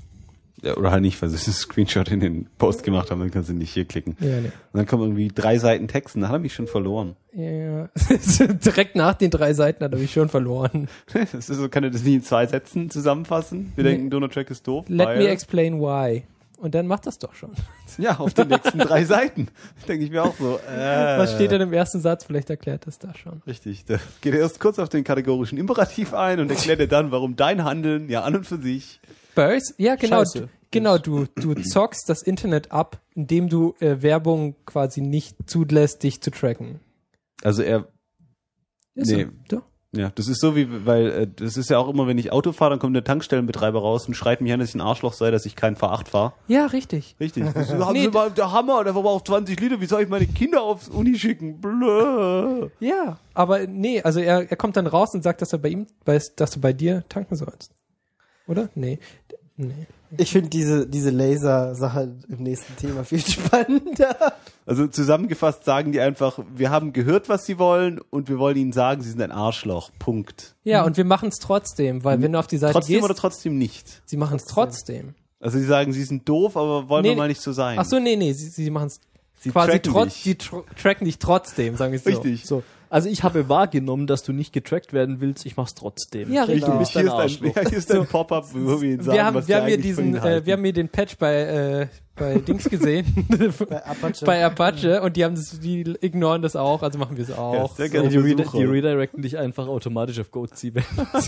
Ja, oder halt nicht, weil sie einen Screenshot in den Post gemacht haben, dann kannst du nicht hier klicken. Ja, nee. Und dann kommen irgendwie drei Seiten Text und dann hat er mich schon verloren. Ja, direkt nach den drei Seiten hat er mich schon verloren. Das ist so, kann er das nicht in zwei Sätzen zusammenfassen? Wir Nee. denken, Do Not Track ist doof. Let weil, me explain why. Und dann macht das doch schon. ja, auf den nächsten drei Seiten. Denke ich mir auch so. Äh, Was steht denn im ersten Satz? Vielleicht erklärt das da schon. Richtig. Da geht er erst kurz auf den kategorischen Imperativ ein und erklärt dir dann, warum dein Handeln ja an und für sich. Burst? Ja, genau. Scheiße. Du, genau, du, du zockst das Internet ab, indem du äh, Werbung quasi nicht zulässt, dich zu tracken. Also er, Ist Nee. so. Doch. Ja, das ist so wie, weil äh, das ist ja auch immer, wenn ich Auto fahre, dann kommt der Tankstellenbetreiber raus und schreit mich an, dass ich ein Arschloch sei, dass ich kein V acht fahre. Ja, richtig. Richtig. Das haben Nee, sie mal, der Hammer, der verbraucht zwanzig Liter, wie soll ich meine Kinder aufs Uni schicken? Blö. Ja, aber nee, also er, er kommt dann raus und sagt, dass er bei ihm, weiß, dass du bei dir tanken sollst. Oder? Nee. Nee. Ich finde diese, diese Laser-Sache im nächsten Thema viel spannender. Also zusammengefasst sagen die einfach, wir haben gehört, was sie wollen und wir wollen ihnen sagen, sie sind ein Arschloch. Punkt. Ja, und wir machen es trotzdem, weil wenn du auf die Seite Trotzdem gehst, oder trotzdem nicht? sie machen es trotzdem. Also sie sagen, sie sind doof, aber wollen Nee, wir mal nicht so sein. Ach so, nee, nee, sie, sie machen es Sie quasi tracken trotz, dich. sie tr tracken dich trotzdem, sagen wir es so. Richtig. So. Also ich habe wahrgenommen, dass du nicht getrackt werden willst, ich mach's trotzdem. Ja, richtig. Du bist Hier ein ist ein, Arschloch. ja, hier ist ein Pop-up, wo wir ihnen sagen, Wir haben, was wir sie haben hier eigentlich von diesen, ihnen äh, halten. wir haben hier den Patch bei, äh, bei Dings gesehen. Bei Apache. bei Apache und die haben das, die ignoren das auch, also machen wir es Ja, auch. sehr Ja, gerne die, redi Besucher. die redirecten dich einfach automatisch auf GoatC.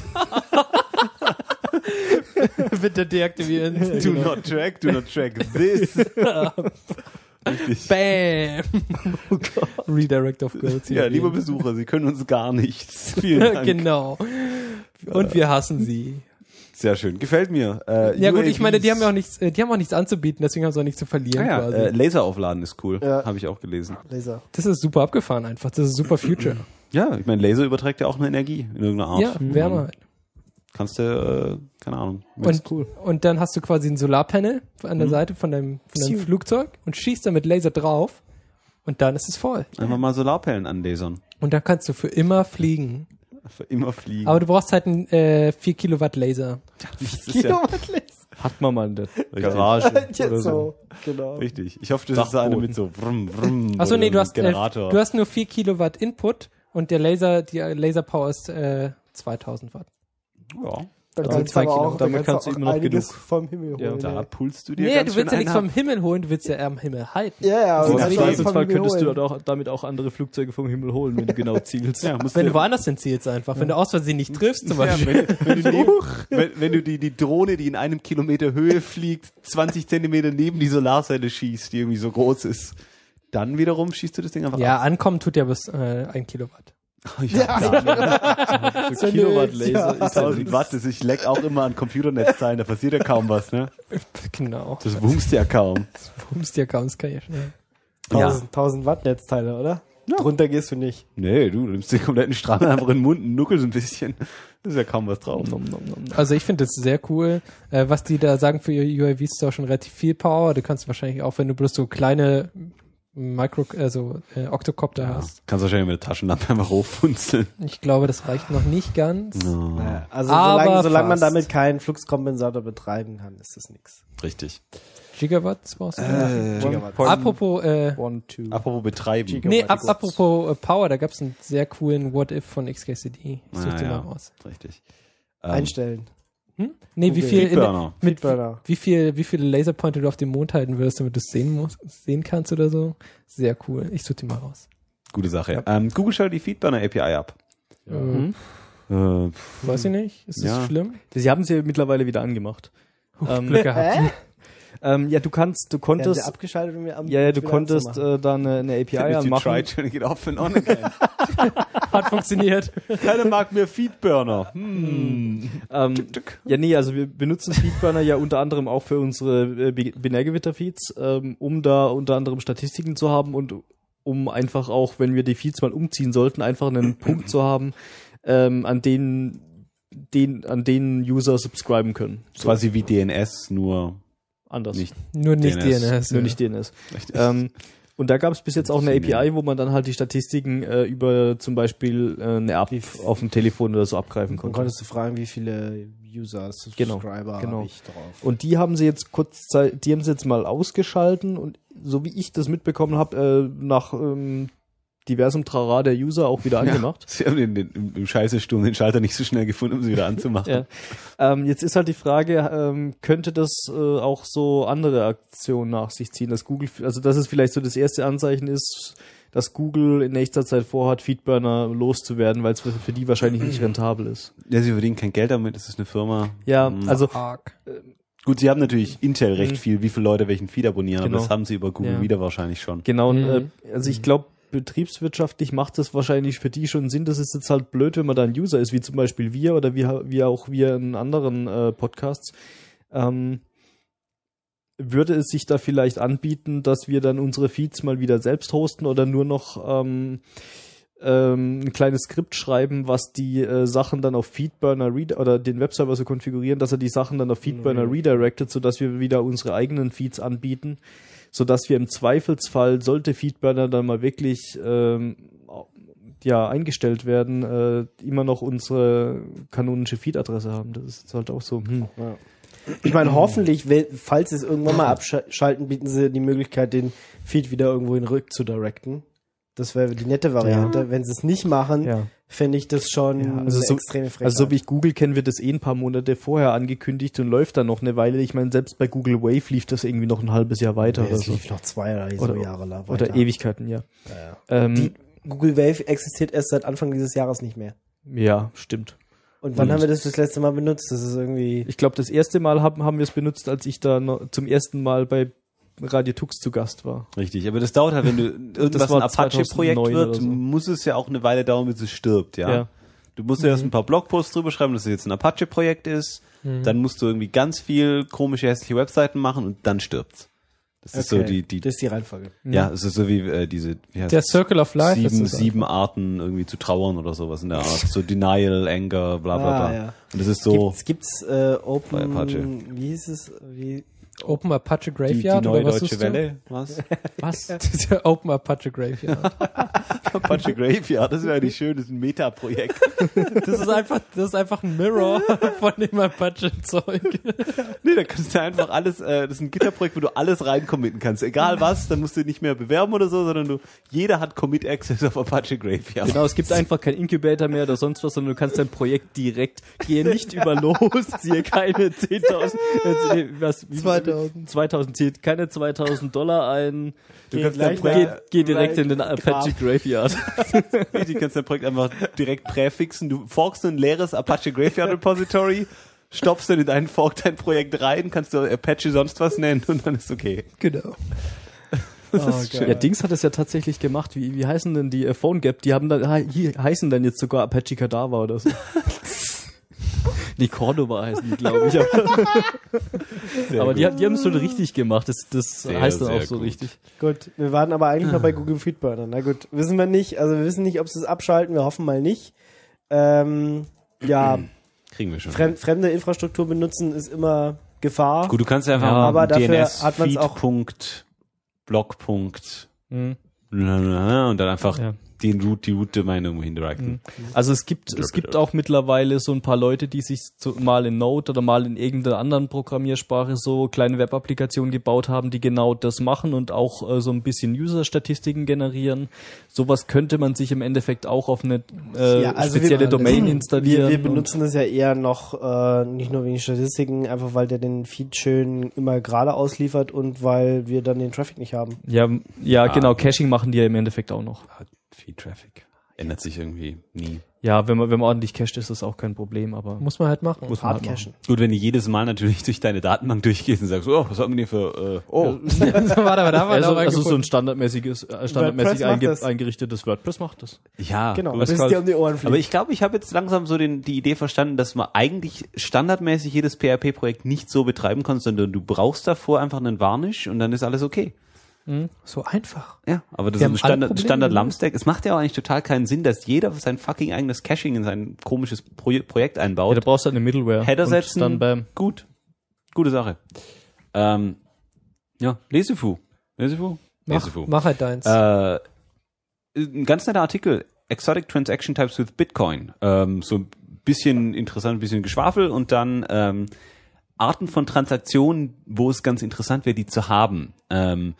Bitte deaktivieren. Do not track, do not track this. Richtig. Bam! Redirect of Goats. Ja, lieber Besucher, Sie können uns gar nichts. Vielen Dank. Genau. Und wir hassen sie. Sehr schön. Gefällt mir. Äh, Ja gut, U A Vs. ich meine, die haben ja auch nichts, äh, die haben auch nichts anzubieten, deswegen haben sie auch nichts zu verlieren Ah, ja, quasi. äh, Laser aufladen ist cool. Ja. Habe ich auch gelesen. Laser. Das ist super abgefahren einfach. Das ist super Future. Ja, ich meine, Laser überträgt ja auch eine Energie in irgendeiner Art. Ja, Wärme halt. Kannst du, äh, keine Ahnung. Und, und dann hast du quasi ein Solarpanel an der Seite von deinem, von deinem Flugzeug und schießt dann mit Laser drauf und dann ist es voll. Einfach mal Solarpellen anlasern. Und dann kannst du für immer fliegen. Für immer fliegen. Aber du brauchst halt einen äh, vier Kilowatt Laser. das ist ja Kilowatt Laser. Hat man mal in der Richtig. Garage Jetzt oder so. so. Genau. richtig. Ich hoffe, das ist so eine mit so Vrum, Vrum. Achso, oder nee, du so hast, äh, Generator. du hast nur vier Kilowatt Input und der Laser, die Laserpower ist äh, zweitausend Watt. ja. Dann Also kannst zwei du aber Kilo. auch, Damit dann kannst du auch immer noch einiges genug. vom Himmel holen. Ja, Da ey. pulst du dir Nee, ganz du willst ja schön nichts einen vom Himmel holen, du willst ja am Himmel halten. Ja, ja, Also aber im das soll ich vom Zweifelsfall Himmel könntest du holen. dort auch, damit auch andere Flugzeuge vom Himmel holen, wenn du genau zielst. Ja, musst Wenn du du woanders hin zielst einfach. Wenn du aus Versehen nicht triffst zum Ja, Beispiel. wenn, wenn, du neben, wenn, wenn du die, die Drohne, die in einem Kilometer Höhe fliegt, zwanzig Zentimeter neben die Solarzelle schießt, die irgendwie so groß ist, dann wiederum schießt du das Ding einfach Ja, ab. ankommen tut ja bis äh, ein Kilowatt. Ja, klar. So Kilowatt-Laser Ja. ist halt tausend Watt, das ich leck auch immer an Computernetzteilen, da passiert ja kaum was, ne? Genau. Das wumst ja kaum. Wumms dir kaum, das kann ich ja schnell. tausend, tausend Watt Netzteile, oder? Drunter gehst du nicht. Nee, du nimmst den kompletten Strahl einfach in den Mund und nuckelst ein bisschen. Da ist ja kaum was drauf. Nom, nom, nom. Also ich finde das sehr cool. Äh, was die da sagen für ihre U A Vs ist auch schon relativ viel Power. Du kannst wahrscheinlich auch, wenn du bloß so kleine Micro, also äh, Octocopter Ja, hast. kannst wahrscheinlich mit der Taschenlampe einfach hochfunzeln. Ich glaube, das reicht noch nicht ganz. Naja, also Aber solange, solange man fast. damit keinen Fluxkompensator betreiben kann, ist das nix. Richtig. Gigawatts brauchst du? Äh, Gigawatt. Apropos, äh, One, two. Apropos betreiben. Giga- nee, ab, Gigawatts. apropos äh, Power, da gab es einen sehr coolen What If von X K C D. Ich such Ah, dir ja. mal raus. Richtig. Ähm, Einstellen. Hm? Nee, wie Google. viel, in, Feedburner. mit, Feedburner. wie viel, wie viele Laserpointer du auf dem Mond halten würdest, damit du es sehen musst, sehen kannst oder so. Sehr cool. Ich such die mal raus. Gute Sache. Ähm, Google stellt die Feedburner A P I ab. Mhm. Äh, Weiß ich nicht. Ist das Ja. schlimm? Sie haben sie mittlerweile wieder angemacht. Ähm, Glück gehabt. Hä? ähm, ja, du kannst, du Wir haben sie konntest, abgeschaltet, um mir am ja, ja, du wieder konntest anzumachen. äh, da eine, eine A P I Have you anmachen. tried to get off and on again? Hat funktioniert. Keiner mag mehr Feedburner. Hm. Ähm, ja, nee, also wir benutzen Feedburner ja unter anderem auch für unsere äh, Bi- Binärgewitter-Feeds, ähm, um da unter anderem Statistiken zu haben und um einfach auch, wenn wir die Feeds mal umziehen sollten, einfach einen Punkt zu haben, ähm, an denen den, an denen User subscriben können. Quasi wie D N S, nur Anders. nicht. Nur nicht D N S. D N S. Nur ja. nicht D N S. Richtig. Ähm, und da gab es bis jetzt auch eine A P I, wo man dann halt die Statistiken äh, über zum Beispiel äh, eine App auf dem Telefon oder so abgreifen Dann konnte. konntest du fragen, wie viele User, Genau, Subscriber genau. habe ich drauf. Und die haben sie jetzt kurz Zeit, die haben sie jetzt mal ausgeschalten und so wie ich das mitbekommen habe, äh, nach ähm, diversem Trara der User auch wieder angemacht. Sie haben den, den, im Scheißesturm den Schalter nicht so schnell gefunden, um sie wieder anzumachen. Ja. Ähm, jetzt ist halt die Frage, ähm, könnte das äh, auch so andere Aktionen nach sich ziehen, dass Google, also dass es vielleicht so das erste Anzeichen ist, dass Google in nächster Zeit vorhat, Feedburner loszuwerden, weil es für, für die wahrscheinlich nicht rentabel ist. Ja, sie verdienen kein Geld damit, das ist eine Firma. Ja, Hm. also Arg. Gut, sie haben natürlich Intel recht Mhm. viel, wie viele Leute welchen Feed abonnieren, Genau. aber das haben sie über Google Ja. wieder wahrscheinlich schon. genau, und, Mhm. äh, also ich glaube, betriebswirtschaftlich macht es wahrscheinlich für die schon Sinn. Das ist jetzt halt blöd, wenn man da ein User ist, wie zum Beispiel wir oder wie, wie auch wir in anderen äh, Podcasts. Ähm, würde es sich da vielleicht anbieten, dass wir dann unsere Feeds mal wieder selbst hosten oder nur noch ähm, ähm, ein kleines Skript schreiben, was die äh, Sachen dann auf Feedburner Redirected oder den Webserver so konfigurieren, dass er die Sachen dann auf Feedburner mhm. redirected, sodass wir wieder unsere eigenen Feeds anbieten, sodass wir im Zweifelsfall, sollte Feedburner dann mal wirklich ähm, ja eingestellt werden, äh, immer noch unsere kanonische Feed-Adresse haben. Das ist jetzt halt auch so. Hm. Ja. Ich meine, hoffentlich, falls sie es irgendwann mal abschalten, bieten sie die Möglichkeit, den Feed wieder irgendwo hin rückzudirecten. Das wäre die nette Variante. Ja. Wenn sie es nicht machen, ja. fände ich das schon ja, also eine so, extreme Frechheit. Also so wie ich Google kenne, wird das eh ein paar Monate vorher angekündigt und läuft dann noch eine Weile. Ich meine, selbst bei Google Wave lief das irgendwie noch ein halbes Jahr weiter. Nee, oder es so. lief noch zwei oder so oder, Jahre lang weiter. Oder Ewigkeiten, ja. ja, ja. Ähm, die Google Wave existiert erst seit Anfang dieses Jahres nicht mehr. Ja, stimmt. Und wann und haben wir das das letzte Mal benutzt? Das ist irgendwie. Ich glaube, das erste Mal haben, haben wir es benutzt, als ich da noch zum ersten Mal bei Radio Tux zu Gast war. Richtig, aber das dauert halt, wenn du irgendwas ein Apache-Projekt wird, so. muss es ja auch eine Weile dauern, bis es stirbt, ja. ja. Du musst ja mhm. erst ein paar Blogposts drüber schreiben, dass es jetzt ein Apache-Projekt ist, mhm. dann musst du irgendwie ganz viel komische, hässliche Webseiten machen und dann stirbt's. Das ist okay. so die, die. Das ist die Reihenfolge. Ja, es ist so wie äh, diese, wie heißt der Circle of Life. Sieben, sieben Arten irgendwie zu trauern oder sowas in der Art. So Denial, Anger, bla bla bla. Ah, ja. Und das ist so. Gibt's, gibt's äh, Open, wie hieß es, wie Open Apache Graveyard? Die, die neue oder was Deutsche Welle? Was? Was? Open Apache Graveyard. Apache Graveyard, das wäre eigentlich schön, das ist ein Meta-Projekt. Das ist einfach, das ist einfach ein Mirror von dem Apache-Zeug. Nee, da kannst du einfach alles, äh, das ist ein Gitterprojekt, wo du alles reincommitten kannst. Egal was, dann musst du nicht mehr bewerben oder so, sondern du, jeder hat Commit-Access auf Apache Graveyard. Genau, es gibt einfach kein Incubator mehr oder sonst was, sondern du kannst dein Projekt direkt, gehe nicht über los, ziehe keine zehntausend, äh, was, wie, zweitausend. zweitausend, zieht keine zweitausend Dollar ein. Du geh kannst dein Projekt, geh, geh direkt in den Apache Graveyard. Du kannst dein Projekt einfach direkt präfixen. Du forkst ein leeres Apache Graveyard Repository, stopfst dann in deinen Fork dein Projekt rein, kannst du Apache sonst was nennen und dann ist okay. Genau. Das oh, ist ja, Dings hat es ja tatsächlich gemacht. Wie, wie heißen denn die äh, PhoneGap? Die haben dann, hier heißen dann jetzt sogar Apache Cadaver oder so. Die Cordova heißen die, glaube ich. aber aber die, die haben es schon richtig gemacht. Das, das sehr, heißt dann auch so gut. richtig. Gut, wir waren aber eigentlich noch bei Google Feedburner. Na gut, wissen wir nicht. Also wir wissen nicht, ob sie es abschalten. Wir hoffen mal nicht. Ähm, ja, kriegen wir schon. Fremd, fremde Infrastruktur benutzen ist immer Gefahr. Gut, du kannst ja einfach ja, aber dafür D N S hat man's Feed. auch Blog. Mhm. Und dann einfach ja. den Root, die Root-Domain irgendwo hindirecten. Also es gibt, es gibt auch mittlerweile so ein paar Leute, die sich so mal in Node oder mal in irgendeiner anderen Programmiersprache so kleine Web-Applikationen gebaut haben, die genau das machen und auch äh, so ein bisschen User-Statistiken generieren. Sowas könnte man sich im Endeffekt auch auf eine äh, ja, also spezielle wir, Domain wir, installieren. Wir, wir benutzen das ja eher noch äh, nicht nur wegen Statistiken, einfach weil der den Feed schön immer gerade ausliefert und weil wir dann den Traffic nicht haben. Ja, ja, ah, genau, Caching machen die ja im Endeffekt auch noch. Feed-Traffic. Ändert sich irgendwie nie. Ja, wenn man, wenn man ordentlich cached, ist das auch kein Problem, aber. Muss man halt machen. Muss man halt cachen. Gut, wenn du jedes Mal natürlich durch deine Datenbank durchgehst und sagst, oh, was haben wir denn für, äh, oh. so war da, da war also, also so ein standardmäßiges, äh, standardmäßig einge- eingerichtetes WordPress macht das. Ja. Genau, das ist dir um die Ohren fliegt. Aber ich glaube, ich habe jetzt langsam so den, die Idee verstanden, dass man eigentlich standardmäßig jedes P H P-Projekt nicht so betreiben kann, sondern du brauchst davor einfach einen Varnish und dann ist alles okay. So einfach. Ja, aber das Wir ist ein Standard, Standard Lump-Stack. Es macht ja auch eigentlich total keinen Sinn, dass jeder sein fucking eigenes Caching in sein komisches Pro- Projekt einbaut. Ja, da brauchst du eine Middleware. Header setzen, dann bam. Gut. Gute Sache. Ähm, ja, Lesefu. Lesefu? Lesefu. Mach, mach halt deins. Äh, ein ganz netter Artikel. Exotic Transaction Types with Bitcoin. Ähm, so ein bisschen interessant, ein bisschen Geschwafel und dann ähm, Arten von Transaktionen, wo es ganz interessant wäre, die zu haben. Ähm,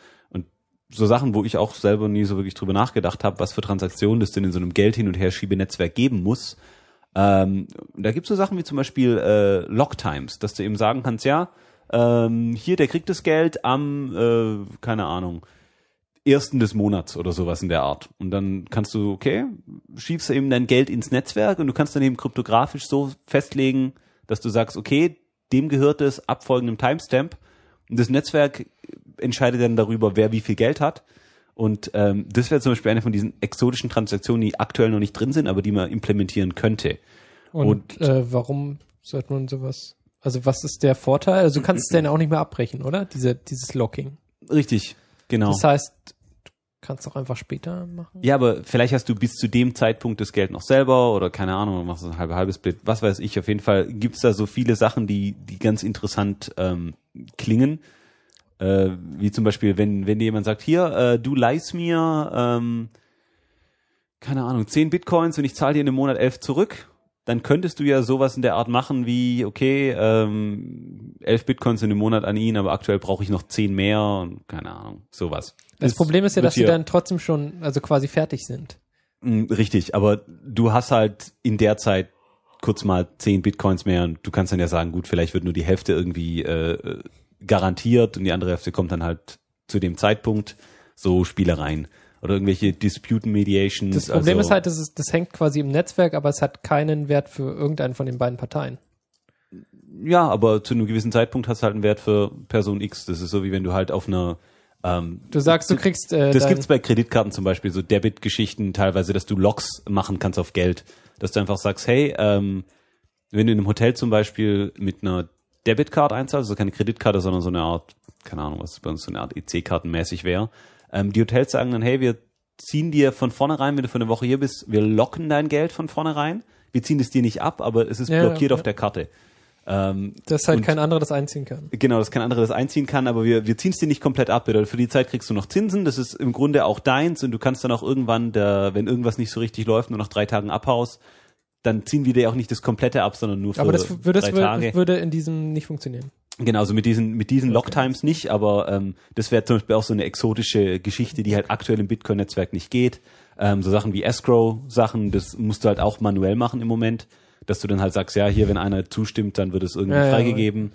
so Sachen, wo ich auch selber nie so wirklich drüber nachgedacht habe, was für Transaktionen es denn in so einem Geld hin und her Schiebenetzwerk geben muss. Ähm, da gibt's so Sachen wie zum Beispiel äh, Logtimes, dass du eben sagen kannst, ja, ähm, hier, der kriegt das Geld am, äh, keine Ahnung, ersten des Monats oder sowas in der Art. Und dann kannst du, okay, schiebst du eben dein Geld ins Netzwerk und du kannst dann eben kryptografisch so festlegen, dass du sagst, okay, dem gehört es ab folgendem Timestamp. Und das Netzwerk entscheidet dann darüber, wer wie viel Geld hat. Und ähm, das wäre zum Beispiel eine von diesen exotischen Transaktionen, die aktuell noch nicht drin sind, aber die man implementieren könnte. Und, Und äh, warum sollte man sowas? Also was ist der Vorteil? Also du kannst es dann auch nicht mehr abbrechen, oder? Diese, dieses Locking. Richtig, genau. Das heißt, du kannst es auch einfach später machen? Ja, aber vielleicht hast du bis zu dem Zeitpunkt das Geld noch selber oder keine Ahnung, machst du ein halbe halbes Split, was weiß ich. Auf jeden Fall gibt's da so viele Sachen, die die ganz interessant ähm, klingen. Äh, wie zum Beispiel, wenn wenn dir jemand sagt, hier, äh, du leihst mir, ähm, keine Ahnung, zehn Bitcoins und ich zahle dir in einem Monat elf zurück, dann könntest du ja sowas in der Art machen wie, okay, ähm, elf Bitcoins in einem Monat an ihn, aber aktuell brauche ich noch zehn mehr und keine Ahnung, sowas. Das, das Problem ist ja, dass hier, die dann trotzdem schon, also quasi fertig sind. Mh, richtig, aber du hast halt in der Zeit kurz mal zehn Bitcoins mehr und du kannst dann ja sagen, gut, vielleicht wird nur die Hälfte irgendwie äh, garantiert und die andere Hälfte kommt dann halt zu dem Zeitpunkt, so Spielereien. Oder irgendwelche Dispute Mediations. Das Problem also, ist halt, das, ist, das hängt quasi im Netzwerk, aber es hat keinen Wert für irgendeinen von den beiden Parteien. Ja, aber zu einem gewissen Zeitpunkt hast du halt einen Wert für Person X. Das ist so, wie wenn du halt auf einer ähm, Du sagst, du kriegst äh, Das dein, gibt's bei Kreditkarten zum Beispiel, so Debit-Geschichten teilweise, dass du Locks machen kannst auf Geld. Dass du einfach sagst, hey, ähm, wenn du in einem Hotel zum Beispiel mit einer Debitcard einzahlst, also keine Kreditkarte, sondern so eine Art, keine Ahnung, was bei uns so eine Art E C-Kartenmäßig wäre, ähm, die Hotels sagen dann, hey, wir ziehen dir von vornherein, wenn du für eine Woche hier bist, wir locken dein Geld von vornherein, wir ziehen es dir nicht ab, aber es ist Ja, blockiert ja. auf der Karte. Ähm, dass halt und- kein anderer das einziehen kann. Genau, dass kein anderer das einziehen kann, aber wir, wir ziehen es dir nicht komplett ab. Bedeutet, für die Zeit kriegst du noch Zinsen, das ist im Grunde auch deins und du kannst dann auch irgendwann, der, wenn irgendwas nicht so richtig läuft, nur nach drei Tagen abhaust, dann ziehen wir dir auch nicht das komplette ab, sondern nur für Aber das würde, drei das Tage. würde, würde in diesem nicht funktionieren. Genau, also mit diesen mit diesen Locktimes nicht, aber ähm, das wäre zum Beispiel auch so eine exotische Geschichte, die halt aktuell im Bitcoin-Netzwerk nicht geht. Ähm, so Sachen wie Escrow-Sachen, das musst du halt auch manuell machen im Moment, dass du dann halt sagst, ja, hier, wenn einer zustimmt, dann wird es irgendwie Ja, ja, freigegeben.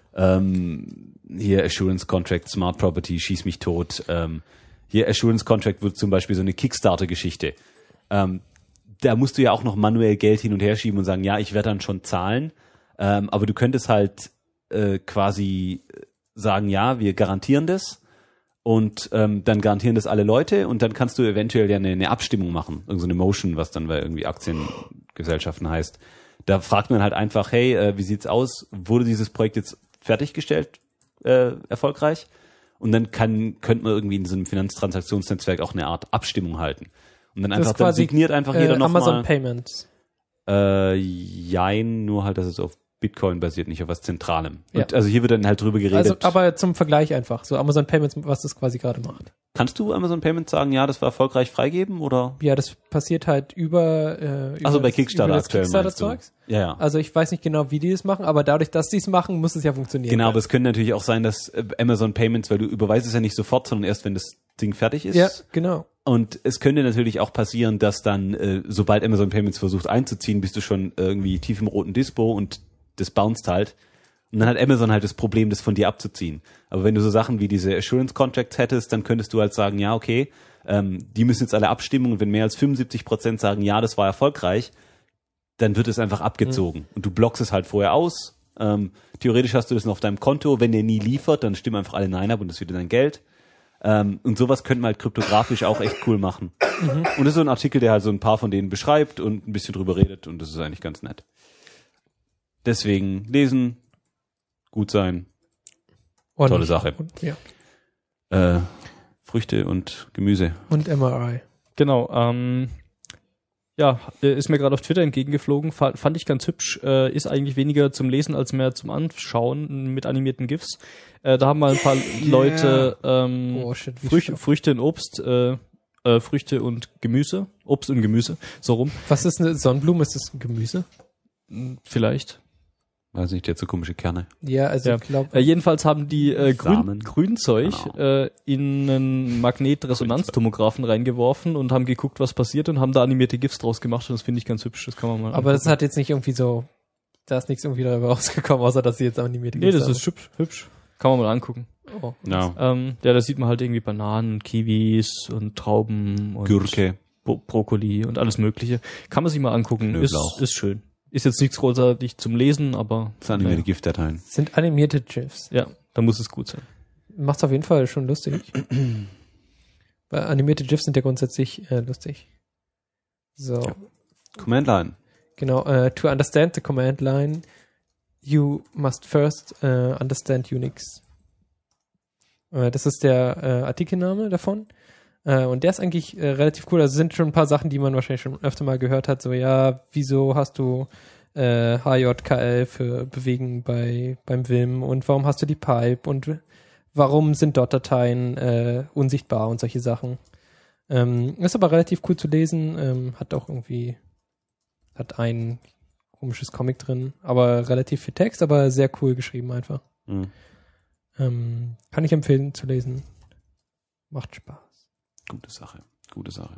Ähm, hier Assurance Contract, Smart Property, schieß mich tot. Ähm, hier Assurance Contract wird zum Beispiel so eine Kickstarter-Geschichte. Ähm, da musst du ja auch noch manuell Geld hin und her schieben und sagen, ja, ich werde dann schon zahlen. Ähm, aber du könntest halt äh, quasi sagen, ja, wir garantieren das und ähm, dann garantieren das alle Leute und dann kannst du eventuell ja eine, eine Abstimmung machen, irgend so eine Motion, was dann bei irgendwie Aktiengesellschaften heißt. Da fragt man halt einfach, hey, äh, wie sieht's aus? Wurde dieses Projekt jetzt fertiggestellt, äh, erfolgreich? Und dann kann könnte man irgendwie in so einem Finanztransaktionsnetzwerk auch eine Art Abstimmung halten. Und dann Das einfach ist quasi, dann signiert einfach äh, jeder nochmal. Amazon Payments. Äh, jein, nur halt, dass es auf Bitcoin basiert, nicht auf was Zentralem. Und Ja. also hier wird dann halt drüber geredet. Also, aber zum Vergleich einfach. So Amazon Payments, was das quasi gerade macht. Kannst du Amazon Payments sagen, ja, das war erfolgreich freigeben oder? Ja, das passiert halt über, äh, über Also bei das- Kickstarter über das aktuell meinst du? Kickstarter-Zeugs. Ja, ja. Also ich weiß nicht genau, wie die das machen, aber dadurch, dass die es machen, muss es ja funktionieren. Genau, aber es könnte natürlich auch sein, dass äh, Amazon Payments, weil du überweist es ja nicht sofort, sondern erst, wenn das Ding fertig ist. Ja, genau. Und es könnte natürlich auch passieren, dass dann, äh, sobald Amazon Payments versucht einzuziehen, bist du schon irgendwie tief im roten Dispo und das bounced halt. Und dann hat Amazon halt das Problem, das von dir abzuziehen. Aber wenn du so Sachen wie diese Assurance Contracts hättest, dann könntest du halt sagen, ja, okay, ähm, die müssen jetzt alle abstimmen und wenn mehr als fünfundsiebzig Prozent sagen, ja, das war erfolgreich, dann wird es einfach abgezogen. Mhm. Und du blockst es halt vorher aus. Ähm, theoretisch hast du das noch auf deinem Konto. Wenn der nie liefert, dann stimmen einfach alle Nein ab und das ist wieder dein Geld. Ähm, und sowas könnte man halt kryptografisch auch echt cool machen. Mhm. Und das ist so ein Artikel, der halt so ein paar von denen beschreibt und ein bisschen drüber redet und das ist eigentlich ganz nett. Deswegen lesen, gut sein, Und, tolle Sache. Und, ja. Äh, Früchte und Gemüse. Und M R I. Genau, ähm, ja, äh, ist mir gerade auf Twitter entgegengeflogen, fa- fand ich ganz hübsch, äh, ist eigentlich weniger zum Lesen als mehr zum Anschauen mit animierten GIFs. Äh, da haben mal ein paar Leute ähm, Oh, shit, wie Früch- schlimm. Früchte und Obst, äh, äh, Früchte und Gemüse, Obst und Gemüse, so rum, Was ist eine Sonnenblume? Ist das ein Gemüse? Hm, vielleicht. Weiß nicht, der hat so komische Kerne. Ja, also Ja. ich glaube. Äh, jedenfalls haben die äh, Grün, Samen. Grünzeug Genau. äh, in einen Magnetresonanztomographen reingeworfen und haben geguckt, was passiert und haben da animierte GIFs draus gemacht und das finde ich ganz hübsch, das kann man mal aber das angucken. hat jetzt nicht irgendwie so, da ist nichts irgendwie dabei rausgekommen, außer dass sie jetzt animiert Nee, das ist hübsch, hübsch. Kann man mal angucken. Oh. Ja. Ähm, ja, da sieht man halt irgendwie Bananen, Kiwis und Trauben und Gurke. Bro- Brokkoli und alles mögliche. Kann man sich mal angucken. Ist, Knoblauch. ist schön. Ist jetzt nichts großartig zum Lesen, aber Das sind animierte GIF-Dateien. Sind animierte GIFs. ja, da muss es gut sein. Macht's auf jeden Fall schon lustig. Weil animierte GIFs sind ja grundsätzlich äh, lustig. So. Ja. Command Line. Genau. Uh, to understand the command line, you must first uh, understand Unix. Uh, das ist der uh, Artikelname davon. Uh, und der ist eigentlich uh, relativ cool. Also sind schon ein paar Sachen, die man wahrscheinlich schon öfter mal gehört hat. So, ja, wieso hast du uh, H J K L für Bewegen bei beim Vim und warum hast du die Pipe und warum sind dort Dateien uh, unsichtbar und solche Sachen. Um, ist aber relativ cool zu lesen. Um, hat auch irgendwie hat ein komisches Comic drin, aber relativ viel Text, aber sehr cool geschrieben einfach. Mhm. Ähm, kann ich empfehlen zu lesen. Macht Spaß. Gute Sache, gute Sache.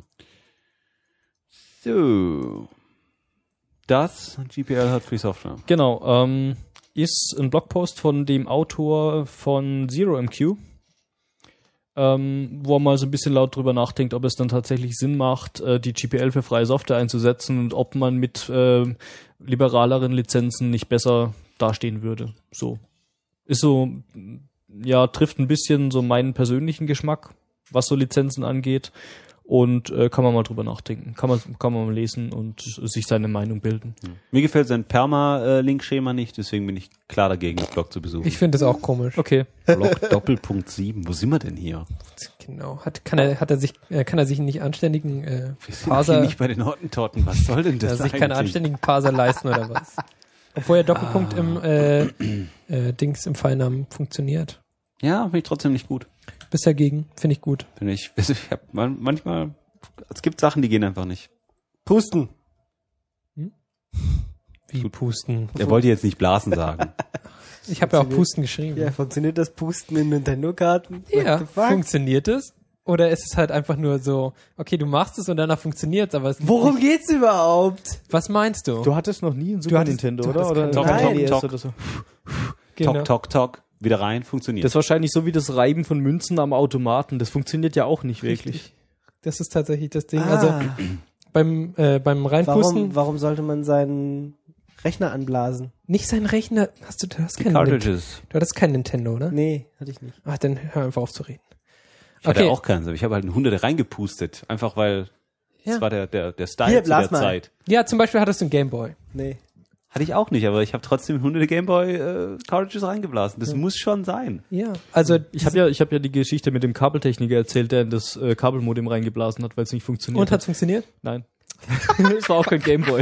So. Das G P L hat Free Software. Genau, ähm, ist ein Blogpost von dem Autor von Zero M Q, ähm, wo er mal so ein bisschen laut drüber nachdenkt, ob es dann tatsächlich Sinn macht, äh, die G P L für freie Software einzusetzen und ob man mit äh, liberaleren Lizenzen nicht besser dastehen würde. So. Ist so, ja, trifft ein bisschen so meinen persönlichen Geschmack, was so Lizenzen angeht. Und äh, kann man mal drüber nachdenken. Kann man, kann man mal lesen und sich seine Meinung bilden. Ja. Mir gefällt sein Perma-Link-Schema nicht, deswegen bin ich klar dagegen, das Blog zu besuchen. Ich finde das auch komisch. Okay. Blog Doppelpunkt sieben, wo sind wir denn hier? Genau. Hat, kann er, hat er sich, äh, kann er sich nicht anständigen äh, Wir sind Parser, hier nicht bei den Hottentotten. Was soll denn das äh, sich eigentlich? keine anständigen Parser leisten oder was? Obwohl der Doppelpunkt Ah. im äh, äh, Dings im Pfeilnamen funktioniert. Ja, finde ich trotzdem nicht gut. Bist dagegen, finde ich gut. Finde ich, ich hab man, manchmal, es gibt Sachen, die gehen einfach nicht. Pusten. Wie Gut. Pusten. Er wollte jetzt nicht Blasen sagen. Ich habe ja auch Pusten geschrieben. Ja, funktioniert das Pusten in Nintendo-Karten? What Ja, the fuck? funktioniert es? Oder ist es halt einfach nur so, okay, du machst es und danach funktioniert es, aber es Worum nicht, geht's überhaupt? was meinst du? Du hattest noch nie ein Super hattest- Nintendo, du oder? hattest Oder kein- ein Nein. D S Tok, oder so. Genau. Tok, tok, tok, wieder rein, funktioniert. Das ist wahrscheinlich so wie das Reiben von Münzen am Automaten. Das funktioniert ja auch nicht wirklich. Richtig. Das ist tatsächlich das Ding. Ah, Also beim, äh, beim Reinpusten, warum, warum sollte man seinen Rechner anblasen? nicht sein Rechner, hast du, du hast Die keinen Nintendo. Cartridges. Du hattest kein Nintendo, oder? Nee, hatte ich nicht. Ach, dann hör einfach auf zu reden. Ich hatte Okay. auch keins, aber ich habe halt einen Hunderte reingepustet. Einfach weil Ja. das war der, der, der Style Hier, zu der blas mal. Zeit. Ja, zum Beispiel hattest du einen Gameboy. Nee. Hatte ich auch nicht, aber ich habe trotzdem hunderte Gameboy äh, Cartridges reingeblasen. Das muss schon sein. Ja, also Ich habe ja, ich habe ja die Geschichte mit dem Kabeltechniker erzählt, der in das äh, Kabelmodem reingeblasen hat, weil es nicht funktioniert und hat's funktioniert? Nein. Es war auch kein Gameboy.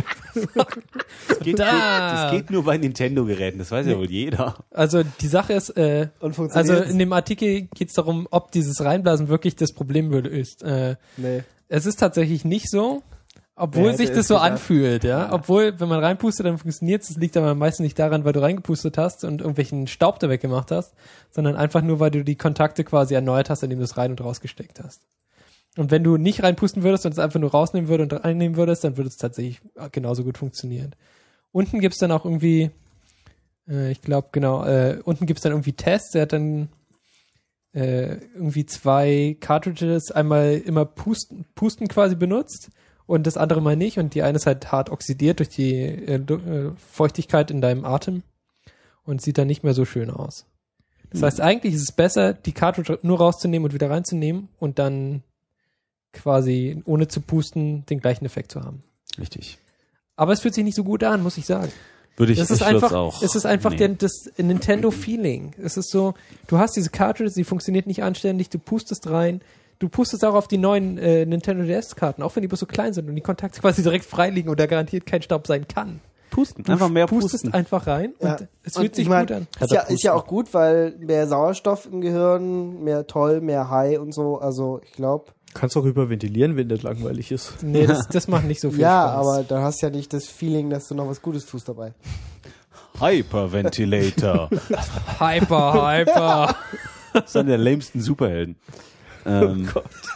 Das geht, Da. nur, das geht nur bei Nintendo-Geräten, das weiß ja wohl jeder. Also die Sache ist, äh, Und funktioniert? also in dem Artikel geht es darum, ob dieses Reinblasen wirklich das Problem ist. Äh, Nee. es ist tatsächlich nicht so, obwohl Wer hätte sich das es so gedacht? anfühlt, ja? Ja. Obwohl, wenn man reinpustet, dann funktioniert es. Das liegt aber meistens nicht daran, weil du reingepustet hast und irgendwelchen Staub da weggemacht hast, sondern einfach nur, weil du die Kontakte quasi erneuert hast, indem du es rein und rausgesteckt hast. Und wenn du nicht reinpusten würdest und es einfach nur rausnehmen würdest und reinnehmen würdest, dann würde es tatsächlich genauso gut funktionieren. Unten gibt's dann auch irgendwie, äh, ich glaube, genau, äh, unten gibt's dann irgendwie Tests. Er hat dann äh, irgendwie zwei Cartridges, einmal immer pusten, pusten quasi benutzt und das andere mal nicht. Und die eine ist halt hart oxidiert durch die äh, du- äh, Feuchtigkeit in deinem Atem und sieht dann nicht mehr so schön aus. Das heißt, eigentlich ist es besser, die Cartridge nur rauszunehmen und wieder reinzunehmen und dann quasi ohne zu pusten den gleichen Effekt zu haben. Richtig. Aber es fühlt sich nicht so gut an, muss ich sagen. Würde ich Das ist ich würd's einfach, auch. es ist einfach Nee. der, das Nintendo-Feeling. Es ist so, du hast diese Cartridge, sie funktioniert nicht anständig, du pustest rein, du pustest auch auf die neuen äh, Nintendo D S-Karten, auch wenn die bloß so klein sind und die Kontakte quasi direkt frei liegen und da garantiert kein Staub sein kann. Pusten. Du Einfach mehr pustest pusten. einfach rein und Ja. es fühlt Und sich ich mein, gut an. Ist ja, ist ja auch gut, weil mehr Sauerstoff im Gehirn, mehr Toll, mehr High und so. Also ich glaube. Kannst auch hyperventilieren, wenn das langweilig ist. Nee, das, das macht nicht so viel Ja, Spaß. aber da hast du ja nicht das Feeling, dass du noch was Gutes tust dabei. Hyperventilator. Hyper, hyper. Das ist einer der lamesten Superhelden. Ähm,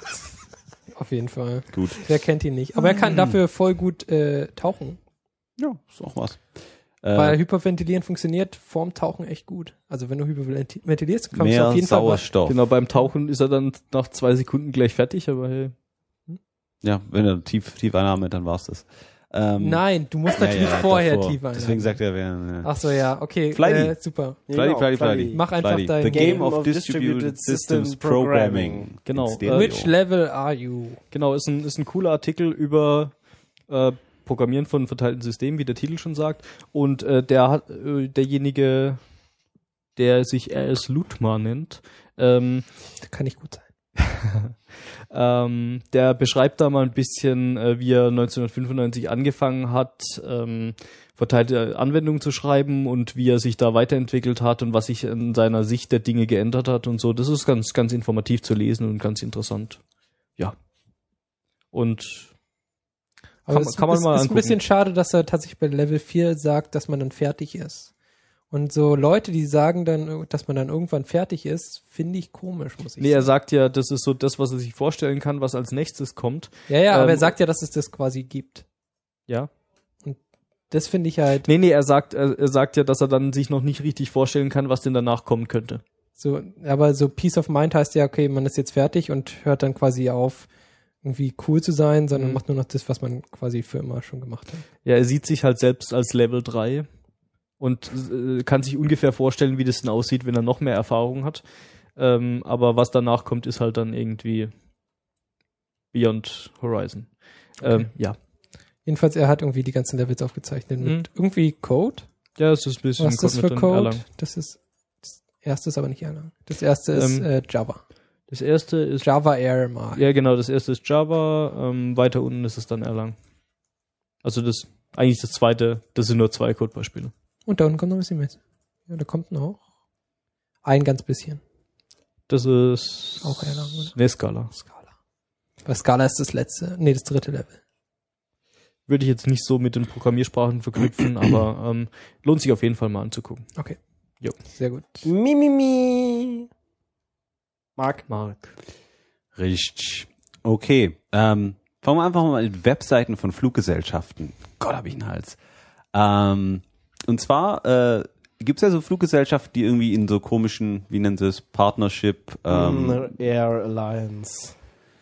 Auf jeden Fall. gut. Wer kennt ihn nicht? Aber er kann dafür voll gut äh, tauchen. Ja, ist auch was. Weil Äh, Hyperventilieren funktioniert vorm Tauchen echt gut. Also wenn du hyperventilierst, kommst du mehr auf jeden Fall was. Sauerstoff. Genau, beim Tauchen ist er dann nach zwei Sekunden gleich fertig, aber hey. Ja, wenn er tief, Tiefeinnahme, dann war's das. Ähm, Nein, du musst ja, natürlich ja, vorher davor. tiefer Deswegen einladen. sagt er, wer. Ja. Ach so, ja, okay. Flighty. Äh, super. Flighty, Genau, Flighty, Flighty. Flighty. Mach einfach Flighty. dein The Game Game of of Distributed Distributed Systems System Programming. Programming. Genau, In Stereo. Which level are you? Genau, ist ein, ist ein cooler Artikel über äh, Programmieren von verteilten Systemen, wie der Titel schon sagt. Und äh, der hat äh, derjenige, der sich R S Lutmar nennt, ähm, Das kann nicht gut sein. ähm, der beschreibt da mal ein bisschen, äh, wie er neunzehnhundertfünfundneunzig angefangen hat, ähm, verteilte Anwendungen zu schreiben und wie er sich da weiterentwickelt hat und was sich in seiner Sicht der Dinge geändert hat und so. Das ist ganz, ganz informativ zu lesen und ganz interessant. Ja. Und Aber Kann es man- kann man ist, mal ist ein angucken. bisschen schade, dass er tatsächlich bei Level vier sagt, dass man dann fertig ist. Und so Leute, die sagen dann, dass man dann irgendwann fertig ist, finde ich komisch, muss ich nee, er sagen. sagt ja, das ist so das, was er sich vorstellen kann, was als nächstes kommt. Ja, ja, aber ähm, er sagt ja, dass es das quasi gibt. Ja. Das finde ich halt Nee, nee, er sagt, er, er sagt ja, dass er dann sich noch nicht richtig vorstellen kann, was denn danach kommen könnte. so, aber so Peace of Mind heißt ja, okay, man ist jetzt fertig und hört dann quasi auf, irgendwie cool zu sein, sondern Mhm. macht nur noch das, was man quasi für immer schon gemacht hat. Ja, er sieht sich halt selbst als Level drei und äh, kann sich ungefähr vorstellen, wie das denn aussieht, wenn er noch mehr Erfahrung hat. Ähm, aber was danach kommt, ist halt dann irgendwie Beyond Horizon. Ähm, ja. Jedenfalls, er hat irgendwie die ganzen Levels aufgezeichnet mit Mhm. irgendwie Code. Ja, es ist ein bisschen Was ist das mit für dem Code? Erlang. Das ist, das erste ist aber nicht Erlang. Das erste ist Ähm, äh, Java. Das erste ist Java Air mal. Ja, genau, das erste ist Java, ähm, weiter unten ist es dann Erlang. Also das, eigentlich das zweite, das sind nur zwei Codebeispiele. Und da unten kommt noch ein bisschen mehr. Ja, da kommt noch ein ganz bisschen. Das ist Auch Erlang, oder? Nee, Scala. Scala. Bei Scala ist das letzte, nee, das dritte Level. Würde ich jetzt nicht so mit den Programmiersprachen verknüpfen, aber ähm, lohnt sich auf jeden Fall mal anzugucken. Okay. Jo. Sehr gut. Mi, mi, mi. Marc. Marc. Richtig. Okay. Ähm, fangen wir einfach mal mit Webseiten von Fluggesellschaften. Gott, hab ich einen Hals. Ähm, und zwar äh, gibt es ja so Fluggesellschaften, die irgendwie in so komischen, wie nennen sie es, Partnership, ähm, Air Alliance.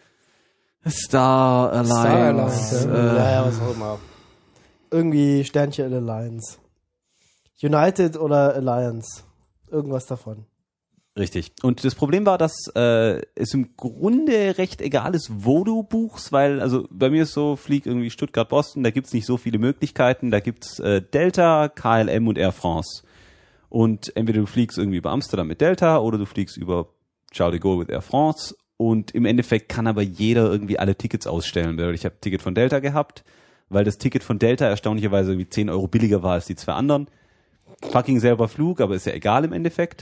Star Alliance. Star Alliance, äh, ja, ja, was auch immer. Irgendwie Sternchen Alliance. United oder Alliance. Irgendwas davon. Richtig. Und das Problem war, dass äh, es im Grunde recht egal ist, wo du buchst, weil, also bei mir ist so, flieg irgendwie Stuttgart-Boston, da gibt's nicht so viele Möglichkeiten. Da gibt's äh, Delta, K L M und Air France. Und entweder du fliegst irgendwie über Amsterdam mit Delta oder du fliegst über Charles de Gaulle mit Air France. Und im Endeffekt kann aber jeder irgendwie alle Tickets ausstellen. Ich habe ein Ticket von Delta gehabt, weil das Ticket von Delta erstaunlicherweise irgendwie zehn Euro billiger war als die zwei anderen. Fucking selber Flug, aber ist ja egal im Endeffekt.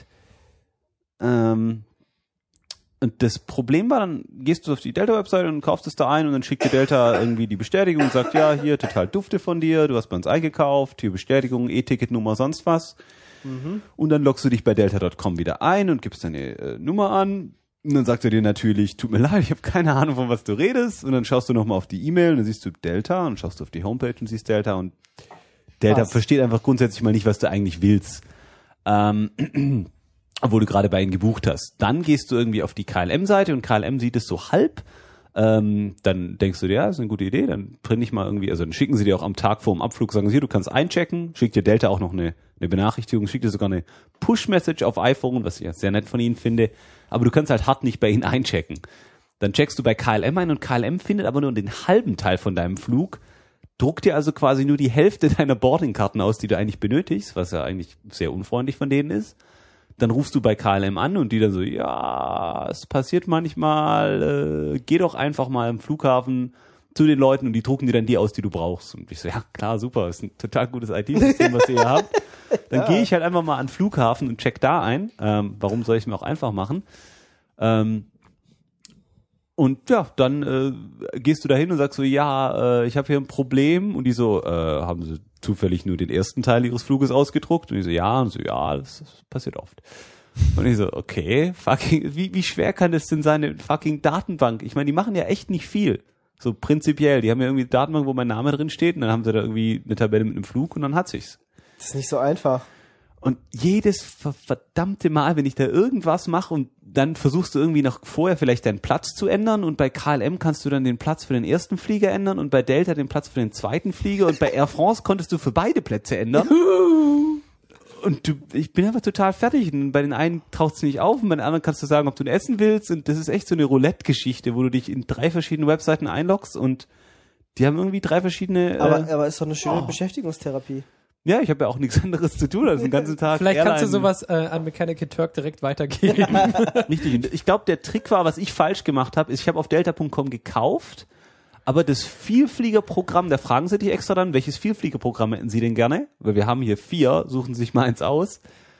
Ähm, und das Problem war, dann gehst du auf die Delta-Webseite und kaufst es da ein und dann schickt dir Delta irgendwie die Bestätigung und sagt, ja, hier, total dufte von dir, du hast bei uns eingekauft, hier Bestätigung, E-Ticket-Nummer, sonst was. Mhm. Und dann loggst du dich bei delta Punkt com wieder ein und gibst deine äh, Nummer an. Und dann sagt er dir natürlich, tut mir leid, ich habe keine Ahnung, von was du redest. Und dann schaust du nochmal auf die E-Mail und dann siehst du Delta und schaust du auf die Homepage und siehst Delta und Delta was? versteht einfach grundsätzlich mal nicht, was du eigentlich willst. Ähm, obwohl du gerade bei ihnen gebucht hast. Dann gehst du irgendwie auf die K L M-Seite und K L M sieht es so halb. Ähm, dann denkst du dir, ja, das ist eine gute Idee, dann print ich mal irgendwie, also dann schicken sie dir auch am Tag vor dem Abflug, sagen sie, hier, du kannst einchecken, schickt dir Delta auch noch eine, eine Benachrichtigung, schickt dir sogar eine Push-Message auf iPhone, was ich ja sehr nett von ihnen finde, aber du kannst halt hart nicht bei ihnen einchecken. Dann checkst du bei K L M ein und K L M findet aber nur den halben Teil von deinem Flug, druckt dir also quasi nur die Hälfte deiner Boardingkarten aus, die du eigentlich benötigst, was ja eigentlich sehr unfreundlich von denen ist. Dann rufst du bei K L M an und die dann so, ja, es passiert manchmal, äh, geh doch einfach mal am Flughafen zu den Leuten und die drucken dir dann die aus, die du brauchst. Und ich so, ja klar, super, ist ein total gutes I T-System, was ihr hier habt. Dann ja. gehe ich halt einfach mal an den Flughafen und check da ein. Ähm, warum soll ich es mir auch einfach machen? Ähm, und ja, dann äh, gehst du da hin und sagst so, ja, äh, ich habe hier ein Problem. Und die so, äh, haben sie zufällig nur den ersten Teil ihres Fluges ausgedruckt? Und ich so, ja, und so, ja, das, das passiert oft. Und ich so, okay, fucking, wie, wie schwer kann das denn sein, eine fucking Datenbank? Ich meine, die machen ja echt nicht viel. So prinzipiell. Die haben ja irgendwie eine Datenbank, wo mein Name drin steht und dann haben sie da irgendwie eine Tabelle mit einem Flug und dann hat sich's. Das ist nicht so einfach. Und jedes ver- verdammte Mal, wenn ich da irgendwas mache und dann versuchst du irgendwie noch vorher vielleicht deinen Platz zu ändern und bei K L M kannst du dann den Platz für den ersten Flieger ändern und bei Delta den Platz für den zweiten Flieger und bei Air France konntest du für beide Plätze ändern. Und du, ich bin einfach total fertig. Und bei den einen taucht es nicht auf und bei den anderen kannst du sagen, ob du ein Essen willst. Und das ist echt so eine Roulette-Geschichte, wo du dich in drei verschiedene Webseiten einloggst und die haben irgendwie drei verschiedene... Aber, äh, aber ist doch eine schöne oh. Beschäftigungstherapie. ja, ich habe ja auch nichts anderes zu tun als den ganzen Tag. Vielleicht kannst du Airline- sowas äh, an Mechanical Turk direkt weitergeben. Richtig. Und ich glaube, der Trick war, was ich falsch gemacht habe, ist, ich habe auf delta punkt com gekauft, aber das Vielfliegerprogramm, da fragen sie dich extra dann, welches Vielfliegerprogramm hätten sie denn gerne? Weil wir haben hier vier, suchen sie sich mal eins aus.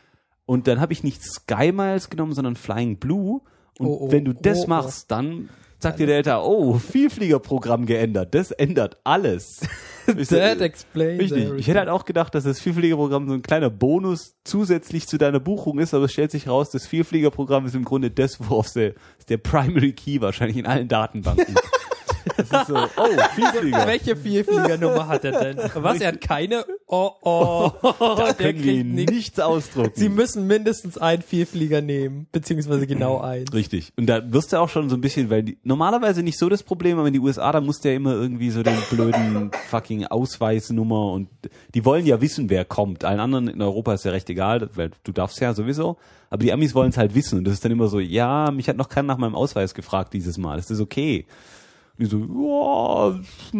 Und dann habe ich nicht SkyMiles genommen, sondern Flying Blue. Und Oh, oh, wenn du das oh, oh. machst, dann sagt dir Delta, oh, Vielfliegerprogramm geändert. Das ändert alles. Ich so, That explains Richtig. everything. Ich hätte halt auch gedacht, dass das Vielfliegerprogramm so ein kleiner Bonus zusätzlich zu deiner Buchung ist, aber es stellt sich raus, das Vielfliegerprogramm ist im Grunde das, worauf der, ist der Primary Key wahrscheinlich in allen Datenbanken. Das ist so, oh, Vielflieger. Welche Vielfliegernummer hat er denn? Was? Er hat keine? Oh, oh. Da Der können wir kriegt nichts. nichts ausdrucken. Sie müssen mindestens einen Vielflieger nehmen, beziehungsweise genau einen. Richtig. Und da wirst du auch schon so ein bisschen, weil die, normalerweise nicht so das Problem, aber in die U S A, da musst du ja immer irgendwie so den blöden fucking Ausweisnummer und die wollen ja wissen, wer kommt. Allen anderen in Europa ist ja recht egal, weil du darfst ja sowieso. Aber die Amis wollen es halt wissen und das ist dann immer so, ja, mich hat noch keiner nach meinem Ausweis gefragt dieses Mal. Das ist okay. Und die so, ja,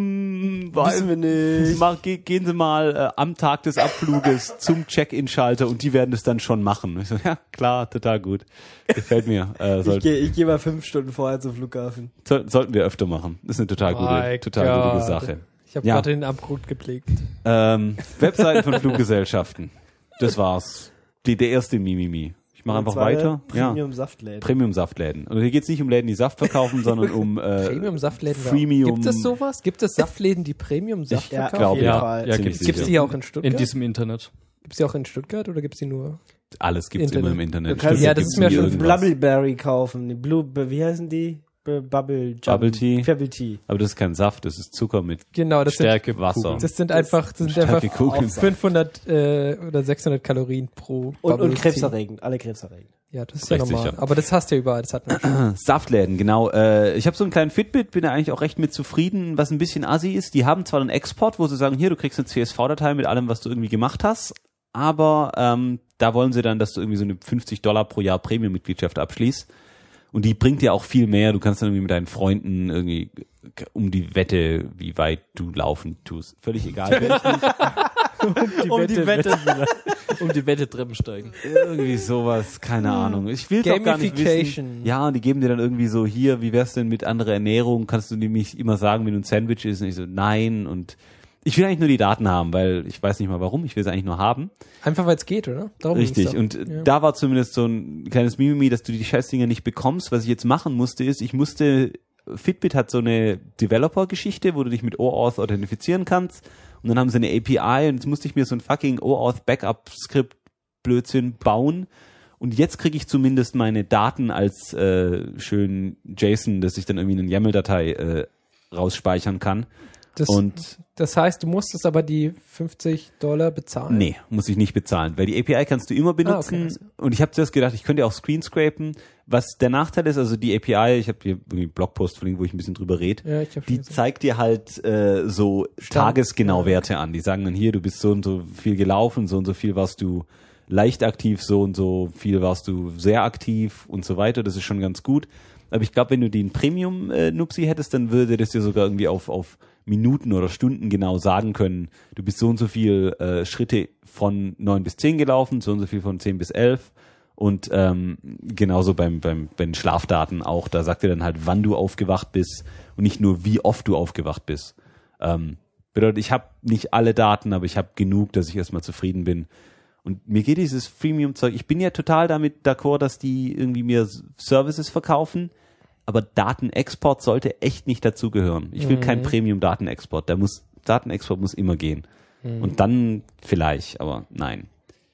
hm, Wissen wir nicht. Mach, ge, gehen Sie mal äh, am Tag des Abfluges zum Check-in-Schalter und die werden das dann schon machen. Und ich so, ja, klar, total gut. Gefällt mir. Äh, Ich soll, gehe ich geh mal fünf Stunden vorher zum Flughafen. soll, sollten wir öfter machen. Das ist eine total gute, My total God. gute Sache. Ich habe Ja. gerade den Abgrund geblickt. Ähm, Webseiten von Fluggesellschaften. Das war's. Die, der erste Mimimi. Ich mache einfach weiter. Ja. Premium-Saftläden. Premium-Saftläden. Und hier geht's nicht um Läden, die Saft verkaufen, sondern um äh, Premium-Saftläden. Freemium. Gibt es sowas? Gibt es Saftläden, die Premium-Saft Ja, verkaufen? glaub, auf jeden ja. Fall. Ja, ziemlich gibt's. Gibt es sicher. die auch in Stuttgart? In diesem Internet. Gibt es die auch in Stuttgart oder gibt es die nur? Alles gibt's Internet. immer im Internet. Du kannst- Ja, das Gibt's ist mir nie schon irgendwas. Bubbleberry kaufen. Die Blue, wie heißen die? B- Bubble, Jump- Bubble Tea. Bubble Tea. Aber das ist kein Saft, das ist Zucker mit Genau, das Stärke, sind, Wasser. das sind einfach, das sind Stärke einfach Kugeln. fünfhundert äh, oder sechshundert Kalorien pro Und, Bubble und Tea. krebserregend. Alle krebserregend. Ja, das ist ja Recht normal. sicher. Aber das hast du ja überall, das hat man schon. Saftläden, genau. Äh, ich habe so einen kleinen Fitbit, bin da eigentlich auch recht mit zufrieden, was ein bisschen assi ist. Die haben zwar einen Export, wo sie sagen, hier, du kriegst eine C S V-Datei mit allem, was du irgendwie gemacht hast, aber ähm, da wollen sie dann, dass du irgendwie so eine fünfzig Dollar pro Jahr Premium-Mitgliedschaft abschließt. Und die bringt dir auch viel mehr. Du kannst dann irgendwie mit deinen Freunden irgendwie um die Wette, wie weit du laufen tust. Völlig egal. welchen. Um die Wette, um die Wette Treppen steigen. Irgendwie sowas, keine Ahnung. Ich will doch gar nicht wissen. Gamification. Ja, und die geben dir dann irgendwie so, hier, wie wär's denn mit anderer Ernährung? Kannst du nämlich immer sagen, wenn du ein Sandwich isst? Und ich so, nein. Und ich will eigentlich nur die Daten haben, weil ich weiß nicht mal warum. Ich will sie eigentlich nur haben. Einfach weil es geht, oder? Darum ging's Richtig. doch. Und Ja. da war zumindest so ein kleines Mimimi, dass du die Scheißdinger nicht bekommst. Was ich jetzt machen musste, ist, ich musste, Fitbit hat so eine Developer-Geschichte, wo du dich mit OAuth authentifizieren kannst. Und dann haben sie eine A P I und jetzt musste ich mir so ein fucking OAuth-Backup-Skript-Blödsinn bauen. Und jetzt kriege ich zumindest meine Daten als äh, schön JSON, dass ich dann irgendwie eine YAML-Datei äh, rausspeichern kann. Das, Und das heißt, du musstest aber die fünfzig Dollar bezahlen. nee, muss ich nicht bezahlen, weil die A P I kannst du immer benutzen. Ah, okay. Und ich habe zuerst gedacht, ich könnte auch screenscrapen. Was der Nachteil ist, also die A P I, ich habe hier irgendwie einen Blogpost verlinkt, wo ich ein bisschen drüber rede. Ja, ich hab schon Die gesehen. zeigt dir halt äh, so tagesgenau Werte an. Die sagen dann hier, du bist so und so viel gelaufen, so und so viel warst du leicht aktiv, so und so viel warst du sehr aktiv und so weiter. Das ist schon ganz gut. Aber ich glaube, wenn du den Premium-Nupsi hättest, dann würde das dir sogar irgendwie auf, auf Minuten oder Stunden genau sagen können, du bist so und so viel äh, Schritte von neun bis zehn gelaufen, so und so viel von zehn bis elf. Und ähm, genauso beim, beim, bei den Schlafdaten auch, da sagt er dann halt, wann du aufgewacht bist und nicht nur, wie oft du aufgewacht bist. Ähm, bedeutet, ich habe nicht alle Daten, aber ich habe genug, dass ich erstmal zufrieden bin. Und mir geht dieses Freemium-Zeug, ich bin ja total damit d'accord, dass die irgendwie mir Services verkaufen, aber Datenexport sollte echt nicht dazugehören. Ich will Mhm. keinen Premium-Datenexport. Da muss, Datenexport muss immer gehen. Mhm. Und dann vielleicht, aber nein.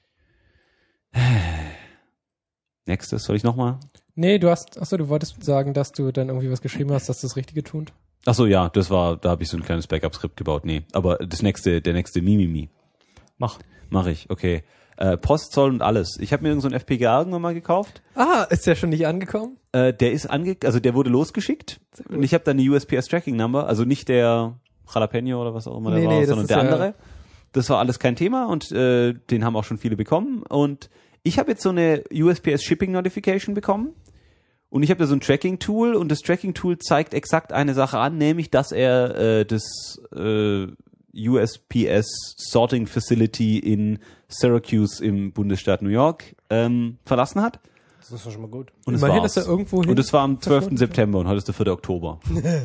Nächstes, soll ich nochmal? Nee, du hast, achso, du wolltest sagen, dass du dann irgendwie was geschrieben hast, dass das Richtige tut. Ach so, ja, das war, da habe ich so ein kleines Backup-Skript gebaut. Nee, aber das nächste, der nächste Mimimi. Mach. Mach ich, okay. Äh, Postzoll und alles. Ich habe mir irgend so ein F P G A irgendwann mal gekauft. Ah, ist der schon nicht angekommen? Äh, der ist ange, also der wurde losgeschickt und ich habe dann eine U S P S Tracking Number, also nicht der Jalapeno oder was auch immer der Nee, war, nee, das sondern ist der ja- andere. Das war alles kein Thema und äh, den haben auch schon viele bekommen und ich habe jetzt so eine U S P S Shipping Notification bekommen und ich habe da so ein Tracking Tool und das Tracking Tool zeigt exakt eine Sache an, nämlich dass er äh, das äh, U S P S Sorting Facility in Syracuse im Bundesstaat New York ähm, verlassen hat. Das ist doch schon mal gut. Und es Immerhin war's. ist er irgendwo hin. Und es war am zwölften verschwunden. September und heute ist der vierte Oktober.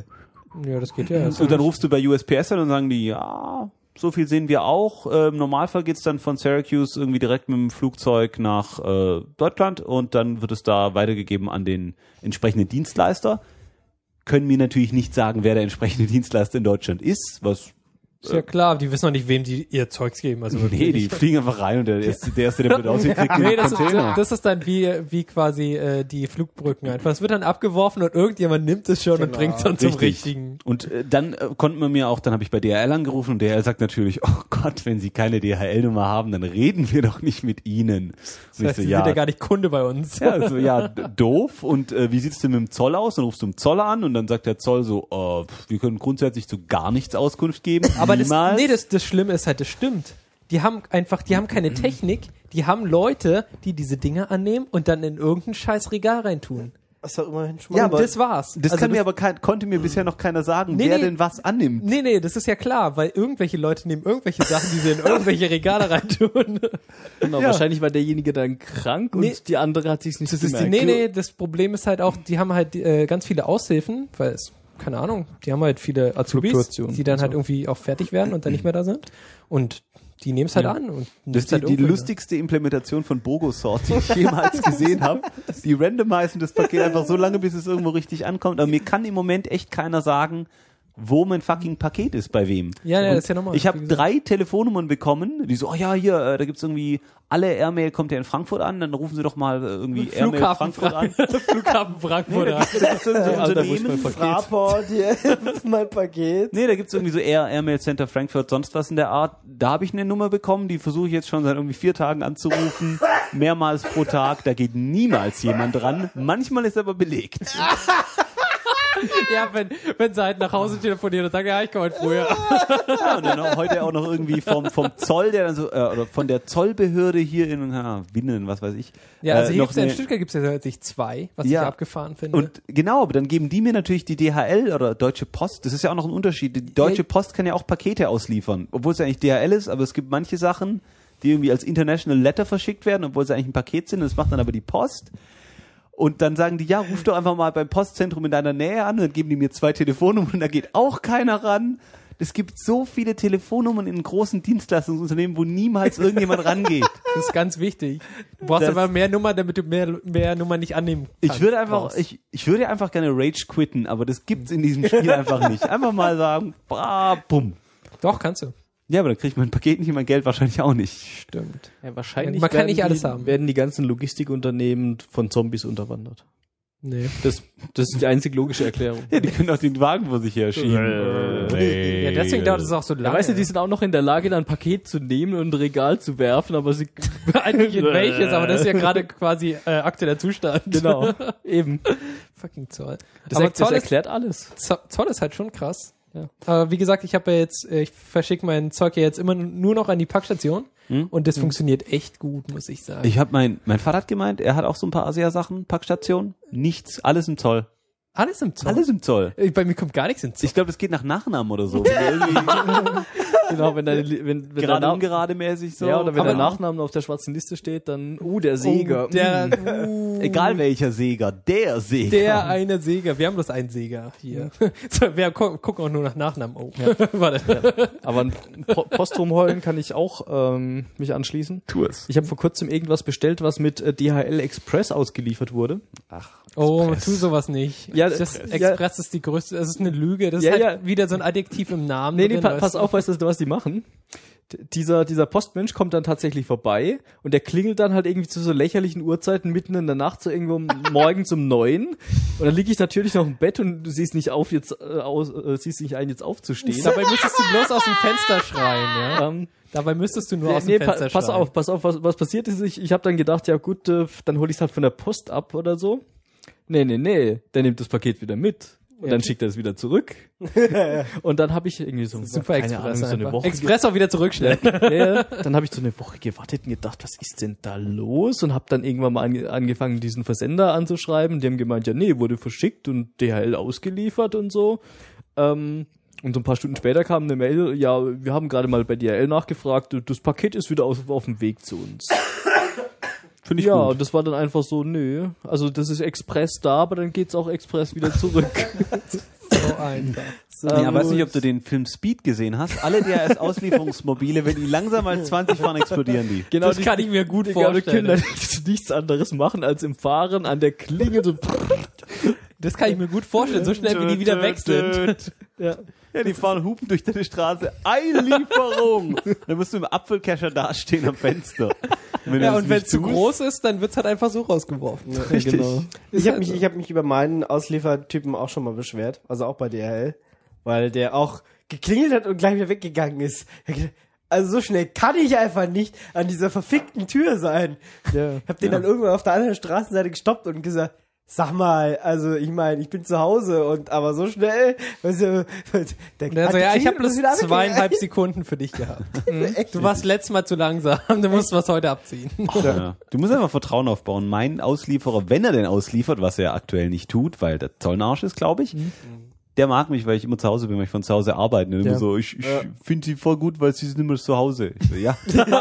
Ja, das geht ja. Das Und dann rufst du bei U S P S an und sagen die, ja, so viel sehen wir auch. Äh, Im Normalfall geht's dann von Syracuse irgendwie direkt mit dem Flugzeug nach äh, Deutschland und dann wird es da weitergegeben an den entsprechenden Dienstleister. Können mir natürlich nicht sagen, wer der entsprechende Dienstleister in Deutschland ist, was ist ja klar, die wissen noch nicht, wem die ihr Zeugs geben. Also nee, die wirklich. fliegen einfach rein und der erste, der, erste, der mit aussieht, kriegt den Nee, das ist, Container. das ist dann wie, wie quasi äh, die Flugbrücken einfach. Es wird dann abgeworfen und irgendjemand nimmt es schon und Genau. bringt es dann zum Richtig. richtigen. Und äh, dann äh, konnte man mir auch, dann habe ich bei D H L angerufen und D H L sagt natürlich, oh Gott, wenn Sie keine D H L-Nummer haben, dann reden wir doch nicht mit Ihnen. Das heißt, sie sind ja gar nicht Kunde bei uns. Ja, also, ja, d- doof. Und äh, wie sieht's denn mit dem Zoll aus? Dann rufst du im Zoll an und dann sagt der Zoll so, äh, pf, wir können grundsätzlich zu gar nichts Auskunft geben. Aber das, Niemals. nee, das, das Schlimme ist halt, das stimmt. Die haben einfach, die haben keine Technik, die haben Leute, die diese Dinge annehmen und dann in irgendein scheiß Regal reintun. Das ist doch immerhin schon mal Ja, gut. aber das war's. Das Also kann mir das- aber kein, konnte mir bisher noch keiner sagen, Nee, wer nee. denn was annimmt. Nee, nee, das ist ja klar, weil irgendwelche Leute nehmen irgendwelche Sachen, die sie in irgendwelche Regale reintun. Genau, Ja. wahrscheinlich war derjenige dann krank und Nee. die andere hat sich's nicht Das ist die, gemerkt. nee, nee, das Problem ist halt auch, die haben halt äh, ganz viele Aushilfen, weil es, keine Ahnung, die haben halt viele Azubis, Fluktuation die dann und halt so. irgendwie auch fertig werden und dann nicht mehr da sind. Und die nehmen es halt Ja. an. Und Das ist die, halt die irgendwo- lustigste Implementation von Bogo-Sort, die ich jemals gesehen habe. Die randomisieren das Paket einfach so lange, bis es irgendwo richtig ankommt. Aber mir kann im Moment echt keiner sagen, wo mein fucking Paket ist, bei wem. Ja, ja, Und das ist ja normal, Ich wie habe gesagt. drei Telefonnummern bekommen, die so, oh ja, hier, äh, da gibt's irgendwie, alle Airmail kommt ja in Frankfurt an, dann rufen Sie doch mal äh, irgendwie Airmail Flughafen, Frankfurt an. Frank Flughafen Frankfurt. Da gibt's so ein Alter, wo ist mein Unternehmen, Paket? Fraport, hier ist mein Paket. Nee, da gibt's irgendwie so Air, Airmail Center Frankfurt, sonst was in der Art. Da habe ich eine Nummer bekommen, die versuche ich jetzt schon seit irgendwie vier Tagen anzurufen, mehrmals pro Tag. Da geht niemals jemand dran. Manchmal ist aber belegt. Ja, wenn, wenn sie halt nach Hause telefonieren und sagen, ja, ich komme heute früher. Ja, und dann auch heute auch noch irgendwie vom, vom Zoll, der dann so, äh, oder von der Zollbehörde hier in ja, Winnen, was weiß ich. Ja, also äh, hier noch gibt's ja in eine- Stuttgart gibt's ja tatsächlich zwei, was Ja. ich abgefahren finde. Und genau, aber dann geben die mir natürlich die D H L oder Deutsche Post. Das ist ja auch noch ein Unterschied. Die Deutsche Ja. Post kann ja auch Pakete ausliefern, obwohl es ja eigentlich D H L ist, aber es gibt manche Sachen, die irgendwie als International Letter verschickt werden, obwohl sie eigentlich ein Paket sind. Das macht dann aber die Post. Und dann sagen die, ja, ruf doch einfach mal beim Postzentrum in deiner Nähe an. Und dann geben die mir zwei Telefonnummern und da geht auch keiner ran. Es gibt so viele Telefonnummern in großen Dienstleistungsunternehmen, wo niemals irgendjemand rangeht. das ist ganz wichtig. Du brauchst Das- aber mehr Nummer, damit du mehr, mehr Nummer nicht annehmen kannst. Ich würde einfach, brauchst. ich, ich würde einfach gerne Rage quitten, aber das gibt's in diesem Spiel einfach nicht. Einfach mal sagen, bra, bumm. Doch, kannst du. Ja, aber dann kriegt mein Paket nicht, mein Geld wahrscheinlich auch nicht. Stimmt. Ja, wahrscheinlich Man kann werden nicht alles die, haben. werden die ganzen Logistikunternehmen von Zombies unterwandert. Nee. Das, das ist die einzig logische Erklärung. Ja, die können auch den Wagen vor sich her schieben. Ja, deswegen dauert es auch so Ja, lange. weißt du, die sind auch noch in der Lage, dann ein Paket zu nehmen und ein Regal zu werfen, aber sie... eigentlich in welches, aber das ist ja gerade quasi äh, aktueller Zustand. Genau, eben. Fucking Zoll. Das, aber er, das Zoll ist, erklärt alles. Zo- Zoll ist halt schon krass. Ja. Aber wie gesagt, ich habe ja jetzt, äh, ich verschicke mein Zeug ja jetzt immer nur noch an die Packstation Hm? und das funktioniert echt gut, muss ich sagen. Ich habe mein, mein Vater hat gemeint, er hat auch so ein paar Asia-Sachen, Packstationen. Nichts, alles im Zoll. Alles im Zoll. Alles im Zoll. Äh, Bei mir kommt gar nichts in Zoll. Ich glaube, das geht nach Nachnamen oder so. Wenn der irgendwie Genau, wenn deine, wenn, wenn der gerade Nach- ungerade mäßig so. ja, oder wenn Aber- der Nachname auf der schwarzen Liste steht, dann, uh, der Seger. Oh, der, Mm. uh, Egal welcher Seger, der Seger. der eine Seger. Wir haben bloß einen Seger hier. So, wir gu gucken auch nur nach Nachnamen. Oh, warte. Aber ein Po- Post rumheulen kann ich auch ähm, mich anschließen. Tu es. Ich habe vor kurzem irgendwas bestellt, was mit äh, D H L Express ausgeliefert wurde. Ach, Oh, Express. tu sowas nicht. Ja, das ja. Express ist die größte, das ist eine Lüge. Das Ja, ist halt ja. wieder so ein Adjektiv im Namen. Nee, nee, drin, pa weißt pass du? auf, weißt du, was die machen? dieser, dieser Postmensch kommt dann tatsächlich vorbei und der klingelt dann halt irgendwie zu so lächerlichen Uhrzeiten mitten in der Nacht, so irgendwo morgens um neun. Und dann liege ich natürlich noch im Bett und du siehst nicht auf, jetzt, äh, aus, äh, siehst nicht ein, jetzt aufzustehen. Dabei müsstest du bloß aus dem Fenster schreien, ja? Ähm, Dabei müsstest du nur nee, aus dem nee, Fenster pa pass schreien. auf, pass auf, was, was passiert ist, ich, ich habe dann gedacht, ja gut, äh, dann hole ich es halt von der Post ab oder so. Nee, nee, nee, der nimmt das Paket wieder mit. Und Ja. dann schickt er es wieder zurück. Und dann habe ich irgendwie so, Super keine Express Ahnung, so eine einfach. Woche Express auch wieder zurückschleppen. ja, dann habe ich so eine Woche gewartet und gedacht, was ist denn da los? Und habe dann irgendwann mal ange angefangen, diesen Versender anzuschreiben. Die haben gemeint, ja nee, wurde verschickt und D H L ausgeliefert und so. Ähm, und so ein paar Stunden später kam eine Mail, ja, wir haben gerade mal bei D H L nachgefragt, das Paket ist wieder auf, auf dem Weg zu uns. Finde ich Ja, gut. und das war dann einfach so, nö, also das ist Express da, aber dann geht's auch Express wieder zurück. So einfach. So, Ja, Ähm, weiß nicht, ob du den Film Speed gesehen hast. Alle D H S-Auslieferungsmobile, wenn die langsam mal zwanzig fahren, explodieren die. Genau, Das die- kann ich mir gut Die gerade vorstellen. Kinder die nichts anderes machen, als im Fahren an der Klingel so. Das kann ich mir gut vorstellen, so schnell wie die wieder weg sind. Ja. Ja, die fahren hupen durch deine Straße. Einlieferung! Dann musst du im Apfelkescher dastehen am Fenster. Wenn du Ja, das und wenn nicht es zu tust- groß ist, dann wird's halt einfach so rausgeworfen. Richtig. Genau. Ich habe mich, ich hab mich über meinen Ausliefertypen auch schon mal beschwert, also auch bei D H L, weil der auch geklingelt hat und gleich wieder weggegangen ist. Also so schnell kann ich einfach nicht an dieser verfickten Tür sein. Ja. Ich hab den dann irgendwann auf der anderen Straßenseite gestoppt und gesagt, sag mal, also ich meine, ich bin zu Hause und aber so schnell, weißt du, der Und er so, ja, ich habe bloß wieder abgegangen. zweieinhalb Sekunden für dich gehabt. Du warst letztes Mal zu langsam, du musst was heute abziehen. Ja. Du musst einfach Vertrauen aufbauen. Mein Auslieferer, wenn er denn ausliefert, was er aktuell nicht tut, weil der Zollnarsch ist, glaube ich, der mag mich, weil ich immer zu Hause bin, weil ich von zu Hause arbeite. Und immer Ja. so, ich, ich finde sie voll gut, weil sie sind immer zu Hause. Ich so, ja,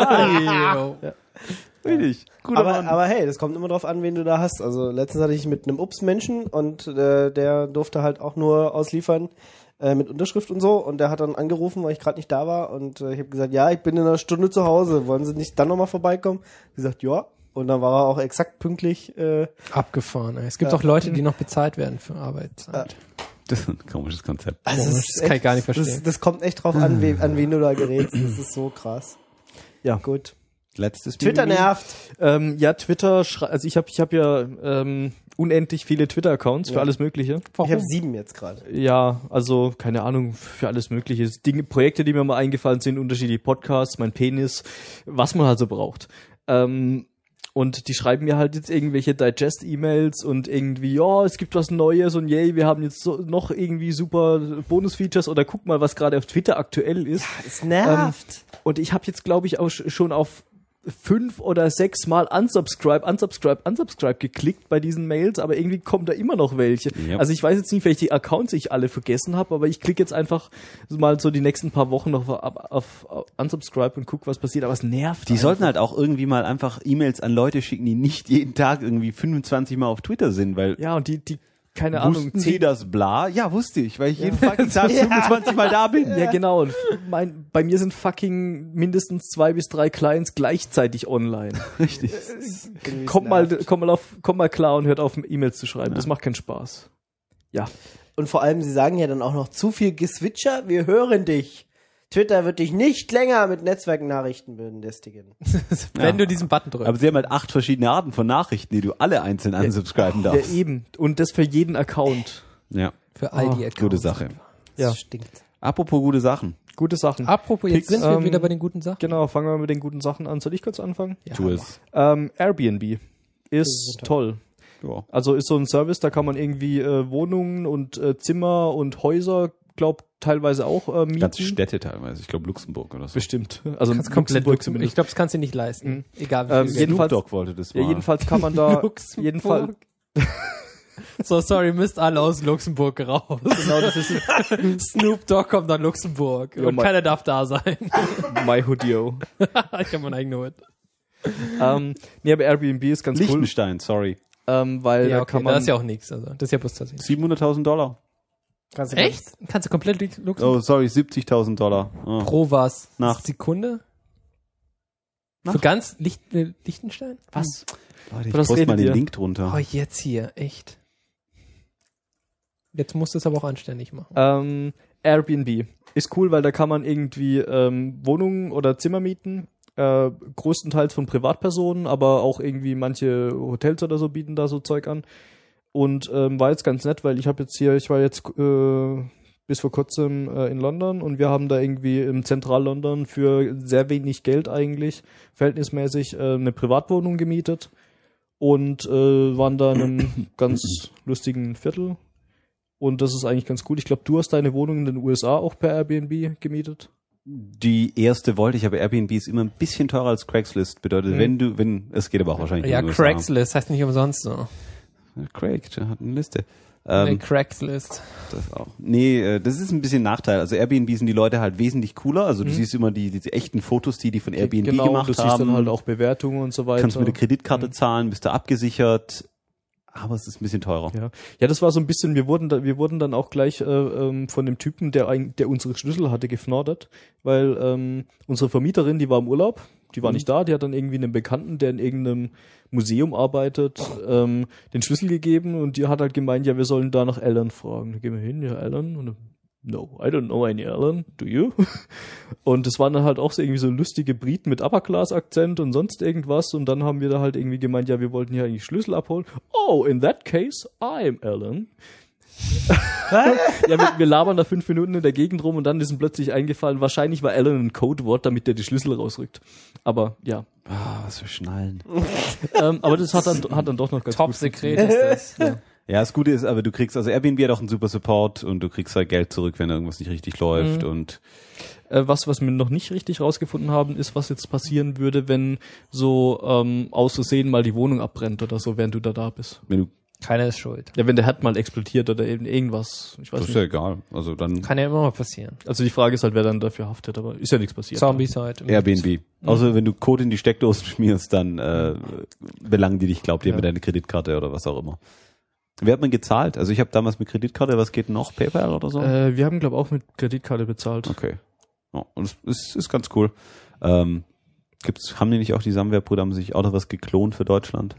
Ja. richtig. Guter Aber, Mann. aber hey, das kommt immer drauf an, wen du da hast. Also letztens hatte ich mit einem Ups-Menschen und äh, der durfte halt auch nur ausliefern äh, mit Unterschrift und so. Und der hat dann angerufen, weil ich gerade nicht da war. Und äh, ich habe gesagt, ja, ich bin in einer Stunde zu Hause. Wollen Sie nicht dann nochmal vorbeikommen? Ich gesagt, ja. Und dann war er auch exakt pünktlich. Äh, Abgefahren, ey. Es gibt Ja. auch Leute, die noch bezahlt werden für Arbeitszeit. Das ist ein komisches Konzept. also Komisch, es ist das kann ich echt- gar nicht verstehen. Das, das kommt echt drauf an, we, an wen du da gerätst. Das ist so krass. Ja. Gut. Letztes Twitter Mimimi. nervt. Ähm, ja, Twitter, schrei- also ich habe ich hab ja ähm, unendlich viele Twitter-Accounts für Ja. alles Mögliche. Ich habe sieben jetzt gerade. Ja, also keine Ahnung, für alles Mögliche. Dinge, Projekte, die mir mal eingefallen sind, unterschiedliche Podcasts, mein Penis, was man halt so braucht. Ähm, und die schreiben mir halt jetzt irgendwelche Digest-E-Mails und irgendwie, ja, es gibt was Neues und yay, wir haben jetzt so noch irgendwie super Bonus-Features oder guck mal, was gerade auf Twitter aktuell ist. Es nervt. Und ich habe jetzt, glaube ich, auch sch- schon auf fünf oder sechs Mal unsubscribe, unsubscribe, unsubscribe geklickt bei diesen Mails, aber irgendwie kommen da immer noch welche. Ja. Also ich weiß jetzt nicht, welche Accounts ich alle vergessen habe, aber ich klicke jetzt einfach mal so die nächsten paar Wochen noch auf, auf, auf unsubscribe und guck, was passiert, aber es nervt. Die einfach. sollten halt auch irgendwie mal einfach E-Mails an Leute schicken, die nicht jeden Tag irgendwie fünfundzwanzig Mal auf Twitter sind, weil Ja, und die, die, keine Ahnung, wussten Sie zehn, das bla? Ja, wusste ich, weil ich jeden fucking Tag fünfundzwanzig Mal da bin. ja, genau. Und mein, bei mir sind fucking mindestens zwei bis drei Clients gleichzeitig online. Richtig. Kommt mal, kommt mal auf, kommt mal klar und hört auf, E-Mails zu schreiben. Das macht keinen Spaß. Ja. Und vor allem, sie sagen ja dann auch noch zu viel Geswitcher, wir hören dich. Twitter wird dich nicht länger mit Netzwerknachrichten belästigen. Wenn Ja. du diesen Button drückst. Aber sie haben halt acht verschiedene Arten von Nachrichten, die du alle einzeln unsubscriben Ja, darfst. eben. Und das für jeden Account. Ja, Für all die Accounts. gute Sache. Ja. Das stinkt. Apropos gute Sachen. Gute Sachen. Apropos, jetzt Pix, sind wir ähm, wieder bei den guten Sachen. Genau, fangen wir mit den guten Sachen an. Soll ich kurz anfangen? Ja, Tu es. Ähm, Airbnb ist toll. Ja. Also ist so ein Service, da kann man irgendwie äh, Wohnungen und äh, Zimmer und Häuser, glaub teilweise auch äh, mieten. Ganze Städte teilweise. Ich glaube Luxemburg oder so. Bestimmt. Also kannst komplett Luxemburg Luxemburg. Ich zumindest. glaube, das kannst du nicht leisten. Egal wie Ähm, viel Geld. jedenfalls- Snoop Dogg wollte das mal. Ja, jedenfalls kann man da Luxemburg. jedenfalls So, sorry, müsst alle aus Luxemburg raus. genau, das ist Snoop Dogg kommt nach Luxemburg. Ja, und mein- keiner darf da sein. my Hoodio. Ich habe meine eigene Hut. ähm, nee, aber Airbnb ist ganz cool, Liechtenstein, sorry. ähm, weil Ja, da okay, kann man das ist ja auch nichts. Also, das ist ja bloß tatsächlich. siebenhunderttausend Dollar. Kannst du Echt? Kannst du komplett Lux- Luxemburg? Oh, sorry, siebzigtausend Dollar. Oh. Pro was? Nacht. Sekunde? Für Nacht. ganz Licht, äh, Liechtenstein? was? Leute, ich Was poste redet mal den ihr? Link drunter. Oh, jetzt hier, echt. Jetzt musst du es aber auch anständig machen. Ähm, Airbnb ist cool, weil da kann man irgendwie ähm, Wohnungen oder Zimmer mieten, äh, größtenteils von Privatpersonen, aber auch irgendwie manche Hotels oder so bieten da so Zeug an. Und ähm, war jetzt ganz nett, weil ich habe jetzt hier, ich war jetzt äh, bis vor kurzem äh, in London und wir haben da irgendwie im Zentral-London für sehr wenig Geld eigentlich, verhältnismäßig, äh, eine Privatwohnung gemietet und äh, waren da in einem ganz lustigen Viertel. Und das ist eigentlich ganz cool. Ich glaube, du hast deine Wohnung in den U S A auch per Airbnb gemietet. Die erste wollte ich, aber Airbnb ist immer ein bisschen teurer als Craigslist. Bedeutet, Mhm. wenn du, wenn, es geht aber auch wahrscheinlich Ja, in den U S A. Craigslist heißt nicht umsonst so. Craig, der hat eine Liste. Nee, Ähm, Craigslist. das auch. Nee, äh, das ist ein bisschen Nachteil. Also Airbnb sind die Leute halt wesentlich cooler. Also du Mhm. siehst immer die, die echten Fotos, die die von Airbnb genau, gemacht du siehst haben. dann halt auch Bewertungen und so weiter. Kannst mit der Kreditkarte Mhm. zahlen, bist du abgesichert. Aber es ist ein bisschen teurer. Ja, ja, das war so ein bisschen, wir wurden da, wir wurden dann auch gleich äh, ähm, von dem Typen, der ein, der unsere Schlüssel hatte, gefnordert, weil ähm, unsere Vermieterin, die war im Urlaub, die war Mhm. nicht da, die hat dann irgendwie einem Bekannten, der in irgendeinem Museum arbeitet, ähm, den Schlüssel gegeben und die hat halt gemeint, ja, wir sollen da nach Alan fragen. Da gehen wir hin, ja, Alan, und dann, no, I don't know any Alan, do you? Und das waren dann halt auch so irgendwie so lustige Briten mit Upper-Class-Akzent und sonst irgendwas und dann haben wir da halt irgendwie gemeint, ja, wir wollten hier eigentlich Schlüssel abholen. Oh, in that case, I'm Alan. Ja, wir, wir labern da fünf Minuten in der Gegend rum und dann ist ihm plötzlich eingefallen, wahrscheinlich war Alan ein Codewort, damit der die Schlüssel rausrückt. Aber ja, Ah, was für Schnallen. ähm, aber das hat dann, hat dann doch noch ganz gut Top-Sekret ist das. Ja. Ja, das Gute ist, aber du kriegst, also Airbnb hat auch einen super Support und du kriegst halt Geld zurück, wenn irgendwas nicht richtig läuft Mhm. und Äh, was, was wir noch nicht richtig rausgefunden haben, ist, was jetzt passieren würde, wenn so ähm, aus Versehen mal die Wohnung abbrennt oder so, während du da da bist. wenn du, Keiner ist schuld. Ja, wenn der Herd mal explodiert oder eben irgendwas. Ich weiß das ist nicht. ja egal. Also dann Kann ja immer mal passieren. Also die Frage ist halt, wer dann dafür haftet, aber ist ja nichts passiert. Zombies halt. Airbnb. Außer wenn du Code in die Steckdosen schmierst, dann äh, belangen die dich, glaubt ihr, Ja. mit deiner Kreditkarte oder was auch immer. Wer hat man gezahlt? Also ich habe damals mit Kreditkarte, was geht noch? PayPal oder so? Äh, wir haben, glaube ich, auch mit Kreditkarte bezahlt. Okay. Ja, und es ist, ist ganz cool. Ähm, gibt's, haben die nicht auch, die Samwer-Brüder haben sich auch noch was geklont für Deutschland?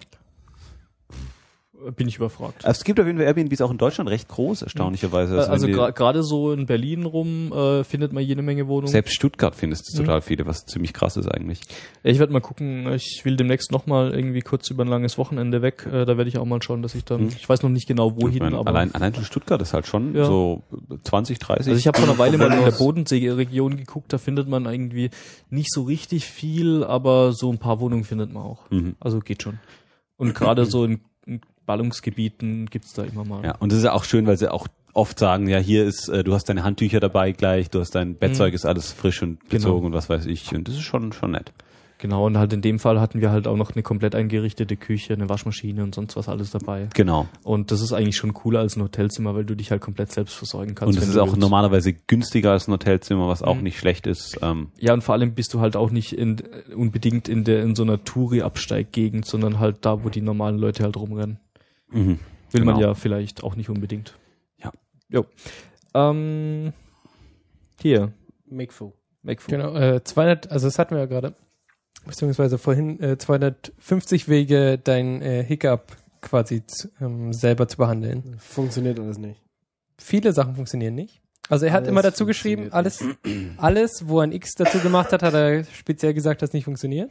Bin ich überfragt. Also es gibt auf jeden Fall Airbnbs auch in Deutschland recht groß, erstaunlicherweise. Also, also wenn die- gra- gerade so in Berlin rum äh, findet man jede Menge Wohnungen. selbst Stuttgart findest du Mhm. total viele, was ziemlich krass ist eigentlich. Ja, ich werde mal gucken, ich will demnächst nochmal irgendwie kurz über ein langes Wochenende weg. Äh, da werde ich auch mal schauen, dass ich dann, Mhm. ich weiß noch nicht genau wohin, Ich meine, aber... allein, allein schon Stuttgart ist halt schon Ja. so zwanzig, dreißig. Also ich habe vor einer Weile mal in der Aus- Bodensee-Region geguckt, da findet man irgendwie nicht so richtig viel, aber so ein paar Wohnungen findet man auch. Mhm. Also geht schon. Und gerade so in, in Ballungsgebieten gibt's da immer mal. Ja, und das ist ja auch schön, weil sie auch oft sagen, ja, hier ist, äh, du hast deine Handtücher dabei gleich, du hast dein Bettzeug, Mhm. ist alles frisch und Genau. bezogen und was weiß ich. Und das ist schon, schon nett. Genau, und halt in dem Fall hatten wir halt auch noch eine komplett eingerichtete Küche, eine Waschmaschine und sonst was alles dabei. Genau. Und das ist eigentlich schon cooler als ein Hotelzimmer, weil du dich halt komplett selbst versorgen kannst. Und es wenn ist du auch willst. normalerweise günstiger als ein Hotelzimmer, was auch Mhm. nicht schlecht ist. Ähm, Ja, und vor allem bist du halt auch nicht in, unbedingt in der in so einer Touri-Absteiggegend, sondern halt da, wo die normalen Leute halt rumrennen. mhm. Will man Genau. ja vielleicht auch nicht unbedingt. Ja. Jo. Ähm, hier, Makefu. MacFu. Genau, äh, zweihundert, also das hatten wir ja gerade, beziehungsweise vorhin äh, zweihundertfünfzig Wege, dein äh, Hiccup quasi z, ähm, selber zu behandeln. Funktioniert alles nicht. Viele Sachen funktionieren nicht. Also er hat Alles immer dazu geschrieben, alles, alles, wo er ein X dazu gemacht hat, hat er speziell gesagt, dass nicht funktioniert.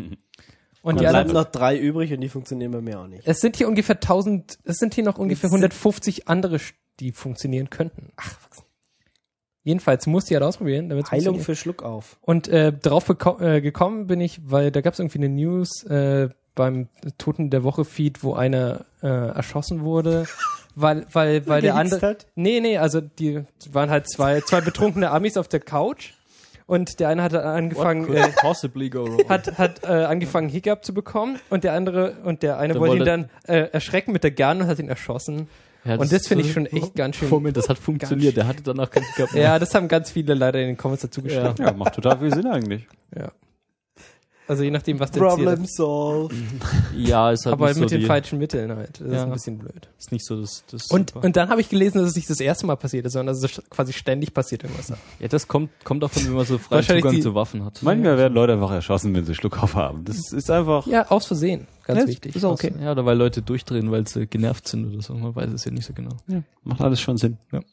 Und Und die bleiben anderen, noch drei übrig und die funktionieren bei mir auch nicht. es sind hier ungefähr tausend, es sind hier noch ungefähr Jetzt sind- hundertfünfzig andere, die funktionieren könnten. Ach, was? Jedenfalls muss die halt ausprobieren, damit es Heilung funktioniert. für Schluck auf. Und äh, drauf beko- äh, gekommen bin ich, weil da gab es irgendwie eine News äh, beim Toten der Woche Feed, wo einer äh, erschossen wurde, weil weil weil der Gehixt andere hat? nee nee also die waren halt zwei zwei betrunkene Amis auf der Couch und der eine hatte angefangen What äh, could possibly go wrong? hat hat äh, angefangen Hiccup zu bekommen und der andere und der eine Der wollte ihn wollte- dann äh, erschrecken mit der Garn und hat ihn erschossen. Ja, Und das finde ich schon echt ganz schön. Moment, das hat funktioniert. Der hatte danach keinen Hiccup mehr. Ja, das haben ganz viele leider in den Comments dazu geschrieben. ja, macht total viel Sinn eigentlich. Ja. Also je nachdem, was der Problem Ziel ist. solved. Ja, ist halt Aber nicht mit so den die, falschen Mitteln halt. Das ist Ja. ein bisschen blöd. ist nicht so das, das Und, super. und dann habe ich gelesen, dass es nicht das erste Mal passiert ist, sondern dass es quasi ständig passiert irgendwas. Ja, das kommt, kommt davon, wenn man so freien Wahrscheinlich Zugang die- zu Waffen hat. Manchmal werden Leute einfach erschossen, wenn sie Schluck auf haben. Das ist einfach. Ja, aus Versehen. Ganz Ja, wichtig. ist auch okay. Ja, oder weil Leute durchdrehen, weil sie genervt sind oder so. Man weiß es ja nicht so genau. Ja, macht alles schon Sinn. Ja.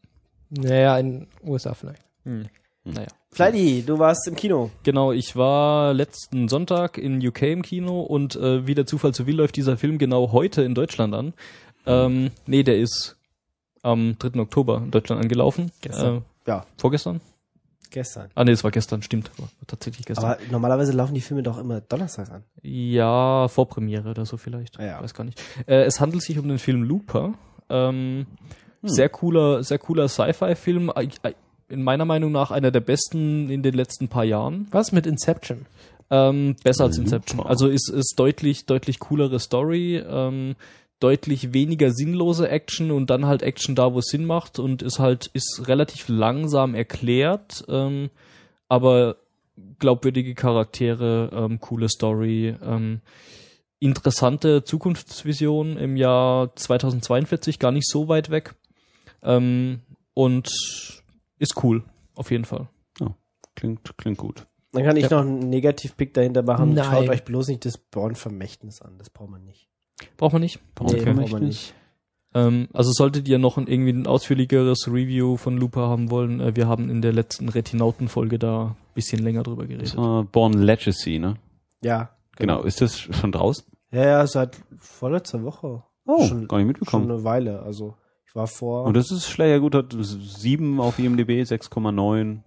Naja, in den U S A vielleicht. Hm. Naja. Flighty, du warst im Kino. Genau, ich war letzten Sonntag in U K im Kino und äh, wie der Zufall so will, läuft dieser Film genau heute in Deutschland an. Ähm, nee, der ist am dritten Oktober in Deutschland angelaufen. Gestern. Äh, Ja, vorgestern? gestern. Ah nee, es war gestern, stimmt. War tatsächlich gestern. Aber normalerweise laufen die Filme doch immer donnerstags an. Ja, Vorpremiere oder so vielleicht. Ah, ja. Weiß gar nicht. Äh, es handelt sich um den Film Looper. Ähm, hm. Sehr cooler, sehr cooler Sci-Fi-Film. In meiner Meinung nach einer der besten in den letzten paar Jahren. Was mit Inception? Ähm, besser als Inception. Also ist ist deutlich deutlich coolere Story, ähm, deutlich weniger sinnlose Action und dann halt Action da, wo es Sinn macht und ist halt ist relativ langsam erklärt, ähm, aber glaubwürdige Charaktere, ähm, coole Story, ähm, interessante Zukunftsvision im Jahr zweitausendzweiundvierzig, gar nicht so weit weg, ähm, und ist cool, auf jeden Fall. Ja, klingt, klingt gut. Dann kann ich Ja. noch einen Negativ-Pick dahinter machen. Nein. Schaut euch bloß nicht das Born-Vermächtnis an. Das braucht man nicht. Braucht man nicht? Nee, Okay. braucht man nicht. Ähm, also solltet ihr noch ein, irgendwie ein ausführlicheres Review von Looper haben wollen, äh, wir haben in der letzten Retinauten-Folge da ein bisschen länger drüber geredet. Das war Born Legacy, ne? Ja. Genau. Ist das schon draußen? Ja, ja, seit vorletzter Woche. Oh, schon, gar nicht schon mitbekommen. eine Weile. Also ich war vor. Und das ist schlecht, ja gut, hat sieben auf I M D B, sechs Komma neun.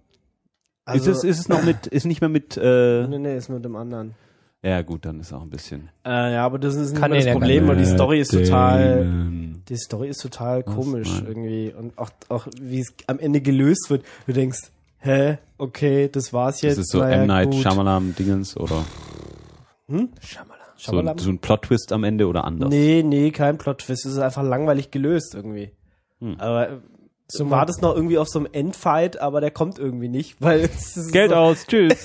also, ist es, ist es noch mit, ist nicht mehr mit, äh, Nee, nee, ist mit dem anderen. ja gut, dann ist auch ein bisschen. Äh, ja, aber das ist nicht Kann mehr das den ja Problem, gar weil die Story ist total, Damon. die Story ist total Was? komisch Nein. irgendwie. Und auch, auch wie es am Ende gelöst wird. Du denkst, hä, okay, das war's jetzt. Ist es so naja, M. Night gut. Shyamalan Dingens oder Hm? Shyamalan. so, Shyamalan? so ein Plot-Twist am Ende oder anders? Nee, nee, kein Plot-Twist. Es ist einfach langweilig gelöst irgendwie. Hm. Aber äh, so war das noch irgendwie auf so einem Endfight, aber der kommt irgendwie nicht, weil es ist Geld so, aus, tschüss.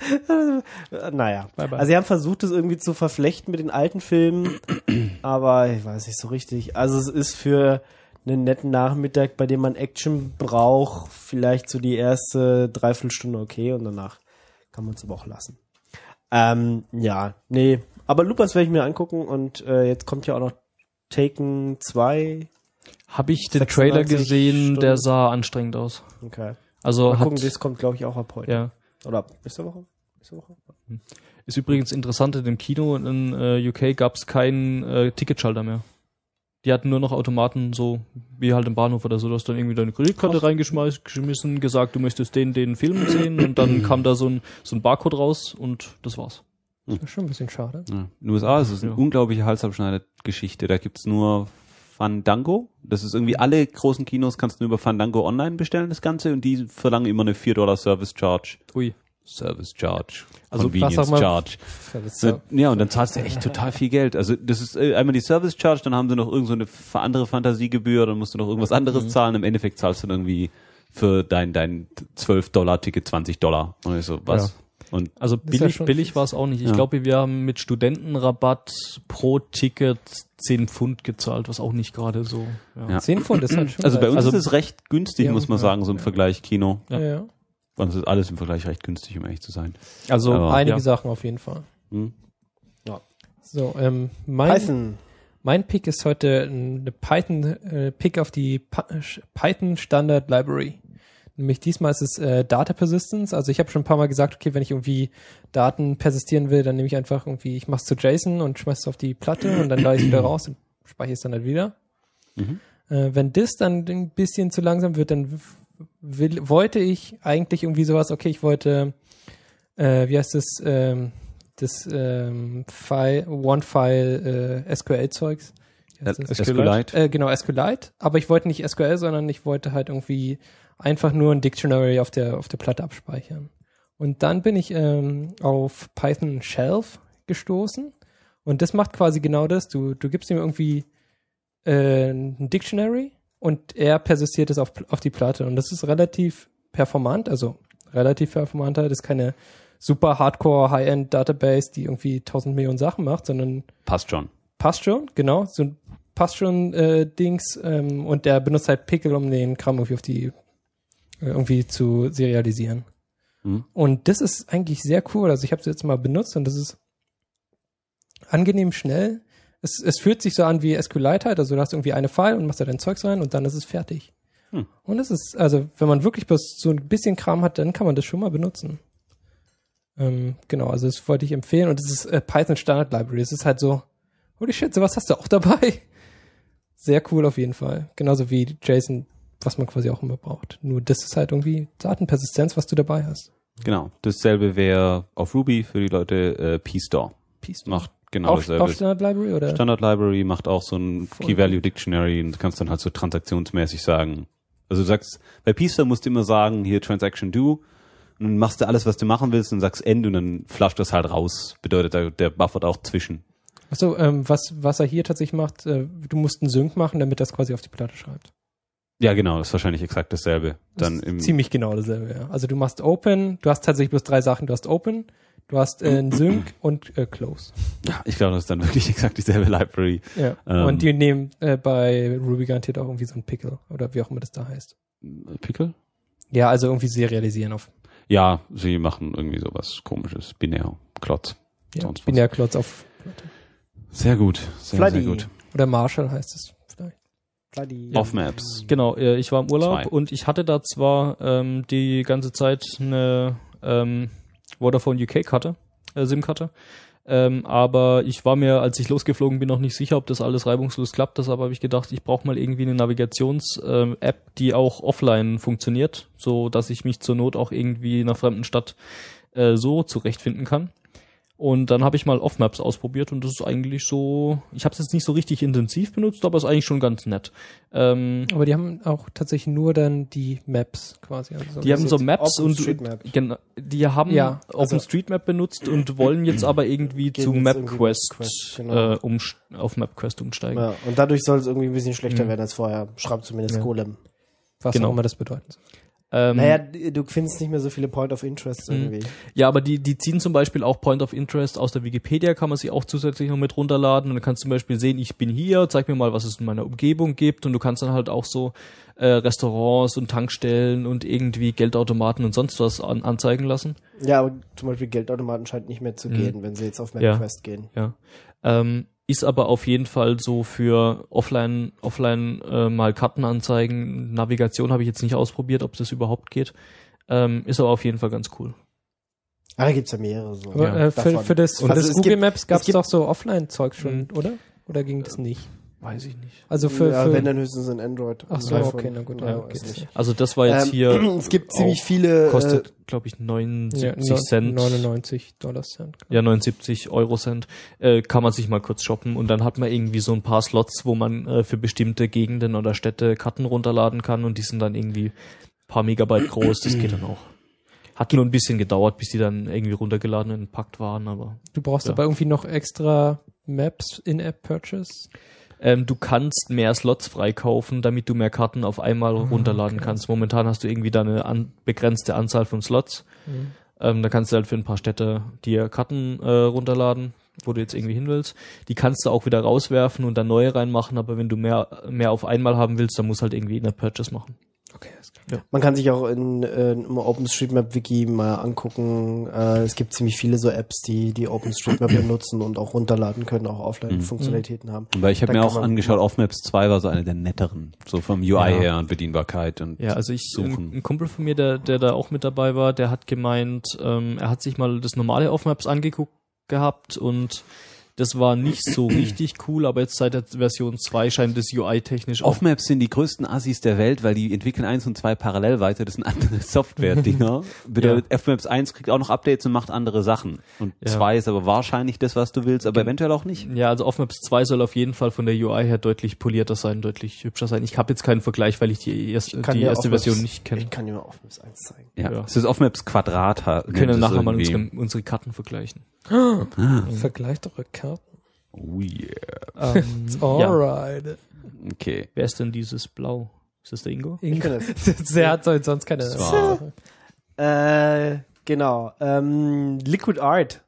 Naja, Bye, bye. also sie haben versucht, das irgendwie zu verflechten mit den alten Filmen, aber ich weiß nicht so richtig. Also es ist für einen netten Nachmittag, bei dem man Action braucht, vielleicht so die erste Dreiviertelstunde okay und danach kann man es aber auch lassen. Ähm, ja, nee, aber Lupas werde ich mir angucken und äh, jetzt kommt ja auch noch Taken zwei. Habe ich den Trailer sechsundneunzig gesehen, der Stunden. sah anstrengend aus. Okay. Also Mal hat, gucken, das kommt glaube ich auch ab heute. ja. Oder ab nächste Woche? Nächste Woche? Ist übrigens interessant, in dem Kino in äh, U K gab es keinen äh, Ticketschalter mehr. Die hatten nur noch Automaten, so wie halt im Bahnhof oder so. Du hast dann irgendwie deine Kreditkarte reingeschmissen, gesagt, du möchtest den, den Film sehen und dann kam da so ein, so ein Barcode raus und das war's. Das ist schon ein bisschen schade. Ja. In den U S A ist es eine Ja. unglaubliche Halsabschneider-Geschichte. Da gibt's nur Fandango. Das ist irgendwie alle großen Kinos kannst du nur über Fandango online bestellen, das Ganze. Und die verlangen immer eine vier Dollar Service Charge. Ui. Service Charge. Also, Convenience was auch mal- Charge. Ja, und dann zahlst du echt total viel Geld. Also das ist äh, einmal die Service Charge, dann haben sie noch irgend so eine f- andere Fantasiegebühr, dann musst du noch irgendwas anderes Mhm. zahlen. Im Endeffekt zahlst du dann irgendwie für dein dein zwölf Dollar Ticket zwanzig Dollar. Und ich so, was? Und Also ist ja billig, schon billig fies. war es auch nicht. Ich Ja. glaube, wir haben mit Studentenrabatt pro Ticket zehn Pfund gezahlt, was auch nicht gerade so. Ja. Ja. zehn Pfund ist halt schon also bei uns Also- ist es recht günstig, Ja, muss man ja, sagen, so im ja. Vergleich Kino. Ja, ja. Bei uns ist alles im Vergleich recht günstig, um ehrlich zu sein. Also Aber- Einige ja. Sachen auf jeden Fall. Hm? So, ähm, mein, Python. mein Pick ist heute eine Python, äh, Pick auf die Pa- Python Standard Library. Nämlich diesmal ist es äh, Data Persistence. Also ich habe schon ein paar Mal gesagt, okay, wenn ich irgendwie Daten persistieren will, dann nehme ich einfach irgendwie, ich mache es zu JSON und schmeiße es auf die Platte und dann lade ich es wieder raus und speichere es dann halt wieder. Mhm. Äh, wenn das dann ein bisschen zu langsam wird, dann will, wollte ich eigentlich irgendwie sowas, okay, ich wollte, äh, wie heißt das, ähm, das ähm, File, One-File äh, S Q L-Zeugs. Wie heißt das? SQLite. Äh, genau, SQLite. Aber ich wollte nicht S Q L, sondern ich wollte halt irgendwie einfach nur ein Dictionary auf der, auf der Platte abspeichern. Und dann bin ich ähm, auf Python Shelf gestoßen. Und das macht quasi genau das. Du, du gibst ihm irgendwie äh, ein Dictionary und er persistiert es auf, auf die Platte. Und das ist relativ performant, also relativ performanter. Das ist keine super Hardcore High-End Database, die irgendwie tausend Millionen Sachen macht, sondern Passt schon. passt schon, genau, so ein passt schon äh, Dings ähm, und der benutzt halt Pickle, um den Kram irgendwie auf die äh, irgendwie zu serialisieren. Mhm. Und das ist eigentlich sehr cool. Also ich habe es jetzt mal benutzt und das ist angenehm schnell. Es, es fühlt sich so an wie SQLite halt, also du hast irgendwie eine File und machst da dein Zeugs rein und dann ist es fertig. Hm. Und es ist, also wenn man wirklich bloß so ein bisschen Kram hat, dann kann man das schon mal benutzen. Ähm, genau, also das wollte ich empfehlen und es ist äh, Python Standard Library. Es ist halt so, holy shit, sowas hast du auch dabei. Sehr cool auf jeden Fall. Genauso wie JSON, was man quasi auch immer braucht. Nur das ist halt irgendwie Datenpersistenz, was du dabei hast. Genau. Dasselbe wäre auf Ruby für die Leute äh, P-Store. P-Store. Macht genau Auch dasselbe. auf Standard Library oder? Standard Library macht auch so ein Voll. Key-Value-Dictionary und du kannst dann halt so transaktionsmäßig sagen. Also du sagst, bei P-Store musst du immer sagen, hier Transaction Do und dann machst du alles, was du machen willst und sagst End und dann flasht das halt raus. Bedeutet, der, der buffert auch zwischen. Achso, ähm, was, was er hier tatsächlich macht, äh, du musst einen Sync machen, damit das quasi auf die Platte schreibt. Ja, genau, das ist wahrscheinlich exakt dasselbe. Dann Das ist im ziemlich genau dasselbe, ja. Also du machst Open, du hast tatsächlich bloß drei Sachen. Du hast Open, du hast äh, einen Sync und äh, Close. Ja, ich glaube, das ist dann wirklich exakt dieselbe Library. Ja. Ähm. Und die nehmen äh, bei Ruby garantiert auch irgendwie so ein Pickle oder wie auch immer das da heißt. Pickle? Ja, also irgendwie serialisieren auf Ja, sie machen irgendwie sowas komisches, binär, Klotz. ja, Sonst was. Binärklotz auf Platte. Sehr gut, sehr, Floody. sehr gut. Oder Marshall heißt es vielleicht. Bloody. Auf Maps. Genau, äh, ich war im Urlaub Zwei. und ich hatte da zwar ähm, die ganze Zeit eine ähm, Vodafone U K-Karte, äh, SIM-Karte, ähm, aber ich war mir, als ich losgeflogen bin, noch nicht sicher, ob das alles reibungslos klappt. Deshalb habe ich gedacht, ich brauche mal irgendwie eine Navigations-App, die auch offline funktioniert, so dass ich mich zur Not auch irgendwie in einer fremden Stadt äh, so zurechtfinden kann. Und dann habe ich mal Off-Maps ausprobiert und das ist eigentlich so, ich habe es jetzt nicht so richtig intensiv benutzt, aber ist eigentlich schon ganz nett. Ähm, Aber die haben auch tatsächlich nur dann die Maps quasi. Also die haben so jetzt Maps und OpenStreetMap. genau, die haben Ja, also- OpenStreetMap benutzt und wollen jetzt aber irgendwie Gehen zu jetzt MapQuest, irgendwie MapQuest, genau. äh, um, auf MapQuest umsteigen. Ja, und dadurch soll es irgendwie ein bisschen schlechter Mhm. werden als vorher. Schreibt zumindest Ja. Golem. Was Genau. auch immer das bedeuten soll. Ähm, Naja, du findest nicht mehr so viele Point of Interest Mhm. irgendwie. Ja, aber die, die ziehen zum Beispiel auch Point of Interest aus der Wikipedia, kann man sich auch zusätzlich noch mit runterladen und dann kannst du zum Beispiel sehen, ich bin hier, zeig mir mal, was es in meiner Umgebung gibt und du kannst dann halt auch so äh, Restaurants und Tankstellen und irgendwie Geldautomaten und sonst was an, anzeigen lassen. Ja, aber zum Beispiel Geldautomaten scheint nicht mehr zu Mhm. gehen, wenn sie jetzt auf Ja. MapQuest gehen. Ja. Ähm, ist aber auf jeden Fall so für offline, offline äh, mal Karten anzeigen. Navigation habe ich jetzt nicht ausprobiert, ob das überhaupt geht. Ähm, ist aber auf jeden Fall ganz cool. Ah, da gibt's ja mehrere so. Aber Ja, äh, für, davon. für das, für Also das es Google gibt- Maps gab es es gibt- doch so Offline-Zeug schon, Mhm. oder? Oder ging das nicht? Weiß ich nicht. Also für, ja, für wenn dann höchstens in Android. ach so, Ein okay, iPhone. na gut, Ja, ja, weiß okay. nicht. Also das war jetzt Ähm, hier, es gibt ziemlich auch viele. kostet, glaube ich, neunundsiebzig ja, Cent. neunundneunzig Dollar Cent. Ja, neunundsiebzig Euro Cent. Äh, kann man sich mal kurz shoppen und dann hat man irgendwie so ein paar Slots, wo man äh, für bestimmte Gegenden oder Städte Karten runterladen kann und die sind dann irgendwie ein paar Megabyte groß. Das geht dann auch. Hat nur ein bisschen gedauert, bis die dann irgendwie runtergeladen und entpackt waren, aber Du brauchst Ja. aber irgendwie noch extra Maps in-App Purchase. ähm, du kannst mehr Slots freikaufen, damit du mehr Karten auf einmal runterladen okay. kannst. Momentan hast du irgendwie da eine an, begrenzte Anzahl von Slots. Mhm. Ähm, da kannst du halt für ein paar Städte dir Karten äh, runterladen, wo du jetzt irgendwie hin willst. Die kannst du auch wieder rauswerfen und dann neue reinmachen, aber wenn du mehr mehr auf einmal haben willst, dann musst du halt irgendwie in der Purchase machen. Okay, alles klar. Man kann sich auch in, äh, im OpenStreetMap-Wiki mal angucken. Äh, es gibt ziemlich viele so Apps, die die OpenStreetMap benutzen und auch runterladen können, auch Offline-Funktionalitäten haben. Weil ich habe Da mir kann auch man- angeschaut, Offmaps zwei war so eine der netteren. So vom U I Ja. her und Bedienbarkeit und Ja, also ich, ein, suchen. ein Kumpel von mir, der, der da auch mit dabei war, der hat gemeint, ähm, er hat sich mal das normale Offmaps angeguckt gehabt und das war nicht so richtig cool, aber jetzt seit der Version zwei scheint das U I-technisch auch. Offmaps sind die größten Assis der Welt, weil die entwickeln eins und zwei parallel weiter. Das sind andere Software-Dinger. Bedeutet, Offmaps eins kriegt auch noch Updates und macht andere Sachen. Und Ja. zwei ist aber wahrscheinlich das, was du willst, aber eventuell auch nicht. Ja, also Offmaps zwei soll auf jeden Fall von der U I her deutlich polierter sein, deutlich hübscher sein. Ich habe jetzt keinen Vergleich, weil ich die erste, Kann die dir erste Offmaps- Version nicht kenne. Ich kann dir mal Offmaps eins zeigen. Ja. Ja. Es ist Offmaps Quadrat. Wir können nachher mal unsere, unsere Karten vergleichen. Vergleich doch eure Karten. Oh yeah. Ähm, ja. Alright. Okay. Wer ist denn dieses Blau? Ist das der Ingo? Ich bin das. Der hat sonst keine Das war- Äh, genau. Ähm, Liquid Art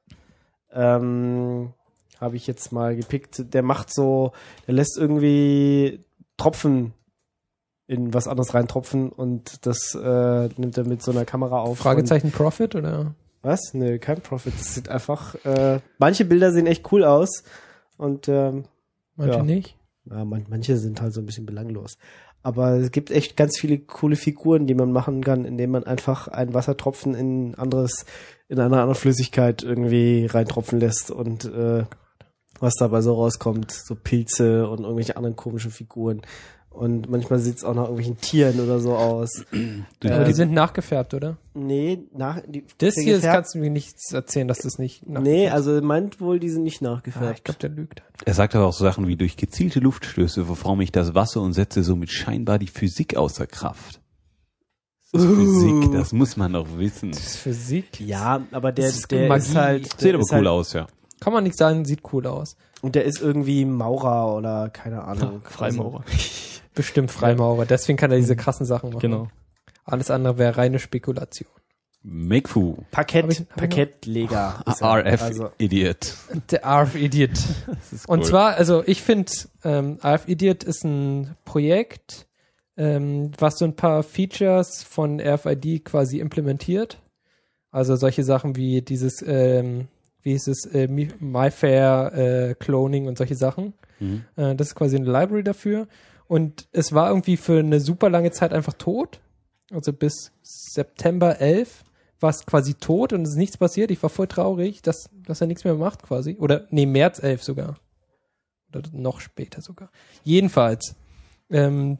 ähm, habe ich jetzt mal gepickt. Der macht so, der lässt irgendwie Tropfen in was anderes reintropfen und das äh, nimmt er mit so einer Kamera auf. Fragezeichen Profit oder? Und, was? Nö, kein Profit. Das sieht einfach. Äh, manche Bilder sehen echt cool aus und ähm, Manche Ja. nicht. ja, man, manche sind halt so ein bisschen belanglos. Aber es gibt echt ganz viele coole Figuren, die man machen kann, indem man einfach einen Wassertropfen in anderes, in eine andere Flüssigkeit irgendwie reintropfen lässt und äh, was dabei so rauskommt, so Pilze und irgendwelche anderen komischen Figuren. Und manchmal sieht es auch nach irgendwelchen Tieren oder so aus. Aber äh, die sind nachgefärbt, oder? Nee, nach, die, Das hier gefärbt- kannst du mir nichts erzählen, dass das nicht nachgefärbt Nee, ist. also meint wohl, die sind nicht Ah, nachgefärbt. ich glaube, der lügt. Er sagt aber auch so Sachen wie, durch gezielte Luftstöße verforme ich das Wasser und setze somit scheinbar die Physik außer Kraft. Das ist Physik, das muss man doch wissen. Das ist Physik. Ja, aber der, Das ist der Magie. ist halt, der Sieht aber ist cool halt, aus, ja. Kann man nicht sagen, sieht cool aus. Und der ist irgendwie Maurer oder keine Ahnung. Freimaurer. Bestimmt Freimaurer. Deswegen kann er diese krassen Sachen machen. Genau. Alles andere wäre reine Spekulation. Make-Fu. Also Parkett, Hab ich- hab ich Parkettleger. ist er. R F Also, Idiot. Der R F-Idiot. Und cool. zwar, also ich finde, ähm, R F-Idiot ist ein Projekt, ähm, was so ein paar Features von R F I D quasi implementiert. Also solche Sachen wie dieses, ähm, wie hieß es, äh, Mi- MyFair äh, Cloning und solche Sachen. Mhm. Äh, das ist quasi eine Library dafür. Und es war irgendwie für eine super lange Zeit einfach tot. Also bis September elf war es quasi tot und es ist nichts passiert. Ich war voll traurig, dass, dass er nichts mehr macht quasi. Oder, nee, März elf sogar. Oder noch später sogar. Jedenfalls, ähm,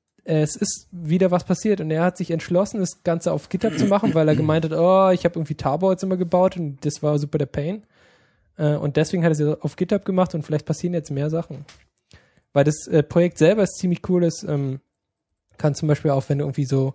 es ist wieder was passiert und er hat sich entschlossen, das Ganze auf GitHub zu machen, weil er gemeint hat, oh, ich habe irgendwie Tabor jetzt immer gebaut und das war super der Pain. Äh, und deswegen hat er es auf GitHub gemacht und vielleicht passieren jetzt mehr Sachen. Weil das äh, Projekt selber ist ziemlich cool, ist, ähm, kann zum Beispiel auch, wenn du irgendwie so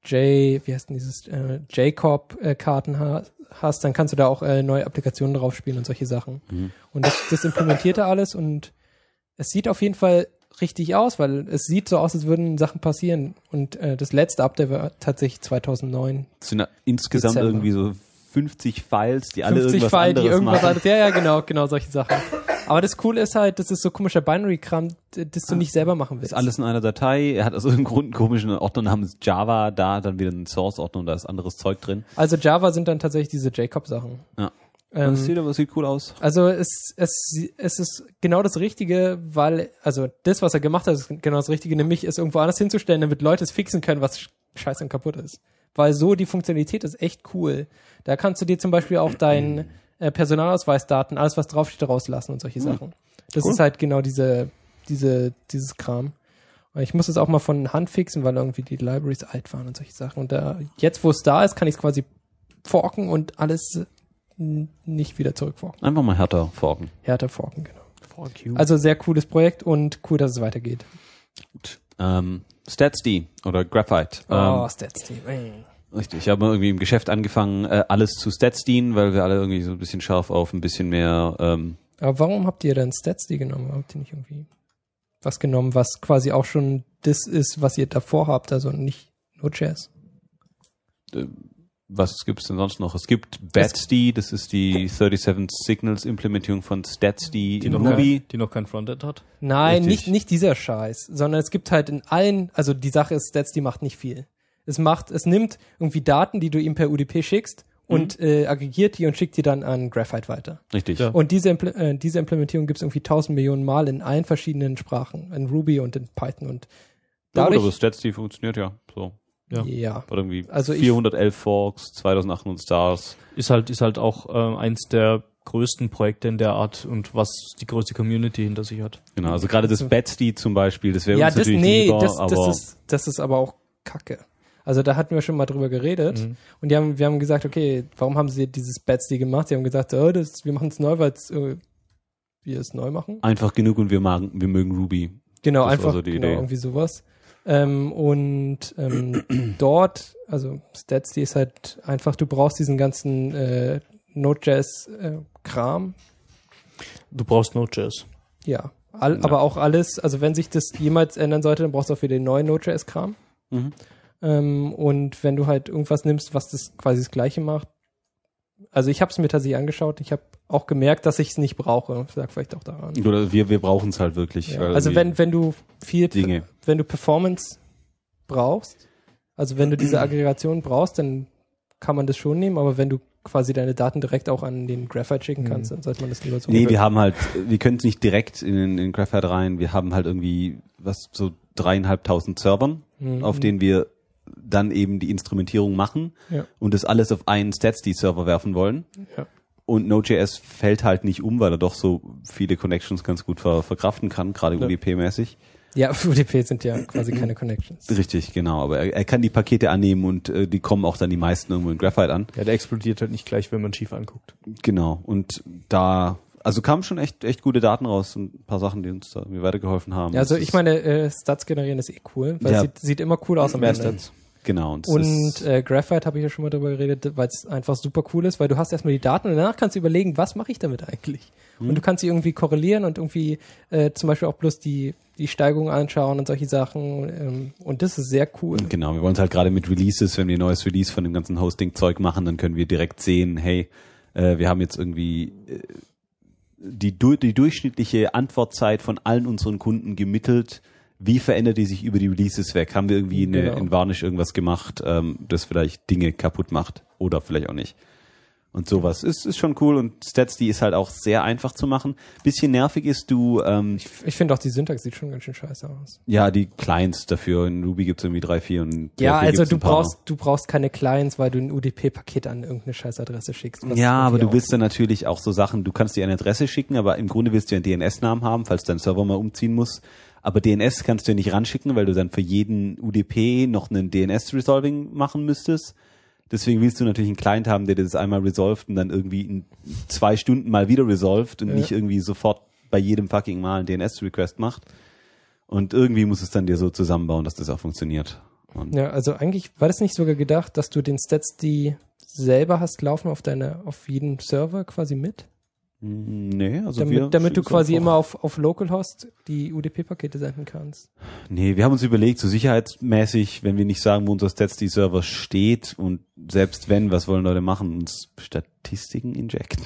J, wie heißt denn dieses, äh, Jacob-Karten ha hast, dann kannst du da auch äh, neue Applikationen drauf spielen und solche Sachen. Mhm. Und das, das implementiert er alles und es sieht auf jeden Fall richtig aus, weil es sieht so aus, als würden Sachen passieren. Und äh, das letzte Update war tatsächlich zweitausendneun. Das sind ja insgesamt Dezember. irgendwie so fünfzig Files, die alle fünfzig irgendwas File, die anderes irgendwas machen. anderes. Ja, ja, genau, genau solche Sachen. Aber das Coole ist halt, das ist so komischer Binary-Kram, d- das du nicht selber machen willst. Ist alles in einer Datei. Er hat aus irgendeinem Grund einen komischen Ordner namens Java, da dann wieder einen Source-Ordner und da ist anderes Zeug drin. Also Java sind dann tatsächlich diese Jacob-Sachen. Ja. Ähm, das sieht aber sieht cool aus. Also es, es, es ist genau das Richtige, weil, also das, was er gemacht hat, ist genau das Richtige, nämlich es irgendwo anders hinzustellen, damit Leute es fixen können, was scheiße und kaputt ist. Weil so die Funktionalität ist echt cool. Da kannst du dir zum Beispiel auch deinen äh, Personalausweisdaten, alles was draufsteht, rauslassen und solche Sachen. Das Cool. ist halt genau diese, diese, dieses Kram. Und ich muss es auch mal von Hand fixen, weil irgendwie die Libraries alt waren und solche Sachen. Und da, jetzt, wo es da ist, kann ich es quasi forken und alles n- nicht wieder zurückforken. Einfach mal härter forken. Härter forken, genau. Fuck you. Also sehr cooles Projekt und cool, dass es weitergeht. Gut. Ähm, StatsD oder Graphite. Oh, Ähm, StatsD. richtig. Ich habe irgendwie im Geschäft angefangen, äh, alles zu StatsDen, weil wir alle irgendwie so ein bisschen scharf auf ein bisschen mehr ähm, Aber warum habt ihr denn StatsD genommen? Warum habt ihr nicht irgendwie was genommen, was quasi auch schon das ist, was ihr davor habt, also nicht Node.js? was gibt's denn sonst noch? Es gibt BATSD, das ist die siebenunddreißig Signals Implementierung von StatsD die, in noch Ruby. kein, die noch kein Frontend hat. Nein, Richtig. nicht, nicht dieser Scheiß, sondern es gibt halt in allen, also die Sache ist, StatsD macht nicht viel. Es macht, es nimmt irgendwie Daten, die du ihm per U D P schickst und äh, aggregiert die und schickt die dann an Graphite weiter. Richtig. Ja. Und diese, Impl äh, diese Implementierung gibt es irgendwie tausend Millionen Mal in allen verschiedenen Sprachen, in Ruby und in Python und Ja, gut, dadurch, aber StatsD funktioniert ja so. Ja. ja. Oder irgendwie Also ich- vierhundertelf Forks, zweitausendachthundert Stars. Ist halt, ist halt auch äh, eins der größten Projekte in der Art und was die größte Community hinter sich hat. Genau, also gerade das BATSD zum Beispiel, das wäre Ja, uns das, natürlich nee, lieber, das, aber das, ist, das ist aber auch Kacke. Also da hatten wir schon mal drüber geredet Mhm. und die haben, wir haben gesagt, okay, warum haben sie dieses BATSD gemacht? Sie haben gesagt, oh, das, wir machen es neu, weil äh, wir es neu machen. einfach genug und wir, magen, wir mögen Ruby. Genau, Das war einfach so die genau, Idee. irgendwie sowas. Ähm, und ähm, dort, also StatsD ist halt einfach, du brauchst diesen ganzen äh, Node.js-Kram. Du brauchst Node.js. Ja, all, Ja. aber auch alles, also wenn sich das jemals ändern sollte, dann brauchst du auch wieder den neuen Node.js-Kram. Mhm. Ähm, und wenn du halt irgendwas nimmst, was das quasi das Gleiche macht, also ich habe es mir tatsächlich angeschaut, ich habe auch gemerkt, dass ich es nicht brauche. Das lag vielleicht auch daran. Oder wir, wir brauchen es halt wirklich. Ja. weil Also irgendwie wenn, wenn du viel, Dinge. wenn du Performance brauchst, also wenn du diese Aggregation brauchst, dann kann man das schon nehmen, aber wenn du quasi deine Daten direkt auch an den Graphite schicken kannst, dann sollte man das lieber so Nee, machen. wir haben halt, wir können es nicht direkt in, in Graphite rein, wir haben halt irgendwie was so dreieinhalbtausend Servern, Mhm. auf denen wir dann eben die Instrumentierung machen Ja. und das alles auf einen Statsd-Server werfen wollen. Ja. Und Node.js fällt halt nicht um, weil er doch so viele Connections ganz gut ver verkraften kann, gerade Ja. U D P-mäßig. Ja, U D P sind ja quasi keine Connections. Richtig, genau. Aber er, er kann die Pakete annehmen und äh, die kommen auch dann die meisten irgendwo in Graphite an. Ja, der explodiert halt nicht gleich, wenn man schief anguckt. Genau. Und da, also kamen schon echt echt gute Daten raus und ein paar Sachen, die uns da irgendwie weitergeholfen haben. Ja, also Das ich ist- meine, äh, Stats generieren ist eh cool, weil Ja. es sieht, sieht immer cool aus am Mehr Ende. Stats. Genau. Und, das Und ist, äh, Graphite habe ich ja schon mal drüber geredet, weil es einfach super cool ist, weil du hast erstmal die Daten und danach kannst du überlegen, was mache ich damit eigentlich? Hm. Und du kannst sie irgendwie korrelieren und irgendwie äh, zum Beispiel auch bloß die, die Steigung anschauen und solche Sachen. Ähm, und das ist sehr cool. Genau, wir wollen es halt gerade mit Releases, wenn wir ein neues Release von dem ganzen Hosting-Zeug machen, dann können wir direkt sehen, hey, äh, wir haben jetzt irgendwie äh, die, du die durchschnittliche Antwortzeit von allen unseren Kunden gemittelt. Wie verändert die sich über die Releases weg? Haben wir irgendwie eine, Genau. in Varnish irgendwas gemacht, ähm, das vielleicht Dinge kaputt macht oder vielleicht auch nicht? Und sowas ist, ist schon cool und Statsd ist halt auch sehr einfach zu machen. Bisschen nervig ist, du, ähm, Ich, ich finde auch die Syntax sieht schon ganz schön scheiße aus. ja, die Clients dafür. In Ruby gibt's irgendwie drei, vier und Ja, P H P also gibt's du ein paar brauchst, du brauchst keine Clients, weil du ein U D P-Paket an irgendeine Scheißadresse schickst. was Ja, aber irgendwie du willst dann natürlich auch so Sachen, du kannst dir eine Adresse schicken, aber im Grunde willst du ja einen D N S-Namen haben, falls dein Server mal umziehen muss. Aber D N S kannst du ja nicht ranschicken, weil du dann für jeden U D P noch einen D N S-Resolving machen müsstest. Deswegen willst du natürlich einen Client haben, der das einmal resolved und dann irgendwie in zwei Stunden mal wieder resolved und Ja. nicht irgendwie sofort bei jedem fucking Mal einen D N S-Request macht. Und irgendwie muss es dann dir so zusammenbauen, dass das auch funktioniert. Und Ja, also eigentlich war das nicht sogar gedacht, dass du den Statsd selber hast laufen auf deine, auf jeden Server quasi mit? nee, also wir Damit, damit du schicken's quasi einfach- immer auf, auf Localhost die U D P-Pakete senden kannst. Nee, wir haben uns überlegt, so sicherheitsmäßig, wenn wir nicht sagen, wo unser Statsd-Server steht und selbst wenn, was wollen Leute machen? Uns Statistiken injecten?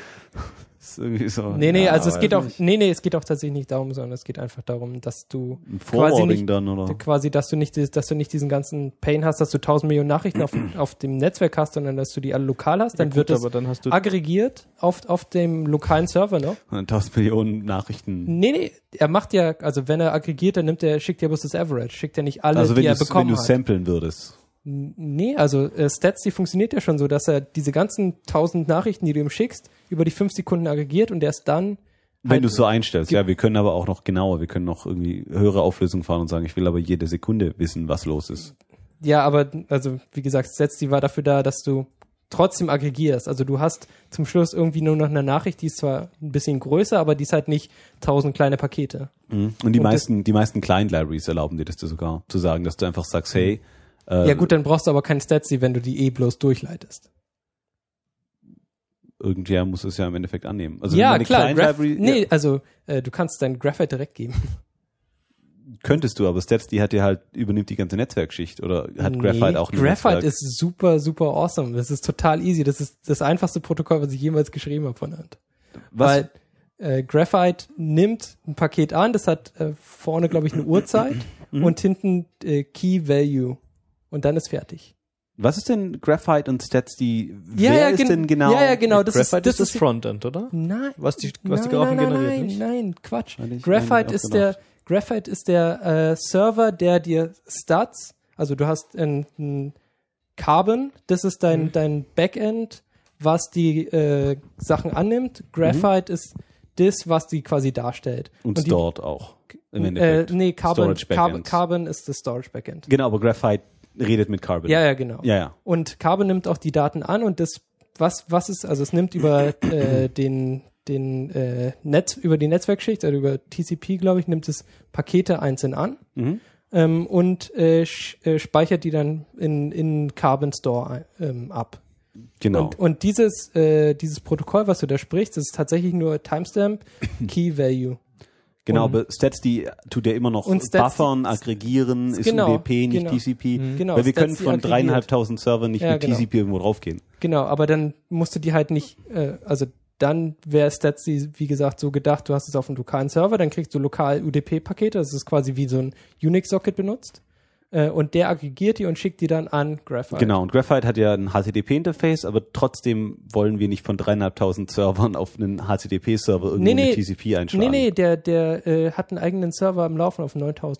Das ist irgendwie so. Nee, nee, ja, also es weiß geht auch, nicht. nee, nee, es geht auch tatsächlich nicht darum, sondern es geht einfach darum, dass du Ein quasi Forwarding nicht, dann, oder? quasi, dass du nicht, dass du nicht diesen ganzen Pain hast, dass du tausend Millionen Nachrichten auf, auf dem Netzwerk hast, sondern dass du die alle lokal hast, dann Ja, gut, wird es aber dann hast du aggregiert auf, auf dem lokalen Server noch. tausend Millionen Nachrichten. Nee, nee, er macht ja, also wenn er aggregiert, dann nimmt er, schickt er bloß das Average, schickt er nicht alle, Also wenn die er du wenn bekommen du hat. samplen würdest. N- Nee, also äh, Stats, die funktioniert ja schon so, dass er diese ganzen tausend Nachrichten, die du ihm schickst, über die fünf Sekunden aggregiert und erst dann Wenn halt- du es so einstellst, ja, wir können aber auch noch genauer, wir können noch irgendwie höhere Auflösung fahren und sagen, ich will aber jede Sekunde wissen, was los ist. Ja, aber also wie gesagt, Stats, die war dafür da, dass du trotzdem aggregierst. Also du hast zum Schluss irgendwie nur noch eine Nachricht, die ist zwar ein bisschen größer, aber die ist halt nicht tausend kleine Pakete. Mhm. Und die Und meisten, die meisten Client-Libraries erlauben dir das dir sogar, zu sagen, dass du einfach sagst, hey, äh, Ja gut, dann brauchst du aber keinen Stats, wenn du die eh bloß durchleitest. irgendwer muss es ja im Endeffekt annehmen. Also Ja, wenn du eine klar. Graph, Client-Library, nee, ja, also äh, du kannst dein Graphite direkt geben. könntest du, aber Statsd hat dir halt, übernimmt die ganze Netzwerkschicht oder hat Nee, Graphite auch ein Graphite Netzwerk? ist super, super awesome. Das ist total easy. Das ist das einfachste Protokoll, was ich jemals geschrieben habe von Hand. Was? Weil äh, Graphite nimmt ein Paket an, das hat äh, vorne, glaube ich, eine Uhrzeit Mhm. und hinten äh, Key Value. Und dann ist fertig. Was ist denn Graphite und Statsd? Ja, Wer ja, ist gen- denn genau? ja, ja, genau, das ist- Graphite das ist das ist- Frontend, oder? Nein. Was die, was die nein, Grafik nein, generiert, nein, nicht? nein, Quatsch. Eigentlich- Graphite eigentlich ist auch der gedacht. Graphite ist der äh, Server, der dir Stats, also du hast ein, ein Carbon, das ist dein Mhm. dein Backend, was die äh, Sachen annimmt. Graphite ist das, was die quasi darstellt. Und, die, stored auch. Im äh, Endeffekt. nee, Carbon, Storage Carbon, Backends. Carbon ist das Storage Backend. Genau, aber Graphite redet mit Carbon. Ja, ja, genau. Ja, ja. Und Carbon nimmt auch die Daten an und das, was, was ist, also es nimmt über äh, den, den äh, Netz, über die Netzwerkschicht, also über T C P, glaube ich, nimmt es Pakete einzeln an Mhm. ähm, und äh, sch, äh, speichert die dann in, in Carbon Store ähm, ab. Genau. Und, und dieses, äh, dieses Protokoll, was du da sprichst, das ist tatsächlich nur Timestamp, Key Value. Genau, Und- aber Statsd tut ja immer noch Und Statsd- buffern, aggregieren, ist Genau, U D P, nicht genau. T C P. Genau, Weil wir können Statsd von aggregiert. dreieinhalbtausend Servern nicht Ja, mit genau. T C P irgendwo draufgehen. Genau, aber dann musst du die halt nicht, äh, also dann wäre Statsd, wie gesagt, so gedacht, du hast es auf einem lokalen Server, dann kriegst du lokal U D P-Pakete, das ist quasi wie so ein Unix-Socket benutzt. Äh, und der aggregiert die und schickt die dann an Graphite. Genau, und Graphite hat ja ein H T T P-Interface, aber trotzdem wollen wir nicht von dreieinhalbtausend Servern auf einen H T T P-Server irgendwo Nee, nee. mit T C P einschlagen. Nee, nee, der, der äh, hat einen eigenen Server am Laufen auf neuntausend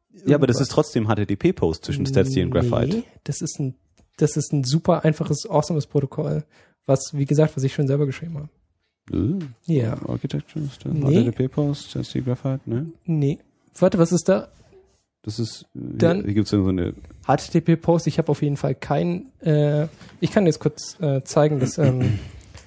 Ja, aber das ist trotzdem H T T P-Post zwischen StatsD und Graphite. Nee, das ist ein, das ist ein super einfaches, awesomes Protokoll, was, wie gesagt, was ich schon selber geschrieben habe. Uh, Ja. Architecture, Nee. H T T P-Post, StatsD, Graphite, ne? Nee. Warte, was ist da? Das ist, Dann- hier, hier gibt's so eine, H T T P-Post, ich habe auf jeden Fall kein, äh, ich kann jetzt kurz äh, zeigen, dass ähm,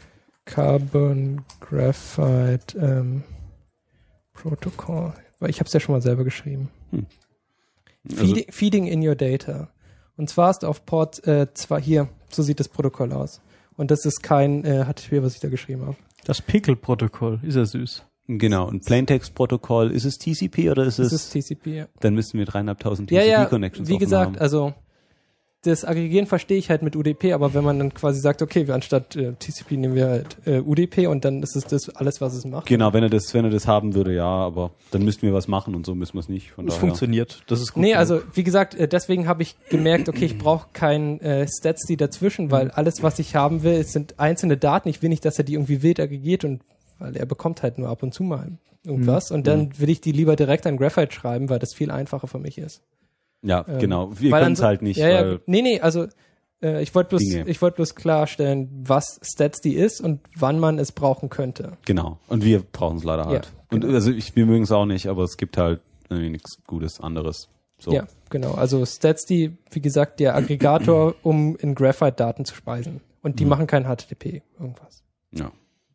Carbon Graphite ähm, Protocol, weil ich habe es ja schon mal selber geschrieben. also, Feeding, feeding in your data. Und zwar ist auf Port äh, zwar hier, so sieht das Protokoll aus. Und das ist kein äh, H T T P, was ich da geschrieben habe. Das Pickle-Protokoll, ist ja süß. genau, ein Plaintext-Protokoll, ist es T C P oder ist Das es, ist T C P, ja. dann müssten wir dreieinhalbtausend Ja, ja, T C P-Connections wie offen gesagt, haben. also das Aggregieren verstehe ich halt mit U D P, aber wenn man dann quasi sagt, okay, wir anstatt äh, T C P nehmen wir halt äh, U D P und dann ist es das alles, was es macht. Genau, wenn er das, wenn er das haben würde, ja, aber dann müssten wir was machen und so müssen wir es nicht. Von Es daher. funktioniert, das ist gut. Nee, genug. also wie gesagt, äh, deswegen habe ich gemerkt, okay, ich brauche kein äh, StatsD dazwischen, weil alles, was ich haben will, es sind einzelne Daten. Ich will nicht, dass er die irgendwie wild aggregiert und weil er bekommt halt nur ab und zu mal irgendwas und dann will ich die lieber direkt an Graphite schreiben, weil das viel einfacher für mich ist. Ja, Ähm, genau. Wir weil können es anso- halt nicht, Ja, ja, weil, nee, nee, also äh, ich wollte bloß, Dinge. ich wollte bloß klarstellen, was StatsD ist und wann man es brauchen könnte. genau. Und wir brauchen es leider halt. Ja, Und genau. also ich, wir mögen es auch nicht, aber es gibt halt irgendwie nichts Gutes anderes. So. Ja, genau. Also StatsD, wie gesagt, der Aggregator, um in Graphite Daten zu speisen. Und die Mhm. machen kein H T T P, irgendwas. Ja.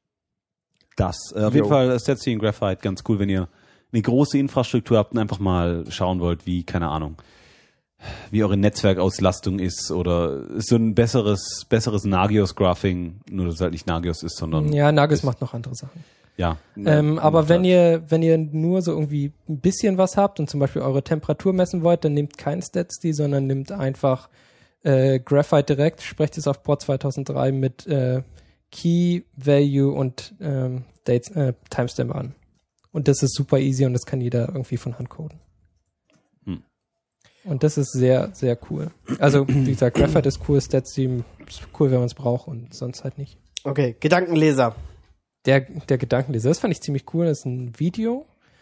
Das, äh, auf Jo. jeden Fall StatsD in Graphite ganz cool, wenn ihr eine große Infrastruktur habt und einfach mal schauen wollt, wie, keine Ahnung, wie eure Netzwerkauslastung ist oder ist so ein besseres, besseres Nagios-Graphing, nur dass es halt nicht Nagios ist, sondern Ja, Nagios ist- macht noch andere Sachen. ja. Ähm, aber macht wenn halt- ihr, wenn ihr nur so irgendwie ein bisschen was habt und zum Beispiel eure Temperatur messen wollt, dann nehmt kein StatsD, sondern nehmt einfach äh, Graphite direkt, sprecht es auf Port zweitausenddrei mit äh, Key, Value und ähm, Dates, äh, Timestamp an. Und das ist super easy und das kann jeder irgendwie von Hand coden. Hm. Und das ist sehr, sehr cool. Also, wie gesagt, Graphite ist cool, StatsD ist cool, wenn man es braucht und sonst halt nicht. Okay, Gedankenleser. Der, der Gedankenleser, das fand ich ziemlich cool. Das ist ein Video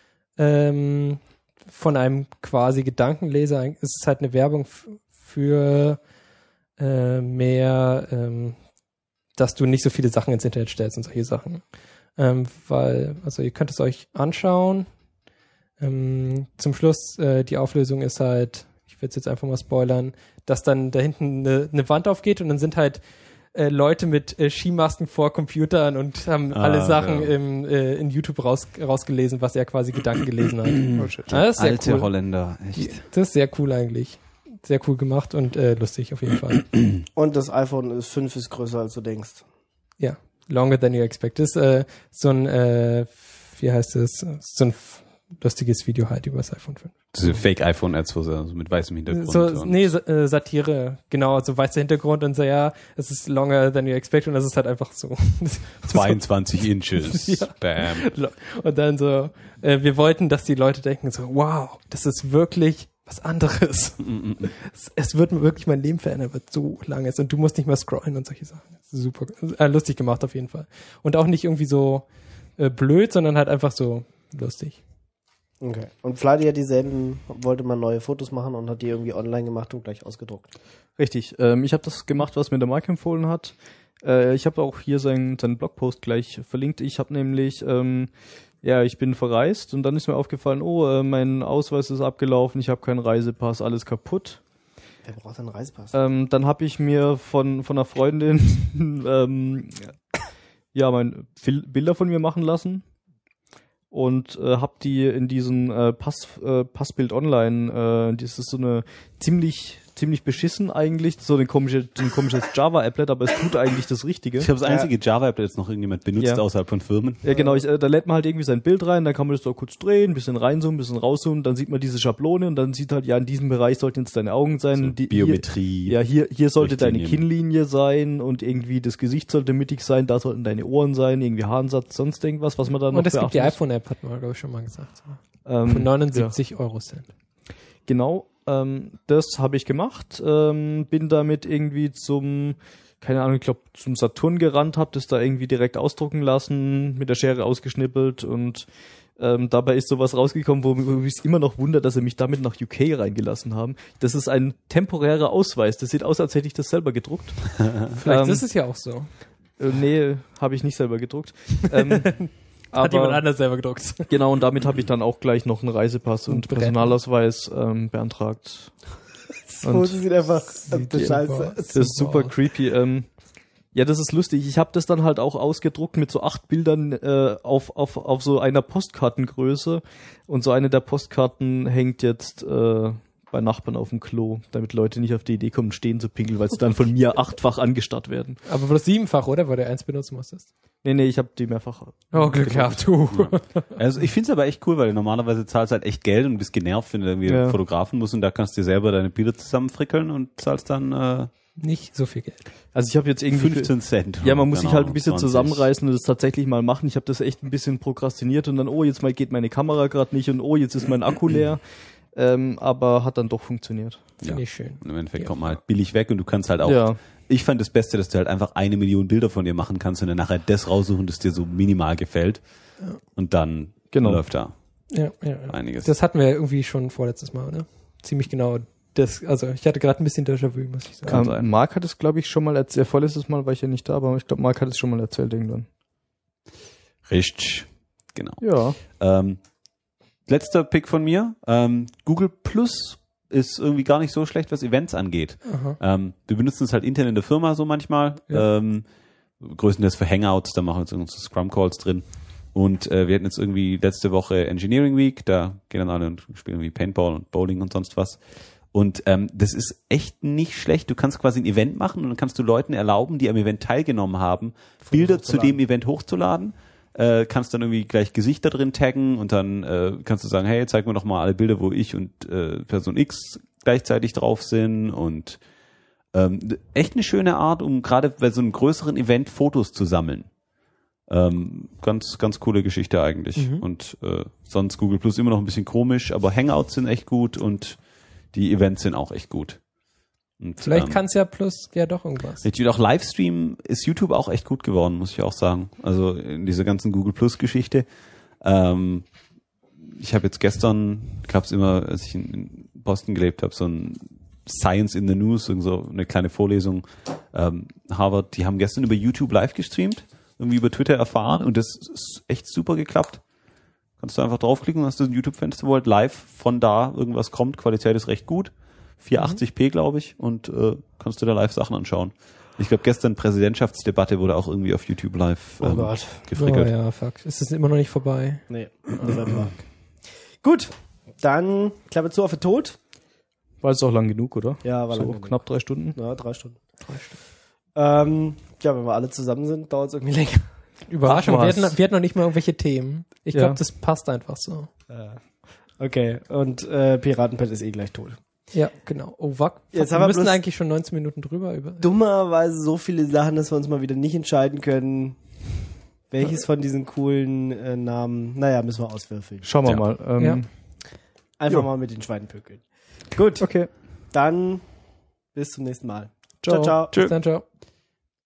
ähm, von einem quasi Gedankenleser. Es ist halt eine Werbung f- für äh, mehr, ähm, dass du nicht so viele Sachen ins Internet stellst und solche Sachen. Ähm, weil, also ihr könnt es euch anschauen. Ähm, zum Schluss, äh, die Auflösung ist halt, ich will es jetzt einfach mal spoilern, dass dann da hinten eine, eine Wand aufgeht und dann sind halt äh, Leute mit äh, Skimasken vor Computern und haben Ah, alle Sachen ja. im, äh, in YouTube raus, rausgelesen, was er quasi Gedanken gelesen hat. Oh, shit. Ah, das ist sehr Alte cool. Holländer, echt. Das ist sehr cool eigentlich. Sehr cool gemacht und äh, lustig auf jeden Fall. Und das iPhone ist fünf ist größer, als du denkst. Ja, longer than you expect. Das ist äh, so ein, äh, wie heißt es, so ein f- lustiges Video halt über das iPhone fünf. Diese Fake-iPhone-Ads, wo sie also mit weißem Hintergrund. So, und- nee, Sa- äh, Satire, genau, so weißer Hintergrund und so, ja, es ist longer than you expect und das ist halt einfach so. zweiundzwanzig Inches. Ja. Bam. Und dann so, äh, wir wollten, dass die Leute denken so, wow, das ist wirklich was anderes. es, es wird wirklich mein Leben verändern, wird so lang ist und du musst nicht mehr scrollen und solche Sachen. Das ist super, äh, lustig gemacht auf jeden Fall. Und auch nicht irgendwie so äh, blöd, sondern halt einfach so lustig. Okay. Und Vladi hat dieselben, wollte mal neue Fotos machen und hat die irgendwie online gemacht und gleich ausgedruckt. Richtig. Ähm, ich habe das gemacht, was mir der Mike empfohlen hat. Äh, ich habe auch hier seinen, seinen Blogpost gleich verlinkt. Ich habe nämlich, ähm, ja, ich bin verreist und dann ist mir aufgefallen, oh, äh, mein Ausweis ist abgelaufen, ich habe keinen Reisepass, alles kaputt. Wer braucht einen Reisepass? Ähm, dann habe ich mir von von einer Freundin ähm, ja, mein Fil- Bilder von mir machen lassen und äh, habe die in diesen äh, Pass äh, Passbild Online. Äh, das ist so eine ziemlich ziemlich beschissen eigentlich, so eine komische, so ein komisches Java-Applet, aber es tut eigentlich das Richtige. Ich glaube, das einzige Java App, das jetzt noch irgendjemand benutzt Ja. außerhalb von Firmen. Ja, genau, ich, äh, da lädt man halt irgendwie sein Bild rein, dann kann man das da kurz drehen, ein bisschen reinzoomen, ein bisschen rauszoomen, dann sieht man diese Schablone und dann sieht halt, ja, in diesem Bereich sollten jetzt deine Augen sein. So die, Biometrie. Hier, ja, hier, hier sollte deine Richtlinien. Kinnlinie sein und irgendwie das Gesicht sollte mittig sein, da sollten deine Ohren sein, irgendwie Haaransatz, sonst irgendwas, was man da noch Und es gibt die beachten muss. iPhone-App, hat man, glaube ich, schon mal gesagt. So. Ähm, Für neunundsiebzig Euro Cent. Genau, ähm, das habe ich gemacht, ähm, bin damit irgendwie zum, keine Ahnung, ich glaube zum Saturn gerannt, habe das da irgendwie direkt ausdrucken lassen, mit der Schere ausgeschnippelt und Ähm, dabei ist sowas rausgekommen, wo, wo mich immer noch wundert, dass sie mich damit nach U K reingelassen haben. Das ist ein temporärer Ausweis. Das sieht aus, als hätte ich das selber gedruckt. Vielleicht ähm, ist es ja auch so. Äh, nee, habe ich nicht selber gedruckt. Ähm, Hat jemand aber anders selber gedruckt. genau, und damit habe ich dann auch gleich noch einen Reisepass und, Und Brennen. Personalausweis ähm, beantragt. Das Foto sieht einfach scheiße. Das ist super creepy. Ähm, ja, das ist lustig. Ich habe das dann halt auch ausgedruckt mit so acht Bildern äh, auf, auf, auf so einer Postkartengröße. Und so eine der Postkarten hängt jetzt äh, bei Nachbarn auf dem Klo, damit Leute nicht auf die Idee kommen, stehen zu pinkeln, weil sie dann von mir achtfach angestarrt werden. Aber bloß siebenfach, oder? Weil du eins benutzen musstest. Nee, nee, ich habe die mehrfach. Oh, Glück gehabt, du. Also ich finde es aber echt cool, weil normalerweise zahlst du halt echt Geld und bist genervt, wenn du irgendwie Ja. einen Fotografen musst und da kannst du dir selber deine Bilder zusammenfrickeln und zahlst dann äh, Nicht so viel Geld. Also ich habe jetzt irgendwie... fünfzehn Cent. Ja, man muss sich Keine halt ein Ahnung, bisschen zwanzig. zusammenreißen und das tatsächlich mal machen. Ich habe das echt ein bisschen prokrastiniert und dann, oh, jetzt mal geht meine Kamera gerade nicht und oh, jetzt ist mein Akku leer. Ähm, aber hat dann doch funktioniert. Finde ich schön. Und im Endeffekt Ja. kommt man halt billig weg und du kannst halt auch, Ja. ich fand das Beste, dass du halt einfach eine Million Bilder von dir machen kannst und dann nachher das raussuchen, das dir so minimal gefällt. Und dann Genau. läuft da Ja, ja, ja. einiges. Das hatten wir ja irgendwie schon vorletztes Mal, oder? Ziemlich genau das, also ich hatte gerade ein bisschen Déjà-vu, muss ich sagen. Kann Ähm, sein. Marc hat es, glaube ich, schon mal erzählt. Vorletztes Mal war ich ja nicht da, aber ich glaube, Marc hat es schon mal erzählt irgendwann. Richtig. Genau. Ja. Ähm, letzter Pick von mir. Ähm, Google Plus ist irgendwie gar nicht so schlecht, was Events angeht. Aha. Ähm, wir benutzen es halt intern in der Firma so manchmal. Ja. Ähm, größtenteils für Hangouts, da machen wir jetzt unsere Scrum-Calls drin. Und äh, wir hatten jetzt irgendwie letzte Woche Engineering Week, da gehen dann alle und spielen irgendwie Paintball und Bowling und sonst was. Und ähm, das ist echt nicht schlecht. Du kannst quasi ein Event machen und dann kannst du Leuten erlauben, die am Event teilgenommen haben, Bilder zu dem Event hochzuladen. Äh, kannst dann irgendwie gleich Gesichter drin taggen und dann äh, kannst du sagen, hey, zeig mir doch mal alle Bilder, wo ich und äh, Person X gleichzeitig drauf sind und ähm, echt eine schöne Art, um gerade bei so einem größeren Event Fotos zu sammeln. Ähm, ganz, ganz coole Geschichte eigentlich. Mhm. Und äh, sonst Google Plus immer noch ein bisschen komisch, aber Hangouts sind echt gut und die Events sind auch echt gut. Und, Vielleicht ähm, kann es ja plus ja doch irgendwas. Natürlich auch Livestream ist YouTube auch echt gut geworden, muss ich auch sagen. Also in dieser ganzen Google Plus Geschichte. Ähm, ich habe jetzt gestern, gab es immer, als ich in, in Boston gelebt habe, so ein Science in the News, so eine kleine Vorlesung. Ähm, Harvard, die haben gestern über YouTube live gestreamt, irgendwie über Twitter erfahren und das ist echt super geklappt. Kannst du einfach draufklicken, hast du ein YouTube-Fenster, wo halt live von da irgendwas kommt. Qualität ist recht gut. vierhundertachtzig p, glaube ich, und äh, kannst du da live Sachen anschauen. Ich glaube, gestern Präsidentschaftsdebatte wurde auch irgendwie auf YouTube live Oh ähm, Gott. Oh gefrickelt. ja, fuck. Ist es immer noch nicht vorbei? Nee, das war Gut, dann Klappe zu auf den Tod. War jetzt auch lang genug, oder? Ja, war so lang genug. knapp drei Stunden. Ja, drei Stunden. Drei Stunden. Ähm, ja, wenn wir alle zusammen sind, dauert es irgendwie länger. Überraschung, Ach, wir was. hatten, wir hatten noch nicht mal irgendwelche Themen. Ich Ja. glaube, das passt einfach so. Okay, und äh, Piratenpad ist eh gleich tot. Ja, genau. Oh, fuck. Jetzt wir haben wir müssen bloß- eigentlich schon neunzehn Minuten drüber. Über Dummerweise so viele Sachen, dass wir uns mal wieder nicht entscheiden können, welches von diesen coolen äh, Namen, naja, müssen wir auswürfeln. Schauen wir Ja. mal. Ähm, Ja. Einfach Jo. mal mit den Schweinepökeln. Gut, Okay. dann bis zum nächsten Mal. Ciao. ciao. ciao. Bis dann, ciao.